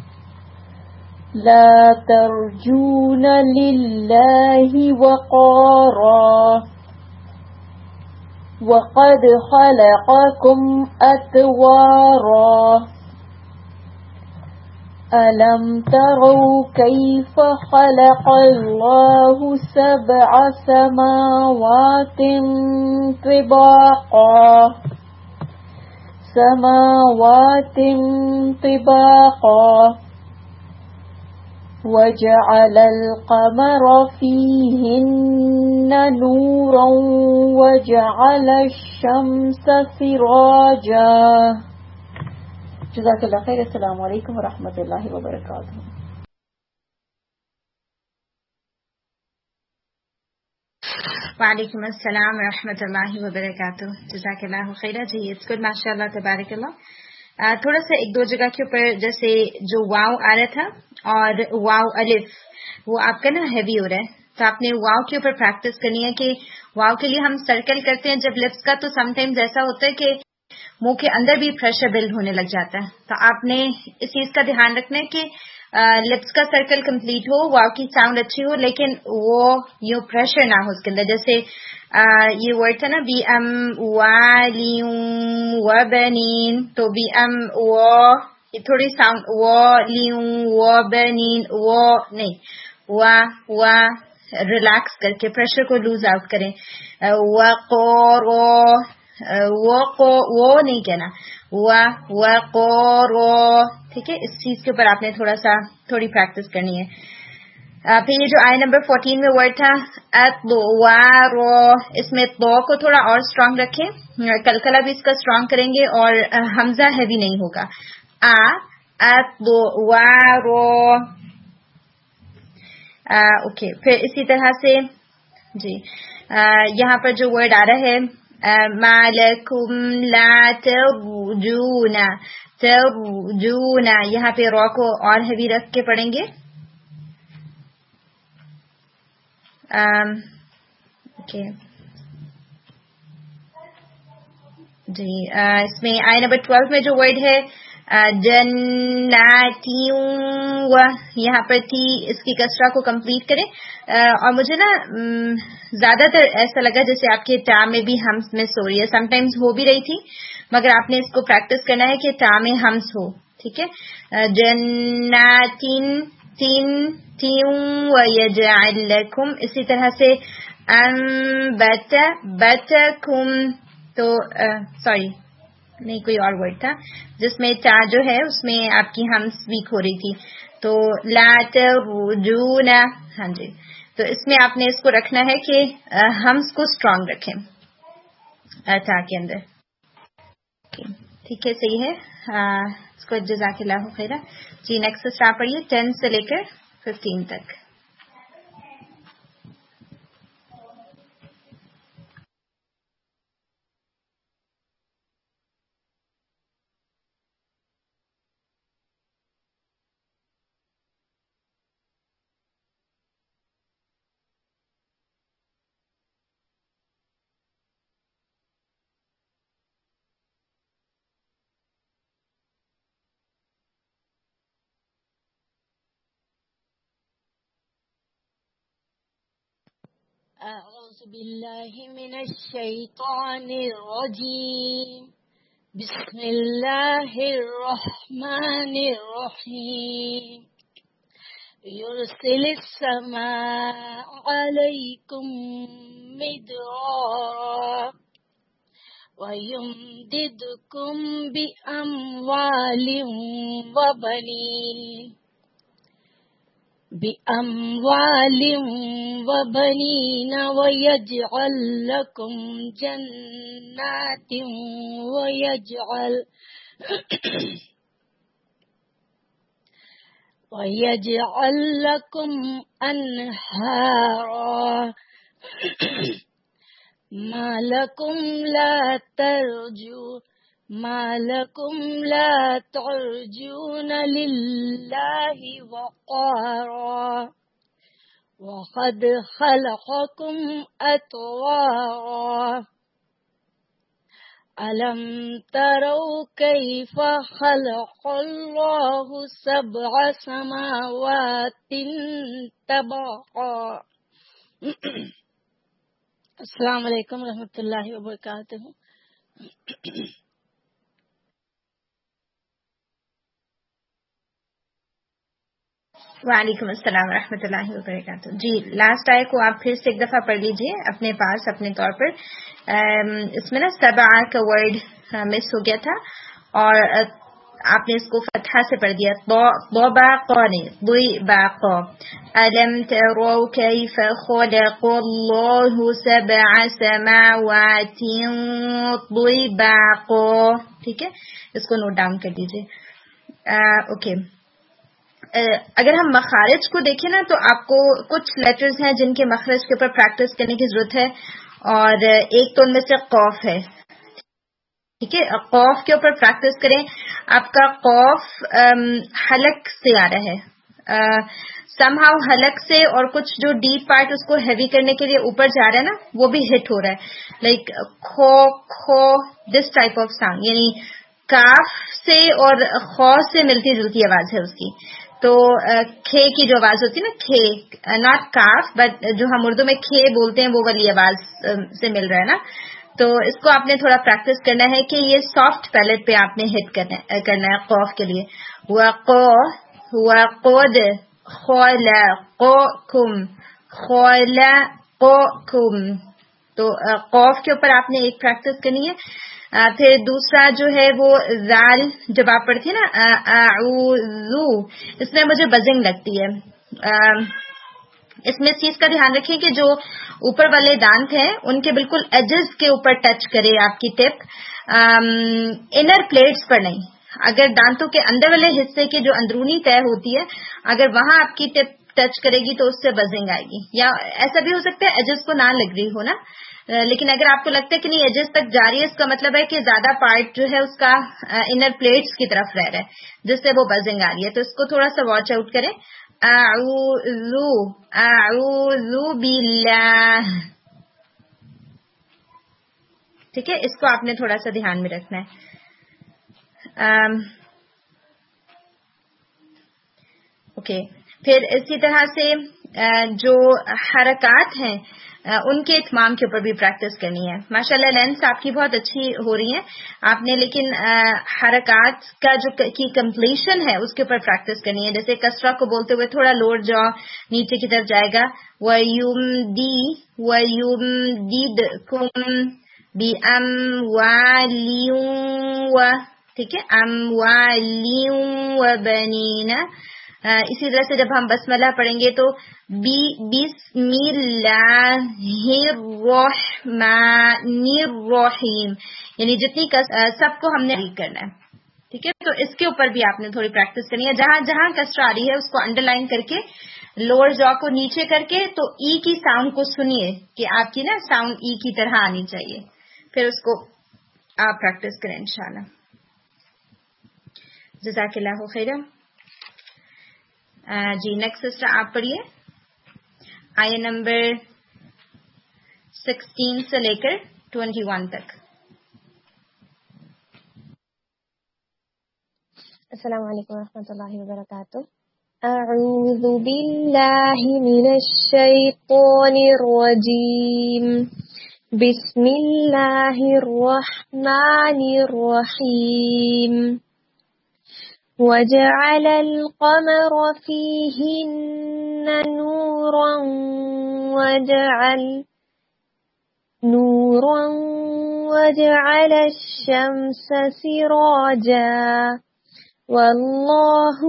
لَا تَرْجُونَ لِلَّهِ وَقَارًا وَقَدْ خَلَقَكُمْ أَطْوَارًا أَلَمْ تَرَوْا كَيْفَ خَلَقَ اللَّهُ سَبْعَ سَمَاوَاتٍ طِبَاقًا سَمَاوَاتٍ طِبَاقًا وَجَعَلَ الْقَمَرَ فِيهِنَّ نُورًا وَجَعَلَ الشَّمْسَ سِرَاجًا. جزاک اللہ خیر. السلام علیکم ورحمۃ اللہ وبرکاتہ. وعلیکم السلام ورحمۃ اللہ وبرکاتہ. جزاک اللہ خیر. جی اٹس گڈ ماشاء اللہ تبارک اللہ. تھوڑا سا ایک دو جگہ کے اوپر جیسے جو واو آ رہا تھا اور واو الف وہ آپ کا نا ہیوی ہو رہا ہے، تو آپ نے واو کے اوپر پریکٹس کرنی ہے کہ واو کے لیے ہم سرکل کرتے ہیں جب لپس کا، تو سم ٹائمز ایسا ہوتا ہے کہ منہ کے اندر بھی پریشر بلڈ ہونے لگ جاتا ہے. تو آپ نے اس چیز کا دھیان رکھنا ہے کہ لپس کا سرکل کمپلیٹ ہو، واو کی ساؤنڈ اچھی ہو، لیکن وہ یوں پریشر نہ ہو اس کے اندر. جیسے یہ ورڈ تھا نا بی ام والی و بنین، تو بی ام و یہ تھوڑی ساؤنڈ و لیوں و بنین و نہیں وا وا ریلیکس کر کے پریشر کو لوز آؤٹ کریں. وقورو وہ کو وہ نہیں کہنا وا وقورو، ٹھیک ہے. اس چیز کے اوپر آپ نے تھوڑا سا تھوڑی پریکٹس کرنی ہے. پھر یہ جو آئے نمبر فورٹین میں ورڈ تھا اتوارو، اس میں تو کو تھوڑا اور اسٹرانگ رکھیں، کلکلا بھی اس کا اسٹرانگ کریں گے اور حمزہ ہیوی نہیں ہوگا. آ اتوارو. اوکے. پھر اسی طرح سے جی یہاں پر جو ورڈ آ رہا ہے مالکم لا ترجون ترجون، یہاں پہ رو کو اور ہیوی رکھ کے پڑھیں گے. اوکے جی اس میں آئے نمبر ٹویلو میں جو ورڈ ہے جناتی، یہاں پر تھی اس کی کسرہ کو کمپلیٹ کریں. اور مجھے نا زیادہ تر ایسا لگا جیسے آپ کے تا میں بھی ہمس مس ہو رہی ہے، سم ٹائمز ہو بھی رہی تھی، مگر آپ نے اس کو پریکٹس کرنا ہے کہ تا میں ہمس ہو. ٹھیک ہے. جناتین وَيَجْعَلْ لَكُمْ. اسی طرح سے أَنبَتَ بَتَكُمْ. تو سوری نہیں کوئی اور ورڈ تھا جس میں تا جو ہے اس میں آپ کی ہمس ویک ہو رہی تھی, تو لا ترجون. ہاں جی, تو اس میں آپ نے اس کو رکھنا ہے کہ ہمس کو اسٹرانگ رکھیں تا کے اندر. ٹھیک ہے, صحیح ہے. اس کو جزاک اللہ خیرہ. جی نیکسٹ اسٹار پڑھیے ٹین سے لے کر ففٹین تک. أعوذ بالله من الشيطان الرجيم. بسم الله الرحمن الرحيم. يرسل السماء عليكم مدرارا ويمددكم بأموال وبنين بأموال وبنين ويجعل لكم جنات ويجعل ويجعل لكم أنهارا. ما لكم لا ترجون ما لكم لا ترجون لله وقارا وقد خلقكم أطوارا. ألم تروا كيف خلق الله سبع سماوات طباقا. السلام علیکم ورحمۃ اللہ وبرکاتہ. وعلیکم السلام ورحمۃ اللہ وبرکاتہ. جی لاسٹ آئے کو آپ پھر سے ایک دفعہ پڑھ لیجئے اپنے پاس اپنے طور پر. اس میں نا سبع کا ورڈ مس ہو گیا تھا اور آپ نے اس کو فتحہ سے پڑھ دیا. طباقا نہیں طباقا. ألم تروا كيف خلق الله سبع سماوات طباقا. ٹھیک ہے, اس کو نوٹ ڈاؤن کر دیجئے. اوکے, اگر ہم مخارج کو دیکھیں نا تو آپ کو کچھ لیٹرز ہیں جن کے مخرج کے اوپر پریکٹس کرنے کی ضرورت ہے, اور ایک تو ان میں سے قوف ہے. ٹھیک ہے, قوف کے اوپر پریکٹس کریں. آپ کا قوف حلق سے آ رہا ہے, سم ہاؤ حلق سے, اور کچھ جو ڈیپ پارٹ اس کو ہیوی کرنے کے لیے اوپر جا رہا ہے نا وہ بھی ہٹ ہو رہا ہے, like kho kho this type of sound. یعنی کاف سے اور خو سے ملتی جلتی آواز ہے اس کی. تو کھے کی جو آواز ہوتی ہے نا, کھے ناٹ کاف بٹ جو ہم اردو میں کھے بولتے ہیں وہ والی آواز سے مل رہا ہے نا. تو اس کو آپ نے تھوڑا پریکٹس کرنا ہے کہ یہ سافٹ پیلٹ پہ آپ نے ہٹ کرنا ہے قوف کے لیے. وقو وقود خلقکم خلقکم. تو قوف کے اوپر آپ نے ایک پریکٹس کرنی ہے. پھر دوسرا جو ہے وہ زال, جب آپ پڑھتی ہیں نا اعوذ, اس میں مجھے بزنگ لگتی ہے. اس میں اس چیز کا دھیان رکھیں کہ جو اوپر والے دانت ہیں ان کے بالکل ایجز کے اوپر ٹچ کرے آپ کی ٹپ, انر پلیٹس پر نہیں. اگر دانتوں کے اندر والے حصے کی جو اندرونی تہ ہوتی ہے اگر وہاں آپ کی ٹپ ٹچ کرے گی تو اس سے بزنگ آئے گی. یا ایسا بھی ہو سکتا ہے ایجز کو نہ لگ رہی ہو نا, لیکن اگر آپ کو لگتا ہے کہ نہیں ایجز تک جا رہی ہے, اس کا مطلب ہے کہ زیادہ پارٹ جو ہے اس کا انر پلیٹس کی طرف رہ رہا ہے جس سے وہ بزنگ آ رہی ہے. تو اس کو تھوڑا سا واچ آؤٹ کریں. اعوذ اعوذ باللہ. ٹھیک ہے, اس کو آپ نے تھوڑا سا دھیان میں رکھنا ہے. اوکے, پھر اسی طرح سے جو حرکات ہیں ان کے اتمام کے اوپر بھی پریکٹس کرنی ہے. ماشاءاللہ لینس آپ کی بہت اچھی ہو رہی ہے آپ نے, لیکن حرکات کا جو کی کمپلیشن ہے اس کے اوپر پریکٹس کرنی ہے. جیسے کسرہ کو بولتے ہوئے تھوڑا لوور جا نیچے کی طرف جائے گا, وَيُمْدِي وَيُمْدِدْكُمْ بِأَمْوَالٍ و, ٹھیک ہے, أَمْوَالٍ وَبَنِينَ. اسی طرح سے جب ہم بسملہ پڑھیں گے تو بسم اللہ الرحمن الرحیم, یعنی جتنی سب کو ہم نے ریڈ کرنا ہے, ٹھیک ہے. تو اس کے اوپر بھی آپ نے تھوڑی پریکٹس کرنی ہے. جہاں جہاں کسر آ رہی ہے اس کو انڈر لائن کر کے لوور جا کو نیچے کر کے تو ای کی ساؤنڈ کو سنیے کہ آپ کی نا ساؤنڈ ای کی طرح آنی چاہیے, پھر اس کو آپ پریکٹس کریں انشاءاللہ. جزاک اللہ خیرا. جی نیکسٹ سسٹر آپ پڑھیے آیہ نمبر سکسٹین سے لے کر ٹوینٹی ون تک. السلام علیکم ورحمۃ اللہ وبرکاتہ. اعوذ باللہ من الشیطان الرجیم. بسم اللہ الرحمن الرحیم. وجعل القمر فيهن نورا وجعل نورا وجعل الشمس سراجا والله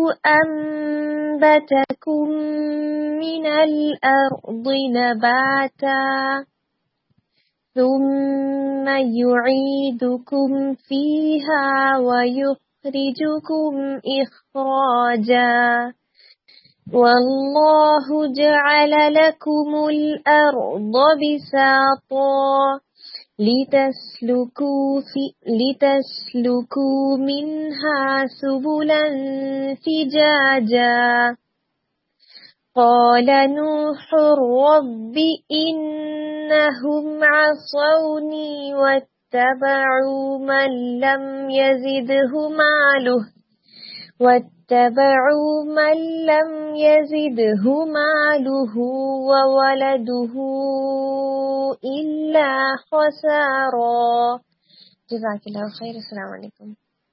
أنبتكم من الأرض نباتا ثم يعيدكم فيها ويخرجكم يخرجكم إخراجا والله جعل لكم الأرض بساطا لتسلكوا في لتسلكوا منها سبلا فجاجا. قال نوح رب إنهم عصوني واتبعوا من لم يزده ماله واتبعوا من لم يزده ماله وولده إلا خسارا. جزاك الله خير. السلام عليكم.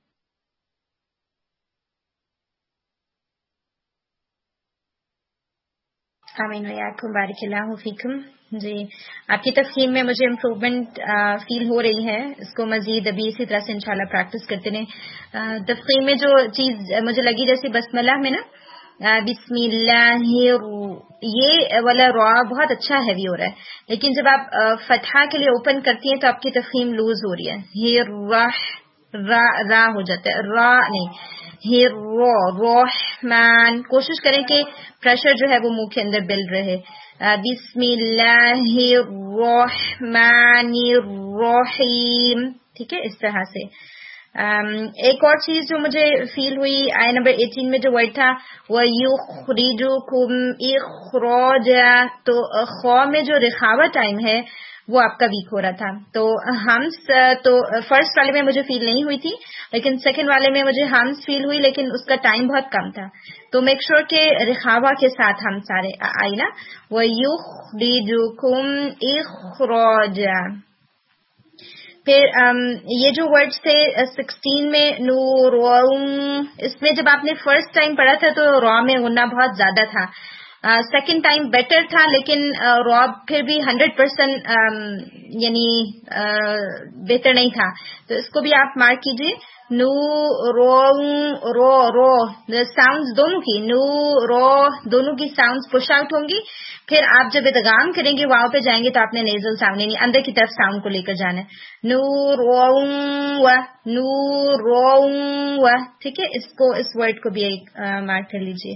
آمین ویاکم. بارک اللہ فیکم. جی آپ کی تفہیم میں مجھے امپروومنٹ فیل ہو رہی ہے, اس کو مزید ابھی اسی طرح سے انشاءاللہ پریکٹس کرتے رہیں. تفہیم میں جو چیز مجھے لگی جیسے بسملہ میں نا بسم اللہ یہ والا را بہت اچھا ہیوی ہو رہا ہے, لیکن جب آپ فتحہ کے لیے اوپن کرتی ہیں تو آپ کی تفہیم لوز ہو رہی ہے. ہیر راہ را را ہو جاتا ہے, را نہیں ہیر رو رحمان. کوشش کریں کہ پریشر جو ہے وہ منہ کے اندر بلڈ رہے. بسم اللہ الرحمن الرحیم, ٹھیک ہے, اس طرح سے. ایک اور چیز جو مجھے فیل ہوئی آیہ نمبر ایٹین میں جو ورڈ تھا وَيُخْرِجُكُمْ إِخْرَاجًا, تو خوا میں جو رخاوت ٹائم ہے وہ آپ کا ویک ہو رہا تھا. تو ہمس تو فرسٹ والے میں مجھے فیل نہیں ہوئی تھی, لیکن سیکنڈ والے میں مجھے ہمس فیل ہوئی, لیکن اس کا ٹائم بہت کم تھا. تو میک شور کہ رخاوا کے ساتھ ہم سارے آئی نا وَيُخْرِجُكُمْ إِخْرَاجًا. پھر یہ جو ورڈ تھے سکسٹین میں نور, اس میں جب آپ نے فرسٹ ٹائم پڑھا تھا تو را میں غنہ بہت زیادہ تھا. سیکنڈ ٹائم بیٹر تھا, لیکن را پھر بھی ہنڈریڈ پرسینٹ یعنی بہتر نہیں تھا. تو اس کو بھی آپ مارک کیجیے. نو رو رو رو ساؤنڈز دونوں کی نو رو دونوں کی ساؤنڈز پش آؤٹ ہوں گی. پھر آپ جب ادغام کریں گے واؤ پہ جائیں گے تو آپ نے نیزل ساؤنڈ یعنی اندر کی طرف ساؤنڈ کو لے کر جانا ہے. نو رو و نو رو و, ٹھیک ہے. اس کو اس ورڈ کو بھی ایک مارک کر لیجیے.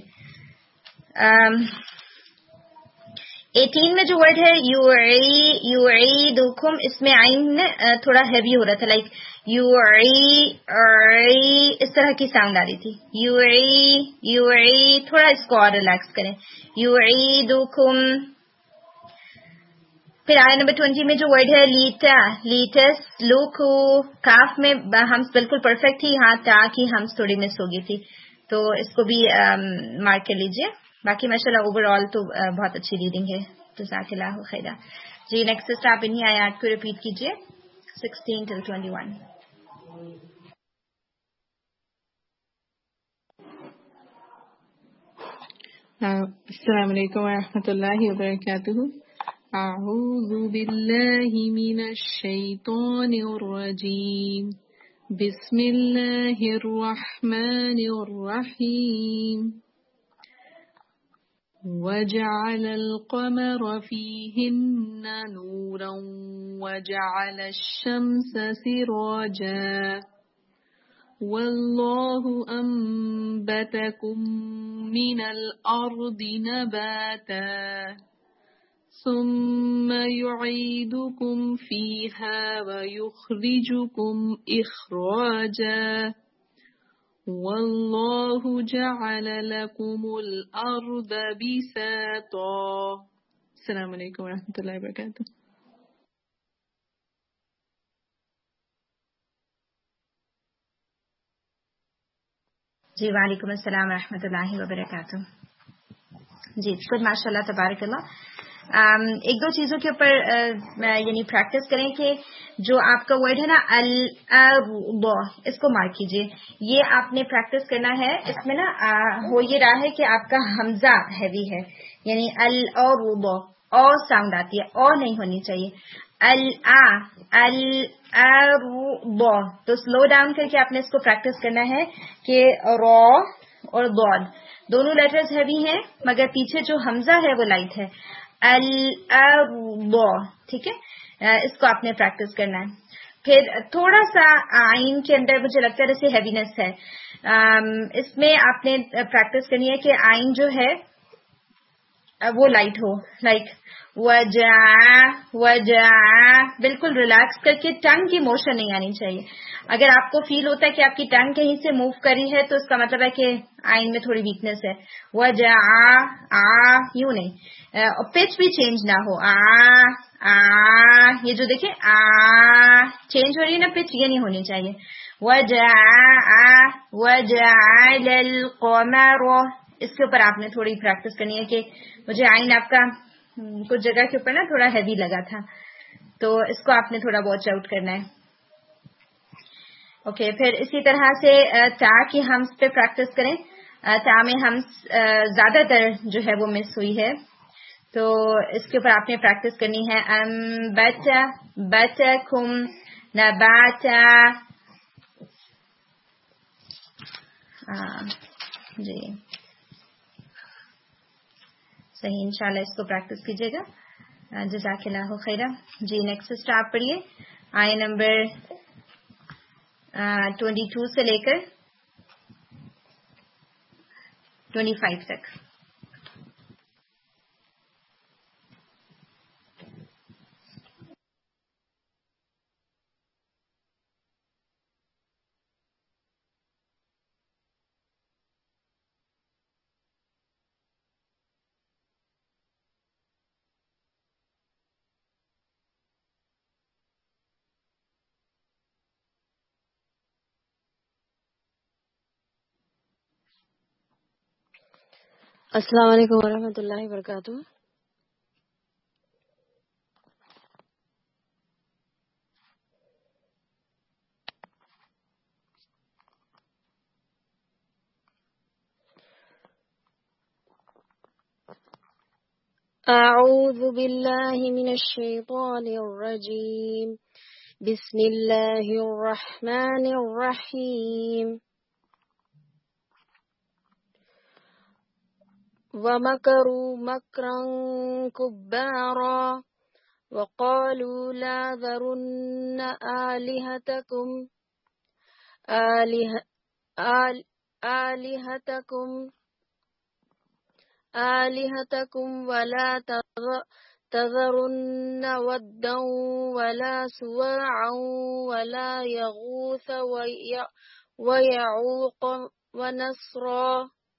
ایٹین میں جو ورڈ ہے یعیدکم, اس میں عین تھوڑا ہیوی ہو رہا تھا, لائک یو اس طرح کی ساؤنڈ آ رہی تھی. یو یو تھوڑا اس کو اور ریلیکس کریں. یعیدکم. پھر آیہ نمبر ٹوینٹی میں جو ورڈ ہے لیٹا لیٹس لوکو, کاف میں ہمس بالکل پرفیکٹ تھی, ہاں تا کی ہمس تھوڑی مس ہو گئی تھی. تو اس کو بھی مارک کر لیجیے. باقی ماشاءاللہ اوور آل تو بہت اچھی ریڈنگ ہے. جزاک اللہ خیرہ. جی نیکسٹ سسٹر آپ انہی آیات کو ریپیٹ کیجیے سکسٹین ٹل ٹوینٹی ون. السلام علیکم ورحمۃ اللہ وبرکاتہ. اعوذ باللہ من الشیطان الرجیم. بسم اللہ الرحمن الرحیم. وجعل القمر فيهن نورا وجعل الشمس سراجا والله أنبتكم من الأرض نباتا ثم يعيدكم فيها ويخرجكم إخراجا والله جعل لكم الأرض بساطا. السلام علیکم ورحمۃ اللہ وبرکاتہ. جی وعلیکم السلام ورحمۃ اللہ وبرکاتہ. جی خود ماشاء اللہ تبارک اللہ. ایک دو چیزوں کے اوپر یعنی پریکٹس کریں کہ جو آپ کا ورڈ ہے نا ال اس کو مارک کیجیے. یہ آپ نے پریکٹس کرنا ہے. اس میں نا ہو یہ رہا ہے کہ آپ کا حمزہ ہیوی ہے, یعنی ال اور او ساؤنڈ آتی ہے, او نہیں ہونی چاہیے. ال ال تو سلو ڈاؤن کر کے آپ نے اس کو پریکٹس کرنا ہے کہ رو اور ضاد دونوں لیٹرز ہیوی ہیں مگر پیچھے جو حمزہ ہے وہ لائٹ ہے. ال ٹھیک ہے, اس کو آپ نے پریکٹس کرنا ہے. پھر تھوڑا سا آئین کے اندر مجھے لگتا ہے جیسے ہیوینس ہے, اس میں آپ نے پریکٹس کرنی ہے کہ آئین جو ہے وہ لائٹ ہو, لائک وجا وجا بالکل ریلیکس کر کے ٹنگ کی موشن نہیں آنی چاہیے. اگر آپ کو فیل ہوتا ہے کہ آپ کی ٹنگ کہیں سے موو کری ہے تو اس کا مطلب ہے کہ آئین میں تھوڑی ویکنس ہے. وجا آ یوں نہیں, پچ بھی چینج نہ ہو. آ آ یہ جو دیکھیں آ چینج ہو رہی ہے نا پچ, یہ نہیں ہونی چاہیے. وجا وجعل القمر اس کے اوپر آپ نے تھوڑی پریکٹس کرنی ہے کہ مجھے آئین آپ کا کچھ جگہ کے اوپر نا تھوڑا ہیوی لگا تھا, تو اس کو آپ نے تھوڑا واچ آؤٹ کرنا ہے. اوکے okay, پھر اسی طرح سے تا کی ہمس پہ پریکٹس کریں. تا میں ہمس زیادہ تر جو ہے وہ مس ہوئی ہے, تو اس کے اوپر آپ نے پریکٹس کرنی ہے. ام بچا بچکم نباتا. جی صحیح, انشاءاللہ اس کو پریکٹس کیجیے گا. جزاک اللہ خیرہ. جی نیکسٹ اسٹارٹ پڑھیے آئے نمبر ٹوینٹی ٹو سے لے کر ٹوینٹی فائیو تک. السلام علیکم ورحمۃ اللہ وبرکاتہ. اعوذ باللہ من الشیطان الرجیم. بسم اللہ الرحمن الرحیم. وَمَكَرُوا مَكْرًا كُبَّارًا وَقَالُوا لَا تَذَرُنَّ آلِهَتَكُمْ آلِهَتَكُمْ آلِهَتَكُمْ وَلَا تَذَرُنَّ وَدًّا وَلَا سُوَاعًا وَلَا يَغُوثَ وَيَعُوقَ وَنَسْرًا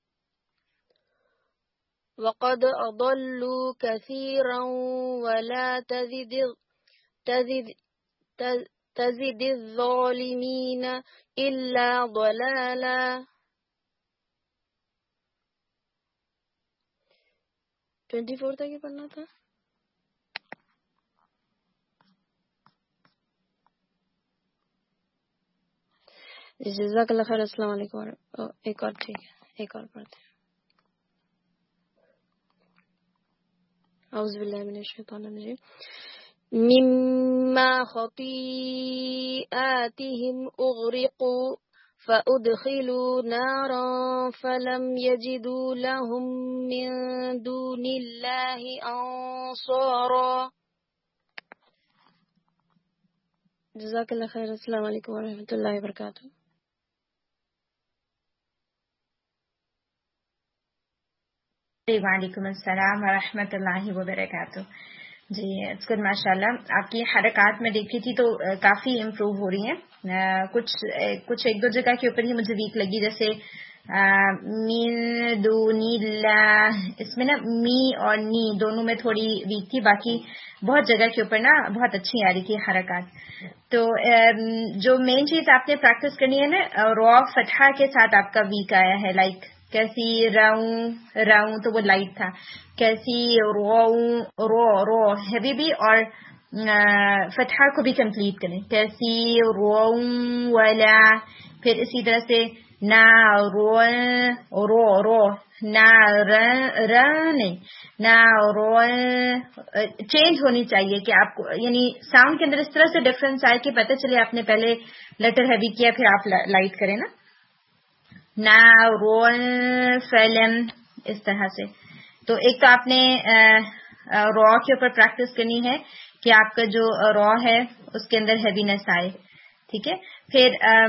وَقَدْ أَضَلُّوا كَثِيرًا وَلَا تَزِدِ تَزِدِ تَزِدِ الظَّالِمِينَ إِلَّا ضَلَالًا. ٹوینٹی فور تک یہ پڑھنا تھا. جزاک اللہ خیر. السلام علیکم. ایک اور ٹھیک ہے, ایک اور پڑھتے ہیں. اعوذ باللہ من الشیطان الرجیم. مما خطیئاتہم اغرقوا فأدخلوا نارا فلم يجدوا لهم من دون الله أنصارا. جزاک اللہ خیر. السلام علیکم ورحمۃ اللہ وبرکاتہ. وعلیکم السلام ورحمۃ اللہ وبرکاتہ. جی اٹس گڈ ماشاء اللہ. آپ کی حرکات میں دیکھی تھی تو کافی امپروو ہو رہی ہیں. کچھ کچھ ایک دو جگہ کے اوپر ہی مجھے ویک لگی, جیسے من دون اللہ, اس میں نا می اور نی دونوں میں تھوڑی ویک تھی. باقی بہت جگہ کے اوپر نا بہت اچھی آ رہی تھی حرکات. تو جو مین چیز آپ نے پریکٹس کرنی ہے نا, را فتحہ کے ساتھ آپ کا ویک آیا ہے. لائک کیسی راؤں راؤں تو وہ لائٹ تھا, کیسی رو رو رو ہیوی بھی, اور فتحہ کو بھی کمپلیٹ کریں. کیسی رو ولا, پھر اسی طرح سے نا رو رو رو نا نہیں نا رو, چینج ہونی چاہیے کہ آپ کو یعنی ساؤنڈ کے اندر اس طرح سے ڈفرنس آئے کہ پتہ چلے آپ نے پہلے لیٹر ہیوی کیا پھر آپ لائٹ کریں نا. نارون فلم, اس طرح سے. تو ایک تو آپ نے را کے اوپر پریکٹس کرنی ہے کہ آپ کا جو را ہے اس کے اندر ہیوینس آئے. ٹھیک ہے. پھر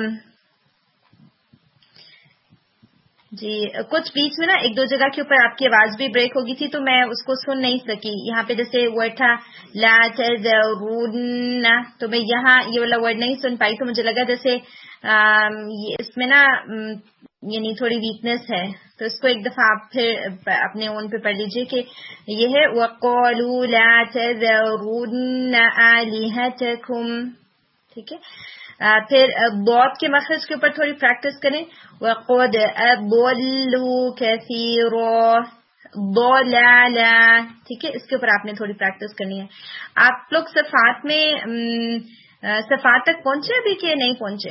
جی کچھ بیچ میں نا ایک دو جگہ کے اوپر آپ کی آواز بھی بریک ہو گئی تھی تو میں اس کو سن نہیں سکی. یہاں پہ جیسے ورڈ تھا لا تذرون, تو میں یہاں یہ والا ورڈ نہیں سن پائی, تو مجھے لگا جیسے اس میں نا یعنی تھوڑی ویکنس ہے. تو اس کو ایک دفعہ آپ پھر اپنے اون پہ پڑھ لیجئے کہ یہ ہے وَقَالُوا لَا تَذَرُونَّ آلِهَتَكُمْ. ٹھیک ہے. پھر ضاد کے مخرج کے اوپر تھوڑی پریکٹس کریں. وَقَدْ أَضَلُّوا كَثِيرًا ضَلَالًا. ٹھیک ہے. اس کے اوپر آپ نے تھوڑی پریکٹس کرنی ہے. آپ لوگ صفات میں صفات تک پہنچے ابھی کہ نہیں پہنچے؟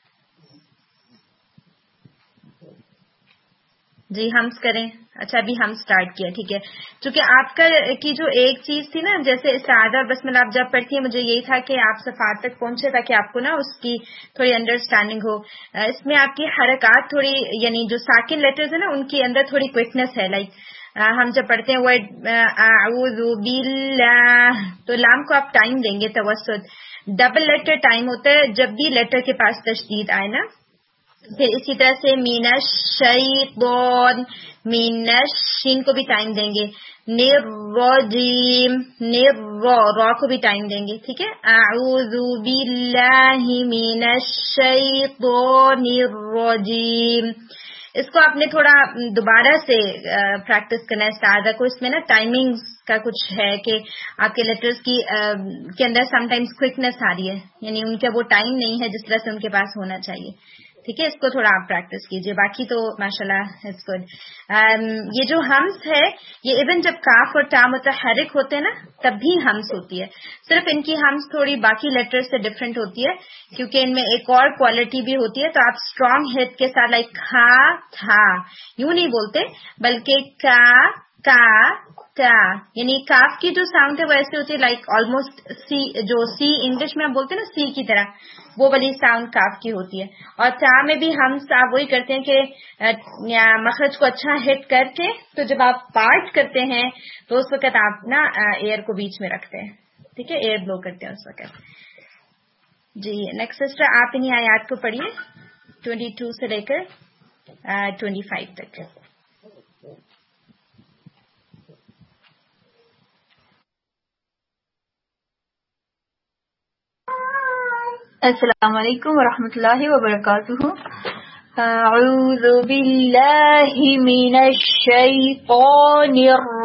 جی ہمس کریں. اچھا ابھی ہم سٹارٹ کیا. ٹھیک ہے. چونکہ آپ کا کی جو ایک چیز تھی نا, جیسے استعاذہ اور بسم اللہ آپ جب پڑھتی ہیں, مجھے یہی تھا کہ آپ صفات تک پہنچے تاکہ آپ کو نا اس کی تھوڑی انڈرسٹینڈنگ ہو. اس میں آپ کی حرکات تھوڑی یعنی جو ساکن لیٹرز ہیں نا ان کے اندر تھوڑی کوئکنس ہے. لائک ہم جب پڑھتے ہیں ورڈ اعوذ باللہ تو لام کو آپ ٹائم دیں گے توسط. ڈبل لیٹر ٹائم ہوتا ہے جب بھی لیٹر کے پاس تشدید آئے نا. پھر اسی طرح سے مینش شیطان, مینش شین کو بھی ٹائم دیں گے. نرجیم نر را کو بھی ٹائم دیں گے. ٹھیک ہے. اعوذ باللہ من الشیطان الرجیم. اس کو آپ نے تھوڑا دوبارہ سے پریکٹس کرنا ہے استعاذہ کو. اس میں نا ٹائمنگ کا کچھ ہے کہ آپ کے لیٹرز کی کے اندر سم ٹائمز کوئکنس آ رہی ہے, یعنی ان کا وہ ٹائم نہیں ہے جس طرح سے ان کے پاس ہونا چاہیے. ٹھیک ہے. اس کو تھوڑا آپ پریکٹس کیجئے. باقی تو ماشاءاللہ اٹس گڈ. یہ جو ہمس ہے یہ ایون جب کاف اور تا متحرک ہوتے ہیں نا تب بھی ہمس ہوتی ہے. صرف ان کی ہمس تھوڑی باقی لیٹر سے ڈفرینٹ ہوتی ہے کیونکہ ان میں ایک اور کوالٹی بھی ہوتی ہے. تو آپ اسٹرانگ ہیڈ کے ساتھ لائک کھا تھا یوں نہیں بولتے بلکہ کا کا تا, یعنی کاف کی جو ساؤنڈ ہے وہ ایسے ہوتی ہے لائک آلموسٹ سی, جو سی انگلش میں آپ بولتے ہیں نا سی کی طرح, وہ والی ساؤنڈ کاف کی ہوتی ہے. اور تا میں بھی ہم آپ وہی کرتے ہیں کہ مخرج کو اچھا ہٹ کر کے تو جب آپ پارٹ کرتے ہیں تو اس وقت آپ نا ایئر کو بیچ میں رکھتے ہیں. ٹھیک ہے. ایئر بلو کرتے ہیں اس وقت. جی نیکسٹ سسٹر آپ انہیں آیات کو پڑھیے ٹوینٹی ٹو سے لے کر ٹوینٹی فائیو تک. السلام علیکم ورحمۃ اللہ وبرکاتہ. اعوذ باللہ من الشیطان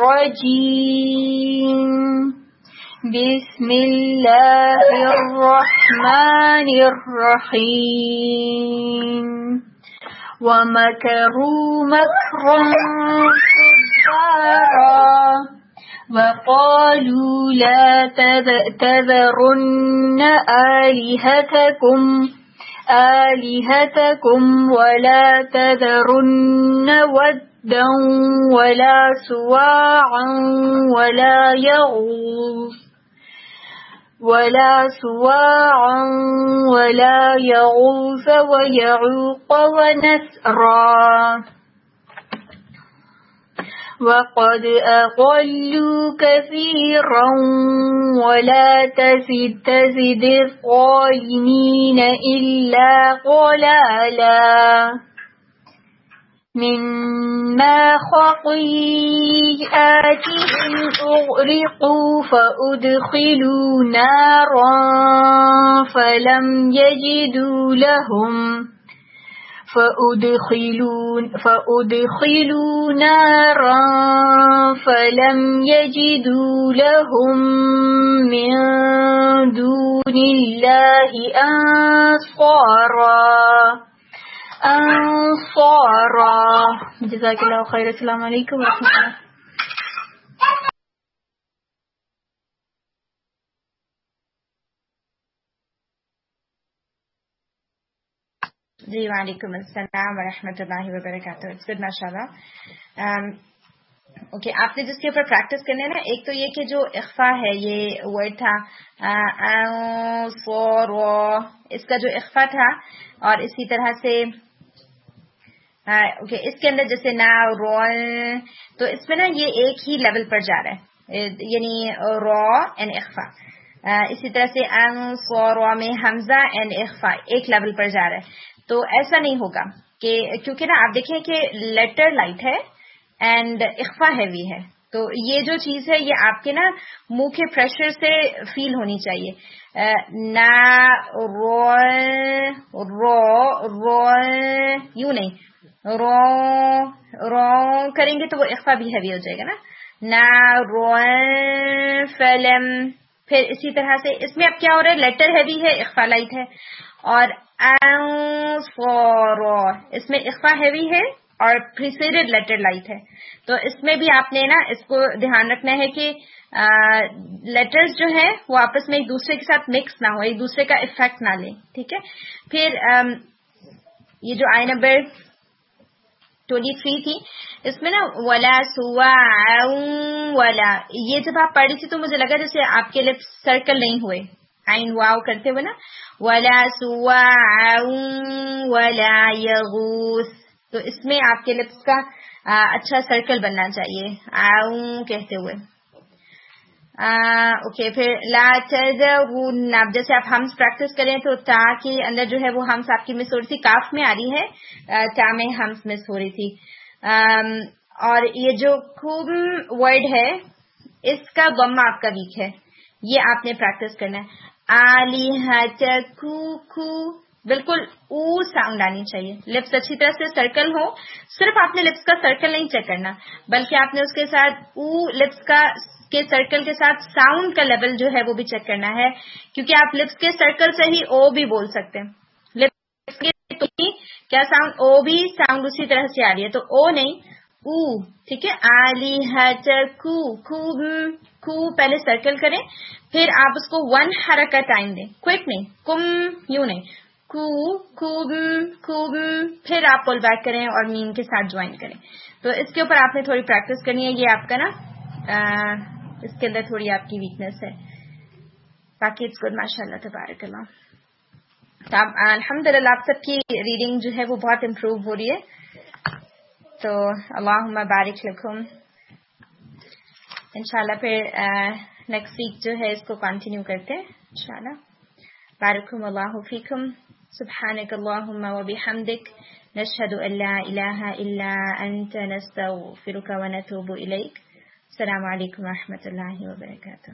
الرجیم. بسم اللہ الرحمن الرحیم. وَمَكَرُوا مَكْرًا كُبَّارًا وَقَالُوا لَا تَذَرُنَّ آلِهَتَكُمْ آلهتكم ولا تذرن ودا ولا سواعا ولا يغوث ولا سواعا ولا يغوث ويعوق ونسرا وقد أضلوا كثيرا ولا تزد تزد الظالمين إلا ضلالا مما خطيئاتهم أغرقوا فأدخلوا نارا فلم يجدوا لهم فأدخلوا فأدخلوا نارا فلم يجدوا لهم من دون الله أنصارا أنصارا جزاك الله خير. السلام عليكم ورحمة الله. جی وعلیکم السلام ورحمۃ اللہ وبرکاتہ. اٹس گڈ ماشاءاللہ. اوکے آپ نے جس کے اوپر پریکٹس کرنے نا، ایک تو یہ کہ جو اخفا ہے، یہ ورڈ تھا اس کا جو اخفا تھا، اور اسی طرح سے اوکے اس کے اندر جیسے نا رو، تو اس میں نا یہ ایک ہی لیول پر جا رہا ہے، یعنی رو اینڈ اخفا. اسی طرح سے انصارا میں حمزہ اینڈ اخفا ایک لیول پر جا رہا ہے. تو ایسا نہیں ہوگا کہ کیونکہ نا آپ دیکھیں کہ لیٹر لائٹ ہے اینڈ اخفا ہیوی ہے، تو یہ جو چیز ہے یہ آپ کے نا منہ کے پریشر سے فیل ہونی چاہیے. نا رو رو رو یوں نہیں، رو رو کریں گے تو وہ اخفا بھی ہیوی ہو جائے گا نا. نا رو فلم. پھر اسی طرح سے اس میں اب کیا ہو رہا ہے، لیٹر ہیوی ہے، اخفا لائٹ ہے. اور اس میں اخفا ہیوی ہے اور پریسیڈڈ لیٹر لائٹ ہے. تو اس میں بھی آپ نے نا اس کو دھیان رکھنا ہے کہ لیٹرز جو ہیں وہ آپس میں ایک دوسرے کے ساتھ مکس نہ ہو، ایک دوسرے کا افیکٹ نہ لیں. ٹھیک ہے. پھر یہ جو آئی نمبر ٹوینٹی تھری تھی، اس میں نا ولا سوا ولا، یہ جب آپ پڑھی تھی تو مجھے لگا جیسے آپ کے لپس سرکل نہیں ہوئے عین واو کرتے ہوئے نا. ولا سوا ولا یغوث، تو اس میں آپ کے لپس کا اچھا سرکل بننا چاہیے آؤں کہتے ہوئے. اوکے. پھر لا تذرون، اب جیسے آپ ہمس پریکٹس کریں تو تا کے اندر جو ہے وہ ہمس آپ کی مس ہو رہی تھی، کاف میں آ رہی ہے، تا میں ہمس مس ہو رہی تھی. اور یہ جو خوب ورڈ ہے اس کا ضمہ آپ کا ویک ہے، یہ آپ نے پریکٹس کرنا ہے. آلیہتکو کو بالکل او ساؤنڈ آنی چاہیے، لپس اچھی طرح سے سرکل ہو. صرف آپ نے لپس کا سرکل نہیں چیک کرنا بلکہ آپ نے اس کے ساتھ او لپس کا کے سرکل کے ساتھ ساؤنڈ کا لیول جو ہے وہ بھی چیک کرنا ہے، کیونکہ آپ لپس کے سرکل سے ہی او بھی بول سکتے ہیں. لپس کے کیا ساؤنڈ، او بھی ساؤنڈ اسی طرح سے آ رہی ہے، تو او نہیں او. ٹھیک ہے. آلیہتکو کو کو پہلے سرکل کریں، پھر آپ اس کو ون حرکت ٹائم دیں، کوئک نہیں، کم یوں نہیں، کو کوم کوم، پھر آپ پل بیک کریں اور میم کے ساتھ جوائن کریں. تو اس کے اوپر آپ نے تھوڑی پریکٹس کرنی ہے. یہ آپ کا نا اس کے اندر تھوڑی آپ کی ویکنیس ہے. باقی اٹس گڈ ماشاء اللہ تبارک اللہ. تو اب الحمدللہ آپ سب کی ریڈنگ جو ہے وہ بہت امپروو ہو رہی ہے. تو اللہم بارک لکم. انشاءاللہ پھر نیکسٹ ویک جو ہے اس کو کنٹینیو کرتے ہیں انشاءاللہ. بارکم اللہ فیکم. سبحانک اللہم و بحمدک، نشہد ان لا الہ الا انت، نستغفرک و نتوب الیک. السلام علیکم و رحمۃ اللہ وبرکاتہ.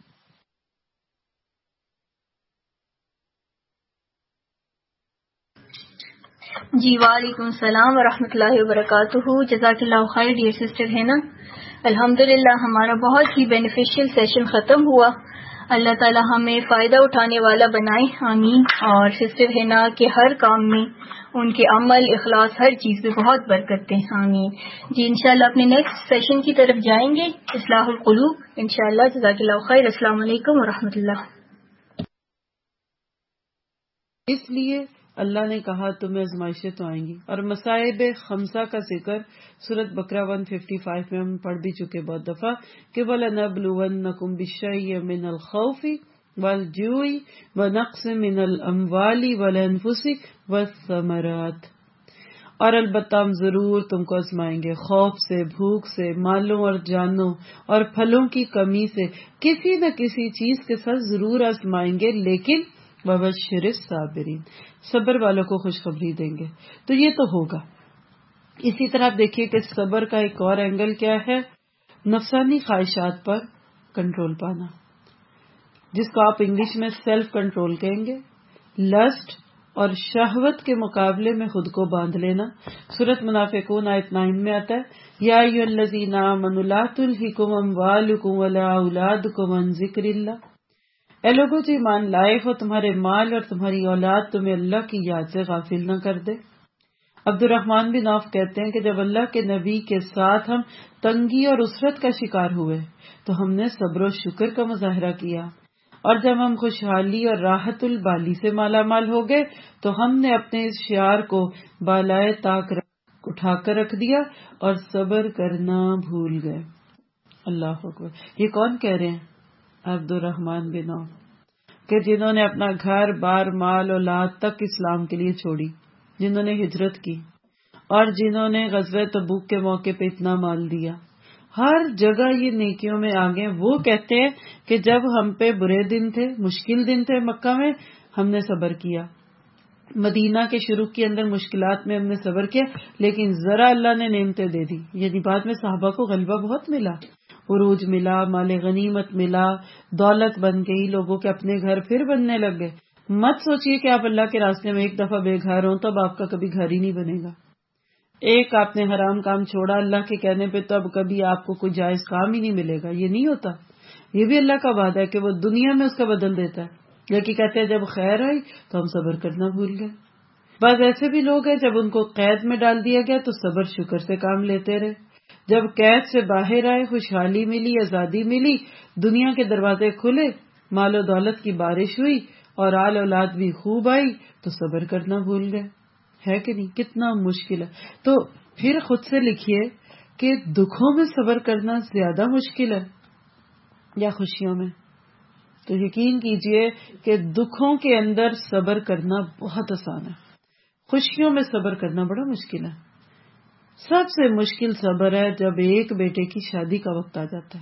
جی وعلیکم السلام ورحمۃ اللہ وبرکاتہ. جزاک اللہ خیر ڈیئر سسٹر ہے نا. الحمدللہ ہمارا بہت ہی بینیفیشیل سیشن ختم ہوا. اللہ تعالی ہمیں فائدہ اٹھانے والا بنائے، آمین. اور سسٹر ہینا کے ہر کام میں ان کے عمل، اخلاص، ہر چیز میں بہت برکت دیں، آمین. جی انشاءاللہ اپنے نیکسٹ سیشن کی طرف جائیں گے، اصلاح القلوب انشاءاللہ. جزاک اللہ خیر. السلام علیکم ورحمۃ اللہ. اس لیے اللہ نے کہا تمہیں آزمائشیں تو آئیں گی. اور مصائب خمسہ کا ذکر سورۃ بقرہ ایک سو پچپن میں ہم پڑھ بھی چکے بہت دفعہ کہ وَلَنَبْلُوَنَّكُمْ بِالشَّيْءِ مِنَ الْخَوْفِ وَالْجُوعِ وَنَقْصٍ مِنَ الْأَمْوَالِ وَالْأَنفُسِ وَالثَّمَرَاتِ. اور البتہ ہم ضرور تم کو آزمائیں گے خوف سے، بھوک سے، مالوں اور جانوں اور پھلوں کی کمی سے، کسی نہ کسی چیز کے ساتھ ضرور آزمائیں گے، لیکن وَبَشِّرِ الصَّابِرِينَ صبر والوں کو خوشخبری دیں گے. تو یہ تو ہوگا. اسی طرح آپ دیکھیے کہ صبر کا ایک اور اینگل کیا ہے، نفسانی خواہشات پر کنٹرول پانا، جس کو آپ انگلش میں سیلف کنٹرول کہیں گے. لسٹ اور شہوت کے مقابلے میں خود کو باندھ لینا. سورۃ منافقون آیت نو میں آتا ہے یا ایھا الذین آمنوا لا تلھکم اموالکم ولا اولادکم عن ذکر اللہ. اے لوگوں جو ایمان لائے ہو، تمہارے مال اور تمہاری اولاد تمہیں اللہ کی یاد سے غافل نہ کر دے. عبد الرحمن بن عوف کہتے ہیں کہ جب اللہ کے نبی کے ساتھ ہم تنگی اور اسرت کا شکار ہوئے تو ہم نے صبر و شکر کا مظاہرہ کیا، اور جب ہم خوشحالی اور راحت البالی سے مالا مال ہو گئے تو ہم نے اپنے اس شعار کو بالائے طاق اٹھا کر رکھ دیا اور صبر کرنا بھول گئے. اللہ اکبر. یہ کون کہہ رہے ہیں؟ عبد الرحمن بن عوف، کہ جنہوں نے اپنا گھر بار مال اولاد تک اسلام کے لیے چھوڑی، جنہوں نے ہجرت کی، اور جنہوں نے غزوہ تبوک کے موقع پہ اتنا مال دیا. ہر جگہ یہ نیکیوں میں آگے. وہ کہتے ہیں کہ جب ہم پہ برے دن تھے، مشکل دن تھے مکہ میں، ہم نے صبر کیا. مدینہ کے شروع کے اندر مشکلات میں ہم نے صبر کیا، لیکن ذرا اللہ نے نعمتیں دے دی. یعنی بعد میں صحابہ کو غلبہ بہت ملا، عروج ملا، مال غنیمت ملا، دولت بن گئی، لوگوں کے اپنے گھر پھر بننے لگ گئے. مت سوچئے کہ آپ اللہ کے راستے میں ایک دفعہ بے گھر ہوں تو اب آپ کا کبھی گھر ہی نہیں بنے گا. ایک آپ نے حرام کام چھوڑا اللہ کے کہنے پہ تو اب کبھی آپ کو کوئی جائز کام ہی نہیں ملے گا. یہ نہیں ہوتا. یہ بھی اللہ کا وعدہ ہے کہ وہ دنیا میں اس کا بدل دیتا ہے. لیکن کہتے ہیں جب خیر آئی تو ہم صبر کرنا بھول گئے. بعض ایسے بھی لوگ ہیں جب ان کو قید میں ڈال دیا گیا تو صبر شکر سے کام لیتے رہے. جب قید سے باہر آئے، خوشحالی ملی، آزادی ملی، دنیا کے دروازے کھلے، مال و دولت کی بارش ہوئی اور آل اولاد بھی خوب آئی تو صبر کرنا بھول گئے. ہے کہ نہیں؟ کتنا مشکل ہے. تو پھر خود سے لکھیے کہ دکھوں میں صبر کرنا زیادہ مشکل ہے یا خوشیوں میں. تو یقین کیجئے کہ دکھوں کے اندر صبر کرنا بہت آسان ہے، خوشیوں میں صبر کرنا بڑا مشکل ہے. سب سے مشکل صبر ہے جب ایک بیٹے کی شادی کا وقت آ جاتا ہے.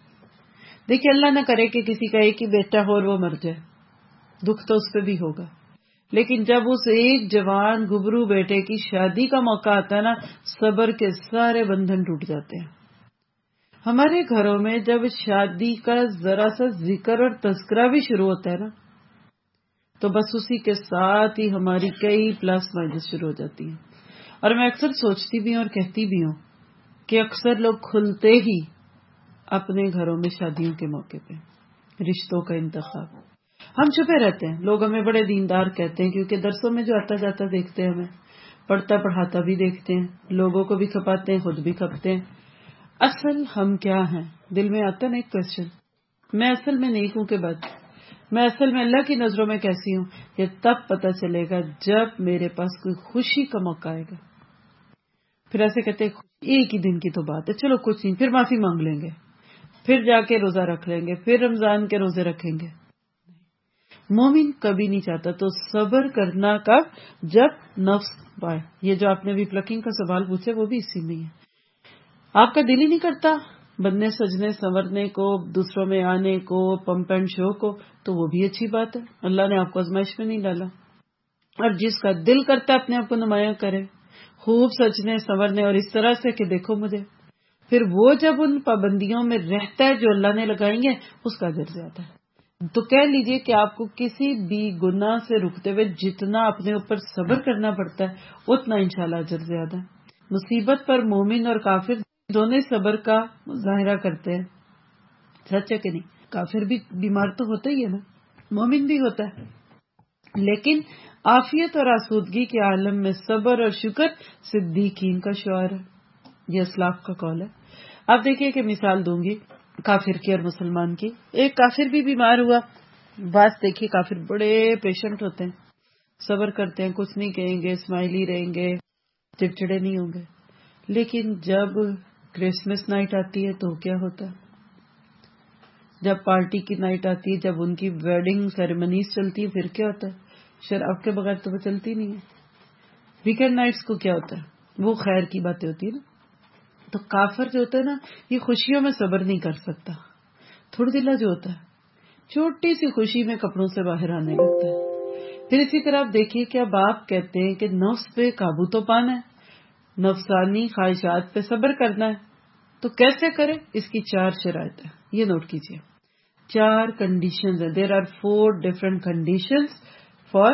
دیکھیے اللہ نہ کرے کہ کسی کا ایک ہی بیٹا ہو اور وہ مر جائے، دکھ تو اس پہ بھی ہوگا. لیکن جب اس ایک جوان گبرو بیٹے کی شادی کا موقع آتا ہے نا، صبر کے سارے بندھن ٹوٹ جاتے ہیں. ہمارے گھروں میں جب شادی کا ذرا سا ذکر اور تذکرہ بھی شروع ہوتا ہے نا، تو بس اسی کے ساتھ ہی ہماری کئی پلس مائنس شروع ہو جاتی ہیں. اور میں اکثر سوچتی بھی ہوں اور کہتی بھی ہوں کہ اکثر لوگ کھلتے ہی اپنے گھروں میں شادیوں کے موقع پہ رشتوں کا انتخاب. ہم چھپے رہتے ہیں، لوگ ہمیں بڑے دیندار کہتے ہیں کیونکہ درسوں میں جو آتا جاتا دیکھتے ہیں، ہمیں پڑھتا پڑھاتا بھی دیکھتے ہیں، لوگوں کو بھی کھپاتے ہیں، خود بھی کھپتے ہیں. اصل ہم کیا ہیں؟ دل میں آتا نا ایک کوشچن، میں اصل میں نیک ہوں کہ بد؟ میں اصل میں اللہ کی نظروں میں کیسی ہوں؟ یہ تب پتہ چلے گا جب میرے پاس کوئی خوشی کا موقع آئے گا. پھر ایسے کہتے ہیں ایک ہی دن کی تو بات ہے، چلو کچھ نہیں، پھر معافی مانگ لیں گے، پھر جا کے روزہ رکھ لیں گے، پھر رمضان کے روزے رکھیں گے. مومن کبھی نہیں چاہتا. تو صبر کرنا کب؟ جب نفس پائے. یہ جو آپ نے بھی پلکنگ کا سوال پوچھے وہ بھی اسی میں ہے. آپ کا دل ہی نہیں کرتا بننے سجنے سنورنے کو، دوسروں میں آنے کو، پمپ اینڈ شو کو، تو وہ بھی اچھی بات ہے. اللہ نے آپ کو آزمائش میں نہیں ڈالا. اور جس کا دل کرتا ہے اپنے آپ کو نمایاں کرے، خوب سجنے سنورنے اور اس طرح سے کہ دیکھو مجھے، پھر وہ جب ان پابندیوں میں رہتا ہے جو اللہ نے لگائی ہیں، اس کا اجر زیادہ ہے. تو کہہ لیجئے کہ آپ کو کسی بھی گناہ سے رکتے ہوئے جتنا اپنے اوپر صبر کرنا پڑتا ہے اتنا انشاءاللہ اجر زیادہ ہے. مصیبت پر مومن اور کافر دونوں صبر کا مظاہرہ کرتے ہیں. سچ ہے کہ نہیں؟ کافر بھی بیمار تو ہوتا ہی ہے نا، مومن بھی ہوتا ہے. لیکن عافیت اور آسودگی کے عالم میں صبر اور شکر صدیقین کا شعار ہے. یہ اسلاف کا قول ہے. اب دیکھیے کہ مثال دوں گی کافر کی اور مسلمان کی. ایک کافر بھی بیمار ہوا. بعض دیکھیے کافر بڑے پیشنٹ ہوتے ہیں، صبر کرتے ہیں، کچھ نہیں کہیں گے، اسمائلی رہیں گے، چڑچڑے نہیں ہوں گے. لیکن جب کرسمس نائٹ آتی ہے تو کیا ہوتا ہے؟ جب پارٹی کی نائٹ آتی ہے، جب ان کی ویڈنگ سیریمنیز چلتی ہے، پھر کیا ہوتا ہے؟ شراب کے بغیر تو وہ چلتی نہیں ہے. ویکینڈ نائٹس کو کیا ہوتا ہے؟ وہ خیر کی باتیں ہوتی ہے نا. تو کافر جو ہوتا ہے نا، یہ خوشیوں میں صبر نہیں کر سکتا. تھوڑا دلا جو ہوتا ہے، چھوٹی سی خوشی میں کپڑوں سے باہر آنے لگتا ہے. پھر اسی طرح آپ دیکھیے کہ اب آپ کہتے ہیں کہ نفس پہ قابو تو پانا ہے، نفسانی خواہشات پہ صبر کرنا ہے. تو کیسے کریں؟ اس کی چار شرائط ہیں، یہ نوٹ کیجئے. چار کنڈیشنز ہیں. There are four different conditions for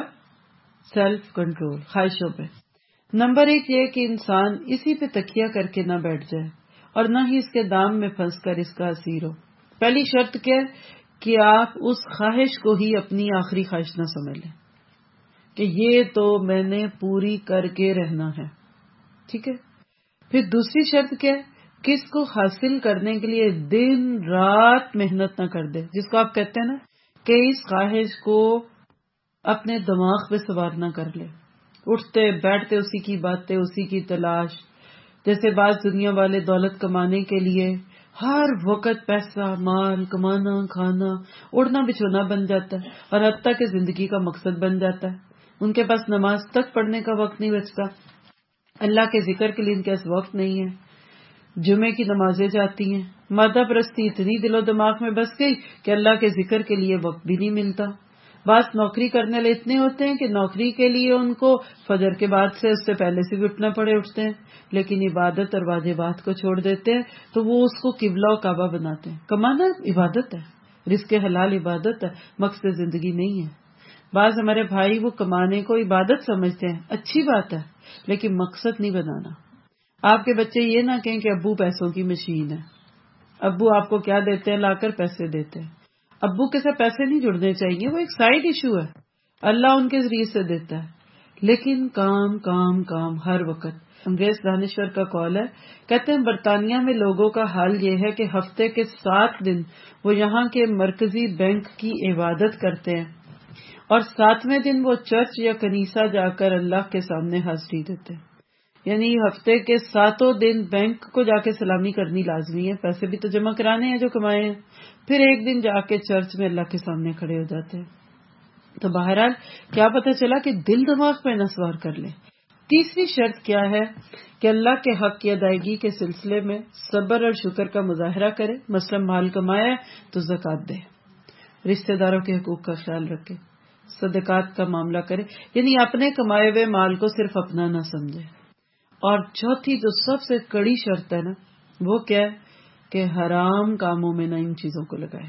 self control, خواہشوں پہ. نمبر ایک یہ کہ انسان اسی پہ تکیہ کر کے نہ بیٹھ جائے اور نہ ہی اس کے دام میں پھنس کر اس کا اسیر ہو. پہلی شرط کیا ہے کہ آپ اس خواہش کو ہی اپنی آخری خواہش نہ سمجھ لیں کہ یہ تو میں نے پوری کر کے رہنا ہے. ٹھیک ہے. پھر دوسری شرط کیا ہے کہ اس کو حاصل کرنے کے لیے دن رات محنت نہ کر دے، جس کو آپ کہتے ہیں نا کہ اس خواہش کو اپنے دماغ پہ سوار نہ کر لے. اٹھتے بیٹھتے اسی کی باتیں، اسی کی تلاش. جیسے بعض دنیا والے دولت کمانے کے لیے ہر وقت پیسہ مال کمانا کھانا اڑنا بچھونا بن جاتا ہے، اور حتیٰ کہ زندگی کا مقصد بن جاتا ہے. ان کے پاس نماز تک پڑھنے کا وقت نہیں بچتا، اللہ کے ذکر کے لیے ان کے پاس وقت نہیں ہے. جمعے کی نمازیں جاتی ہیں، مادہ پرستی اتنی دل و دماغ میں بس گئی کہ اللہ کے ذکر کے لیے وقت بھی نہیں ملتا. بعض نوکری کرنے والے اتنے ہوتے ہیں کہ نوکری کے لیے ان کو فجر کے بعد سے اس سے پہلے سے بھی اٹھنا پڑے اٹھتے ہیں، لیکن عبادت اور واجبات کو چھوڑ دیتے ہیں تو وہ اس کو قبلہ و کعبہ بناتے ہیں. کمانا عبادت ہے، رزق حلال عبادت ہے، مقصد زندگی نہیں ہے. بعض ہمارے بھائی وہ کمانے کو عبادت سمجھتے ہیں، اچھی بات ہے، لیکن مقصد نہیں بنانا. آپ کے بچے یہ نہ کہیں کہ ابو پیسوں کی مشین ہے. ابو آپ کو کیا دیتے ہیں؟ لا کر پیسے دیتے ہیں. ابو کے ساتھ پیسے نہیں جڑنے چاہیے، وہ ایک سائیڈ ایشو ہے، اللہ ان کے ذریعے سے دیتا ہے. لیکن کام کام کام ہر وقت. انگریز دانشور کا قول ہے، کہتے ہیں برطانیہ میں لوگوں کا حال یہ ہے کہ ہفتے کے سات دن وہ یہاں کے مرکزی بینک کی عبادت کرتے ہیں اور ساتویں دن وہ چرچ یا کنیسہ جا کر اللہ کے سامنے حاضری دیتے ہیں. یعنی ہفتے کے ساتوں دن بینک کو جا کے سلامی کرنی لازمی ہے، پیسے بھی تو جمع کرانے ہیں جو کمائے ہیں، پھر ایک دن جا کے چرچ میں اللہ کے سامنے کھڑے ہو جاتے ہیں. تو بہرحال کیا پتہ چلا کہ دل دماغ پہ نہ سوار کر لیں. تیسری شرط کیا ہے کہ اللہ کے حق کی ادائیگی کے سلسلے میں صبر اور شکر کا مظاہرہ کرے. مثلا مال کمایا تو زکوٰۃ دے، رشتہ داروں کے حقوق کا خیال رکھے، صدقات کا معاملہ کرے، یعنی اپنے کمائے ہوئے مال کو صرف اپنا نہ سمجھے. اور چوتھی جو سب سے کڑی شرط ہے نا، وہ کیا ہے کہ حرام کاموں میں نہ ان چیزوں کو لگائے.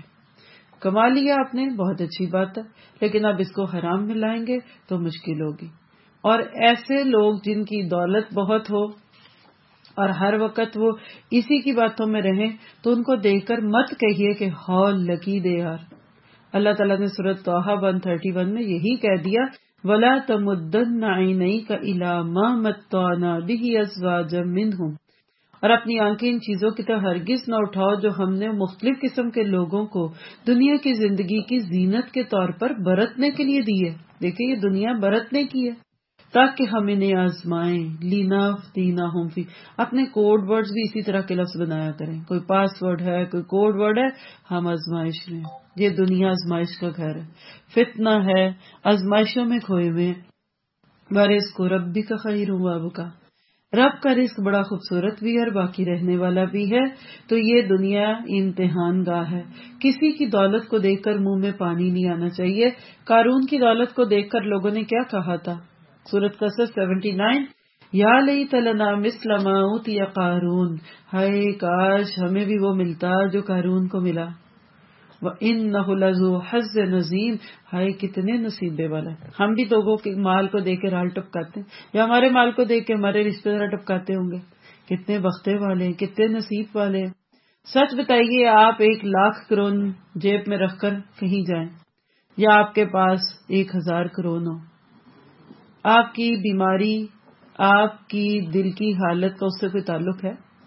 کما لیا آپ نے، بہت اچھی بات ہے، لیکن اب اس کو حرام میں لائیں گے تو مشکل ہوگی. اور ایسے لوگ جن کی دولت بہت ہو اور ہر وقت وہ اسی کی باتوں میں رہیں تو ان کو دیکھ کر مت کہیے کہ ہال لکی دے یار. اللہ تعالیٰ نے سورۃ طٰہٰ ایک سو اکتیس میں یہی کہہ دیا، وَلَا تَمُدَّنَّ عَيْنَيْكَ إِلَىٰ مَا مَتَّعْنَا بِهِ أَزْوَاجًا مِّنْهُمْ، اور اپنی آنکھیں ان چیزوں کی طرح ہرگز نہ اٹھاؤ جو ہم نے مختلف قسم کے لوگوں کو دنیا کی زندگی کی زینت کے طور پر برتنے کے لیے دی ہے. دیکھیں یہ دنیا برتنے کی ہے تاکہ ہم انہیں آزمائیں. لِنَفْتِنَهُمْ فِيهِ، اپنے کوڈ ورڈز بھی اسی طرح کے لفظ بنایا کریں. کوئی پاس ورڈ ہے، کوئی کوڈ ورڈ ہے، ہم آزمائش میں. یہ دنیا آزمائش کا گھر ہے، فتنہ ہے، آزمائشوں میں کھوئے ہوئے. وَرِزْقُ رَبِّكَ خَيْرٌ وَأَبْقَىٰ، رب کا رزق بڑا خوبصورت بھی ہے اور باقی رہنے والا بھی ہے. تو یہ دنیا امتحان گاہ ہے. کسی کی دولت کو دیکھ کر منہ میں پانی نہیں آنا چاہیے. قارون کی دولت کو دیکھ کر لوگوں نے کیا کہا تھا؟ سورۃ قصص ستر، یا لیت لنا مثل ما اوتی قارون، ہائے کاش ہمیں بھی وہ ملتا جو قارون کو ملا. وَإِنَّهُ لَذُو حَظٍّ عَظِيمٍ، ہائے کتنے نصیبے والا. ہم بھی لوگوں کے مال کو دیکھ کے رال ٹپکاتے ہیں، یا ہمارے مال کو دیکھ کے ہمارے رشتے دار ٹپکاتے ہوں گے. کتنے بختے والے ہیں، کتنے نصیب والے ہیں. سچ بتائیے، آپ ایک لاکھ کروڑ جیب میں رکھ کر کہیں جائیں یا آپ کے پاس ایک ہزار کروڑ ہو، آپ کی بیماری، آپ کی دل کی حالت کا اس سے کوئی تعلق ہے؟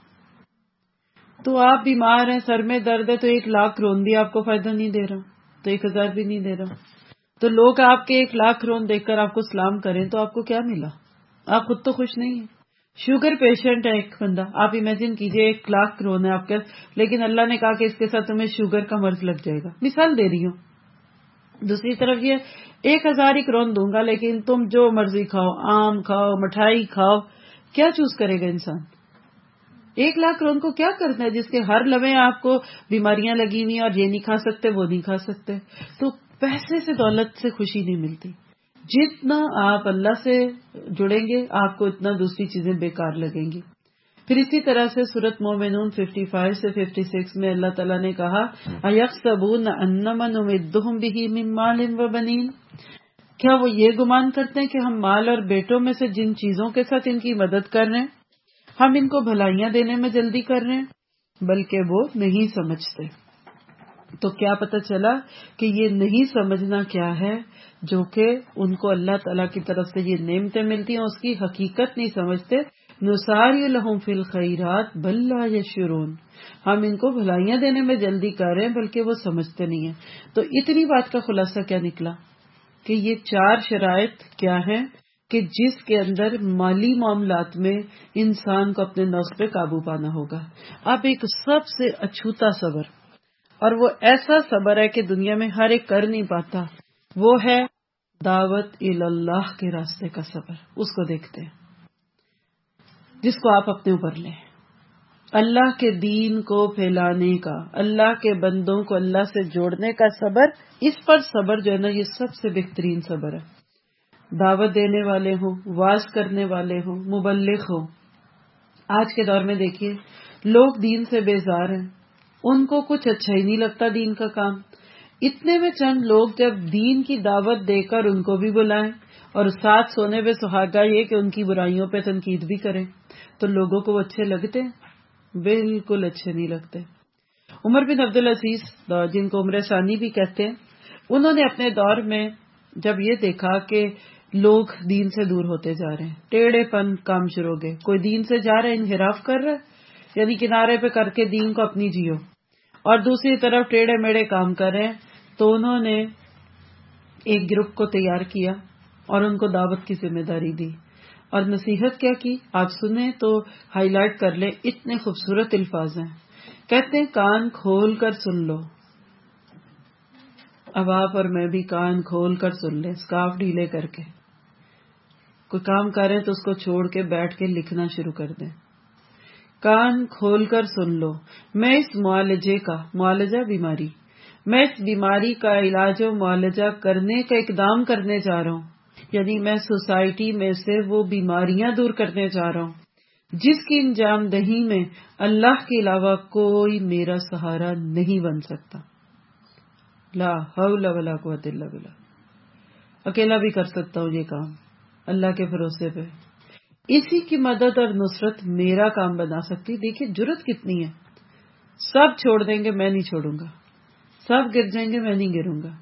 تو آپ بیمار ہیں، سر میں درد ہے، تو ایک لاکھ کروڑ بھی آپ کو فائدہ نہیں دے رہا، تو ایک ہزار بھی نہیں دے رہا. تو لوگ آپ کے ایک لاکھ کرون دیکھ کر آپ کو سلام کریں تو آپ کو کیا ملا؟ آپ خود تو خوش نہیں ہیں. شوگر پیشنٹ ہے ایک بندہ، آپ امیجن کیجئے ایک لاکھ کرون ہے آپ کے، لیکن اللہ نے کہا کہ اس کے ساتھ تمہیں شوگر کا مرض لگ جائے گا. مثال دے رہی ہوں. دوسری طرف یہ ایک ہزار ہی کرون دوں گا لیکن تم جو مرضی کھاؤ، آم کھاؤ، مٹھائی کھاؤ، کیا چوز کرے گا انسان؟ ایک لاکھ کرون کو کیا کرنا ہے جس کے ہر لمحے آپ کو بیماریاں لگی ہوئی اور یہ نہیں کھا سکتے وہ نہیں کھا سکتے. تو پیسے سے دولت سے خوشی نہیں ملتی. جتنا آپ اللہ سے جڑیں گے آپ کو اتنا دوسری چیزیں بیکار لگیں گی. پھر اسی طرح سے سورۃ مومنون پچپن سے چھپن میں اللہ تعالیٰ نے کہا اَيَحْسَبُونَ أَنَّمَا نُمِدُّهُم بِهِ مِن مَالٍ وَبَنِينَ، کیا وہ یہ گمان کرتے ہیں کہ ہم مال اور بیٹوں میں سے جن چیزوں کے ساتھ ان کی مدد کر رہے ہیں ہم ان کو بھلائیاں دینے میں جلدی کر رہے ہیں، بلکہ وہ نہیں سمجھتے. تو کیا پتہ چلا کہ یہ نہیں سمجھنا کیا ہے، جو کہ ان کو اللہ تعالیٰ کی طرف سے یہ نعمتیں ملتی ہیں اس کی حقیقت نہیں سمجھتے. نُسَارِعُ لَهُمْ فِي الْخَيْرَاتِ بَل لَّا يَشْعُرُونَ، ہم ان کو بھلائیاں دینے میں جلدی کر رہے ہیں بلکہ وہ سمجھتے نہیں ہیں. تو اتنی بات کا خلاصہ کیا نکلا کہ یہ چار شرائط کیا ہیں کہ جس کے اندر مالی معاملات میں انسان کو اپنے نفس پہ قابو پانا ہوگا. اب ایک سب سے اچھوتا صبر، اور وہ ایسا صبر ہے کہ دنیا میں ہر ایک کر نہیں پاتا، وہ ہے دعوت اللہ کے راستے کا صبر. اس کو دیکھتے ہیں جس کو آپ اپنے اوپر لیں، اللہ کے دین کو پھیلانے کا، اللہ کے بندوں کو اللہ سے جوڑنے کا صبر. اس پر صبر جو ہے نا یہ سب سے بہترین صبر ہے. دعوت دینے والے ہوں، واعظ کرنے والے ہوں، مبلغ ہوں. آج کے دور میں دیکھیے لوگ دین سے بیزار ہیں، ان کو کچھ اچھا ہی نہیں لگتا دین کا کام. اتنے میں چند لوگ جب دین کی دعوت دے کر ان کو بھی بلائیں اور ساتھ سونے پہ سہاگا یہ کہ ان کی برائیوں پہ تنقید بھی کریں تو لوگوں کو وہ اچھے لگتے ہیں؟ بالکل اچھے نہیں لگتے. عمر بن عبدالعزیز جن کو عمر ثانی بھی کہتے ہیں، انہوں نے اپنے دور میں جب یہ دیکھا کہ لوگ دین سے دور ہوتے جا رہے ہیں، ٹیڑھے پن کام شروع ہو گئے، کوئی دین سے جا رہا ہے انحراف کر رہا ہے یعنی کنارے پہ کر کے دین کو اپنی جیو، اور دوسری طرف ٹیڑھے میڑے کام کر رہے ہیں، تو انہوں نے ایک گروپ کو تیار کیا اور ان کو دعوت کی ذمہ داری دی اور نصیحت کیا کی آپ سنیں تو ہائی لائٹ کر لیں. اتنے خوبصورت الفاظ ہیں. کہتے ہیں کان کھول کر سن لو. اب آپ اور میں بھی کان کھول کر سن لیں، اسکارف ڈھیلے کر کے. کوئی کام کریں تو اس کو چھوڑ کے بیٹھ کے لکھنا شروع کر دیں. کان کھول کر سن لو، میں اس معالجے کا، معالجہ بیماری، میں اس بیماری کا علاج و معالجہ کرنے کا اقدام کرنے جا رہا ہوں. یعنی میں سوسائٹی میں سے وہ بیماریاں دور کرنے جا رہا ہوں جس کی انجام دہی میں اللہ کے علاوہ کوئی میرا سہارا نہیں بن سکتا. لا حول ولا قوت الا باللہ. اکیلا بھی کر سکتا ہوں یہ کام اللہ کے بھروسے پہ. اسی کی مدد اور نصرت میرا کام بنا سکتی. دیکھیے جرت کتنی ہے. سب چھوڑ دیں گے میں نہیں چھوڑوں گا، سب گر جائیں گے میں نہیں گروں گا.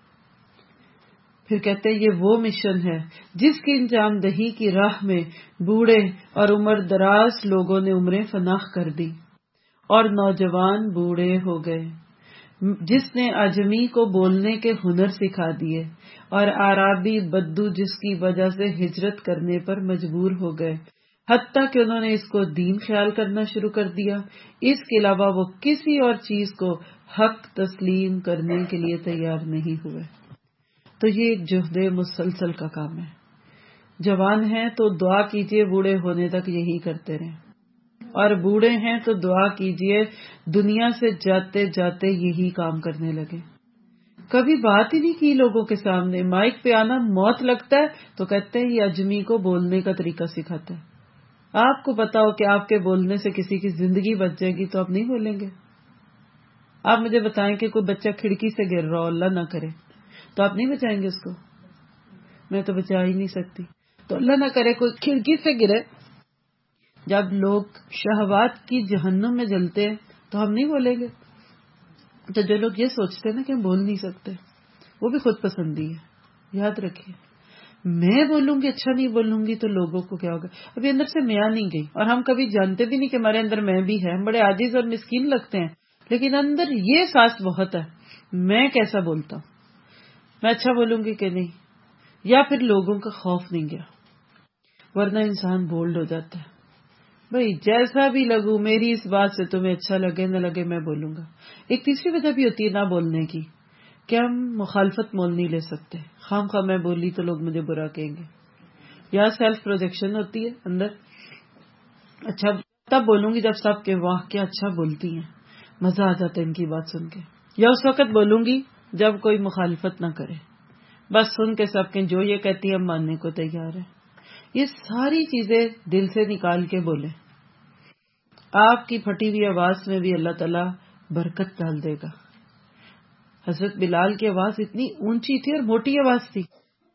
پھر کہتے ہیں یہ وہ مشن ہے جس کی انجام دہی کی راہ میں بوڑھے اور عمر دراز لوگوں نے عمریں فناخ کر دی اور نوجوان بوڑھے ہو گئے، جس نے عجمی کو بولنے کے ہنر سکھا دیے اور عربی بدو جس کی وجہ سے ہجرت کرنے پر مجبور ہو گئے، حتیٰ کہ انہوں نے اس کو دین خیال کرنا شروع کر دیا. اس کے علاوہ وہ کسی اور چیز کو حق تسلیم کرنے کے لیے تیار نہیں ہوئے. تو یہ ایک جہد مسلسل کا کام ہے. جوان ہیں تو دعا کیجئے بوڑھے ہونے تک یہی کرتے رہیں، اور بوڑھے ہیں تو دعا کیجئے دنیا سے جاتے جاتے یہی کام کرنے لگے. کبھی بات ہی نہیں کی لوگوں کے سامنے، مائک پہ آنا موت لگتا ہے تو کہتے ہیں یہ اجمی کو بولنے کا طریقہ سکھاتا ہے. آپ کو پتا ہو کہ آپ کے بولنے سے کسی کی زندگی بچ جائے گی تو آپ نہیں بولیں گے. آپ مجھے بتائیں کہ کوئی بچہ کھڑکی سے گر رہا ہو، اللہ نہ کرے، تو آپ نہیں بچائیں گے اس کو؟ میں تو بچا ہی نہیں سکتی. تو اللہ نہ کرے کوئی کھڑکی سے گرے. جب لوگ شہوات کی جہنم میں جلتے ہیں تو ہم نہیں بولیں گے. تو جو لوگ یہ سوچتے ہیں نا کہ ہم بول نہیں سکتے، وہ بھی خود پسندی ہے. یاد رکھیے میں بولوں گی اچھا نہیں بولوں گی تو لوگوں کو کیا ہوگا. ابھی اندر سے میں نہیں گئی اور ہم کبھی جانتے بھی نہیں کہ ہمارے اندر میں بھی ہے. ہم بڑے عاجز اور مسکین لگتے ہیں لیکن اندر یہ احساس بہت ہے میں کیسا بولتا ہوں. میں اچھا بولوں گی کہ نہیں, یا پھر لوگوں کا خوف نہیں گیا, ورنہ انسان بولڈ ہو جاتا ہے. بھائی جیسا بھی لگوں, میری اس بات سے تمہیں اچھا لگے نہ لگے میں بولوں گا. ایک تیسری وجہ بھی ہوتی ہے نہ بولنے کی, کہ ہم مخالفت مول نہیں لے سکتے. خام خواہ میں بولی تو لوگ مجھے برا کہیں گے, یا سیلف پروجیکشن ہوتی ہے اندر. اچھا تب بولوں گی جب سب کے واہ کیا اچھا بولتی ہیں, مزہ آ جاتا ہے ان کی بات سن کے. یا اس وقت بولوں گی جب کوئی مخالفت نہ کرے, بس سن کے سب کے جو یہ کہتی ہے ہم ماننے کو تیار ہے. یہ ساری چیزیں دل سے نکال کے بولیں. آپ کی پھٹی ہوئی آواز میں بھی اللہ تعالیٰ برکت ڈال دے گا. حضرت بلال کی آواز اتنی اونچی تھی اور موٹی آواز تھی,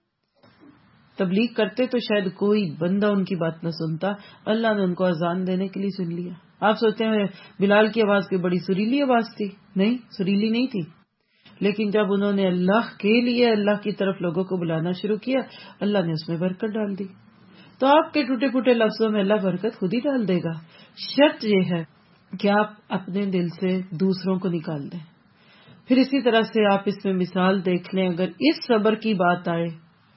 تبلیغ کرتے تو شاید کوئی بندہ ان کی بات نہ سنتا, اللہ نے ان کو اذان دینے کے لیے سن لیا. آپ سوچتے ہیں بلال کی آواز کی بڑی سریلی آواز تھی, نہیں سریلی نہیں تھی, لیکن جب انہوں نے اللہ کے لیے اللہ کی طرف لوگوں کو بلانا شروع کیا, اللہ نے اس میں برکت ڈال دی. تو آپ کے ٹوٹے پھوٹے لفظوں میں اللہ برکت خود ہی ڈال دے گا. شرط یہ ہے کہ آپ اپنے دل سے دوسروں کو نکال دیں. پھر اسی طرح سے آپ اس میں مثال دیکھ لیں, اگر اس صبر کی بات آئے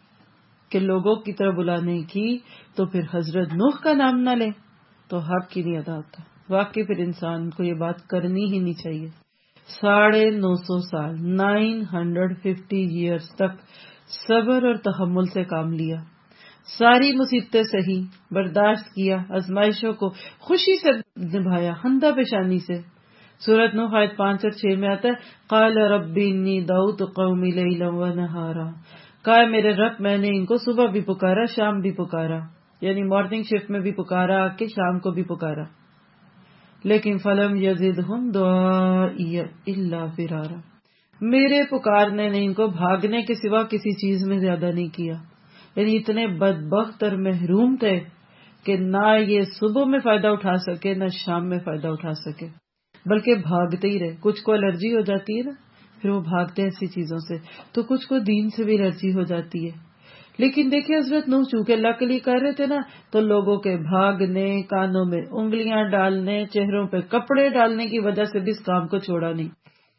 کہ لوگوں کی طرف بلانے کی, تو پھر حضرت نوح کا نام نہ لیں تو حق ہی نہیں ادا ہوتا. واقعی پھر انسان کو یہ بات کرنی ہی نہیں چاہیے. ساڑھے نو سو سال نائن ہنڈریڈ ففٹی ایئرس تک صبر اور تحمل سے کام لیا, ساری مصیبتیں سہی, برداشت کیا, آزمائشوں کو خوشی سے نبھایا, ہندہ پیشانی سے. سورۃ نوح آیت پانچ اور چھ میں آتا ہے, قال رب انی دعوت قومی لیلا ونہارا, کہا میرے رب میں نے ان کو صبح بھی پکارا شام بھی پکارا, یعنی مارننگ شفٹ میں بھی پکارا کہ شام کو بھی پکارا, لیکن فلم یزدہم دعائی الا فرارا, میرے پکارنے نے ان کو بھاگنے کے سوا کسی چیز میں زیادہ نہیں کیا. یعنی اتنے بدبخت اور محروم تھے کہ نہ یہ صبح میں فائدہ اٹھا سکے نہ شام میں فائدہ اٹھا سکے, بلکہ بھاگتے ہی رہے. کچھ کو الرجی ہو جاتی ہے نا, پھر وہ بھاگتے ہیں ایسی چیزوں سے, تو کچھ کو دین سے بھی الرجی ہو جاتی ہے. لیکن دیکھیں حضرت نوح چونکہ اللہ کے لیے کر رہے تھے نا, تو لوگوں کے بھاگنے, کانوں میں انگلیاں ڈالنے, چہروں پہ کپڑے ڈالنے کی وجہ سے بھی اس کام کو چھوڑا نہیں,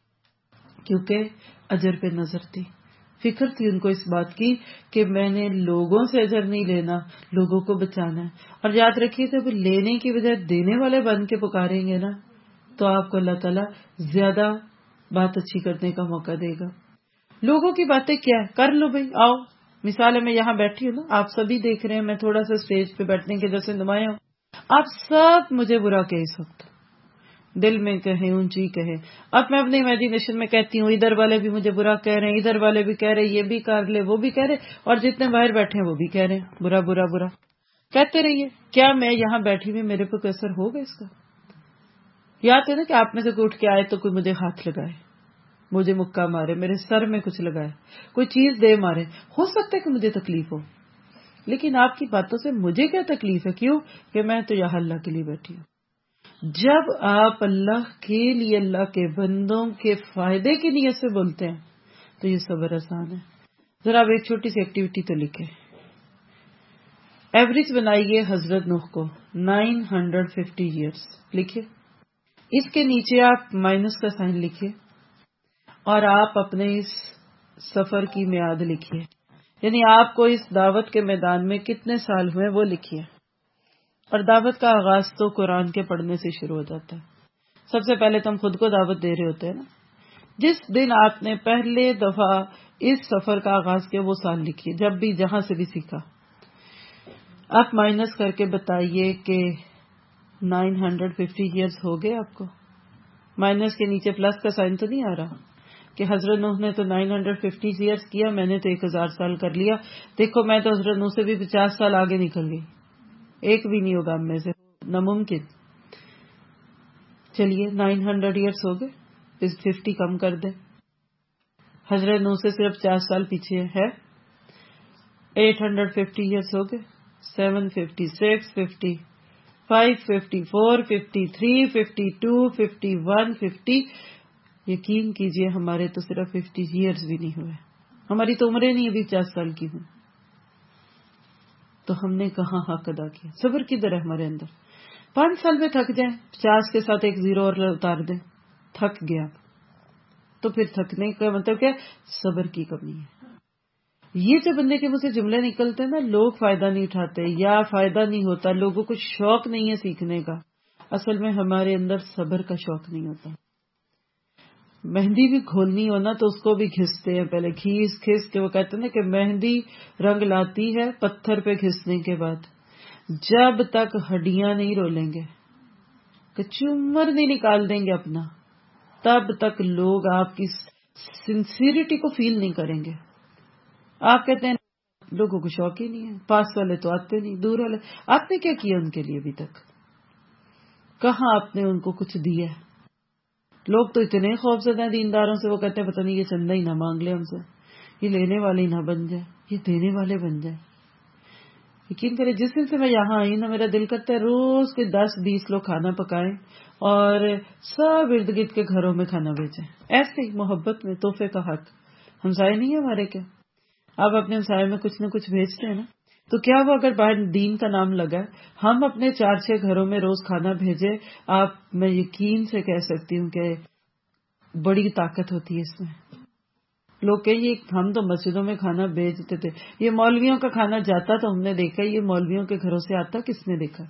کیونکہ اجر پہ نظر تھی. فکر تھی ان کو اس بات کی کہ میں نے لوگوں سے اجر نہیں لینا, لوگوں کو بچانا ہے. اور یاد رکھیے جب لینے کی بجائے دینے والے بن کے پکاریں گے نا, تو آپ کو اللہ تعالیٰ زیادہ بات اچھی کرنے کا موقع دے گا. لوگوں کی باتیں کیا ہے, کر لو بھائی, آؤ. مثال میں یہاں بیٹھی ہوں نا, آپ سبھی دیکھ رہے ہیں, میں تھوڑا سا اسٹیج پہ بیٹھنے کے جیسے نمایاں ہوں, آپ سب مجھے برا کہہ اس وقت, دل میں کہیں اونچی کہیں. اب میں اپنے امیجنیشن میں کہتی ہوں ادھر والے بھی مجھے برا کہہ رہے ہیں, ادھر والے بھی کہہ رہے ہیں, یہ بھی کر لے وہ بھی کہہ رہے, اور جتنے باہر بیٹھے ہیں وہ بھی کہہ رہے ہیں برا برا برا. کہتے رہیے, کیا میں یہاں بیٹھی ہوئی میرے پہ کوئی اثر ہوگا اس کا؟ یاد ہے نا کہ آپ میں سے کوئی اٹھ کے آئے تو کوئی مجھے ہاتھ لگائے, مجھے مکہ مارے, میرے سر میں کچھ لگائے, کوئی چیز دے مارے, ہو سکتا ہے کہ مجھے تکلیف ہو, لیکن آپ کی باتوں سے مجھے کیا تکلیف ہے؟ کیوں کہ میں تو یہاں اللہ کے لیے بیٹھی ہوں. جب آپ اللہ کے لیے اللہ کے بندوں کے فائدے کی نیت سے بولتے ہیں تو یہ صبر آسان ہے. ذرا آپ ایک چھوٹی سی ایکٹیویٹی تو لکھیں, ایوریج بنائیے حضرت نوح کو نائن ہنڈریڈ ففٹی ایئرس لکھیے, اس کے نیچے آپ مائنس کا سائن لکھیے, اور آپ اپنے اس سفر کی میعاد لکھیے, یعنی آپ کو اس دعوت کے میدان میں کتنے سال ہوئے وہ لکھیے. اور دعوت کا آغاز تو قرآن کے پڑھنے سے شروع ہو جاتا ہے. سب سے پہلے تو ہم خود کو دعوت دے رہے ہوتے ہیں نا. جس دن آپ نے پہلے دفعہ اس سفر کا آغاز کیا وہ سال لکھیے, جب بھی جہاں سے بھی سیکھا. آپ مائنس کر کے بتائیے کہ نائن ہنڈریڈ ففٹی ایئرس ہو گئے آپ کو. مائنس کے نیچے پلس کا سائن تو نہیں آ رہا کہ حضرت نوح نے تو نائن ہنڈریڈ ففٹی ایئرس کیا, میں نے تو ایک ہزار سال کر لیا. دیکھو میں تو حضرت نوح سے بھی پچاس سال آگے نکل گئی, ایک بھی نہیں ہوگا ہم میں سے, ناممکن. چلیے نائن ہنڈریڈ ایئرس ہو گئے, اس ففٹی کم کر دیں. حضرت نوح سے صرف پچاس سال پیچھے ہے. ایٹ ہنڈریڈ ففٹی ایئرس ہو گئے, seven fifty six fifty five fifty four fifty three fifty two fifty one fifty. یقین کیجئے ہمارے تو صرف ففٹی ایئرس بھی نہیں ہوئے, ہماری تو عمریں نہیں ابھی پچاس سال کی ہوئی. تو ہم نے کہاں حق ادا کیا؟ صبر کدھر ہے ہمارے اندر؟ پانچ سال میں تھک جائیں, پچاس کے ساتھ ایک زیرو اور اتار دیں, تھک گیا, تو پھر تھکنے کا مطلب کیا؟ صبر کی کمی ہے. یہ جو بندے کے منہ سے جملے نکلتے ہیں نا، لوگ فائدہ نہیں اٹھاتے یا فائدہ نہیں ہوتا، لوگوں کو شوق نہیں ہے سیکھنے کا، اصل میں ہمارے اندر صبر کا شوق نہیں ہوتا. مہندی بھی کھولنی ہو نا تو اس کو بھی گھستے ہیں پہلے، گھیس گھس کے. وہ کہتے ہیں نا کہ مہندی رنگ لاتی ہے پتھر پہ گھسنے کے بعد. جب تک ہڈیاں نہیں رولیں گے، کہ چمر نہیں نکال دیں گے اپنا، تب تک لوگ آپ کی سنسیریٹی کو فیل نہیں کریں گے. آپ کہتے ہیں لوگوں کو شوق ہی نہیں ہے، پاس والے تو آتے نہیں، دور والے. آپ نے کیا کیا ان کے لیے ابھی تک؟ کہاں آپ نے ان کو کچھ دیا؟ لوگ تو اتنے خوفزدہ ہیں دینداروں سے، وہ کہتے ہیں پتہ نہیں یہ چندہ ہی نہ مانگ لے ہم سے، یہ لینے والے ہی نہ بن جائے، یہ دینے والے بن جائے. یقین کرے جس دن سے میں یہاں آئی نا، میرا دل کرتا ہے روز کے دس بیس لوگ کھانا پکائیں اور سب ارد گرد کے گھروں میں کھانا بیچیں، ایسے ہی محبت میں، تحفے کا حق. ہمسائے نہیں ہے ہمارے کیا؟ آپ اپنے ہمسائے میں کچھ نہ کچھ بھیجتے ہیں نا، تو کیا وہ اگر باہر دین کا نام لگا ہے، ہم اپنے چار چھ گھروں میں روز کھانا بھیجے، آپ میں یقین سے کہہ سکتی ہوں کہ بڑی طاقت ہوتی ہے اس میں. لوگ کہیں ہم تو مسجدوں میں کھانا بھیجتے تھے، یہ مولویوں کا کھانا جاتا تو ہم نے دیکھا، یہ مولویوں کے گھروں سے آتا کس نے دیکھا؟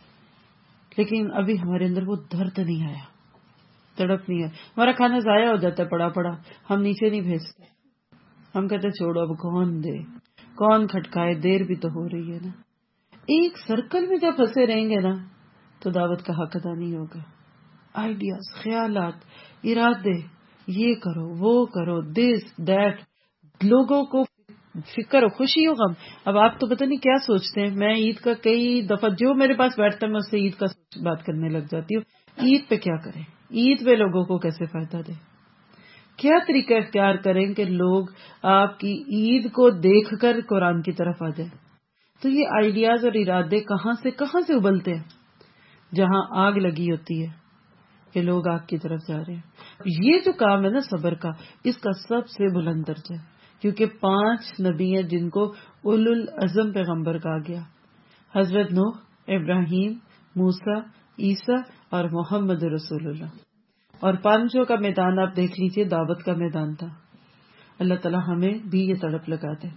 لیکن ابھی ہمارے اندر وہ درد نہیں آیا، تڑپ نہیں ہے. ہمارا کھانا ضائع ہو جاتا ہے پڑا پڑا، ہم نیچے نہیں بھیجتے. ہم کہتے چھوڑو اب کون دے، کون کھٹکائے، دیر بھی تو ہو رہی ہے نا. ایک سرکل میں جب پھنسے رہیں گے نا تو دعوت کا حق ادا نہیں ہوگا. آئیڈیاز، خیالات، ارادے، یہ کرو وہ کرو، دس دیٹ، لوگوں کو فکر ہو، خوشی ہو، غم. اب آپ تو پتہ نہیں کیا سوچتے ہیں. میں عید کا کئی دفعہ جو میرے پاس بیٹھتا ہے میں اس سے عید کا بات کرنے لگ جاتی ہوں. عید پہ کیا کریں، عید پہ لوگوں کو کیسے فائدہ دیں، کیا طریقہ اختیار کریں کہ لوگ آپ کی عید کو دیکھ کر قرآن کی طرف آ جائیں. تو یہ آئیڈیاز اور ارادے کہاں سے کہاں سے ابلتے ہیں؟ جہاں آگ لگی ہوتی ہے کہ لوگ آگ کی طرف جا رہے ہیں. یہ جو کام ہے نا صبر کا، اس کا سب سے بلند درجہ ہے، کیونکہ پانچ نبی ہیں جن کو اولو العزم پیغمبر کہا گیا، حضرت نوح، ابراہیم، موسیٰ، عیسیٰ اور محمد رسول اللہ. اور پانچوں کا میدان آپ دیکھ لیجئے، دعوت کا میدان تھا. اللہ تعالیٰ ہمیں بھی یہ تڑپ لگا دے.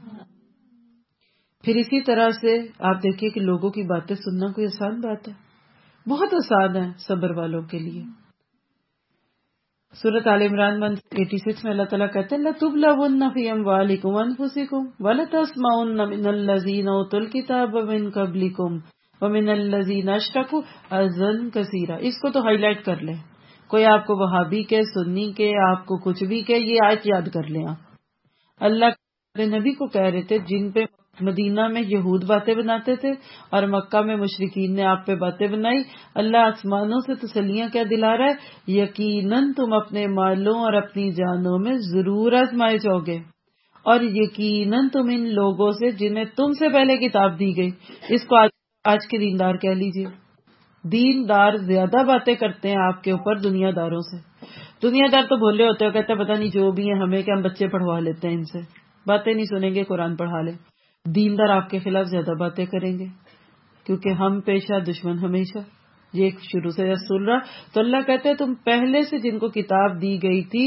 پھر اسی طرح سے آپ دیکھیے کہ لوگوں کی باتیں سننا کوئی آسان بات ہے؟ بہت آسان ہے صبر والوں کے لیے. سورۃ آل عمران چھیاسی میں اللہ تعالیٰ کہتے ہیں لَتُبْلَوُنَّ فِي أَمْوَالِكُمْ وَأَنفُسِكُمْ وَلَتَسْمَعُنَّ مِنَ الَّذِينَ أُوتُوا الْكِتَابَ مِنْ قَبْلِكُمْ وَمِنَ الَّذِينَ أَشْرَكُوا أَذًى كَثِيرًا. اس کو تو ہائی لائٹ کر لیں، کوئی آپ کو وہابی کے، سنی کے، آپ کو کچھ بھی کہ، یہ آیت یاد کر لیں. آپ اللہ کے نبی کو کہہ رہے تھے جن پہ مدینہ میں یہود باتیں بناتے تھے اور مکہ میں مشرکین نے آپ پہ باتیں بنائی. اللہ آسمانوں سے تسلیاں کیا دلا رہا ہے، یقیناً تم اپنے مالوں اور اپنی جانوں میں ضرور آزمائے جاؤ گے، اور یقیناً تم ان لوگوں سے جنہیں تم سے پہلے کتاب دی گئی. اس کو آج, آج کے دیندار کہہ لیجئے. دیندار زیادہ باتیں کرتے ہیں آپ کے اوپر دنیا داروں سے. دنیا دار تو بھولے ہوتے ہیں، کہتے ہیں پتہ نہیں جو بھی ہیں ہمیں کہ ہم بچے پڑھوا لیتے ہیں، ان سے باتیں نہیں سنیں گے، قرآن پڑھا لیں. دیندار آپ کے خلاف زیادہ باتیں کریں گے، کیونکہ ہم پیشہ دشمن ہمیشہ، یہ ایک شروع سے رسول رہا. تو اللہ کہتے ہیں تم پہلے سے جن کو کتاب دی گئی تھی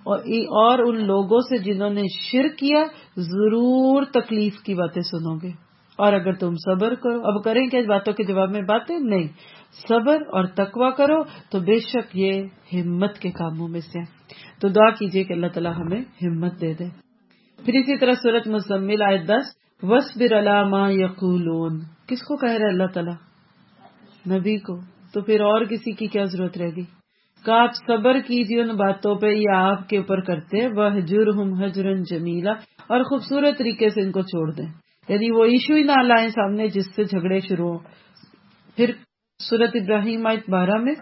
اور ان لوگوں سے جنہوں نے شرک کیا ضرور تکلیف کی باتیں سنو گے. اور اگر تم صبر کرو، اب کریں کہ باتوں کے جواب میں باتیں نہیں، صبر اور تقویٰ کرو تو بے شک یہ ہمت کے کاموں میں سے. تو دعا کیجئے کہ اللہ تعالی ہمیں ہمت دے دے. پھر اسی طرح سورۃ مزمل آیت دس، وَاصْبِرْ عَلَىٰ مَا يَقُولُونَ. کس کو کہہ رہا ہے اللہ تعالیٰ؟ نبی کو. تو پھر اور کسی کی کیا ضرورت رہے گی کہ آپ صبر کیجیے ان باتوں پہ یہ آپ کے اوپر کرتے ہیں. وَاهْجُرْهُمْ هَجْرًا جَمِيلًا. اور خوبصورت طریقے سے ان کو چھوڑ دیں، یعنی وہ ایشو ہی نہ لائیں سامنے جس سے جھگڑے شروع ہوں. پھر سورۃ ابراہیم آیت بارہ میں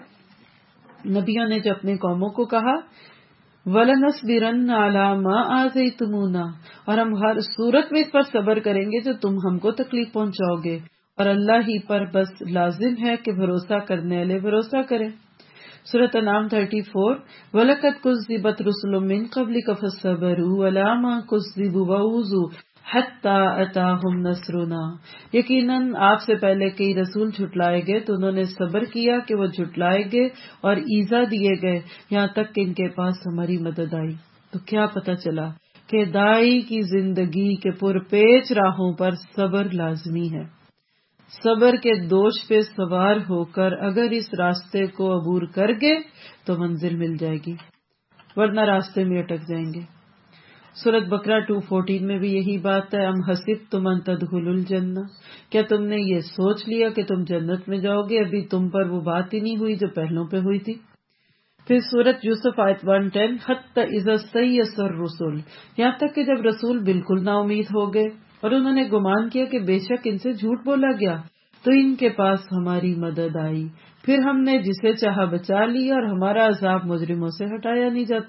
نبیوں نے جو اپنے قوموں کو کہا وَلَنَصْبِرَنَّ عَلَىٰ مَا آذَيْتُمُونَا، اور ہم ہر صورت میں اس پر صبر کریں گے جو تم ہم کو تکلیف پہنچاؤ گے، اور اللہ ہی پر بس لازم ہے کہ بھروسہ کرنے والے بھروسہ کریں. سورۃ انعام چوتیس وَلَقَدْ كُذِّبَتْ رُسُلٌ مِّن قَبْلِكَ فَصَبَرُوا عَلَىٰ مَا كُذِّبُوا وَأُوذُوا حَتَّىٰ أَتَاهُمْ نَصْرُنَا. یقیناً آپ سے پہلے کئی رسول جھٹلائے گئے تو انہوں نے صبر کیا کہ وہ جھٹلائے گئے اور ایذا دیے گئے یہاں تک کہ ان کے پاس ہماری مدد آئی. تو کیا پتہ چلا کہ دائی کی زندگی کے پرپیچ راہوں پر صبر لازمی ہے. صبر کے دوش پہ سوار ہو کر اگر اس راستے کو عبور کر گئے تو منزل مل جائے گی، ورنہ راستے میں اٹک جائیں گے. سورۃ بقرہ دو سو چودہ میں بھی یہی بات ہے. ام حسبتم ان تدخلوا الجنہ، کیا تم نے یہ سوچ لیا کہ تم جنت میں جاؤ گے؟ ابھی تم پر وہ بات ہی نہیں ہوئی جو پہلوں پہ ہوئی تھی. پھر سورۃ یوسف آیت ایک سو دس، حتی اذا استیأس الرسل، یہاں تک کہ جب رسول بالکل نا امید ہو گئے اور انہوں نے گمان کیا کہ بے شک ان سے جھوٹ بولا گیا، تو ان کے پاس ہماری مدد آئی، پھر ہم نے جسے چاہا بچا لیا اور ہمارا عذاب مجرموں سے ہٹایا نہیں جاتا.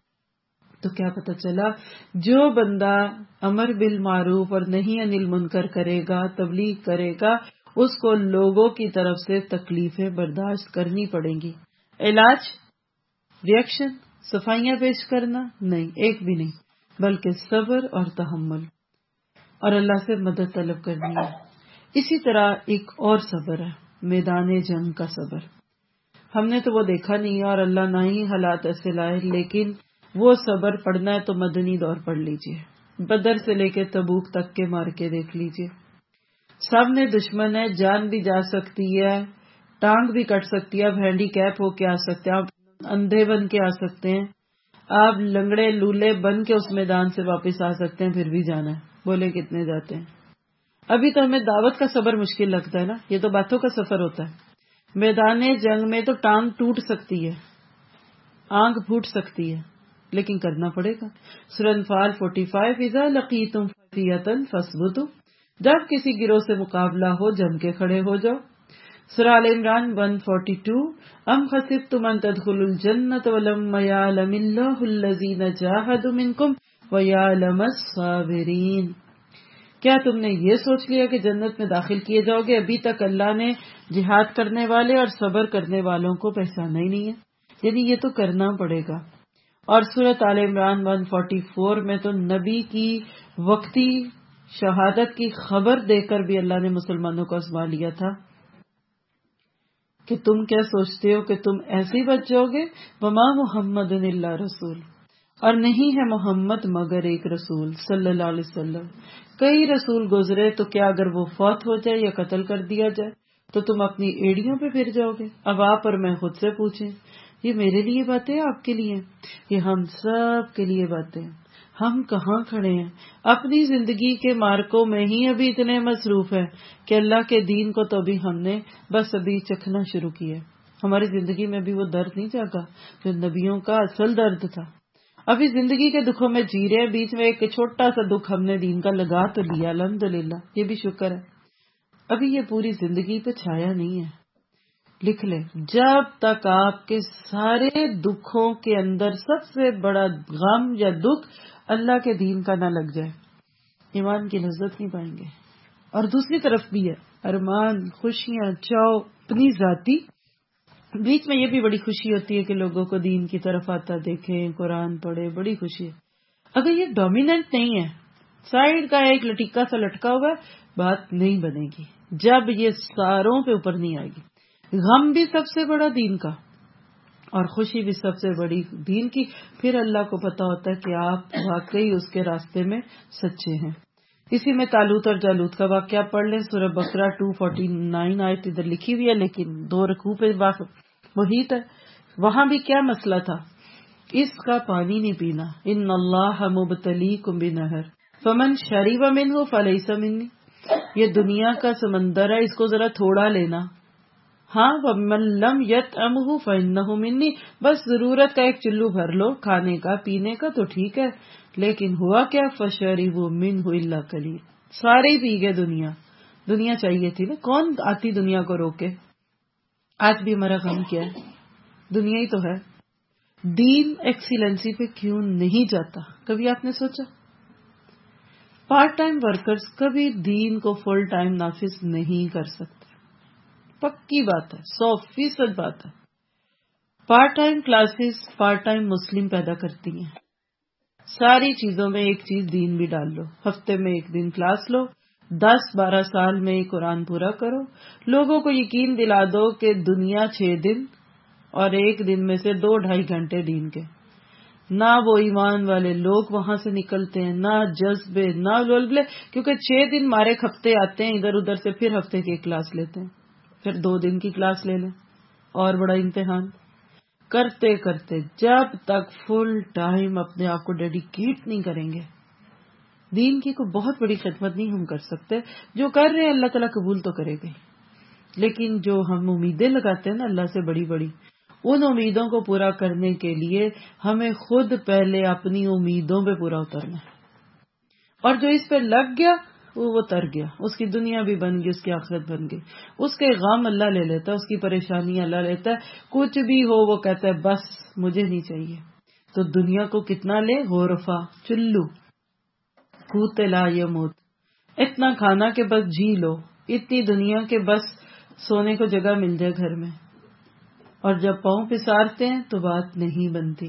تو کیا پتہ چلا، جو بندہ امر بالمعروف اور نہی عن المنکر کرے گا، تبلیغ کرے گا، اس کو لوگوں کی طرف سے تکلیفیں برداشت کرنی پڑیں گی. علاج، ریئیکشن، صفائیاں پیش کرنا نہیں، ایک بھی نہیں، بلکہ صبر اور تحمل اور اللہ سے مدد طلب کرنی ہے. اسی طرح ایک اور صبر ہے، میدان جنگ کا صبر. ہم نے تو وہ دیکھا نہیں اور اللہ نہ ہی حالات ایسے لائے، لیکن وہ صبر پڑھنا ہے تو مدنی دور پڑھ لیجئے. بدر سے لے کے تبوک تک کے مار کے دیکھ لیجئے. سامنے دشمن ہے، جان بھی جا سکتی ہے، ٹانگ بھی کٹ سکتی ہے، آپ ہینڈی کیپ ہو کے آ سکتے ہیں، آپ اندھے بن کے آ سکتے ہیں، آپ لنگڑے لولے بن کے اس میدان سے واپس آ سکتے ہیں، پھر بھی جانا ہے. بولے کتنے جاتے ہیں؟ ابھی تو ہمیں دعوت کا صبر مشکل لگتا ہے نا، یہ تو باتوں کا سفر ہوتا ہے. میدان جنگ میں تو ٹانگ ٹوٹ سکتی ہے، آنکھ پھوٹ سکتی ہے، لیکن کرنا پڑے گا. سورۃ انفال پینتالیس، اذا لقیتم فئۃ فاثبتوا، جب کسی گروہ سے مقابلہ ہو جم کے کھڑے ہو جاؤ. سورہ آل عمران ایک سو بائیس، ام حسبتم ان تدخلوا الجنۃ ولما یعلم اللہ الذین جاہدوا منکم ویعلم الصابرین، کیا تم نے یہ سوچ لیا کہ جنت میں داخل کیے جاؤ گے؟ ابھی تک اللہ نے جہاد کرنے والے اور صبر کرنے والوں کو پہچانا ہی نہیں ہے، یعنی یہ تو کرنا پڑے گا. اور سورۃ آل عمران ایک سو چوالیس میں تو نبی کی وقتی شہادت کی خبر دے کر بھی اللہ نے مسلمانوں کو آزما لیا تھا کہ تم کیا سوچتے ہو کہ تم ایسے ہی بچ جاؤ گے؟ وما محمد الا رسول، اور نہیں ہے محمد مگر ایک رسول صلی اللہ علیہ وسلم. کئی رسول گزرے تو کیا اگر وہ فوت ہو جائے یا قتل کر دیا جائے تو تم اپنی ایڑیوں پہ پھر جاؤ گے؟ اب آپ اور میں خود سے پوچھیں، یہ میرے لیے باتیں آپ کے لیے، یہ ہم سب کے لیے باتیں. ہم کہاں کھڑے ہیں؟ اپنی زندگی کے مارکوں میں ہی ابھی اتنے مصروف ہیں کہ اللہ کے دین کو تو ابھی ہم نے بس ابھی چکھنا شروع کیا. ہماری زندگی میں بھی وہ درد نہیں جاگا جو نبیوں کا اصل درد تھا. ابھی زندگی کے دکھوں میں جی رہے ہیں، بیچ میں ایک چھوٹا سا دکھ ہم نے دین کا لگا تو لیا، الحمدللہ، یہ بھی شکر ہے. ابھی یہ پوری زندگی پہ چھایا نہیں ہے. لکھ لیں، جب تک آپ کے سارے دکھوں کے اندر سب سے بڑا غم یا دکھ اللہ کے دین کا نہ لگ جائے، ایمان کی لذت نہیں پائیں گے. اور دوسری طرف بھی ہے ارمان، خوشیاں چاؤ اپنی ذاتی، بیچ میں یہ بھی بڑی خوشی ہوتی ہے کہ لوگوں کو دین کی طرف آتا دیکھیں، قرآن پڑھے، بڑی خوشی ہے. اگر یہ ڈومیننٹ نہیں ہے، سائیڈ کا ایک لٹکا سا لٹکا ہوا، بات نہیں بنے گی جب یہ ساروں پہ اوپر نہیں آئے گی. غم بھی سب سے بڑا دین کا اور خوشی بھی سب سے بڑی دین کی. پھر اللہ کو پتا ہوتا ہے کہ آپ واقعی اس کے راستے میں سچے ہیں. اسی میں طالوت اور جالوت کا واقعہ پڑھ لیں. سورہ بقرہ دو سو انچاس آیت ادھر لکھی ہوئی ہے لیکن دو رکوع پہ محیط ہے. وہاں بھی کیا مسئلہ تھا؟ اس کا پانی نہیں پینا. ان اللہ مبتلیکم بنہر فمن شرب منہ فلیس منی، یہ دنیا کا سمندر ہے، اس کو ذرا تھوڑا لینا. ہاں ومن لم یطعمہ فانہ منی، بس ضرورت کا ایک چلو بھر لو کھانے کا پینے کا تو ٹھیک ہے. لیکن ہوا کیا؟ فشربوا منہ الا قلیل، سارے ہی پی گئے. دنیا دنیا چاہیے تھی نا، کون آتی دنیا کو روکے. آج بھی ہمارا غم کیا ہے؟ دنیا ہی تو ہے. دین ایکسیلنسی پہ کیوں نہیں جاتا؟ کبھی آپ نے سوچا؟ پارٹ ٹائم ورکرز کبھی دین کو فل ٹائم نافذ نہیں کر سکتے، پکی بات ہے، سو فیصد بات ہے. Part time classes part time Muslim پیدا کرتی ہیں. ساری چیزوں میں ایک چیز دین بھی ڈال لو. ہفتے میں ایک دن کلاس لو، دس بارہ سال میں قرآن پورا کرو. لوگوں کو یقین دلا دو کہ دنیا چھ دن اور ایک دن میں سے دو ڈھائی گھنٹے دین کے. نہ وہ ایمان والے لوگ وہاں سے نکلتے ہیں، نہ جذبے، نہ ولولے، کیونکہ چھ دن مارے ہفتے آتے ہیں ادھر ادھر سے، پھر ہفتے کی کلاس لیتے ہیں، پھر دو دن کی کلاس لے لیں اور بڑا امتحان کرتے کرتے جب تک فل ٹائم اپنے آپ کو ڈیڈیکیٹ نہیں کریں گے، دین کی کوئی بہت بڑی خدمت نہیں ہم کر سکتے. جو کر رہے ہیں اللہ تعالیٰ قبول تو کرے گا، لیکن جو ہم امیدیں لگاتے ہیں نا اللہ سے بڑی بڑی، ان امیدوں کو پورا کرنے کے لیے ہمیں خود پہلے اپنی امیدوں پہ پورا اترنا ہے. اور جو اس پہ لگ گیا وہ وہ تر گیا، اس کی دنیا بھی بن گئی، اس کی آخرت بن گئی. اس کے غم اللہ لے لیتا ہے، اس کی پریشانی اللہ لیتا ہے. کچھ بھی ہو وہ کہتا ہے بس مجھے نہیں چاہیے. تو دنیا کو کتنا لے، غرفہ چلو کوتے لا یموت، اتنا کھانا کہ بس جی لو، اتنی دنیا کے بس سونے کو جگہ مل جائے گھر میں. اور جب پاؤں پسارتے ہیں تو بات نہیں بنتی.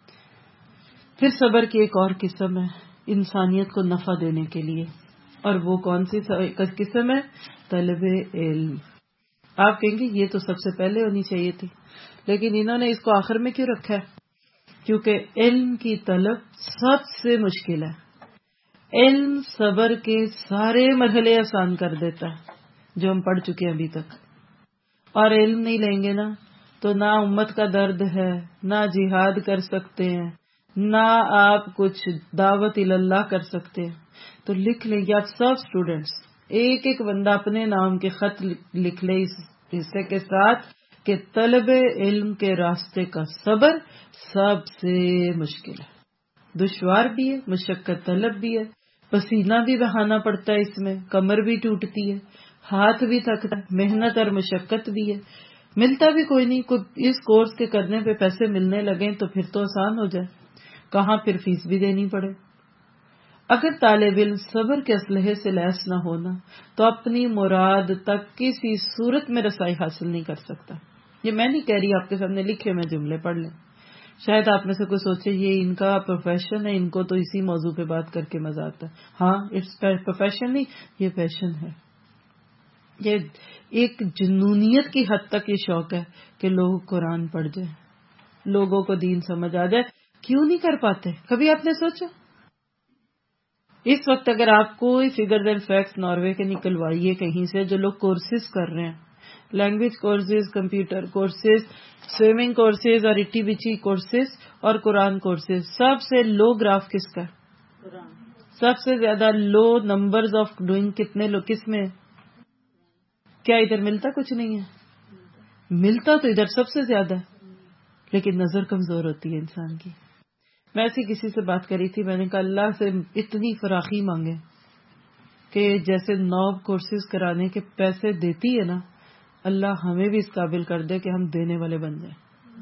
پھر صبر کی ایک اور قسم ہے انسانیت کو نفع دینے کے لیے، اور وہ کون سی قسم ہے؟ طلب علم. آپ کہیں گے یہ تو سب سے پہلے ہونی چاہیے تھی، لیکن انہوں نے اس کو آخر میں کیوں رکھا ہے؟ کیونکہ علم کی طلب سب سے مشکل ہے. علم صبر کے سارے مرحلے آسان کر دیتا ہے جو ہم پڑھ چکے ہیں ابھی تک. اور علم نہیں لیں گے نا تو نہ امت کا درد ہے، نہ جہاد کر سکتے ہیں، نہ آپ کچھ دعوت اللہ کر سکتے ہیں. تو لکھ لیں گے آپ سب اسٹوڈینٹس، ایک ایک بندہ اپنے نام کے خط لکھ لے اس حصے کے ساتھ کہ طلب علم کے راستے کا صبر سب سے مشکل ہے، دشوار بھی ہے، مشقت طلب بھی ہے، پسینہ بھی بہانا پڑتا ہے، اس میں کمر بھی ٹوٹتی ہے، ہاتھ بھی تھکتا ہے، محنت اور مشقت بھی ہے، ملتا بھی کوئی نہیں. کوئی اس کورس کے کرنے پہ پیسے ملنے لگیں تو پھر تو آسان ہو جائے، کہاں پھر فیس بھی دینی پڑے. اگر طالب علم صبر کے اسلحے سے لیس نہ ہونا تو اپنی مراد تک کسی صورت میں رسائی حاصل نہیں کر سکتا. یہ میں نہیں کہہ رہی، آپ کے سامنے لکھے میں جملے پڑھ لیں. شاید آپ میں سے کوئی سوچے یہ ان کا پروفیشن ہے، ان کو تو اسی موضوع پہ بات کر کے مزہ آتا ہے. ہاں اٹس پروفیشن نہیں، یہ پیشن ہے. یہ ایک جنونیت کی حد تک یہ شوق ہے کہ لوگ قرآن پڑھ جائیں، لوگوں کو دین سمجھ آ جائے. کیوں نہیں کر پاتے؟ کبھی آپ نے سوچا؟ اس وقت اگر آپ کوئی فگر اینڈ فیکٹس ناروے کے نکلوائیے کہیں سے، جو لوگ کورسز کر رہے ہیں، language courses, computer courses, swimming courses اور اٹی بچی کورسز اور قرآن کورسز، سب سے لو گراف کس کا؟ قرآن. سب سے زیادہ لو نمبرز آف ڈوئنگ کتنے لوگ کس میں؟ کیا ادھر ملتا کچھ نہیں ہے؟ ملتا تو ادھر سب سے زیادہ ہے، لیکن نظر کمزور ہوتی ہے انسان کی. میں ایسی کسی سے بات کری تھی، میں نے کہا اللہ سے اتنی فراخی مانگے کہ جیسے نو کورسز کرانے کے پیسے دیتی ہے نا، اللہ ہمیں بھی اس قابل کر دے کہ ہم دینے والے بن جائیں.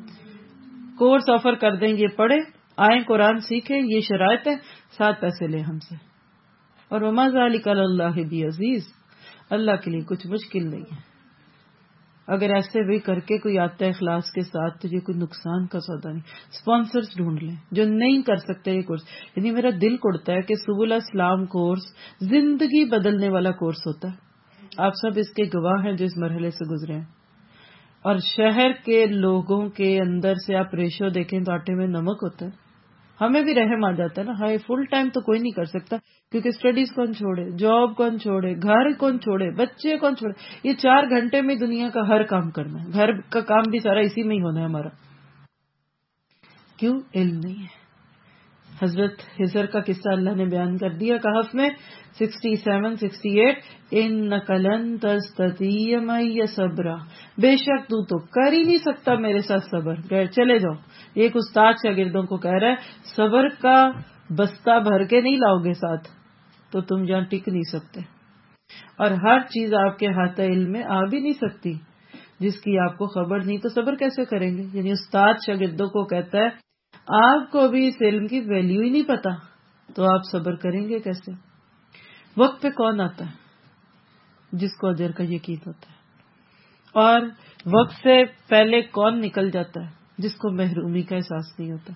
کورس آفر کر دیں، یہ پڑھیں، آئیں قرآن سیکھیں، یہ شرائط ہے، ساتھ پیسے لیں ہم سے. اور وما ذلک علی اللہ بعزیز، اللہ کے لیے کچھ مشکل نہیں ہے. اگر ایسے بھی کر کے کوئی آتا ہے اخلاص کے ساتھ تو یہ کوئی نقصان کا سودا نہیں. سپانسرز ڈھونڈ لیں جو نہیں کر سکتے یہ کورس. یعنی میرا دل کڑتا ہے کہ سبل اسلام کورس زندگی بدلنے والا کورس ہوتا ہے. آپ سب اس کے گواہ ہیں جو اس مرحلے سے گزرے ہیں. اور شہر کے لوگوں کے اندر سے آپ ریشو دیکھیں تو آٹے میں نمک ہوتا ہے. ہمیں بھی رحم آ جاتا ہے نا، ہائے فل ٹائم تو کوئی نہیں کر سکتا، کیونکہ اسٹڈیز کون چھوڑے، جاب کون چھوڑے، گھر کون چھوڑے، بچے کون چھوڑے. یہ چار گھنٹے میں دنیا کا ہر کام کرنا ہے، گھر کا کام بھی سارا اسی میں ہی ہونا ہے ہمارا. کیوں؟ علم نہیں ہے. حضرت خضر کا قصہ اللہ نے بیان کر دیا کہف میں سکسٹی سیون سکسٹی ایٹ انک لن تستطیع معی صبرا، بے شک تو تو کر ہی نہیں سکتا میرے ساتھ صبر. گئے چلے جاؤ. ایک استاد شاگردوں کو کہہ رہا ہے صبر کا بستہ بھر کے نہیں لاؤ گے ساتھ تو تم جہاں ٹک نہیں سکتے. اور ہر چیز آپ کے ہاتھ علم میں آ بھی نہیں سکتی جس کی آپ کو خبر نہیں، تو صبر کیسے کریں گے؟ یعنی استاد شاگردوں کو کہتا ہے آپ کو بھی اس علم کی ویلیو ہی نہیں پتا تو آپ صبر کریں گے کیسے؟ وقت پہ کون آتا ہے؟ جس کو اجر کا یقین ہوتا ہے. اور وقت سے پہلے کون نکل جاتا ہے؟ جس کو محرومی کا احساس نہیں ہوتا.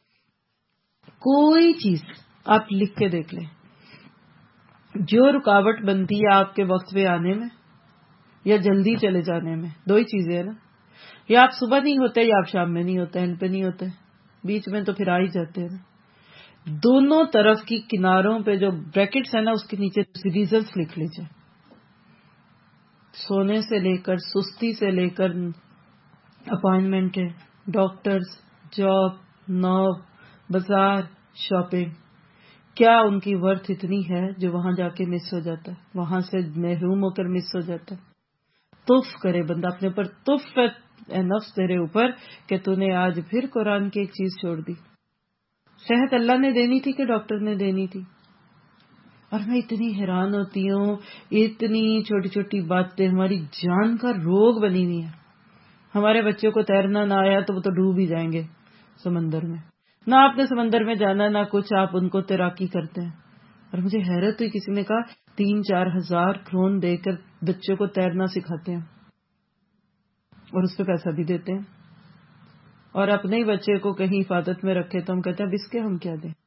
کوئی چیز آپ لکھ کے دیکھ لیں، جو رکاوٹ بنتی ہے آپ کے وقت پہ آنے میں یا جلدی چلے جانے میں، دو ہی چیزیں ہیں نا، یا آپ صبح نہیں ہوتے یا آپ شام میں نہیں ہوتے، اینڈ پہ نہیں ہوتے. بیچ میں تو پھر آ ہی جاتے ہیں. دونوں طرف کی کناروں پہ جو بریکٹس ہیں نا اس کے نیچے ریزنس لکھ لیجیے. سونے سے لے کر سستی سے لے کر اپائنٹمنٹ ہے، ڈاکٹرز، جاب، نو، بازار، شاپنگ، کیا ان کی ورتھ اتنی ہے جو وہاں جا کے مس ہو جاتا ہے، وہاں سے محروم ہو کر مس ہو جاتا ہے. تف کرے بندہ اپنے اوپر، تف ہے نفس تیرے اوپر کہ تو نے آج پھر قرآن کی ایک چیز چھوڑ دی. صحت اللہ نے دینی تھی کہ ڈاکٹر نے دینی تھی؟ اور میں اتنی حیران ہوتی ہوں، اتنی چھوٹی چھوٹی باتیں ہماری جان کا روگ بنی ہوئی ہیں. ہمارے بچوں کو تیرنا نہ آیا تو وہ تو ڈوب ہی جائیں گے سمندر میں. نہ آپ نے سمندر میں جانا نہ کچھ، آپ ان کو تیراکی کرتے ہیں. اور مجھے حیرت ہوئی، کسی نے کہا تین چار ہزار کرون دے کر بچوں کو تیرنا سکھاتے ہیں اور اس پہ پیسہ بھی دیتے ہیں، اور اپنے ہی بچے کو کہیں حفاظت میں رکھے تو ہم کہتے ہیں اب اس کے ہم کیا دیں.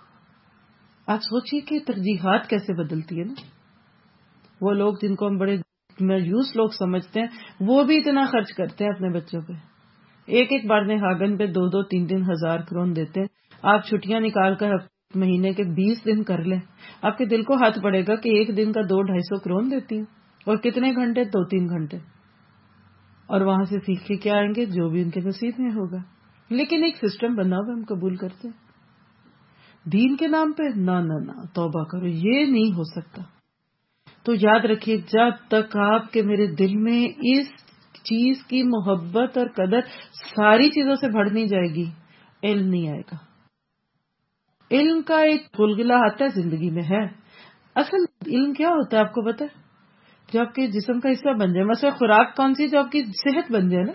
آپ سوچئے کہ ترجیحات کیسے بدلتی ہے نا. وہ لوگ جن کو ہم بڑے مایوس لوگ سمجھتے ہیں وہ بھی اتنا خرچ کرتے ہیں اپنے بچوں پہ. ایک ایک بار نے ہاگن پہ دو دو تین تین ہزار کرون دیتے ہیں. آپ چھٹیاں نکال کر مہینے کے بیس دن کر لیں، آپ کے دل کو ہاتھ پڑے گا کہ ایک دن کا دو ڈھائی سو کرون دیتی ہیں، اور کتنے گھنٹے؟ دو تین گھنٹے. اور وہاں سے سیکھ کے کیا آئیں گے؟ جو بھی ان کے نصیب میں ہوگا. لیکن ایک سسٹم بنا ہوا ہم قبول کرتے ہیں دین کے نام پہ. نہ نہ نہ توبہ کرو، یہ نہیں ہو سکتا. تو یاد رکھیے، جب تک آپ کے میرے دل میں اس چیز کی محبت اور قدر ساری چیزوں سے بڑھ نہیں جائے گی، علم نہیں آئے گا. علم کا ایک گلگلا آتا ہے زندگی میں ہے. اصل علم کیا ہوتا ہے آپ کو پتا ہے؟ جو آپ کے جسم کا حصہ بن جائے. مثلا خوراک کون سی؟ جو آپ کی صحت بن جائے نا.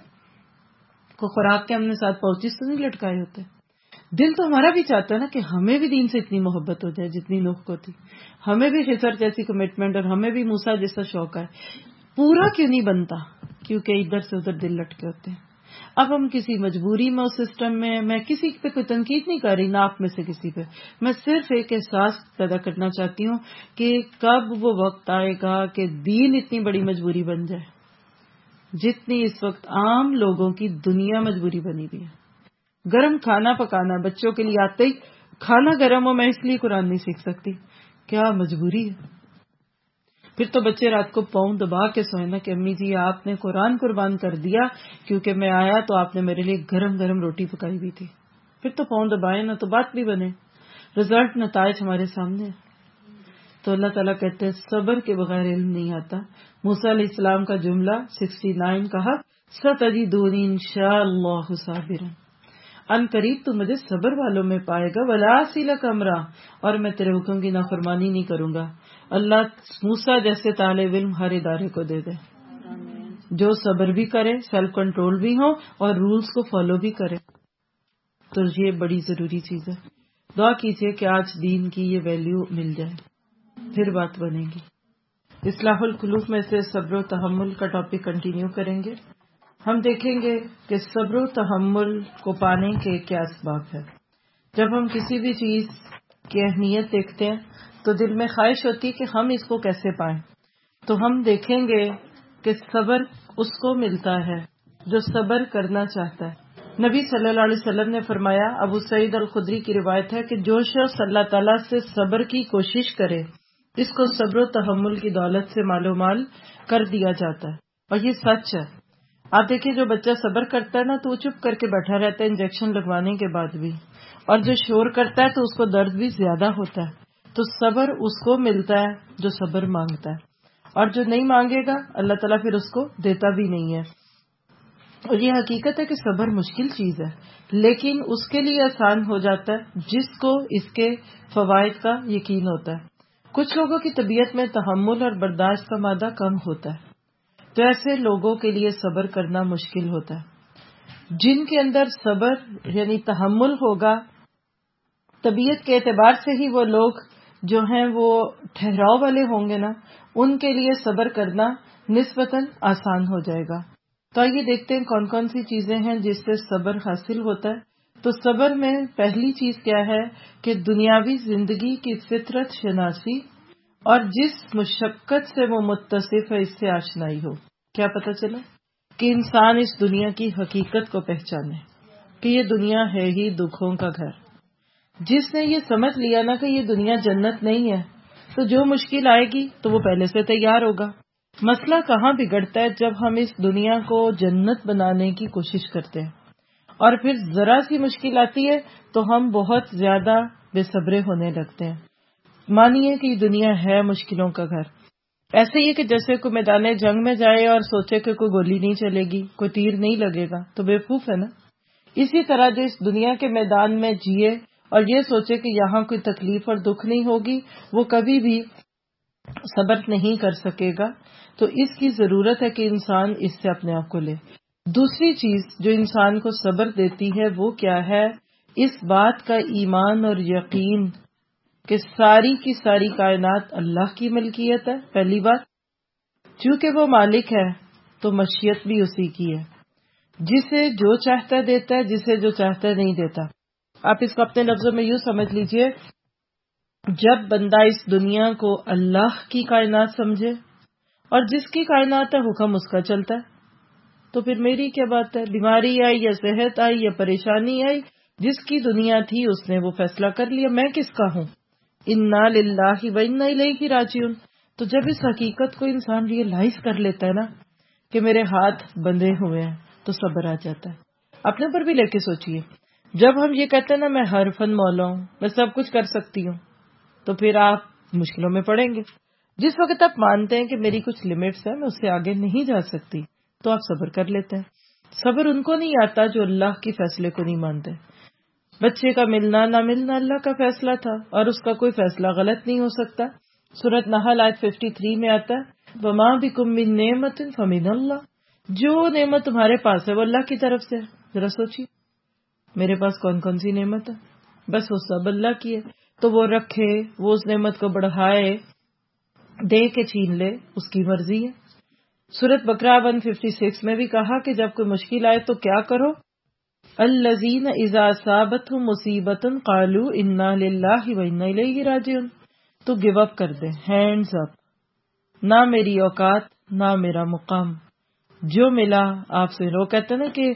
کو خوراک کے ہم نے ساتھ پاؤچز تو نہیں لٹکائے ہوتے. دل تو ہمارا بھی چاہتا ہے نا کہ ہمیں بھی دین سے اتنی محبت ہو جائے جتنی نوح کو تھی، ہمیں بھی خضر جیسی کمٹمنٹ اور ہمیں بھی موسیٰ جیسا شوق ہے. پورا کیوں نہیں بنتا؟ کیونکہ ادھر سے ادھر دل لٹکے ہوتے ہیں. اب ہم کسی مجبوری میں اس سسٹم میں، میں کسی پہ کوئی تنقید نہیں کر رہی، نہ آپ میں سے کسی پہ، میں صرف ایک احساس پیدا کرنا چاہتی ہوں کہ کب وہ وقت آئے گا کہ دین اتنی بڑی مجبوری بن جائے جتنی اس وقت عام لوگوں کی دنیا مجبوری بنی ہوئی ہے. گرم کھانا پکانا بچوں کے لیے آتے ہی کھانا گرم ہو، میں اس لیے قرآن نہیں سیکھ سکتی. کیا مجبوری ہے؟ پھر تو بچے رات کو پاؤں دبا کے سوئے نا کہ امی جی آپ نے قرآن قربان کر دیا کیونکہ میں آیا تو آپ نے میرے لیے گرم گرم روٹی پکائی ہوئی تھی. پھر تو پاؤں دبائے نا تو بات بھی بنے. رزلٹ نتائج ہمارے سامنے ہے. تو اللہ تعالیٰ کہتے ہیں صبر کے بغیر علم نہیں آتا. موسیٰ علیہ السلام کا جملہ سکسٹی نائن کہا ستجدونی انشاءاللہ صابرا، ان قریب تو مجھے صبر والوں میں پائے گا. ولا اسیلک امرا، اور میں تیرے حکم کی نافرمانی نہیں کروں گا. اللہ موسیٰ جیسے طالب علم ہر ادارے کو دے دے جو صبر بھی کرے، سیلف کنٹرول بھی ہو اور رولز کو فالو بھی کرے. تو یہ بڑی ضروری چیز ہے. دعا کیجئے کہ آج دین کی یہ ویلیو مل جائے، پھر بات بنے گی. اصلاح القلوب میں سے صبر و تحمل کا ٹاپک کنٹینیو کریں گے. ہم دیکھیں گے کہ صبر و تحمل کو پانے کے کیا اسباب ہے. جب ہم کسی بھی چیز کی اہمیت دیکھتے ہیں تو دل میں خواہش ہوتی کہ ہم اس کو کیسے پائیں. تو ہم دیکھیں گے کہ صبر اس کو ملتا ہے جو صبر کرنا چاہتا ہے. نبی صلی اللہ علیہ وسلم نے فرمایا، ابو سعید الخدری کی روایت ہے کہ جو شخص اللہ تعالیٰ سے صبر کی کوشش کرے اس کو صبر و تحمل کی دولت سے مالو مال کر دیا جاتا ہے. اور یہ سچ ہے. آپ دیکھیں جو بچہ صبر کرتا ہے نا تو وہ چپ کر کے بیٹھا رہتا ہے انجیکشن لگوانے کے بعد بھی، اور جو شور کرتا ہے تو اس کو درد بھی زیادہ ہوتا ہے. تو صبر اس کو ملتا ہے جو صبر مانگتا ہے، اور جو نہیں مانگے گا اللہ تعالیٰ پھر اس کو دیتا بھی نہیں ہے. اور یہ حقیقت ہے کہ صبر مشکل چیز ہے لیکن اس کے لیے آسان ہو جاتا ہے جس کو اس کے فوائد کا یقین ہوتا ہے. کچھ لوگوں کی طبیعت میں تحمل اور برداشت کا مادہ کم ہوتا ہے تو ایسے لوگوں کے لیے صبر کرنا مشکل ہوتا ہے. جن کے اندر صبر یعنی تحمل ہوگا، طبیعت کے اعتبار سے ہی وہ لوگ جو ہیں وہ ٹھہراؤ والے ہوں گے نا، ان کے لیے صبر کرنا نسبتاً آسان ہو جائے گا. تو آئیے دیکھتے ہیں کون کون سی چیزیں ہیں جس سے صبر حاصل ہوتا ہے. تو صبر میں پہلی چیز کیا ہے کہ دنیاوی زندگی کی فطرت شناسی اور جس مشقت سے وہ متصف ہے اس سے آشنائی ہو. کیا پتہ چلا کہ انسان اس دنیا کی حقیقت کو پہچانے. کہ یہ دنیا ہے ہی دکھوں کا گھر. جس نے یہ سمجھ لیا نا کہ یہ دنیا جنت نہیں ہے تو جو مشکل آئے گی تو وہ پہلے سے تیار ہوگا. مسئلہ کہاں بگڑتا ہے؟ جب ہم اس دنیا کو جنت بنانے کی کوشش کرتے ہیں اور پھر ذرا سی مشکل آتی ہے تو ہم بہت زیادہ بے صبرے ہونے لگتے ہیں. مانیے کہ یہ دنیا ہے مشکلوں کا گھر. ایسے ہی کہ جیسے کوئی میدان جنگ میں جائے اور سوچے کہ کوئی گولی نہیں چلے گی، کوئی تیر نہیں لگے گا، تو بیوقوف ہے نا. اسی طرح جو اس دنیا کے میدان میں جیے اور یہ سوچے کہ یہاں کوئی تکلیف اور دکھ نہیں ہوگی، وہ کبھی بھی صبر نہیں کر سکے گا. تو اس کی ضرورت ہے کہ انسان اس سے اپنے آپ کو لے. دوسری چیز جو انسان کو صبر دیتی ہے وہ کیا ہے؟ اس بات کا ایمان اور یقین کہ ساری کی ساری کائنات اللہ کی ملکیت ہے. پہلی بات، چونکہ وہ مالک ہے تو مشیت بھی اسی کی ہے. جسے جو چاہتا ہے دیتا ہے، جسے جو چاہتا ہے نہیں دیتا. آپ اس کو اپنے لفظوں میں یوں سمجھ لیجئے، جب بندہ اس دنیا کو اللہ کی کائنات سمجھے اور جس کی کائنات ہے حکم اس کا چلتا ہے، تو پھر میری کیا بات ہے؟ بیماری آئی یا صحت آئی یا پریشانی آئی، جس کی دنیا تھی اس نے وہ فیصلہ کر لیا، میں کس کا ہوں؟ انا للہ و انا الیہ راجعون. تو جب اس حقیقت کو انسان ریئلائز کر لیتا ہے نا کہ میرے ہاتھ بندھے ہوئے ہیں، تو صبر آ جاتا ہے. اپنے اوپر بھی لے کے سوچئے، جب ہم یہ کہتے ہیں نا میں ہر فن مولا ہوں، میں سب کچھ کر سکتی ہوں، تو پھر آپ مشکلوں میں پڑیں گے. جس وقت آپ مانتے ہیں کہ میری کچھ لمٹس ہیں، میں اس سے آگے نہیں جا سکتی، تو آپ صبر کر لیتے ہیں. صبر ان کو نہیں آتا جو اللہ کے فیصلے کو نہیں مانتے. بچے کا ملنا نہ ملنا اللہ کا فیصلہ تھا اور اس کا کوئی فیصلہ غلط نہیں ہو سکتا. سورۃ نحل آیت ترپن میں آتا ہے وَمَا بِكُم مِّن نِعْمَةٍ فَمِنَ اللَّهِ. جو نعمت تمہارے پاس ہے وہ اللہ کی طرف سے ہے. ذرا سوچیے میرے پاس کون کون سی نعمت ہے، بس وہ سب اللہ کی ہے. تو وہ رکھے، وہ اس نعمت کو بڑھائے، دے کے چھین لے، اس کی مرضی ہے. سورۃ بقرہ ایک سو چھپن میں بھی کہا کہ جب کوئی مشکل آئے تو کیا کرو؟ الذین اذا اصابتهم مصیبۃ قالوا انا للہ و انا الیہ راجعون. تو گیو اپ کر دے، ہینڈز اپ، نہ میری اوقات نہ میرا مقام، جو ملا آپ سے. لوگ کہتے ہیں نا کہ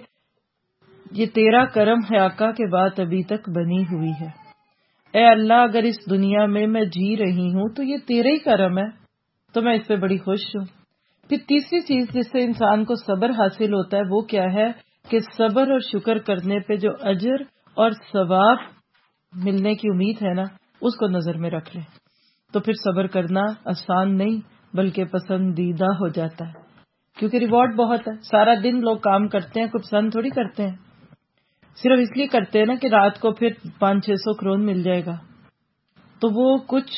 یہ تیرا کرم ہے آقا کہ بات ابھی تک بنی ہوئی ہے. اے اللہ اگر اس دنیا میں میں جی رہی ہوں تو یہ تیرا ہی کرم ہے، تو میں اس پہ بڑی خوش ہوں. پھر تیسری چیز جس سے انسان کو صبر حاصل ہوتا ہے وہ کیا ہے کہ صبر اور شکر کرنے پہ جو اجر اور ثواب ملنے کی امید ہے نا اس کو نظر میں رکھ لے. تو پھر صبر کرنا آسان نہیں بلکہ پسندیدہ ہو جاتا ہے، کیونکہ ریوارڈ بہت ہے. سارا دن لوگ کام کرتے ہیں، کوئی پسند تھوڑی کرتے ہیں، صرف اس لیے کرتے ہیں نا کہ رات کو پھر پانچ چھ سو کرون مل جائے گا. تو وہ کچھ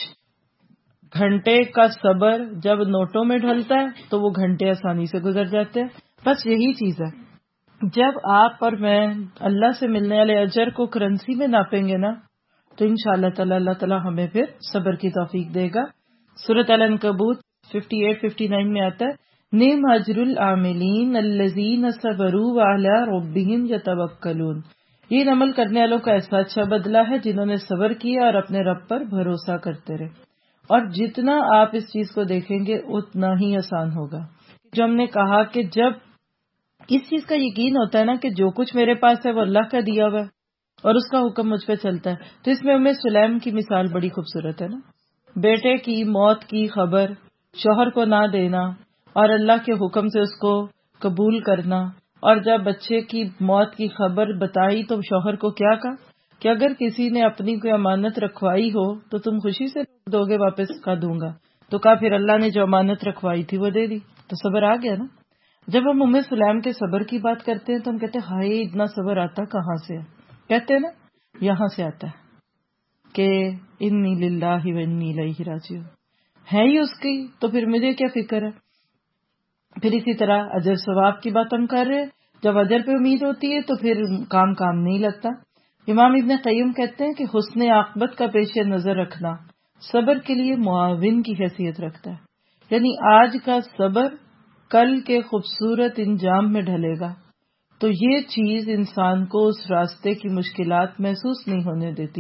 گھنٹے کا صبر جب نوٹوں میں ڈھلتا ہے تو وہ گھنٹے آسانی سے گزر جاتے ہیں. بس یہی چیز ہے، جب آپ اور میں اللہ سے ملنے والے اجر کو کرنسی میں ناپیں گے نا تو انشاءاللہ تعالی اللہ تعالی ہمیں پھر صبر کی توفیق دے گا. سورۃ العنکبوت اٹھاون نائن میں آتا ہے نعم اجر العاملین الذین صبروا وعلی ربہم یتوکلون. یہ عمل کرنے والوں کا ایسا اچھا بدلہ ہے جنہوں نے صبر کیا اور اپنے رب پر بھروسہ کرتے رہے. اور جتنا آپ اس چیز کو دیکھیں گے اتنا ہی آسان ہوگا. جو ہم نے کہا کہ جب اس چیز کا یقین ہوتا ہے نا کہ جو کچھ میرے پاس ہے وہ اللہ کا دیا ہوا ہے اور اس کا حکم مجھ پہ چلتا ہے، تو اس میں ام سلیم کی مثال بڑی خوبصورت ہے نا. بیٹے کی موت کی خبر شوہر کو نہ دینا اور اللہ کے حکم سے اس کو قبول کرنا، اور جب بچے کی موت کی خبر بتائی تو شوہر کو کیا کہا کہ اگر کسی نے اپنی کوئی امانت رکھوائی ہو تو تم خوشی سے دو گے، واپس کا دوں گا. تو کہا پھر اللہ نے جو امانت رکھوائی تھی وہ دے دی، تو صبر آ گیا نا. جب ہم ام سلیم کے صبر کی بات کرتے ہیں تو ہم کہتے ہیں ہائے اتنا صبر آتا کہاں سے؟ کہتے ہیں نا یہاں سے آتا ہے کہ انی للہ و انی الیہ راجعون، ہے ہی اس کی، تو پھر مجھے کیا فکر ہے. پھر اسی طرح اجر ثواب کی بات ہم کر رہے ہیں، جب اجر پہ امید ہوتی ہے تو پھر کام کام نہیں لگتا. امام ابن قیم کہتے ہیں کہ حسن عاقبت کا پیش نظر رکھنا صبر کے لیے معاون کی حیثیت رکھتا ہے. یعنی آج کا صبر کل کے خوبصورت انجام میں ڈھلے گا، تو یہ چیز انسان کو اس راستے کی مشکلات محسوس نہیں ہونے دیتی.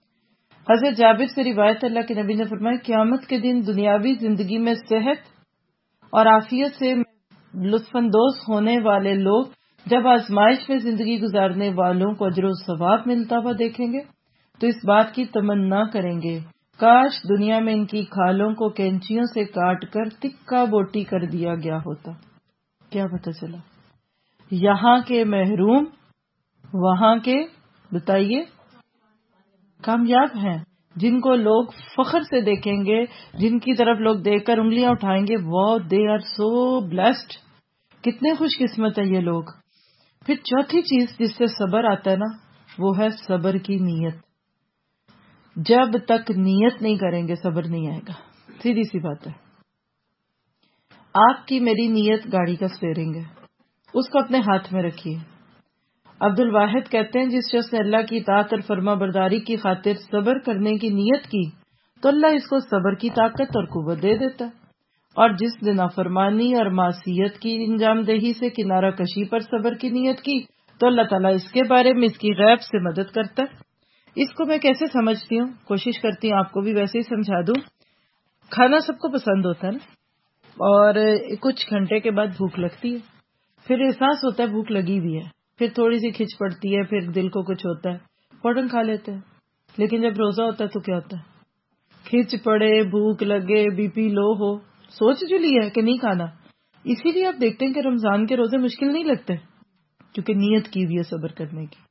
حضرت جابر سے روایت اللہ کے نبی نے فرمایا قیامت کے دن دنیاوی زندگی میں صحت اور عافیت سے لطف اندوز ہونے والے لوگ جب آزمائش میں زندگی گزارنے والوں کو اجر و ثواب ملتا ہوا دیکھیں گے تو اس بات کی تمنا کریں گے کاش دنیا میں ان کی کھالوں کو کینچیوں سے کاٹ کر تکا بوٹی کر دیا گیا ہوتا. کیا پتہ چلا؟ یہاں کے محروم وہاں کے بتائیے کامیاب ہیں. جن کو لوگ فخر سے دیکھیں گے، جن کی طرف لوگ دیکھ کر انگلیاں اٹھائیں گے، واو دے آر سو بلیسڈ، کتنے خوش قسمت ہے یہ لوگ. پھر چوتھی چیز جس سے صبر آتا ہے نا، وہ ہے صبر کی نیت. جب تک نیت نہیں کریں گے صبر نہیں آئے گا. سیدھی سی بات ہے. آپ کی میری نیت گاڑی کا اسٹیئرنگ ہے، اس کو اپنے ہاتھ میں رکھیے. عبد الواحد کہتے ہیں جس شخص نے اللہ کی اطاعت اور فرما برداری کی خاطر صبر کرنے کی نیت کی تو اللہ اس کو صبر کی طاقت اور قوت دے دیتا ہے، اور جس نے نافرمانی اور معصیت کی انجام دہی سے کنارہ کشی پر صبر کی نیت کی تو اللہ تعالیٰ اس کے بارے میں اس کی غیب سے مدد کرتا ہے. اس کو میں کیسے سمجھتی ہوں، کوشش کرتی ہوں آپ کو بھی ویسے ہی سمجھا دوں. کھانا سب کو پسند ہوتا ہے نا، اور کچھ گھنٹے کے بعد بھوک لگتی ہے، پھر احساس ہوتا ہے بھوک لگی بھی ہے، پھر تھوڑی سی کھچ پڑتی ہے، پھر دل کو کچھ ہوتا ہے، فوراً کھا لیتے ہیں. لیکن جب روزہ ہوتا ہے تو کیا ہوتا ہے؟ کھچ پڑے، بھوک لگے، بی پی لو ہو، سوچ جو لی ہے کہ نہیں کھانا. اسی لیے آپ دیکھتے ہیں کہ رمضان کے روزے مشکل نہیں لگتے، کیونکہ نیت کی ہوئی ہے صبر کرنے کی.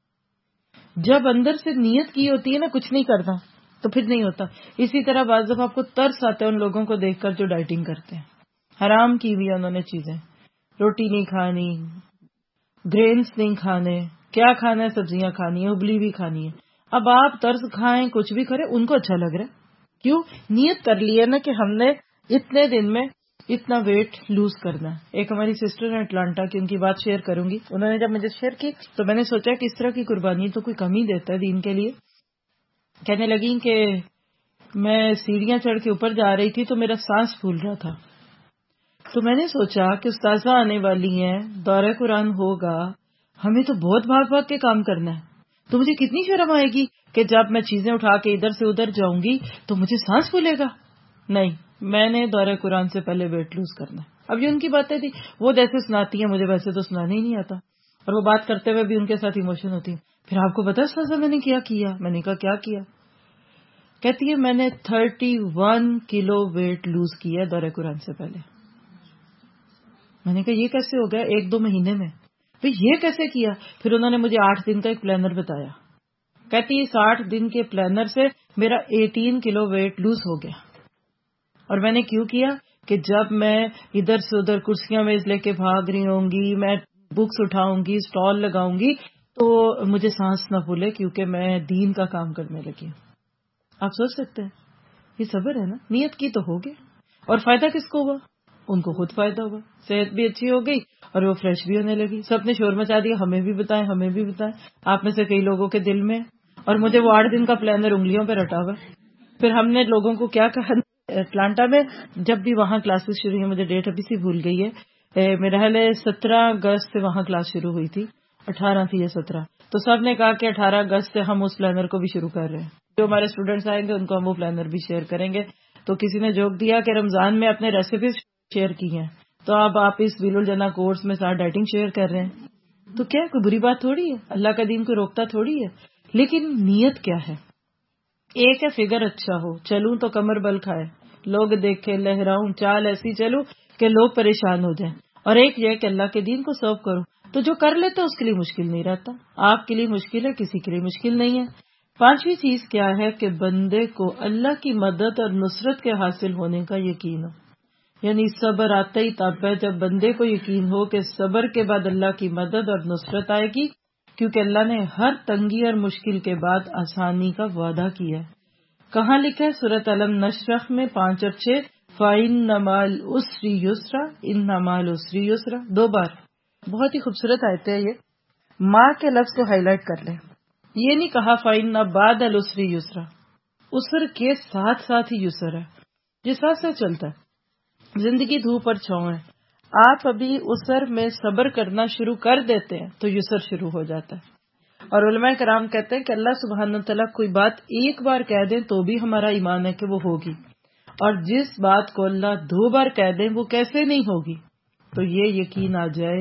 جب اندر سے نیت کی ہوتی ہے نا کچھ نہیں کرنا تو پھر نہیں ہوتا. اسی طرح بعض دفعہ آپ کو ترس آتا ہے ان لوگوں کو دیکھ کر جو ڈائٹنگ کرتے ہیں، حرام کی ہوئی انہوں نے چیزیں، روٹی نہیں کھانی، گرینز نہیں کھانے، کیا کھانا ہے، سبزیاں کھانی ہے، ابلی بھی کھانی ہے. اب آپ طرز کھائیں، کچھ بھی کریں، ان کو اچھا لگ رہا ہے. کیوں؟ نیت کر لی ہے نا کہ ہم نے اتنے دن میں اتنا ویٹ لوز کرنا ہے. ایک ہماری سسٹر ہے اٹلانٹا کی، ان کی بات شیئر کروں گی. انہوں نے جب مجھے شیئر کی تو میں نے سوچا کہ اس طرح کی قربانی تو کوئی کم ہی دیتا ہے دین کے لیے. کہنے لگی کہ میں سیڑھیاں چڑھ کے اوپر جا رہی تھی تو میرا سانس پھول رہا تھا، تو میں نے سوچا کہ استاذہ آنے والی ہیں، دورہ قرآن ہوگا، ہمیں تو بہت بھاگ بھاگ کے کام کرنا ہے، تو مجھے کتنی شرم آئے گی کہ جب میں چیزیں اٹھا کے ادھر سے ادھر جاؤں گی تو مجھے سانس پھولے گا. نہیں، میں نے دورہ قرآن سے پہلے ویٹ لوز کرنا ہے. اب یہ ان کی باتیں تھی، وہ جیسے سناتی ہیں مجھے ویسے تو سنانے ہی نہیں آتا، اور وہ بات کرتے ہوئے بھی ان کے ساتھ ایموشن ہوتی ہے. پھر آپ کو پتا ہے استاذہ میں نے کیا کیا؟ میں نے کہا کیا کیا؟ کہتی ہے میں نے thirty one kilo weight lose کیا دورہ قرآن سے پہلے. میں نے کہا یہ کیسے ہو گیا ایک دو مہینے میں؟ تو یہ کیسے کیا؟ پھر انہوں نے مجھے آٹھ دن کا ایک پلانر بتایا. کہتی اس آٹھ دن کے پلانر سے میرا ایٹین کلو ویٹ لوز ہو گیا. اور میں نے کیوں کیا کہ جب میں ادھر سے ادھر کرسیاں میز لے کے بھاگ رہی ہوں گی، میں بکس اٹھاؤں گی، اسٹال لگاؤں گی، تو مجھے سانس نہ پھولے کیونکہ میں دین کا کام کرنے لگی. آپ سوچ سکتے ہیں یہ صبر ہے نا. نیت کی تو ہو گیا، اور فائدہ کس کو ہوا؟ ان کو خود فائدہ ہوا، صحت بھی اچھی ہو گئی اور وہ فریش بھی ہونے لگی. سب نے شور مچا دیا ہمیں بھی بتائیں ہمیں بھی بتائیں. آپ میں سے کئی لوگوں کے دل میں، اور مجھے وہ آٹھ دن کا پلانر انگلیوں پہ رٹا ہوا. پھر ہم نے لوگوں کو کیا کہا، اٹلانٹا میں جب بھی وہاں کلاسز شروع ہوئی، مجھے ڈیٹ ابھی سی بھول گئی ہے، میرا خیال ہے سترہ اگست سے وہاں کلاس شروع ہوئی تھی، اٹھارہ تھی یا سترہ. تو سب نے کہا کہ اٹھارہ اگست سے ہم اس پلانر کو بھی شروع کر رہے ہیں. جو ہمارے اسٹوڈینٹس آئیں گے ان کو ہم وہ پلانر بھی شیئر کریں گے. تو کسی نے جوک دیا کہ رمضان میں اپنے ریسیپیز شیئر کی ہیں، تو اب آپ اس بیل الجنا کورس میں ساتھ ڈائٹنگ شیئر کر رہے ہیں، تو کیا کوئی بری بات تھوڑی ہے؟ اللہ کا دین کو روکتا تھوڑی ہے. لیکن نیت کیا ہے؟ ایک ہے فگر اچھا ہو، چلوں تو کمر بل کھائے، لوگ دیکھے لہراؤں، چال ایسی چلوں کہ لوگ پریشان ہو جائیں. اور ایک یہ کہ اللہ کے دین کو سرو کرو. تو جو کر لیتا اس کے لیے مشکل نہیں رہتا. آپ کے لیے مشکل ہے، کسی کے لیے مشکل نہیں ہے. پانچویں چیز کیا ہے کہ بندے کو اللہ کی مدد اور نصرت کے حاصل ہونے کا یقین ہو. یعنی صبر آتا ہی تب ہے جب بندے کو یقین ہو کہ صبر کے بعد اللہ کی مدد اور نصرت آئے گی، کیونکہ اللہ نے ہر تنگی اور مشکل کے بعد آسانی کا وعدہ کیا ہے. کہاں لکھا ہے؟ سورۃ علم نشرح میں پانچ اور چھ، فَإِنَّ مَعَ الْعُسْرِ يُسْرًا إِنَّ مَعَ الْعُسْرِ يُسْرًا، دو بار. بہت ہی خوبصورت آیت ہے یہ. ماں کے لفظ کو ہائی لائٹ کر لیں. یہ نہیں کہا فَإِنَّ بَعْدَ الْعُسْرِ يُسْرًا، عسر کے ساتھ ساتھ ہی یسر ہے، جس ساتھ سے چلتا ہے. زندگی دھوپ اور چھاؤں ہے، آپ ابھی عسر میں صبر کرنا شروع کر دیتے ہیں تو یسر شروع ہو جاتا ہے. اور علماء کرام کہتے ہیں کہ اللہ سبحانہ وتعالیٰ کوئی بات ایک بار کہہ دیں تو بھی ہمارا ایمان ہے کہ وہ ہوگی، اور جس بات کو اللہ دو بار کہہ دیں وہ کیسے نہیں ہوگی. تو یہ یقین آ جائے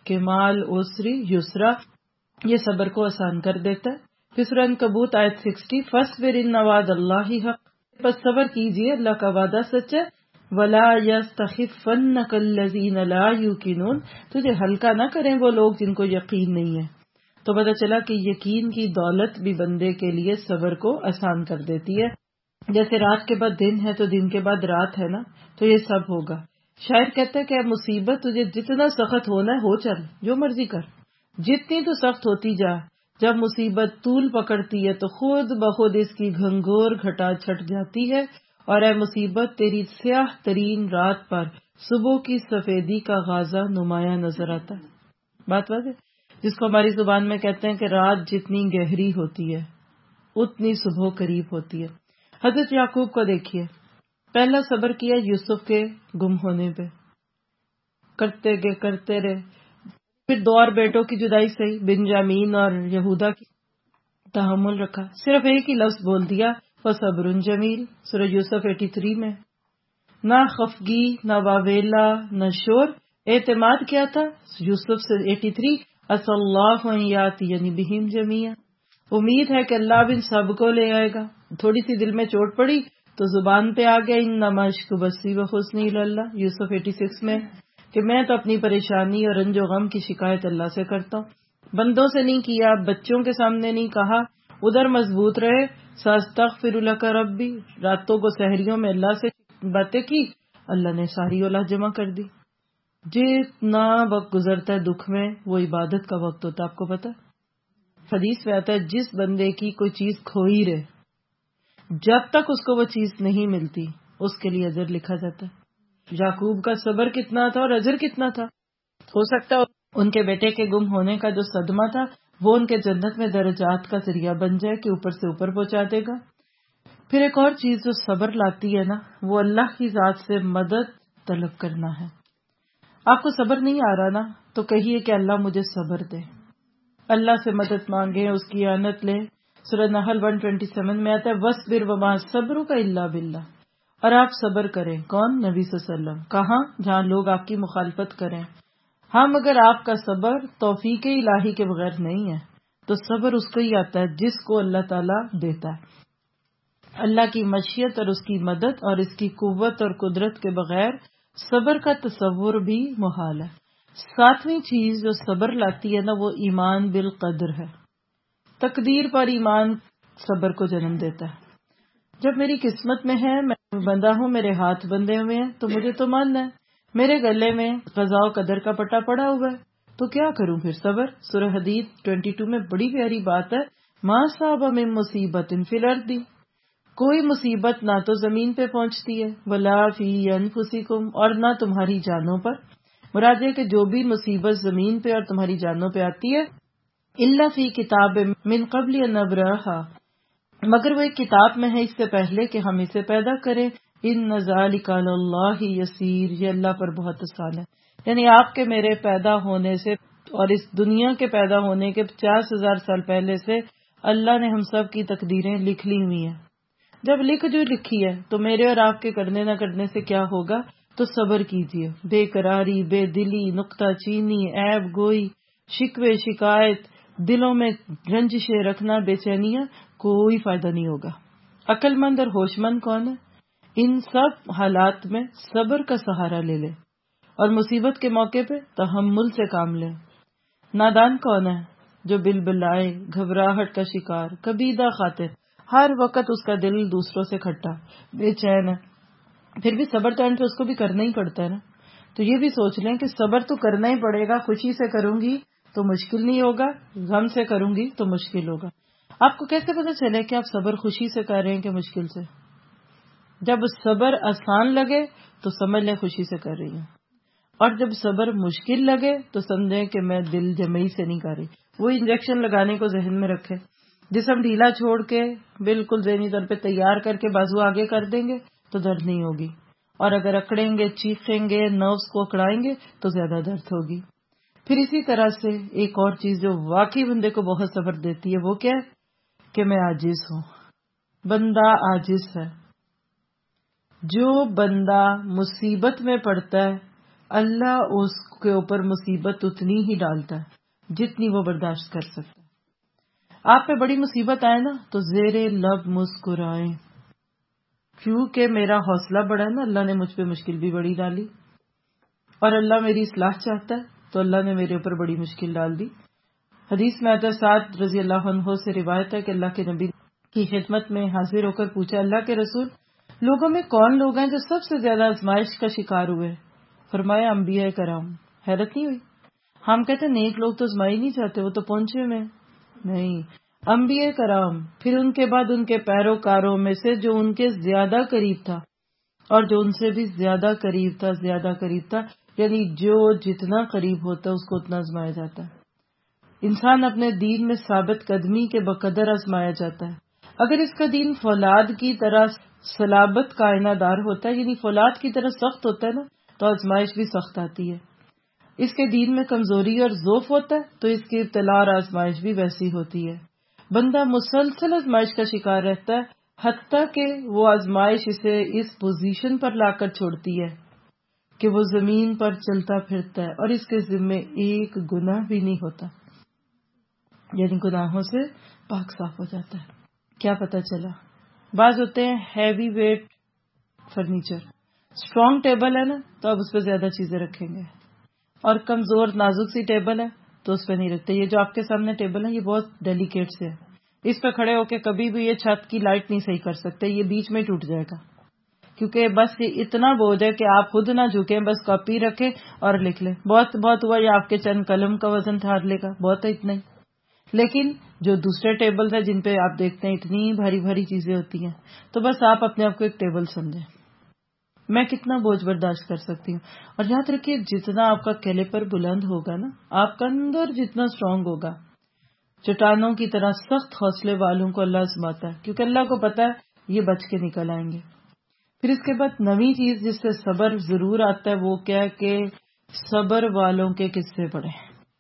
کہ مال اسری یسرا یہ صبر کو آسان کر دیتا ہے. پھر سورہ عنکبوت آیت سکسٹی فاصبر ان وعد اللہ حق، بس صبر کیجئے اللہ کا وعدہ سچ ہے. ولا یستخفنک الذین لا یوقنون، تجھے ہلکا نہ کریں وہ لوگ جن کو یقین نہیں ہے. تو پتہ چلا کہ یقین کی دولت بھی بندے کے لیے صبر کو آسان کر دیتی ہے. جیسے رات کے بعد دن ہے تو دن کے بعد رات ہے نا، تو یہ سب ہوگا. شاعر کہتا ہے کہ مصیبت تجھے جتنا سخت ہونا ہے ہو چل، جو مرضی کر، جتنی تو سخت ہوتی جا. جب مصیبت طول پکڑتی ہے تو خود بخود اس کی گھنگور گھٹا چھٹ جاتی ہے. اور اے مصیبت تیری سیاہ ترین رات پر صبح کی سفیدی کا غازہ نمایاں نظر آتا ہے. بات بات ہے جس کو ہماری زبان میں کہتے ہیں کہ رات جتنی گہری ہوتی ہے اتنی صبح قریب ہوتی ہے. حضرت یعقوب کو دیکھیے، پہلا صبر کیا یوسف کے گم ہونے پہ، کرتے گئے کرتے رہے. پھر دو اور بیٹوں کی جدائی سہی، بنجامین اور یہودا کی، تحمل رکھا. صرف ایک ہی لفظ بول دیا فصبر جمیل، سورہ یوسف ایٹی تھری میں. نہ خفگی، نہ واویلا، نہ شور. اعتماد کیا تھا یوسف سے ایٹی تھری اصل اللہ یاتی یعنی بہم جمیعا، امید ہے کہ اللہ اب ان سب کو لے آئے گا. تھوڑی سی دل میں چوٹ پڑی تو زبان پہ آ گیا انما اشکو بسی و حسنی اللہ، یوسف ایٹی سکس میں، کہ میں تو اپنی پریشانی اور رنج و غم کی شکایت اللہ سے کرتا ہوں. بندوں سے نہیں کیا، بچوں کے سامنے نہیں کہا. ادھر مضبوط رہے. ساستغفر لک ربی، راتوں کو سحریوں میں اللہ سے باتیں کی، اللہ نے ساری اولاد جمع کر دی. جتنا وقت گزرتا ہے دکھ میں وہ عبادت کا وقت ہوتا ہے. آپ کو پتا حدیث میں آتا ہے جس بندے کی کوئی چیز کھوئی رہے جب تک اس کو وہ چیز نہیں ملتی اس کے لیے اجر لکھا جاتا ہے. یعقوب کا صبر کتنا تھا اور اجر کتنا تھا. ہو سکتا ہے ان کے بیٹے کے گم ہونے کا جو صدمہ تھا وہ ان کے جنت میں درجات کا ذریعہ بن جائے کہ اوپر سے اوپر پہنچا دے گا. پھر ایک اور چیز جو صبر لاتی ہے نا وہ اللہ کی ذات سے مدد طلب کرنا ہے. آپ کو صبر نہیں آ رہا نا تو کہیے کہ اللہ مجھے صبر دے. اللہ سے مدد مانگے، اس کی اعانت لے. سورہ نحل ایک سو سیئیس میں آتا ہے وَاصْبِرْ وَمَا صَبْرُكَ إِلَّا بِاللَّهِ، اور آپ صبر کریں. کون؟ نبی صلی اللہ علیہ وسلم. کہاں؟ جہاں لوگ آپ کی مخالفت کریں. ہاں مگر آپ کا صبر توفیق الہی کے بغیر نہیں ہے. تو صبر اس کو ہی آتا ہے جس کو اللہ تعالیٰ دیتا ہے. اللہ کی مشیت اور اس کی مدد اور اس کی قوت اور قدرت کے بغیر صبر کا تصور بھی محال ہے. ساتویں چیز جو صبر لاتی ہے نا وہ ایمان بالقدر ہے. تقدیر پر ایمان صبر کو جنم دیتا ہے. جب میری قسمت میں ہے، میں بندہ ہوں، میرے ہاتھ بندے ہوئے ہیں تو مجھے تو ماننا ہے. میرے گلے میں قضاء و قدر کا پٹا پڑا ہوا ہے تو کیا کروں پھر؟ صبر. سورہ حدید بائیس میں بڑی پیاری بات ہے، ما صاب من مصیبت فی الارض، کوئی مصیبت نہ تو زمین پہ پہنچتی ہے، ولا فی انفسکم، اور نہ تمہاری جانوں پر. مراد ہے کہ جو بھی مصیبت زمین پہ اور تمہاری جانوں پہ آتی ہے، الا فی کتاب من قبل ان نبرأھا، مگر وہ ایک کتاب میں ہے اس سے پہلے کہ ہم اسے پیدا کریں. ان ذالک علی اللہ یسیر، یہ اللہ پر بہت آسان ہے. یعنی آپ کے میرے پیدا ہونے سے اور اس دنیا کے پیدا ہونے کے پچاس ہزار سال پہلے سے اللہ نے ہم سب کی تقدیریں لکھ لی ہوئی ہیں. جب لکھ جو لکھی ہے تو میرے اور آپ کے کرنے نہ کرنے سے کیا ہوگا؟ تو صبر کیجئے. بے قراری، بے دلی، نکتہ چینی، عیب گوئی، شکوے شکایت، دلوں میں رنجشیں رکھنا، بے چینیاں، کوئی فائدہ نہیں ہوگا. عقل مند اور ہوش مند کون ہے؟ ان سب حالات میں صبر کا سہارا لے لے اور مصیبت کے موقع پہ تحمل سے کام لے. نادان کون ہے؟ جو بلبلائے، گھبراہٹ کا شکار، کبیدہ خاطر، ہر وقت اس کا دل دوسروں سے کھٹا، بے چین ہے. پھر بھی صبر تو اینڈ پہ اس کو بھی کرنا ہی پڑتا ہے نا. تو یہ بھی سوچ لیں کہ صبر تو کرنا ہی پڑے گا. خوشی سے کروں گی تو مشکل نہیں ہوگا، غم سے کروں گی تو مشکل ہوگا. آپ کو کیسے پتہ چلے کہ آپ صبر خوشی سے کر رہے ہیں کہ مشکل سے؟ جب صبر آسان لگے تو سمجھ لیں خوشی سے کر رہی ہوں، اور جب صبر مشکل لگے تو سمجھیں کہ میں دل جمعی سے نہیں کر رہی. وہ انجیکشن لگانے کو ذہن میں رکھے. جسم ڈھیلا چھوڑ کے بالکل ذہنی طور پہ تیار کر کے بازو آگے کر دیں گے تو درد نہیں ہوگی، اور اگر اکڑیں گے، چیخیں گے، نروز کو اکڑائیں گے تو زیادہ درد ہوگی. پھر اسی طرح سے ایک اور چیز جو واقعی بندے کو بہت صبر دیتی ہے وہ کیا ہے؟ کہ میں عاجز ہوں. بندہ عاجز ہے. جو بندہ مصیبت میں پڑتا ہے اللہ اس کے اوپر مصیبت اتنی ہی ڈالتا ہے جتنی وہ برداشت کر سکتا ہے. آپ پہ بڑی مصیبت آئے نا تو زیر لب مسکرائیں، کیونکہ میرا حوصلہ بڑا ہے نا، اللہ نے مجھ پہ مشکل بھی بڑی ڈالی، اور اللہ میری اصلاح چاہتا ہے تو اللہ نے میرے اوپر بڑی مشکل ڈال دی. حدیث میں آتا ہے سعد رضی اللہ عنہ سے روایت ہے کہ اللہ کے نبی کی خدمت میں حاضر ہو کر پوچھا، اللہ کے رسول، لوگوں میں کون لوگ ہیں جو سب سے زیادہ آزمائش کا شکار ہوئے؟ فرمایا انبیاء کرام. حیرت نہیں ہوئی؟ ہم کہتے ہیں نیک لوگ تو آزمائی نہیں چاہتے، وہ تو پہنچے میں. نہیں، انبیاء کرام، پھر ان کے بعد ان کے پیروکاروں میں سے جو ان کے زیادہ قریب تھا اور جو ان سے بھی زیادہ قریب تھا زیادہ قریب تھا یعنی جو جتنا قریب ہوتا ہے اس کو اتنا آزمایا جاتا ہے. انسان اپنے دین میں ثابت قدمی کے بقدر آزمایا جاتا ہے. اگر اس کا دین فولاد کی طرح صلابت کا آئینہ دار ہوتا ہے، یعنی فولاد کی طرح سخت ہوتا ہے نا، تو آزمائش بھی سخت آتی ہے. اس کے دین میں کمزوری اور ضعف ہوتا ہے تو اس کی ابتلا اور آزمائش بھی ویسی ہوتی ہے. بندہ مسلسل آزمائش کا شکار رہتا ہے حتیٰ کہ وہ آزمائش اسے اس پوزیشن پر لا کر چھوڑتی ہے کہ وہ زمین پر چلتا پھرتا ہے اور اس کے ذمے ایک گناہ بھی نہیں ہوتا، یعنی گناہوں سے پاک صاف ہو جاتا ہے. کیا پتہ چلا؟ بعض ہوتے ہیں heavy weight furniture, strong table ہے نا تو اب اس پہ زیادہ چیزیں رکھیں گے، اور کمزور نازک سی ٹیبل ہے تو اس پہ نہیں رکھتے. یہ جو آپ کے سامنے ٹیبل ہے یہ بہت ڈیلیکیٹ سے ہے، اس پہ کھڑے ہو کے کبھی بھی یہ چھت کی لائٹ نہیں صحیح کر سکتے، یہ بیچ میں ٹوٹ جائے گا، کیونکہ بس یہ اتنا بوجھ ہے کہ آپ خود نہ جھکیں، بس کاپی رکھیں اور لکھ لیں. بہت بہت ہوا یہ آپ کے چند قلم کا وزن ٹھار لے گا، بہت ہے اتنا ہی. لیکن جو دوسرے ٹیبل ہیں جن پہ آپ دیکھتے ہیں اتنی بھاری بھاری چیزیں ہوتی ہیں، تو بس آپ اپنے آپ کو ایک ٹیبل سمجھیں. میں کتنا بوجھ برداشت کر سکتی ہوں. اور یاد رکھیے جتنا آپ کا کیلیپر بلند ہوگا نا، آپ کا اندر جتنا اسٹرانگ ہوگا. چٹانوں کی طرح سخت حوصلے والوں کو اللہ آزماتا ہے، کیونکہ اللہ کو پتا ہے یہ بچ کے نکل آئیں گے. پھر اس کے بعد نویں چیز جس سے صبر ضرور آتا ہے وہ کیا کہ صبر والوں کے قصے پڑھیں،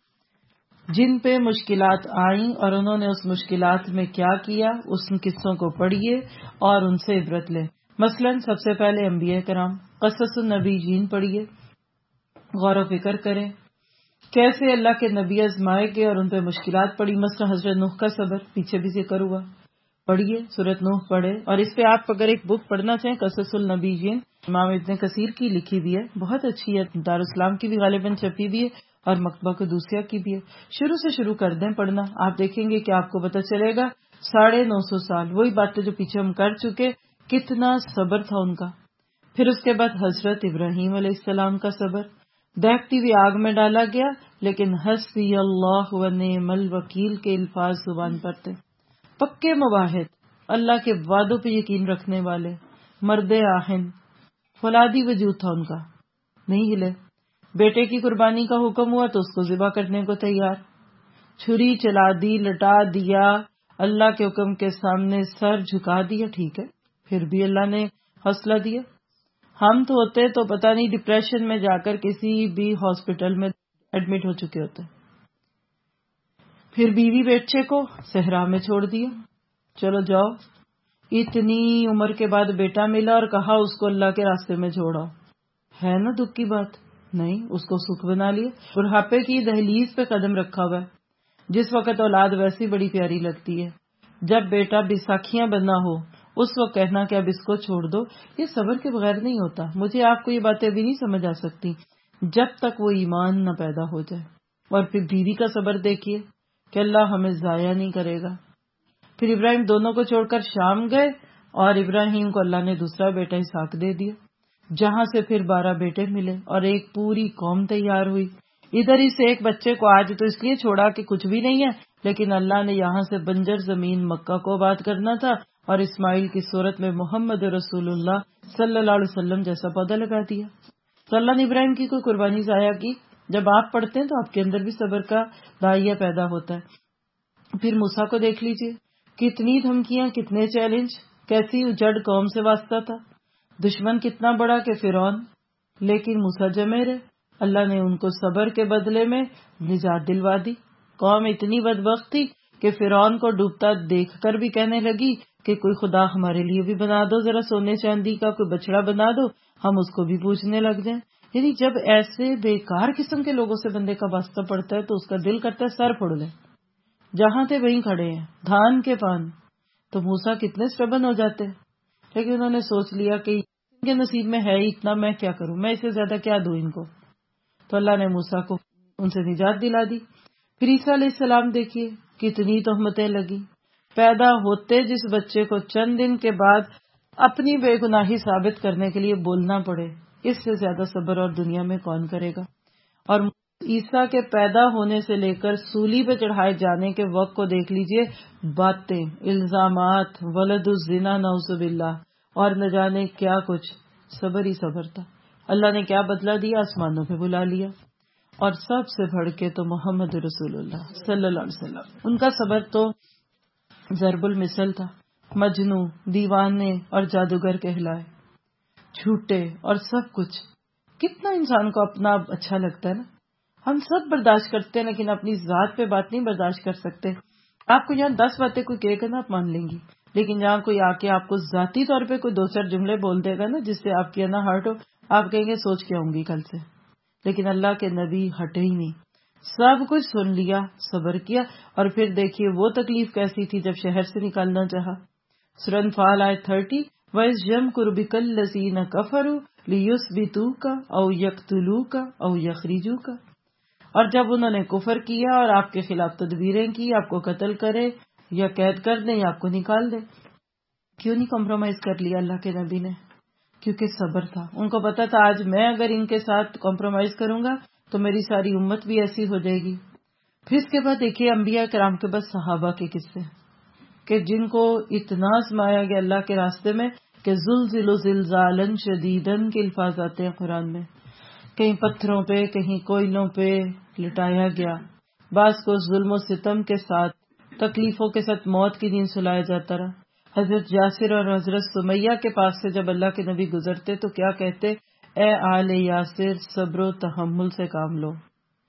جن پہ مشکلات آئیں اور انہوں نے اس مشکلات میں کیا کیا، اس قصوں کو پڑھیے اور ان سے عبرت لیں. مثلا سب سے پہلے انبیاء کرام، قصص النبی جین پڑھیے، غور و فکر کریں کیسے اللہ کے نبی آزمائے گئے اور ان پہ مشکلات پڑی. مثلا حضرت نوح کا صبر پیچھے بھی ذکر ہوا، پڑھیے سورۃ نوح پڑھے. اور اس پہ آپ اگر ایک بک پڑھنا چاہیں قصص النبی جین، امام ابن کثیر کی لکھی بھی ہے، بہت اچھی ہے، دارالاسلام کی بھی غالباً چھپی بھی ہے اور مکتبہ قدوسیہ کی بھی ہے. شروع سے شروع کر دیں پڑھنا، آپ دیکھیں گے کہ آپ کو پتہ چلے گا ساڑھے نو سو سال وہی باتیں جو پیچھے ہم کر چکے، کتنا صبر تھا ان کا. پھر اس کے بعد حضرت ابراہیم علیہ السلام کا صبر، دہتی ہوئی آگ میں ڈالا گیا لیکن حسبی اللہ و نعم الوکیل کے الفاظ زبان پر تھے. پکے مواحد، اللہ کے وعدوں پہ یقین رکھنے والے، مرد آہن، فولادی وجود تھا ان کا، نہیں ہلے. بیٹے کی قربانی کا حکم ہوا تو اس کو ذبح کرنے کو تیار، چھری چلا دی، لٹا دیا، اللہ کے حکم کے سامنے سر جھکا دیا. ٹھیک ہے، پھر بھی اللہ نے حوصلہ دیا. ہم تو ہوتے تو پتہ نہیں ڈپریشن میں جا کر کسی بھی ہاسپٹل میں ایڈمٹ ہو چکے ہوتے. پھر بیوی بچے کو صحرا میں چھوڑ دیا، چلو جاؤ. اتنی عمر کے بعد بیٹا ملا اور کہا اس کو اللہ کے راستے میں چھوڑا. ہے نا دکھ کی بات؟ نہیں، اس کو سکھ بنا لیا. بڑھاپے کی دہلیز پہ قدم رکھا ہوا ہے. جس وقت اولاد ویسی بڑی پیاری لگتی ہے، جب بیٹا بیساکھیاں بنا ہو اس وقت کہنا کہ اب اس کو چھوڑ دو، یہ صبر کے بغیر نہیں ہوتا. مجھے آپ کو یہ باتیں بھی نہیں سمجھ آ سکتی جب تک وہ ایمان نہ پیدا ہو جائے. اور پھر بیوی کا صبر دیکھیے کہ اللہ ہمیں ضائع نہیں کرے گا. پھر ابراہیم دونوں کو چھوڑ کر شام گئے اور ابراہیم کو اللہ نے دوسرا بیٹا اسحاق دے دیا، جہاں سے پھر بارہ بیٹے ملے اور ایک پوری قوم تیار ہوئی. ادھر ہی سے ایک بچے کو آج تو اس لیے چھوڑا کہ کچھ بھی نہیں ہے، لیکن اللہ نے یہاں سے بنجر زمین مکہ کو آباد کرنا تھا اور اسماعیل کی صورت میں محمد رسول اللہ صلی اللہ علیہ وسلم جیسا پودا لگا دیا. تو اللہ نے ابراہیم کی کوئی قربانی ضائع کی. جب آپ پڑھتے ہیں تو آپ کے اندر بھی صبر کا داعیہ پیدا ہوتا ہے. پھر موسیٰ کو دیکھ لیجئے، کتنی دھمکیاں، کتنے چیلنج، کیسی اجڑ قوم سے واسطہ تھا، دشمن کتنا بڑا کہ فرعون، لیکن موسیٰ جمے رہے. اللہ نے ان کو صبر کے بدلے میں نجات دلوا دی. قوم اتنی بدبخت تھی کہ فرعون کو ڈوبتا دیکھ کر بھی کہنے لگی کہ کوئی خدا ہمارے لیے بھی بنا دو، ذرا سونے چاندی کا کوئی بچڑا بنا دو، ہم اس کو بھی پوجنے لگ جائیں. یعنی جب ایسے بیکار قسم کے لوگوں سے بندے کا واسطہ پڑتا ہے تو اس کا دل کرتا ہے سر پھوڑ لے. جہاں تھے وہیں کھڑے ہیں دھان کے پان. تو موسیٰ کتنے اسٹبن ہو جاتے ہیں، لیکن انہوں نے سوچ لیا کہ ان کے نصیب میں ہے اتنا، میں کیا کروں، میں اسے زیادہ کیا دوں ان کو. تو اللہ نے موسیٰ کو ان سے نجات دلا دی. پھر عیسیٰ علیہ السلام دیکھیے کتنی تہمتیں لگی. پیدا ہوتے جس بچے کو چند دن کے بعد اپنی بے گناہی ثابت کرنے کے لیے بولنا پڑے، اس سے زیادہ صبر اور دنیا میں کون کرے گا. اور عیسیٰ کے پیدا ہونے سے لے کر سولی پہ چڑھائے جانے کے وقت کو دیکھ لیجئے، باتیں، الزامات، ولد الزنا نعوذ باللہ، اور نہ جانے کیا کچھ. صبر ہی صبر تھا. اللہ نے کیا بدلہ دیا، آسمانوں پہ بلا لیا. اور سب سے بڑھ کے تو محمد رسول اللہ صلی اللہ علیہ وسلم، ان کا صبر تو ضرب المثل تھا. مجنوں، دیوانے اور جادوگر کہلائے، جھوٹے اور سب کچھ. کتنا انسان کو اپنا اچھا لگتا ہے نا. ہم سب برداشت کرتے ہیں لیکن اپنی ذات پہ بات نہیں برداشت کر سکتے. آپ کو یہاں دس باتیں کوئی کہے گا نا آپ مان لیں گی، لیکن جہاں کوئی آ کے آپ کو ذاتی طور پہ کوئی دو چار جملے بول دے گا نا جس سے آپ کی نا ہرٹ ہو، آپ کہیں گے سوچ کے آؤں گی کل سے. لیکن اللہ کے نبی ہٹے ہی نہیں، سب کچھ سن لیا، صبر کیا. اور پھر دیکھیے وہ تکلیف کیسی تھی جب شہر سے نکالنا چاہا. سورہ انفال آیت تھرٹی، وَإِذْ يَمْكُرُ بِكَ الَّذِينَ كَفَرُوا لِيُثْبِتُوكَ أَوْ يَقْتُلُوكَ أَوْ يَخْرِجُوكَ. اور جب انہوں نے کفر کیا اور آپ کے خلاف تدبیریں کی، آپ کو قتل کرے یا قید کر دیں یا آپ کو نکال دیں. کیوں نہیں کمپرومائز کر لیا اللہ کے نبی نے؟ کیونکہ صبر تھا. ان کو پتا تھا آج میں اگر ان کے ساتھ کمپرومائز کروں گا تو میری ساری امت بھی ایسی ہو جائے گی. پھر اس کے بعد دیکھیے انبیاء کرام کے بعد صحابہ کے قصے کہ جن کو اتنا آزمایا گیا اللہ کے راستے میں کہ زلزلوا زلزالا شدیدا کے الفاظ آتے ہیں قرآن میں. کہیں پتھروں پہ، کہیں کوئلوں پہ لٹایا گیا. بعض کو ظلم و ستم کے ساتھ، تکلیفوں کے ساتھ موت کی نیند سلایا جاتا رہا. حضرت یاسر اور حضرت سمیہ کے پاس سے جب اللہ کے نبی گزرتے تو کیا کہتے، اے آل یاسر صبر و تحمل سے کام لو.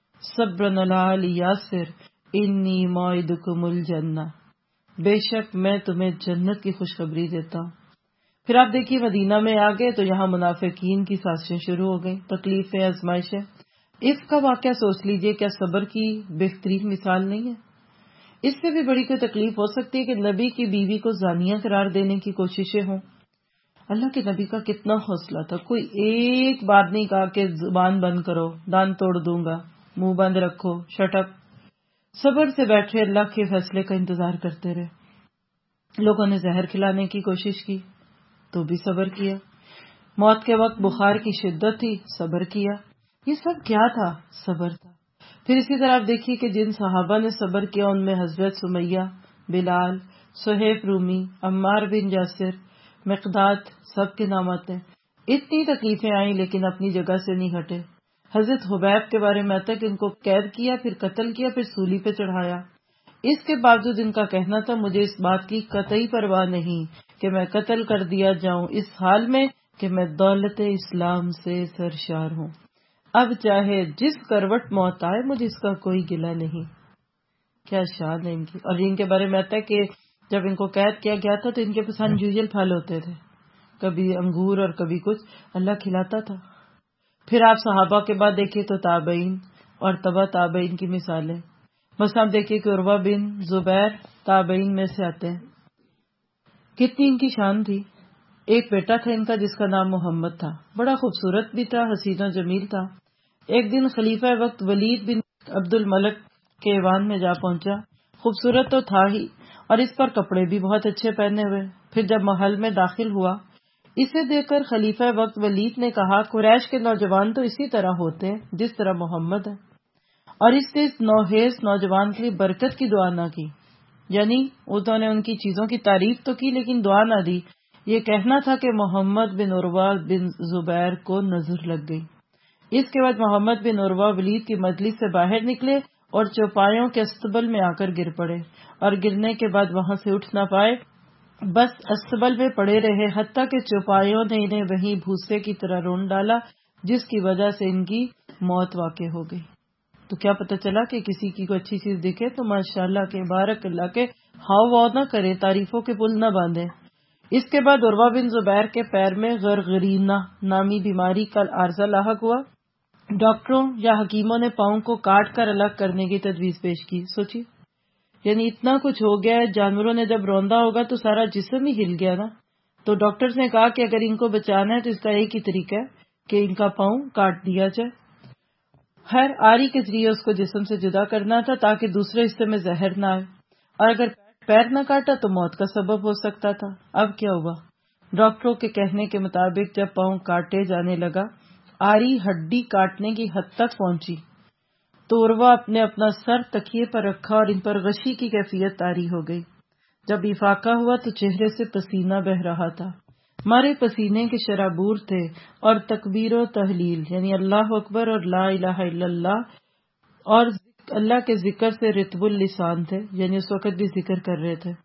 صبرن علی آل یاسر انی موعدکم الجنہ، بے شک میں تمہیں جنت کی خوشخبری دیتا ہوں. پھر آپ دیکھیے مدینہ میں آگے تو یہاں منافقین کی سازشیں شروع ہو گئی، تکلیفیں، آزمائشیں. اس کا واقعہ سوچ لیجئے، کیا صبر کی بہترین مثال نہیں ہے؟ اس سے بھی بڑی کوئی تکلیف ہو سکتی ہے کہ نبی کی بیوی کو زانیہ قرار دینے کی کوششیں ہوں. اللہ کے نبی کا کتنا حوصلہ تھا، کوئی ایک بات نہیں کہا کہ زبان بند کرو، دان توڑ دوں گا، منہ بند رکھو، شٹ اپ. صبر سے بیٹھے اللہ کے فیصلے کا انتظار کرتے رہے. لوگوں نے زہر کھلانے کی کوشش کی تو بھی صبر کیا. موت کے وقت بخار کی شدت تھی، صبر کیا. یہ سب کیا تھا؟ صبر تھا. پھر اسی طرح آپ دیکھیے کہ جن صحابہ نے صبر کیا ان میں حضرت سمیہ، بلال، صہیب رومی، عمار بن یاسر، مقداد، سب کے نام آتے ہیں. اتنی تکلیفیں آئیں لیکن اپنی جگہ سے نہیں ہٹے. حضرت حبیب کے بارے میں آتا ہے کہ ان کو قید کیا، پھر قتل کیا، پھر سولی پہ چڑھایا. اس کے باوجود ان کا کہنا تھا مجھے اس بات کی قطعی پرواہ نہیں کہ میں قتل کر دیا جاؤں، اس حال میں کہ میں دولت اسلام سے سرشار ہوں. اب چاہے جس کروٹ موت آئے مجھے اس کا کوئی گلہ نہیں. کیا شان ہے ان کی. اور ان کے بارے میں آتا ہے کہ جب ان کو قید کیا گیا تھا تو ان کے پاس انجویل پھل ہوتے تھے، کبھی انگور اور کبھی کچھ، اللہ کھلاتا تھا. پھر آپ صحابہ کے بعد دیکھیے تو تابعین اور تبع تابعین کی مثالیں. بس آپ دیکھیے کہ عروہ بن زبیر تابعین میں سے آتے ہیں. کتنی ان کی شان تھی. ایک بیٹا تھا ان کا جس کا نام محمد تھا، بڑا خوبصورت بھی تھا، حسین و جمیل تھا. ایک دن خلیفہ وقت ولید بن عبد الملک کے ایوان میں جا پہنچا. خوبصورت تو تھا ہی اور اس پر کپڑے بھی بہت اچھے پہنے ہوئے. پھر جب محل میں داخل ہوا اسے دیکھ کر خلیفہ وقت ولید نے کہا قریش کے نوجوان تو اسی طرح ہوتے ہیں جس طرح محمد ہے، اور اس نے اس نوحیز نوجوان کے لیے برکت کی دعا نہ کی. یعنی انہوں نے ان کی چیزوں کی تعریف تو کی لیکن دعا نہ دی. یہ کہنا تھا کہ محمد بن عروہ بن زبیر کو نظر لگ گئی. اس کے بعد محمد بن عروہ ولید کی مجلس سے باہر نکلے اور چوپایوں کے استبل میں آ کر گر پڑے، اور گرنے کے بعد وہاں سے اٹھ نہ پائے، بس استبل میں پڑے رہے حتیٰ کہ چوپایوں نے انہیں وہیں بھوسے کی طرح رون ڈالا، جس کی وجہ سے ان کی موت واقع ہو گئی. تو کیا پتہ چلا کہ کسی کی کوئی اچھی چیز دکھے تو ماشاءاللہ کے بارک اللہ کے ہاؤ واؤ نہ کرے، تعریفوں کے پل نہ باندھے. اس کے بعد عروہ بن زبیر کے پیر میں غرغرینہ نامی بیماری کا عارضہ لاحق ہوا. ڈاکٹروں یا حکیموں نے پاؤں کو کاٹ کر الگ کرنے کی تجویز پیش کی. سوچیے، یعنی اتنا کچھ ہو گیا ہے، جانوروں نے جب روندا ہوگا تو سارا جسم ہی ہل گیا نا. تو ڈاکٹرز نے کہا کہ اگر ان کو بچانا ہے تو اس کا ایک ہی طریقہ ہے کہ ان کا پاؤں کاٹ دیا جائے. ہر آری کے ذریعے اس کو جسم سے جدا کرنا تھا تاکہ دوسرے حصے میں زہر نہ آئے، اور اگر پیر نہ کاٹا تو موت کا سبب ہو سکتا تھا. اب کیا ہوا؟ ڈاکٹروں کے کہنے کے مطابق جب پاؤں کاٹے جانے لگا، آری ہڈی کاٹنے کی حد تک پہنچی تو عروہ اپنے اپنا سر تکیے پر رکھا اور ان پر غشی کی کیفیت طاری ہو گئی. جب افاقہ ہوا تو چہرے سے پسینہ بہ رہا تھا، مارے پسینے کے شرابور تھے، اور تکبیر و تحلیل یعنی اللہ اکبر اور لا الہ الا اللہ اور اللہ کے ذکر سے رتب اللسان تھے، یعنی اس وقت بھی ذکر کر رہے تھے.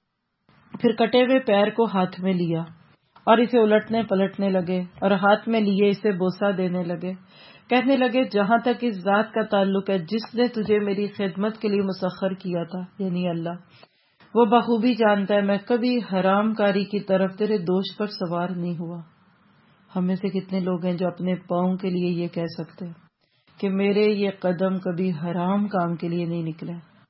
پھر کٹے ہوئے پیر کو ہاتھ میں لیا اور اسے الٹنے پلٹنے لگے اور ہاتھ میں لیے اسے بوسہ دینے لگے. کہنے لگے جہاں تک اس ذات کا تعلق ہے جس نے تجھے میری خدمت کے لیے مسخر کیا تھا، یعنی اللہ، وہ بخوبی جانتا ہے میں کبھی حرام کاری کی طرف تیرے دوش پر سوار نہیں ہوا. ہم میں سے کتنے لوگ ہیں جو اپنے پاؤں کے لیے یہ کہہ سکتے ہیں کہ میرے یہ قدم کبھی حرام کام کے لیے نہیں نکلے،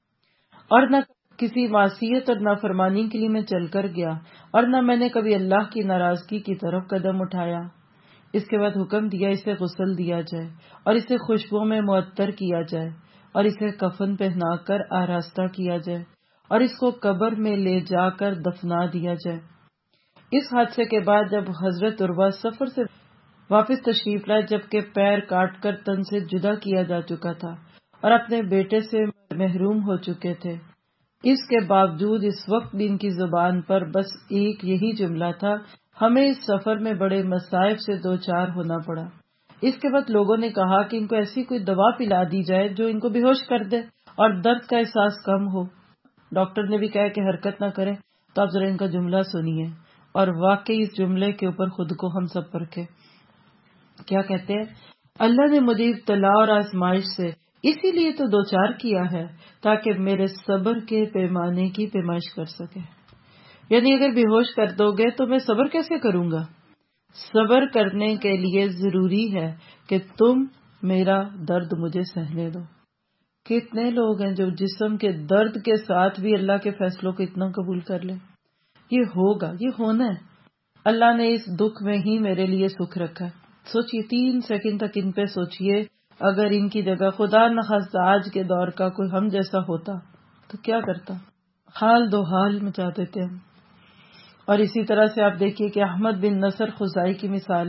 اور نہ کسی معصیت اور نافرمانی کے لیے میں چل کر گیا، اور نہ میں نے کبھی اللہ کی ناراضگی کی طرف قدم اٹھایا. اس کے بعد حکم دیا اسے غسل دیا جائے اور اسے خوشبو میں معطر کیا جائے اور اسے کفن پہنا کر آراستہ کیا جائے اور اس کو قبر میں لے جا کر دفنا دیا جائے. اس حادثے کے بعد جب حضرت عروہ سفر سے واپس تشریف لائے، جبکہ پیر کاٹ کر تن سے جدا کیا جا چکا تھا اور اپنے بیٹے سے محروم ہو چکے تھے، اس کے باوجود اس وقت بھی ان کی زبان پر بس ایک یہی جملہ تھا، ہمیں اس سفر میں بڑے مصائب سے دو چار ہونا پڑا. اس کے بعد لوگوں نے کہا کہ ان کو ایسی کوئی دوا پلا دی جائے جو ان کو بے ہوش کر دے اور درد کا احساس کم ہو. ڈاکٹر نے بھی کہا کہ حرکت نہ کریں، تو آپ ذرا ان کا جملہ سنیے اور واقعی اس جملے کے اوپر خود کو ہم سب پرکھیں. کیا کہتے ہیں؟ اللہ نے مجھے ابتلا اور آزمائش سے اسی لیے تو دو چار کیا ہے تاکہ میرے صبر کے پیمانے کی پیمائش کر سکے. یعنی اگر بے ہوش کر دو گے تو میں صبر کیسے کروں گا؟ صبر کرنے کے لیے ضروری ہے کہ تم میرا درد مجھے سہنے دو. کتنے لوگ ہیں جو جسم کے درد کے ساتھ بھی اللہ کے فیصلوں کو اتنا قبول کر لیں. یہ ہوگا، یہ ہونا ہے. اللہ نے اس دکھ میں ہی میرے لیے سکھ رکھا ہے. سوچئے، تین سیکنڈ تک ان پہ سوچئے، اگر ان کی جگہ خدا نخواستہ آج کے دور کا کوئی ہم جیسا ہوتا تو کیا کرتا؟ حال دو حال مچا دیتے ہم. اور اسی طرح سے آپ دیکھیے کہ احمد بن نصر خزائی کی مثال ہے.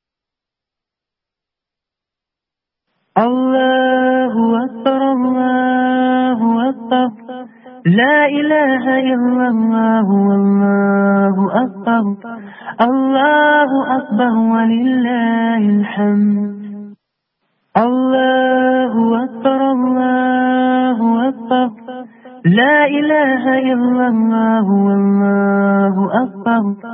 اللہ اکبر اللہ اکبر لا الہ الا اللہ واللہ اکبر اللہ اکبر وللہ الحمد. اللہ اکبر اللہ اکبر لا الہ الا اللہ واللہ اکبر.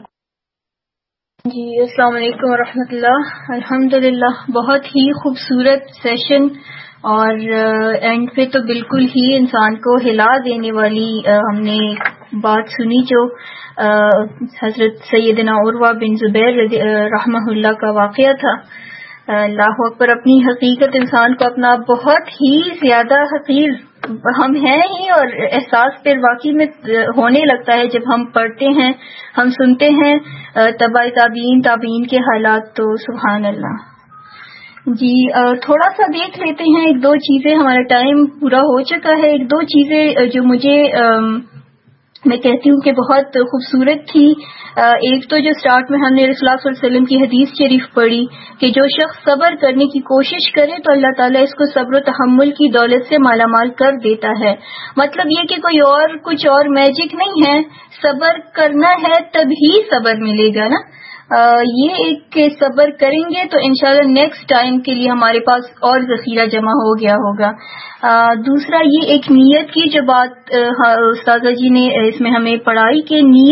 جی السلام علیکم ورحمۃ اللہ. الحمدللہ بہت ہی خوبصورت سیشن، اور اینڈ پہ تو بالکل ہی انسان کو ہلا دینے والی ہم نے بات سنی جو حضرت سیدنا عروہ بن زبیر رحمہ اللہ کا واقعہ تھا. اللہ اکبر. اپنی حقیقت انسان کو اپنا بہت ہی زیادہ حقیر ہم ہیں ہی، اور احساس پھر واقعی میں ہونے لگتا ہے جب ہم پڑھتے ہیں، ہم سنتے ہیں تبع تابعین تابعین کے حالات. تو سبحان اللہ. جی تھوڑا سا دیکھ لیتے ہیں ایک دو چیزیں، ہمارا ٹائم پورا ہو چکا ہے. ایک دو چیزیں جو مجھے میں کہتی ہوں کہ بہت خوبصورت تھی. ایک تو جو سٹارٹ میں ہم نے رسول اللہ صلی اللہ علیہ وسلم کی حدیث شریف پڑھی کہ جو شخص صبر کرنے کی کوشش کرے تو اللہ تعالیٰ اس کو صبر و تحمل کی دولت سے مالا مال کر دیتا ہے. مطلب یہ کہ کوئی اور کچھ اور میجک نہیں ہے، صبر کرنا ہے تبھی صبر ملے گا نا. یہ ایک کہ صبر کریں گے تو انشاءاللہ نیکسٹ ٹائم کے لیے ہمارے پاس اور ذخیرہ جمع ہو گیا ہوگا. دوسرا یہ ایک نیت کی جو بات استاذہ جی نے اس میں ہمیں پڑھائی کہ نیت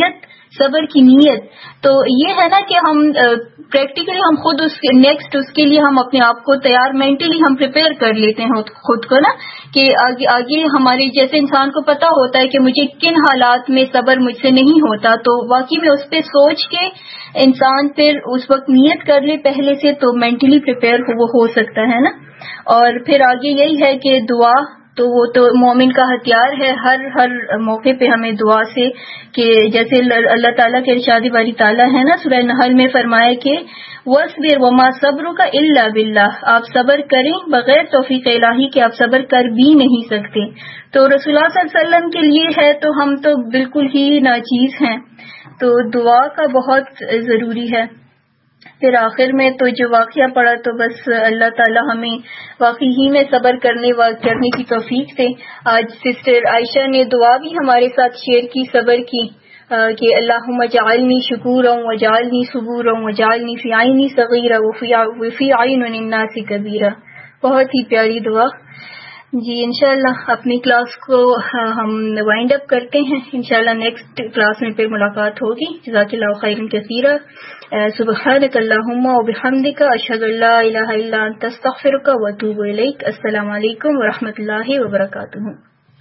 सब्र की नीयत। तो ये है ना कि हम प्रैक्टिकली हम खुद उस नेक्स्ट उसके लिए हम अपने आप को तैयार मेंटली हम प्रिपेयर कर लेते हैं खुद को ना, कि आगे आगे हमारे जैसे इंसान को पता होता है कि मुझे किन हालात में सब्र मुझसे नहीं होता, तो वाकई में उस पर सोच के इंसान फिर उस वक्त नियत कर ले पहले से, तो मेंटली प्रिपेयर हो, वो हो सकता है ना। और फिर आगे यही है कि दुआ तो वो तो मोमिन का हथियार है, हर हर मौके पे हमें दुआ से, कि जैसे अल्लाह ताला के इरशाद वाली ताला है ना सूरह नहल में फरमाया कि वस्बिर वमा सब्रु का इल्ला बिल्लाह, आप सब्र करें बगैर तौफीक इलाही के आप सब्र कर भी नहीं सकते। तो रसूलुल्लाह सल्लल्लाहु अलैहि वसल्लम के लिए है तो हम तो बिल्कुल ही नाचीज हैं, तो दुआ का बहुत जरूरी है। फिर आखिर में तो जो वाकया पड़ा तो बस अल्लाह ताला हमें वाकई ही में सब्र करने व करने की तौफीक से। आज सिस्टर आयशा ने दुआ भी हमारे साथ शेयर की सब्र की, कि अल्लाहुम्मा जअलनी शुकूरन व जअलनी सबूरन व जअलनी फी आइनी सगीरा व फी आइनिन नासी कबीरा। बहुत ही प्यारी दुआ। जी इंशाल्लाह अपनी क्लास को हम वाइंड अप करते हैं, इंशाल्लाह नेक्स्ट क्लास में फिर मुलाकात होगी। जज़ाकल्लाहु खैरन कसीरा। सुब्हानक अल्लाहुम्मा व बिहम्दिका अशहदु अल्ला इलाहा इल्ला अंता अस्तगफिरुका व अतूबु इलैक। अस्सलामु अलैकुम व रहमतुल्लाहि व बरकातुहू।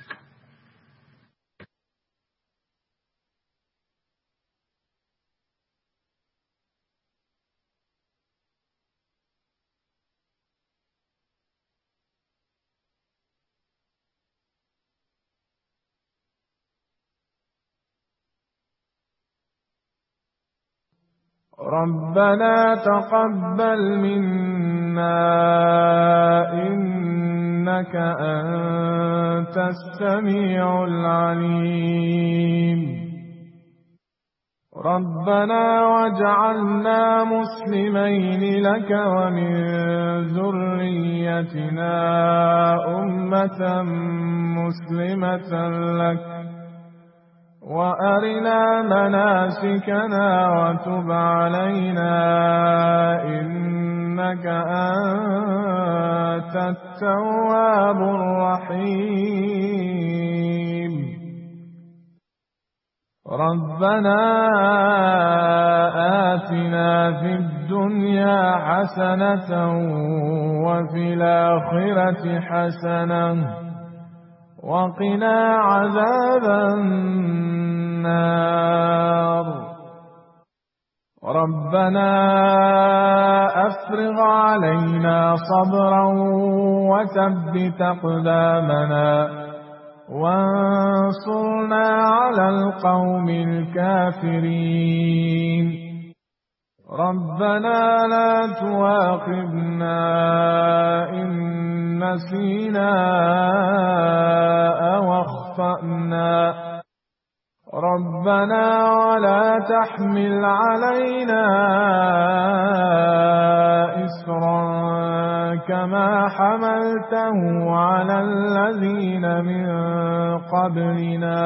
ربنا تقبل منا إنك أنت السميع العليم ربنا واجعلنا مسلمين لك ومن ذريتنا أمة مسلمة لك وأرنا مناسكنا وتب علينا إنك أنت التواب الرحيم ربنا آتنا في الدنيا حسنة وفي الآخرة حسنة وقنا عذاب النار ربنا أفرغ علينا صبرا وثبت أقدامنا وانصرنا على القوم الكافرين ربنا لا تؤاخذنا إن نسينا أو أخطأنا ربنا ولا تحمل علينا إصرا كما حملته على الذين من قبلنا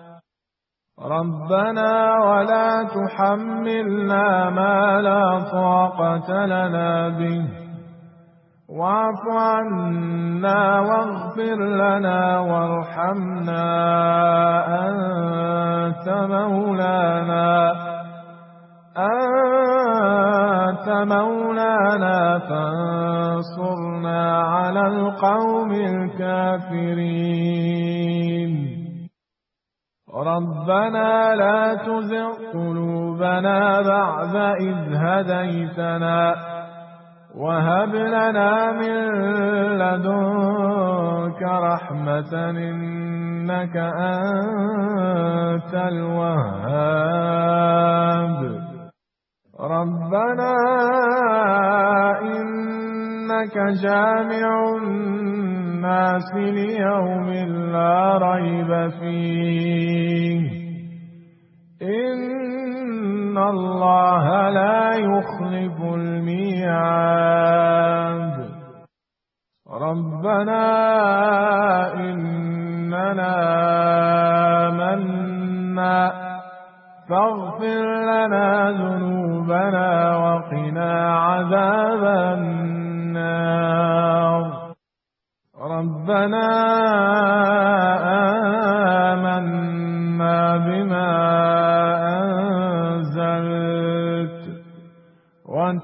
ربنا ولا تحملنا ما لا طاقة لنا به واعف عنا واغفر لنا وارحمنا أنت مولانا أنت مولانا فانصرنا على القوم الكافرين ربنا لا تزغ قلوبنا بعد إذ هديتنا وهب لنا من لدنك رحمة إنك أنت الوهاب ربنا إنك جامع الناس ليوم لا ريب فيه إن الله لا يخلف الميعاد ربنا إننا آمنا فاغفر لنا ذنوبنا وقنا عذاب النار ربنا آمنا بما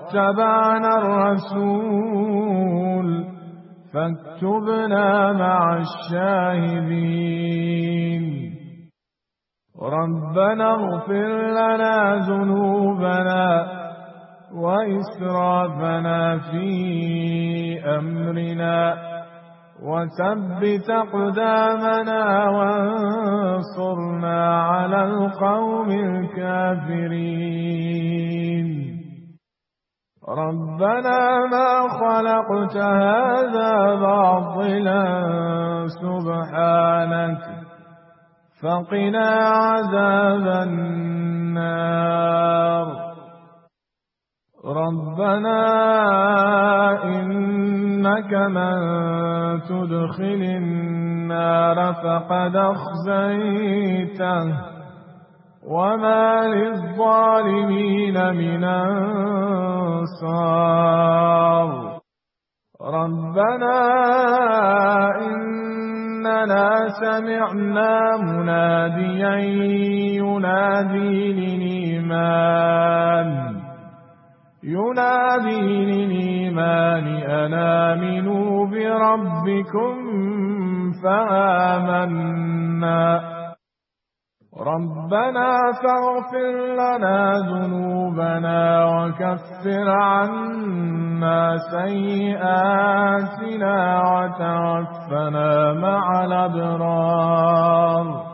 واتبعنا الرسول فاكتبنا مع الشاهدين ربنا اغفر لنا ذنوبنا وإسرافنا في أمرنا وثبت أقدامنا وانصرنا على القوم الكافرين ربنا ما خلقت هذا باطلا سبحانك فقنا عذاب النار ربنا إنك من تدخل النار فقد أخزيته وما للظالمين من أنصار ربنا إننا سمعنا مناديا ينادي للإيمان ينادي للإيمان أن آمنوا بربكم فآمنا ربنا فاغفر لنا ذنوبنا وكفر عنا سيئاتنا وتوفنا مع الأبرار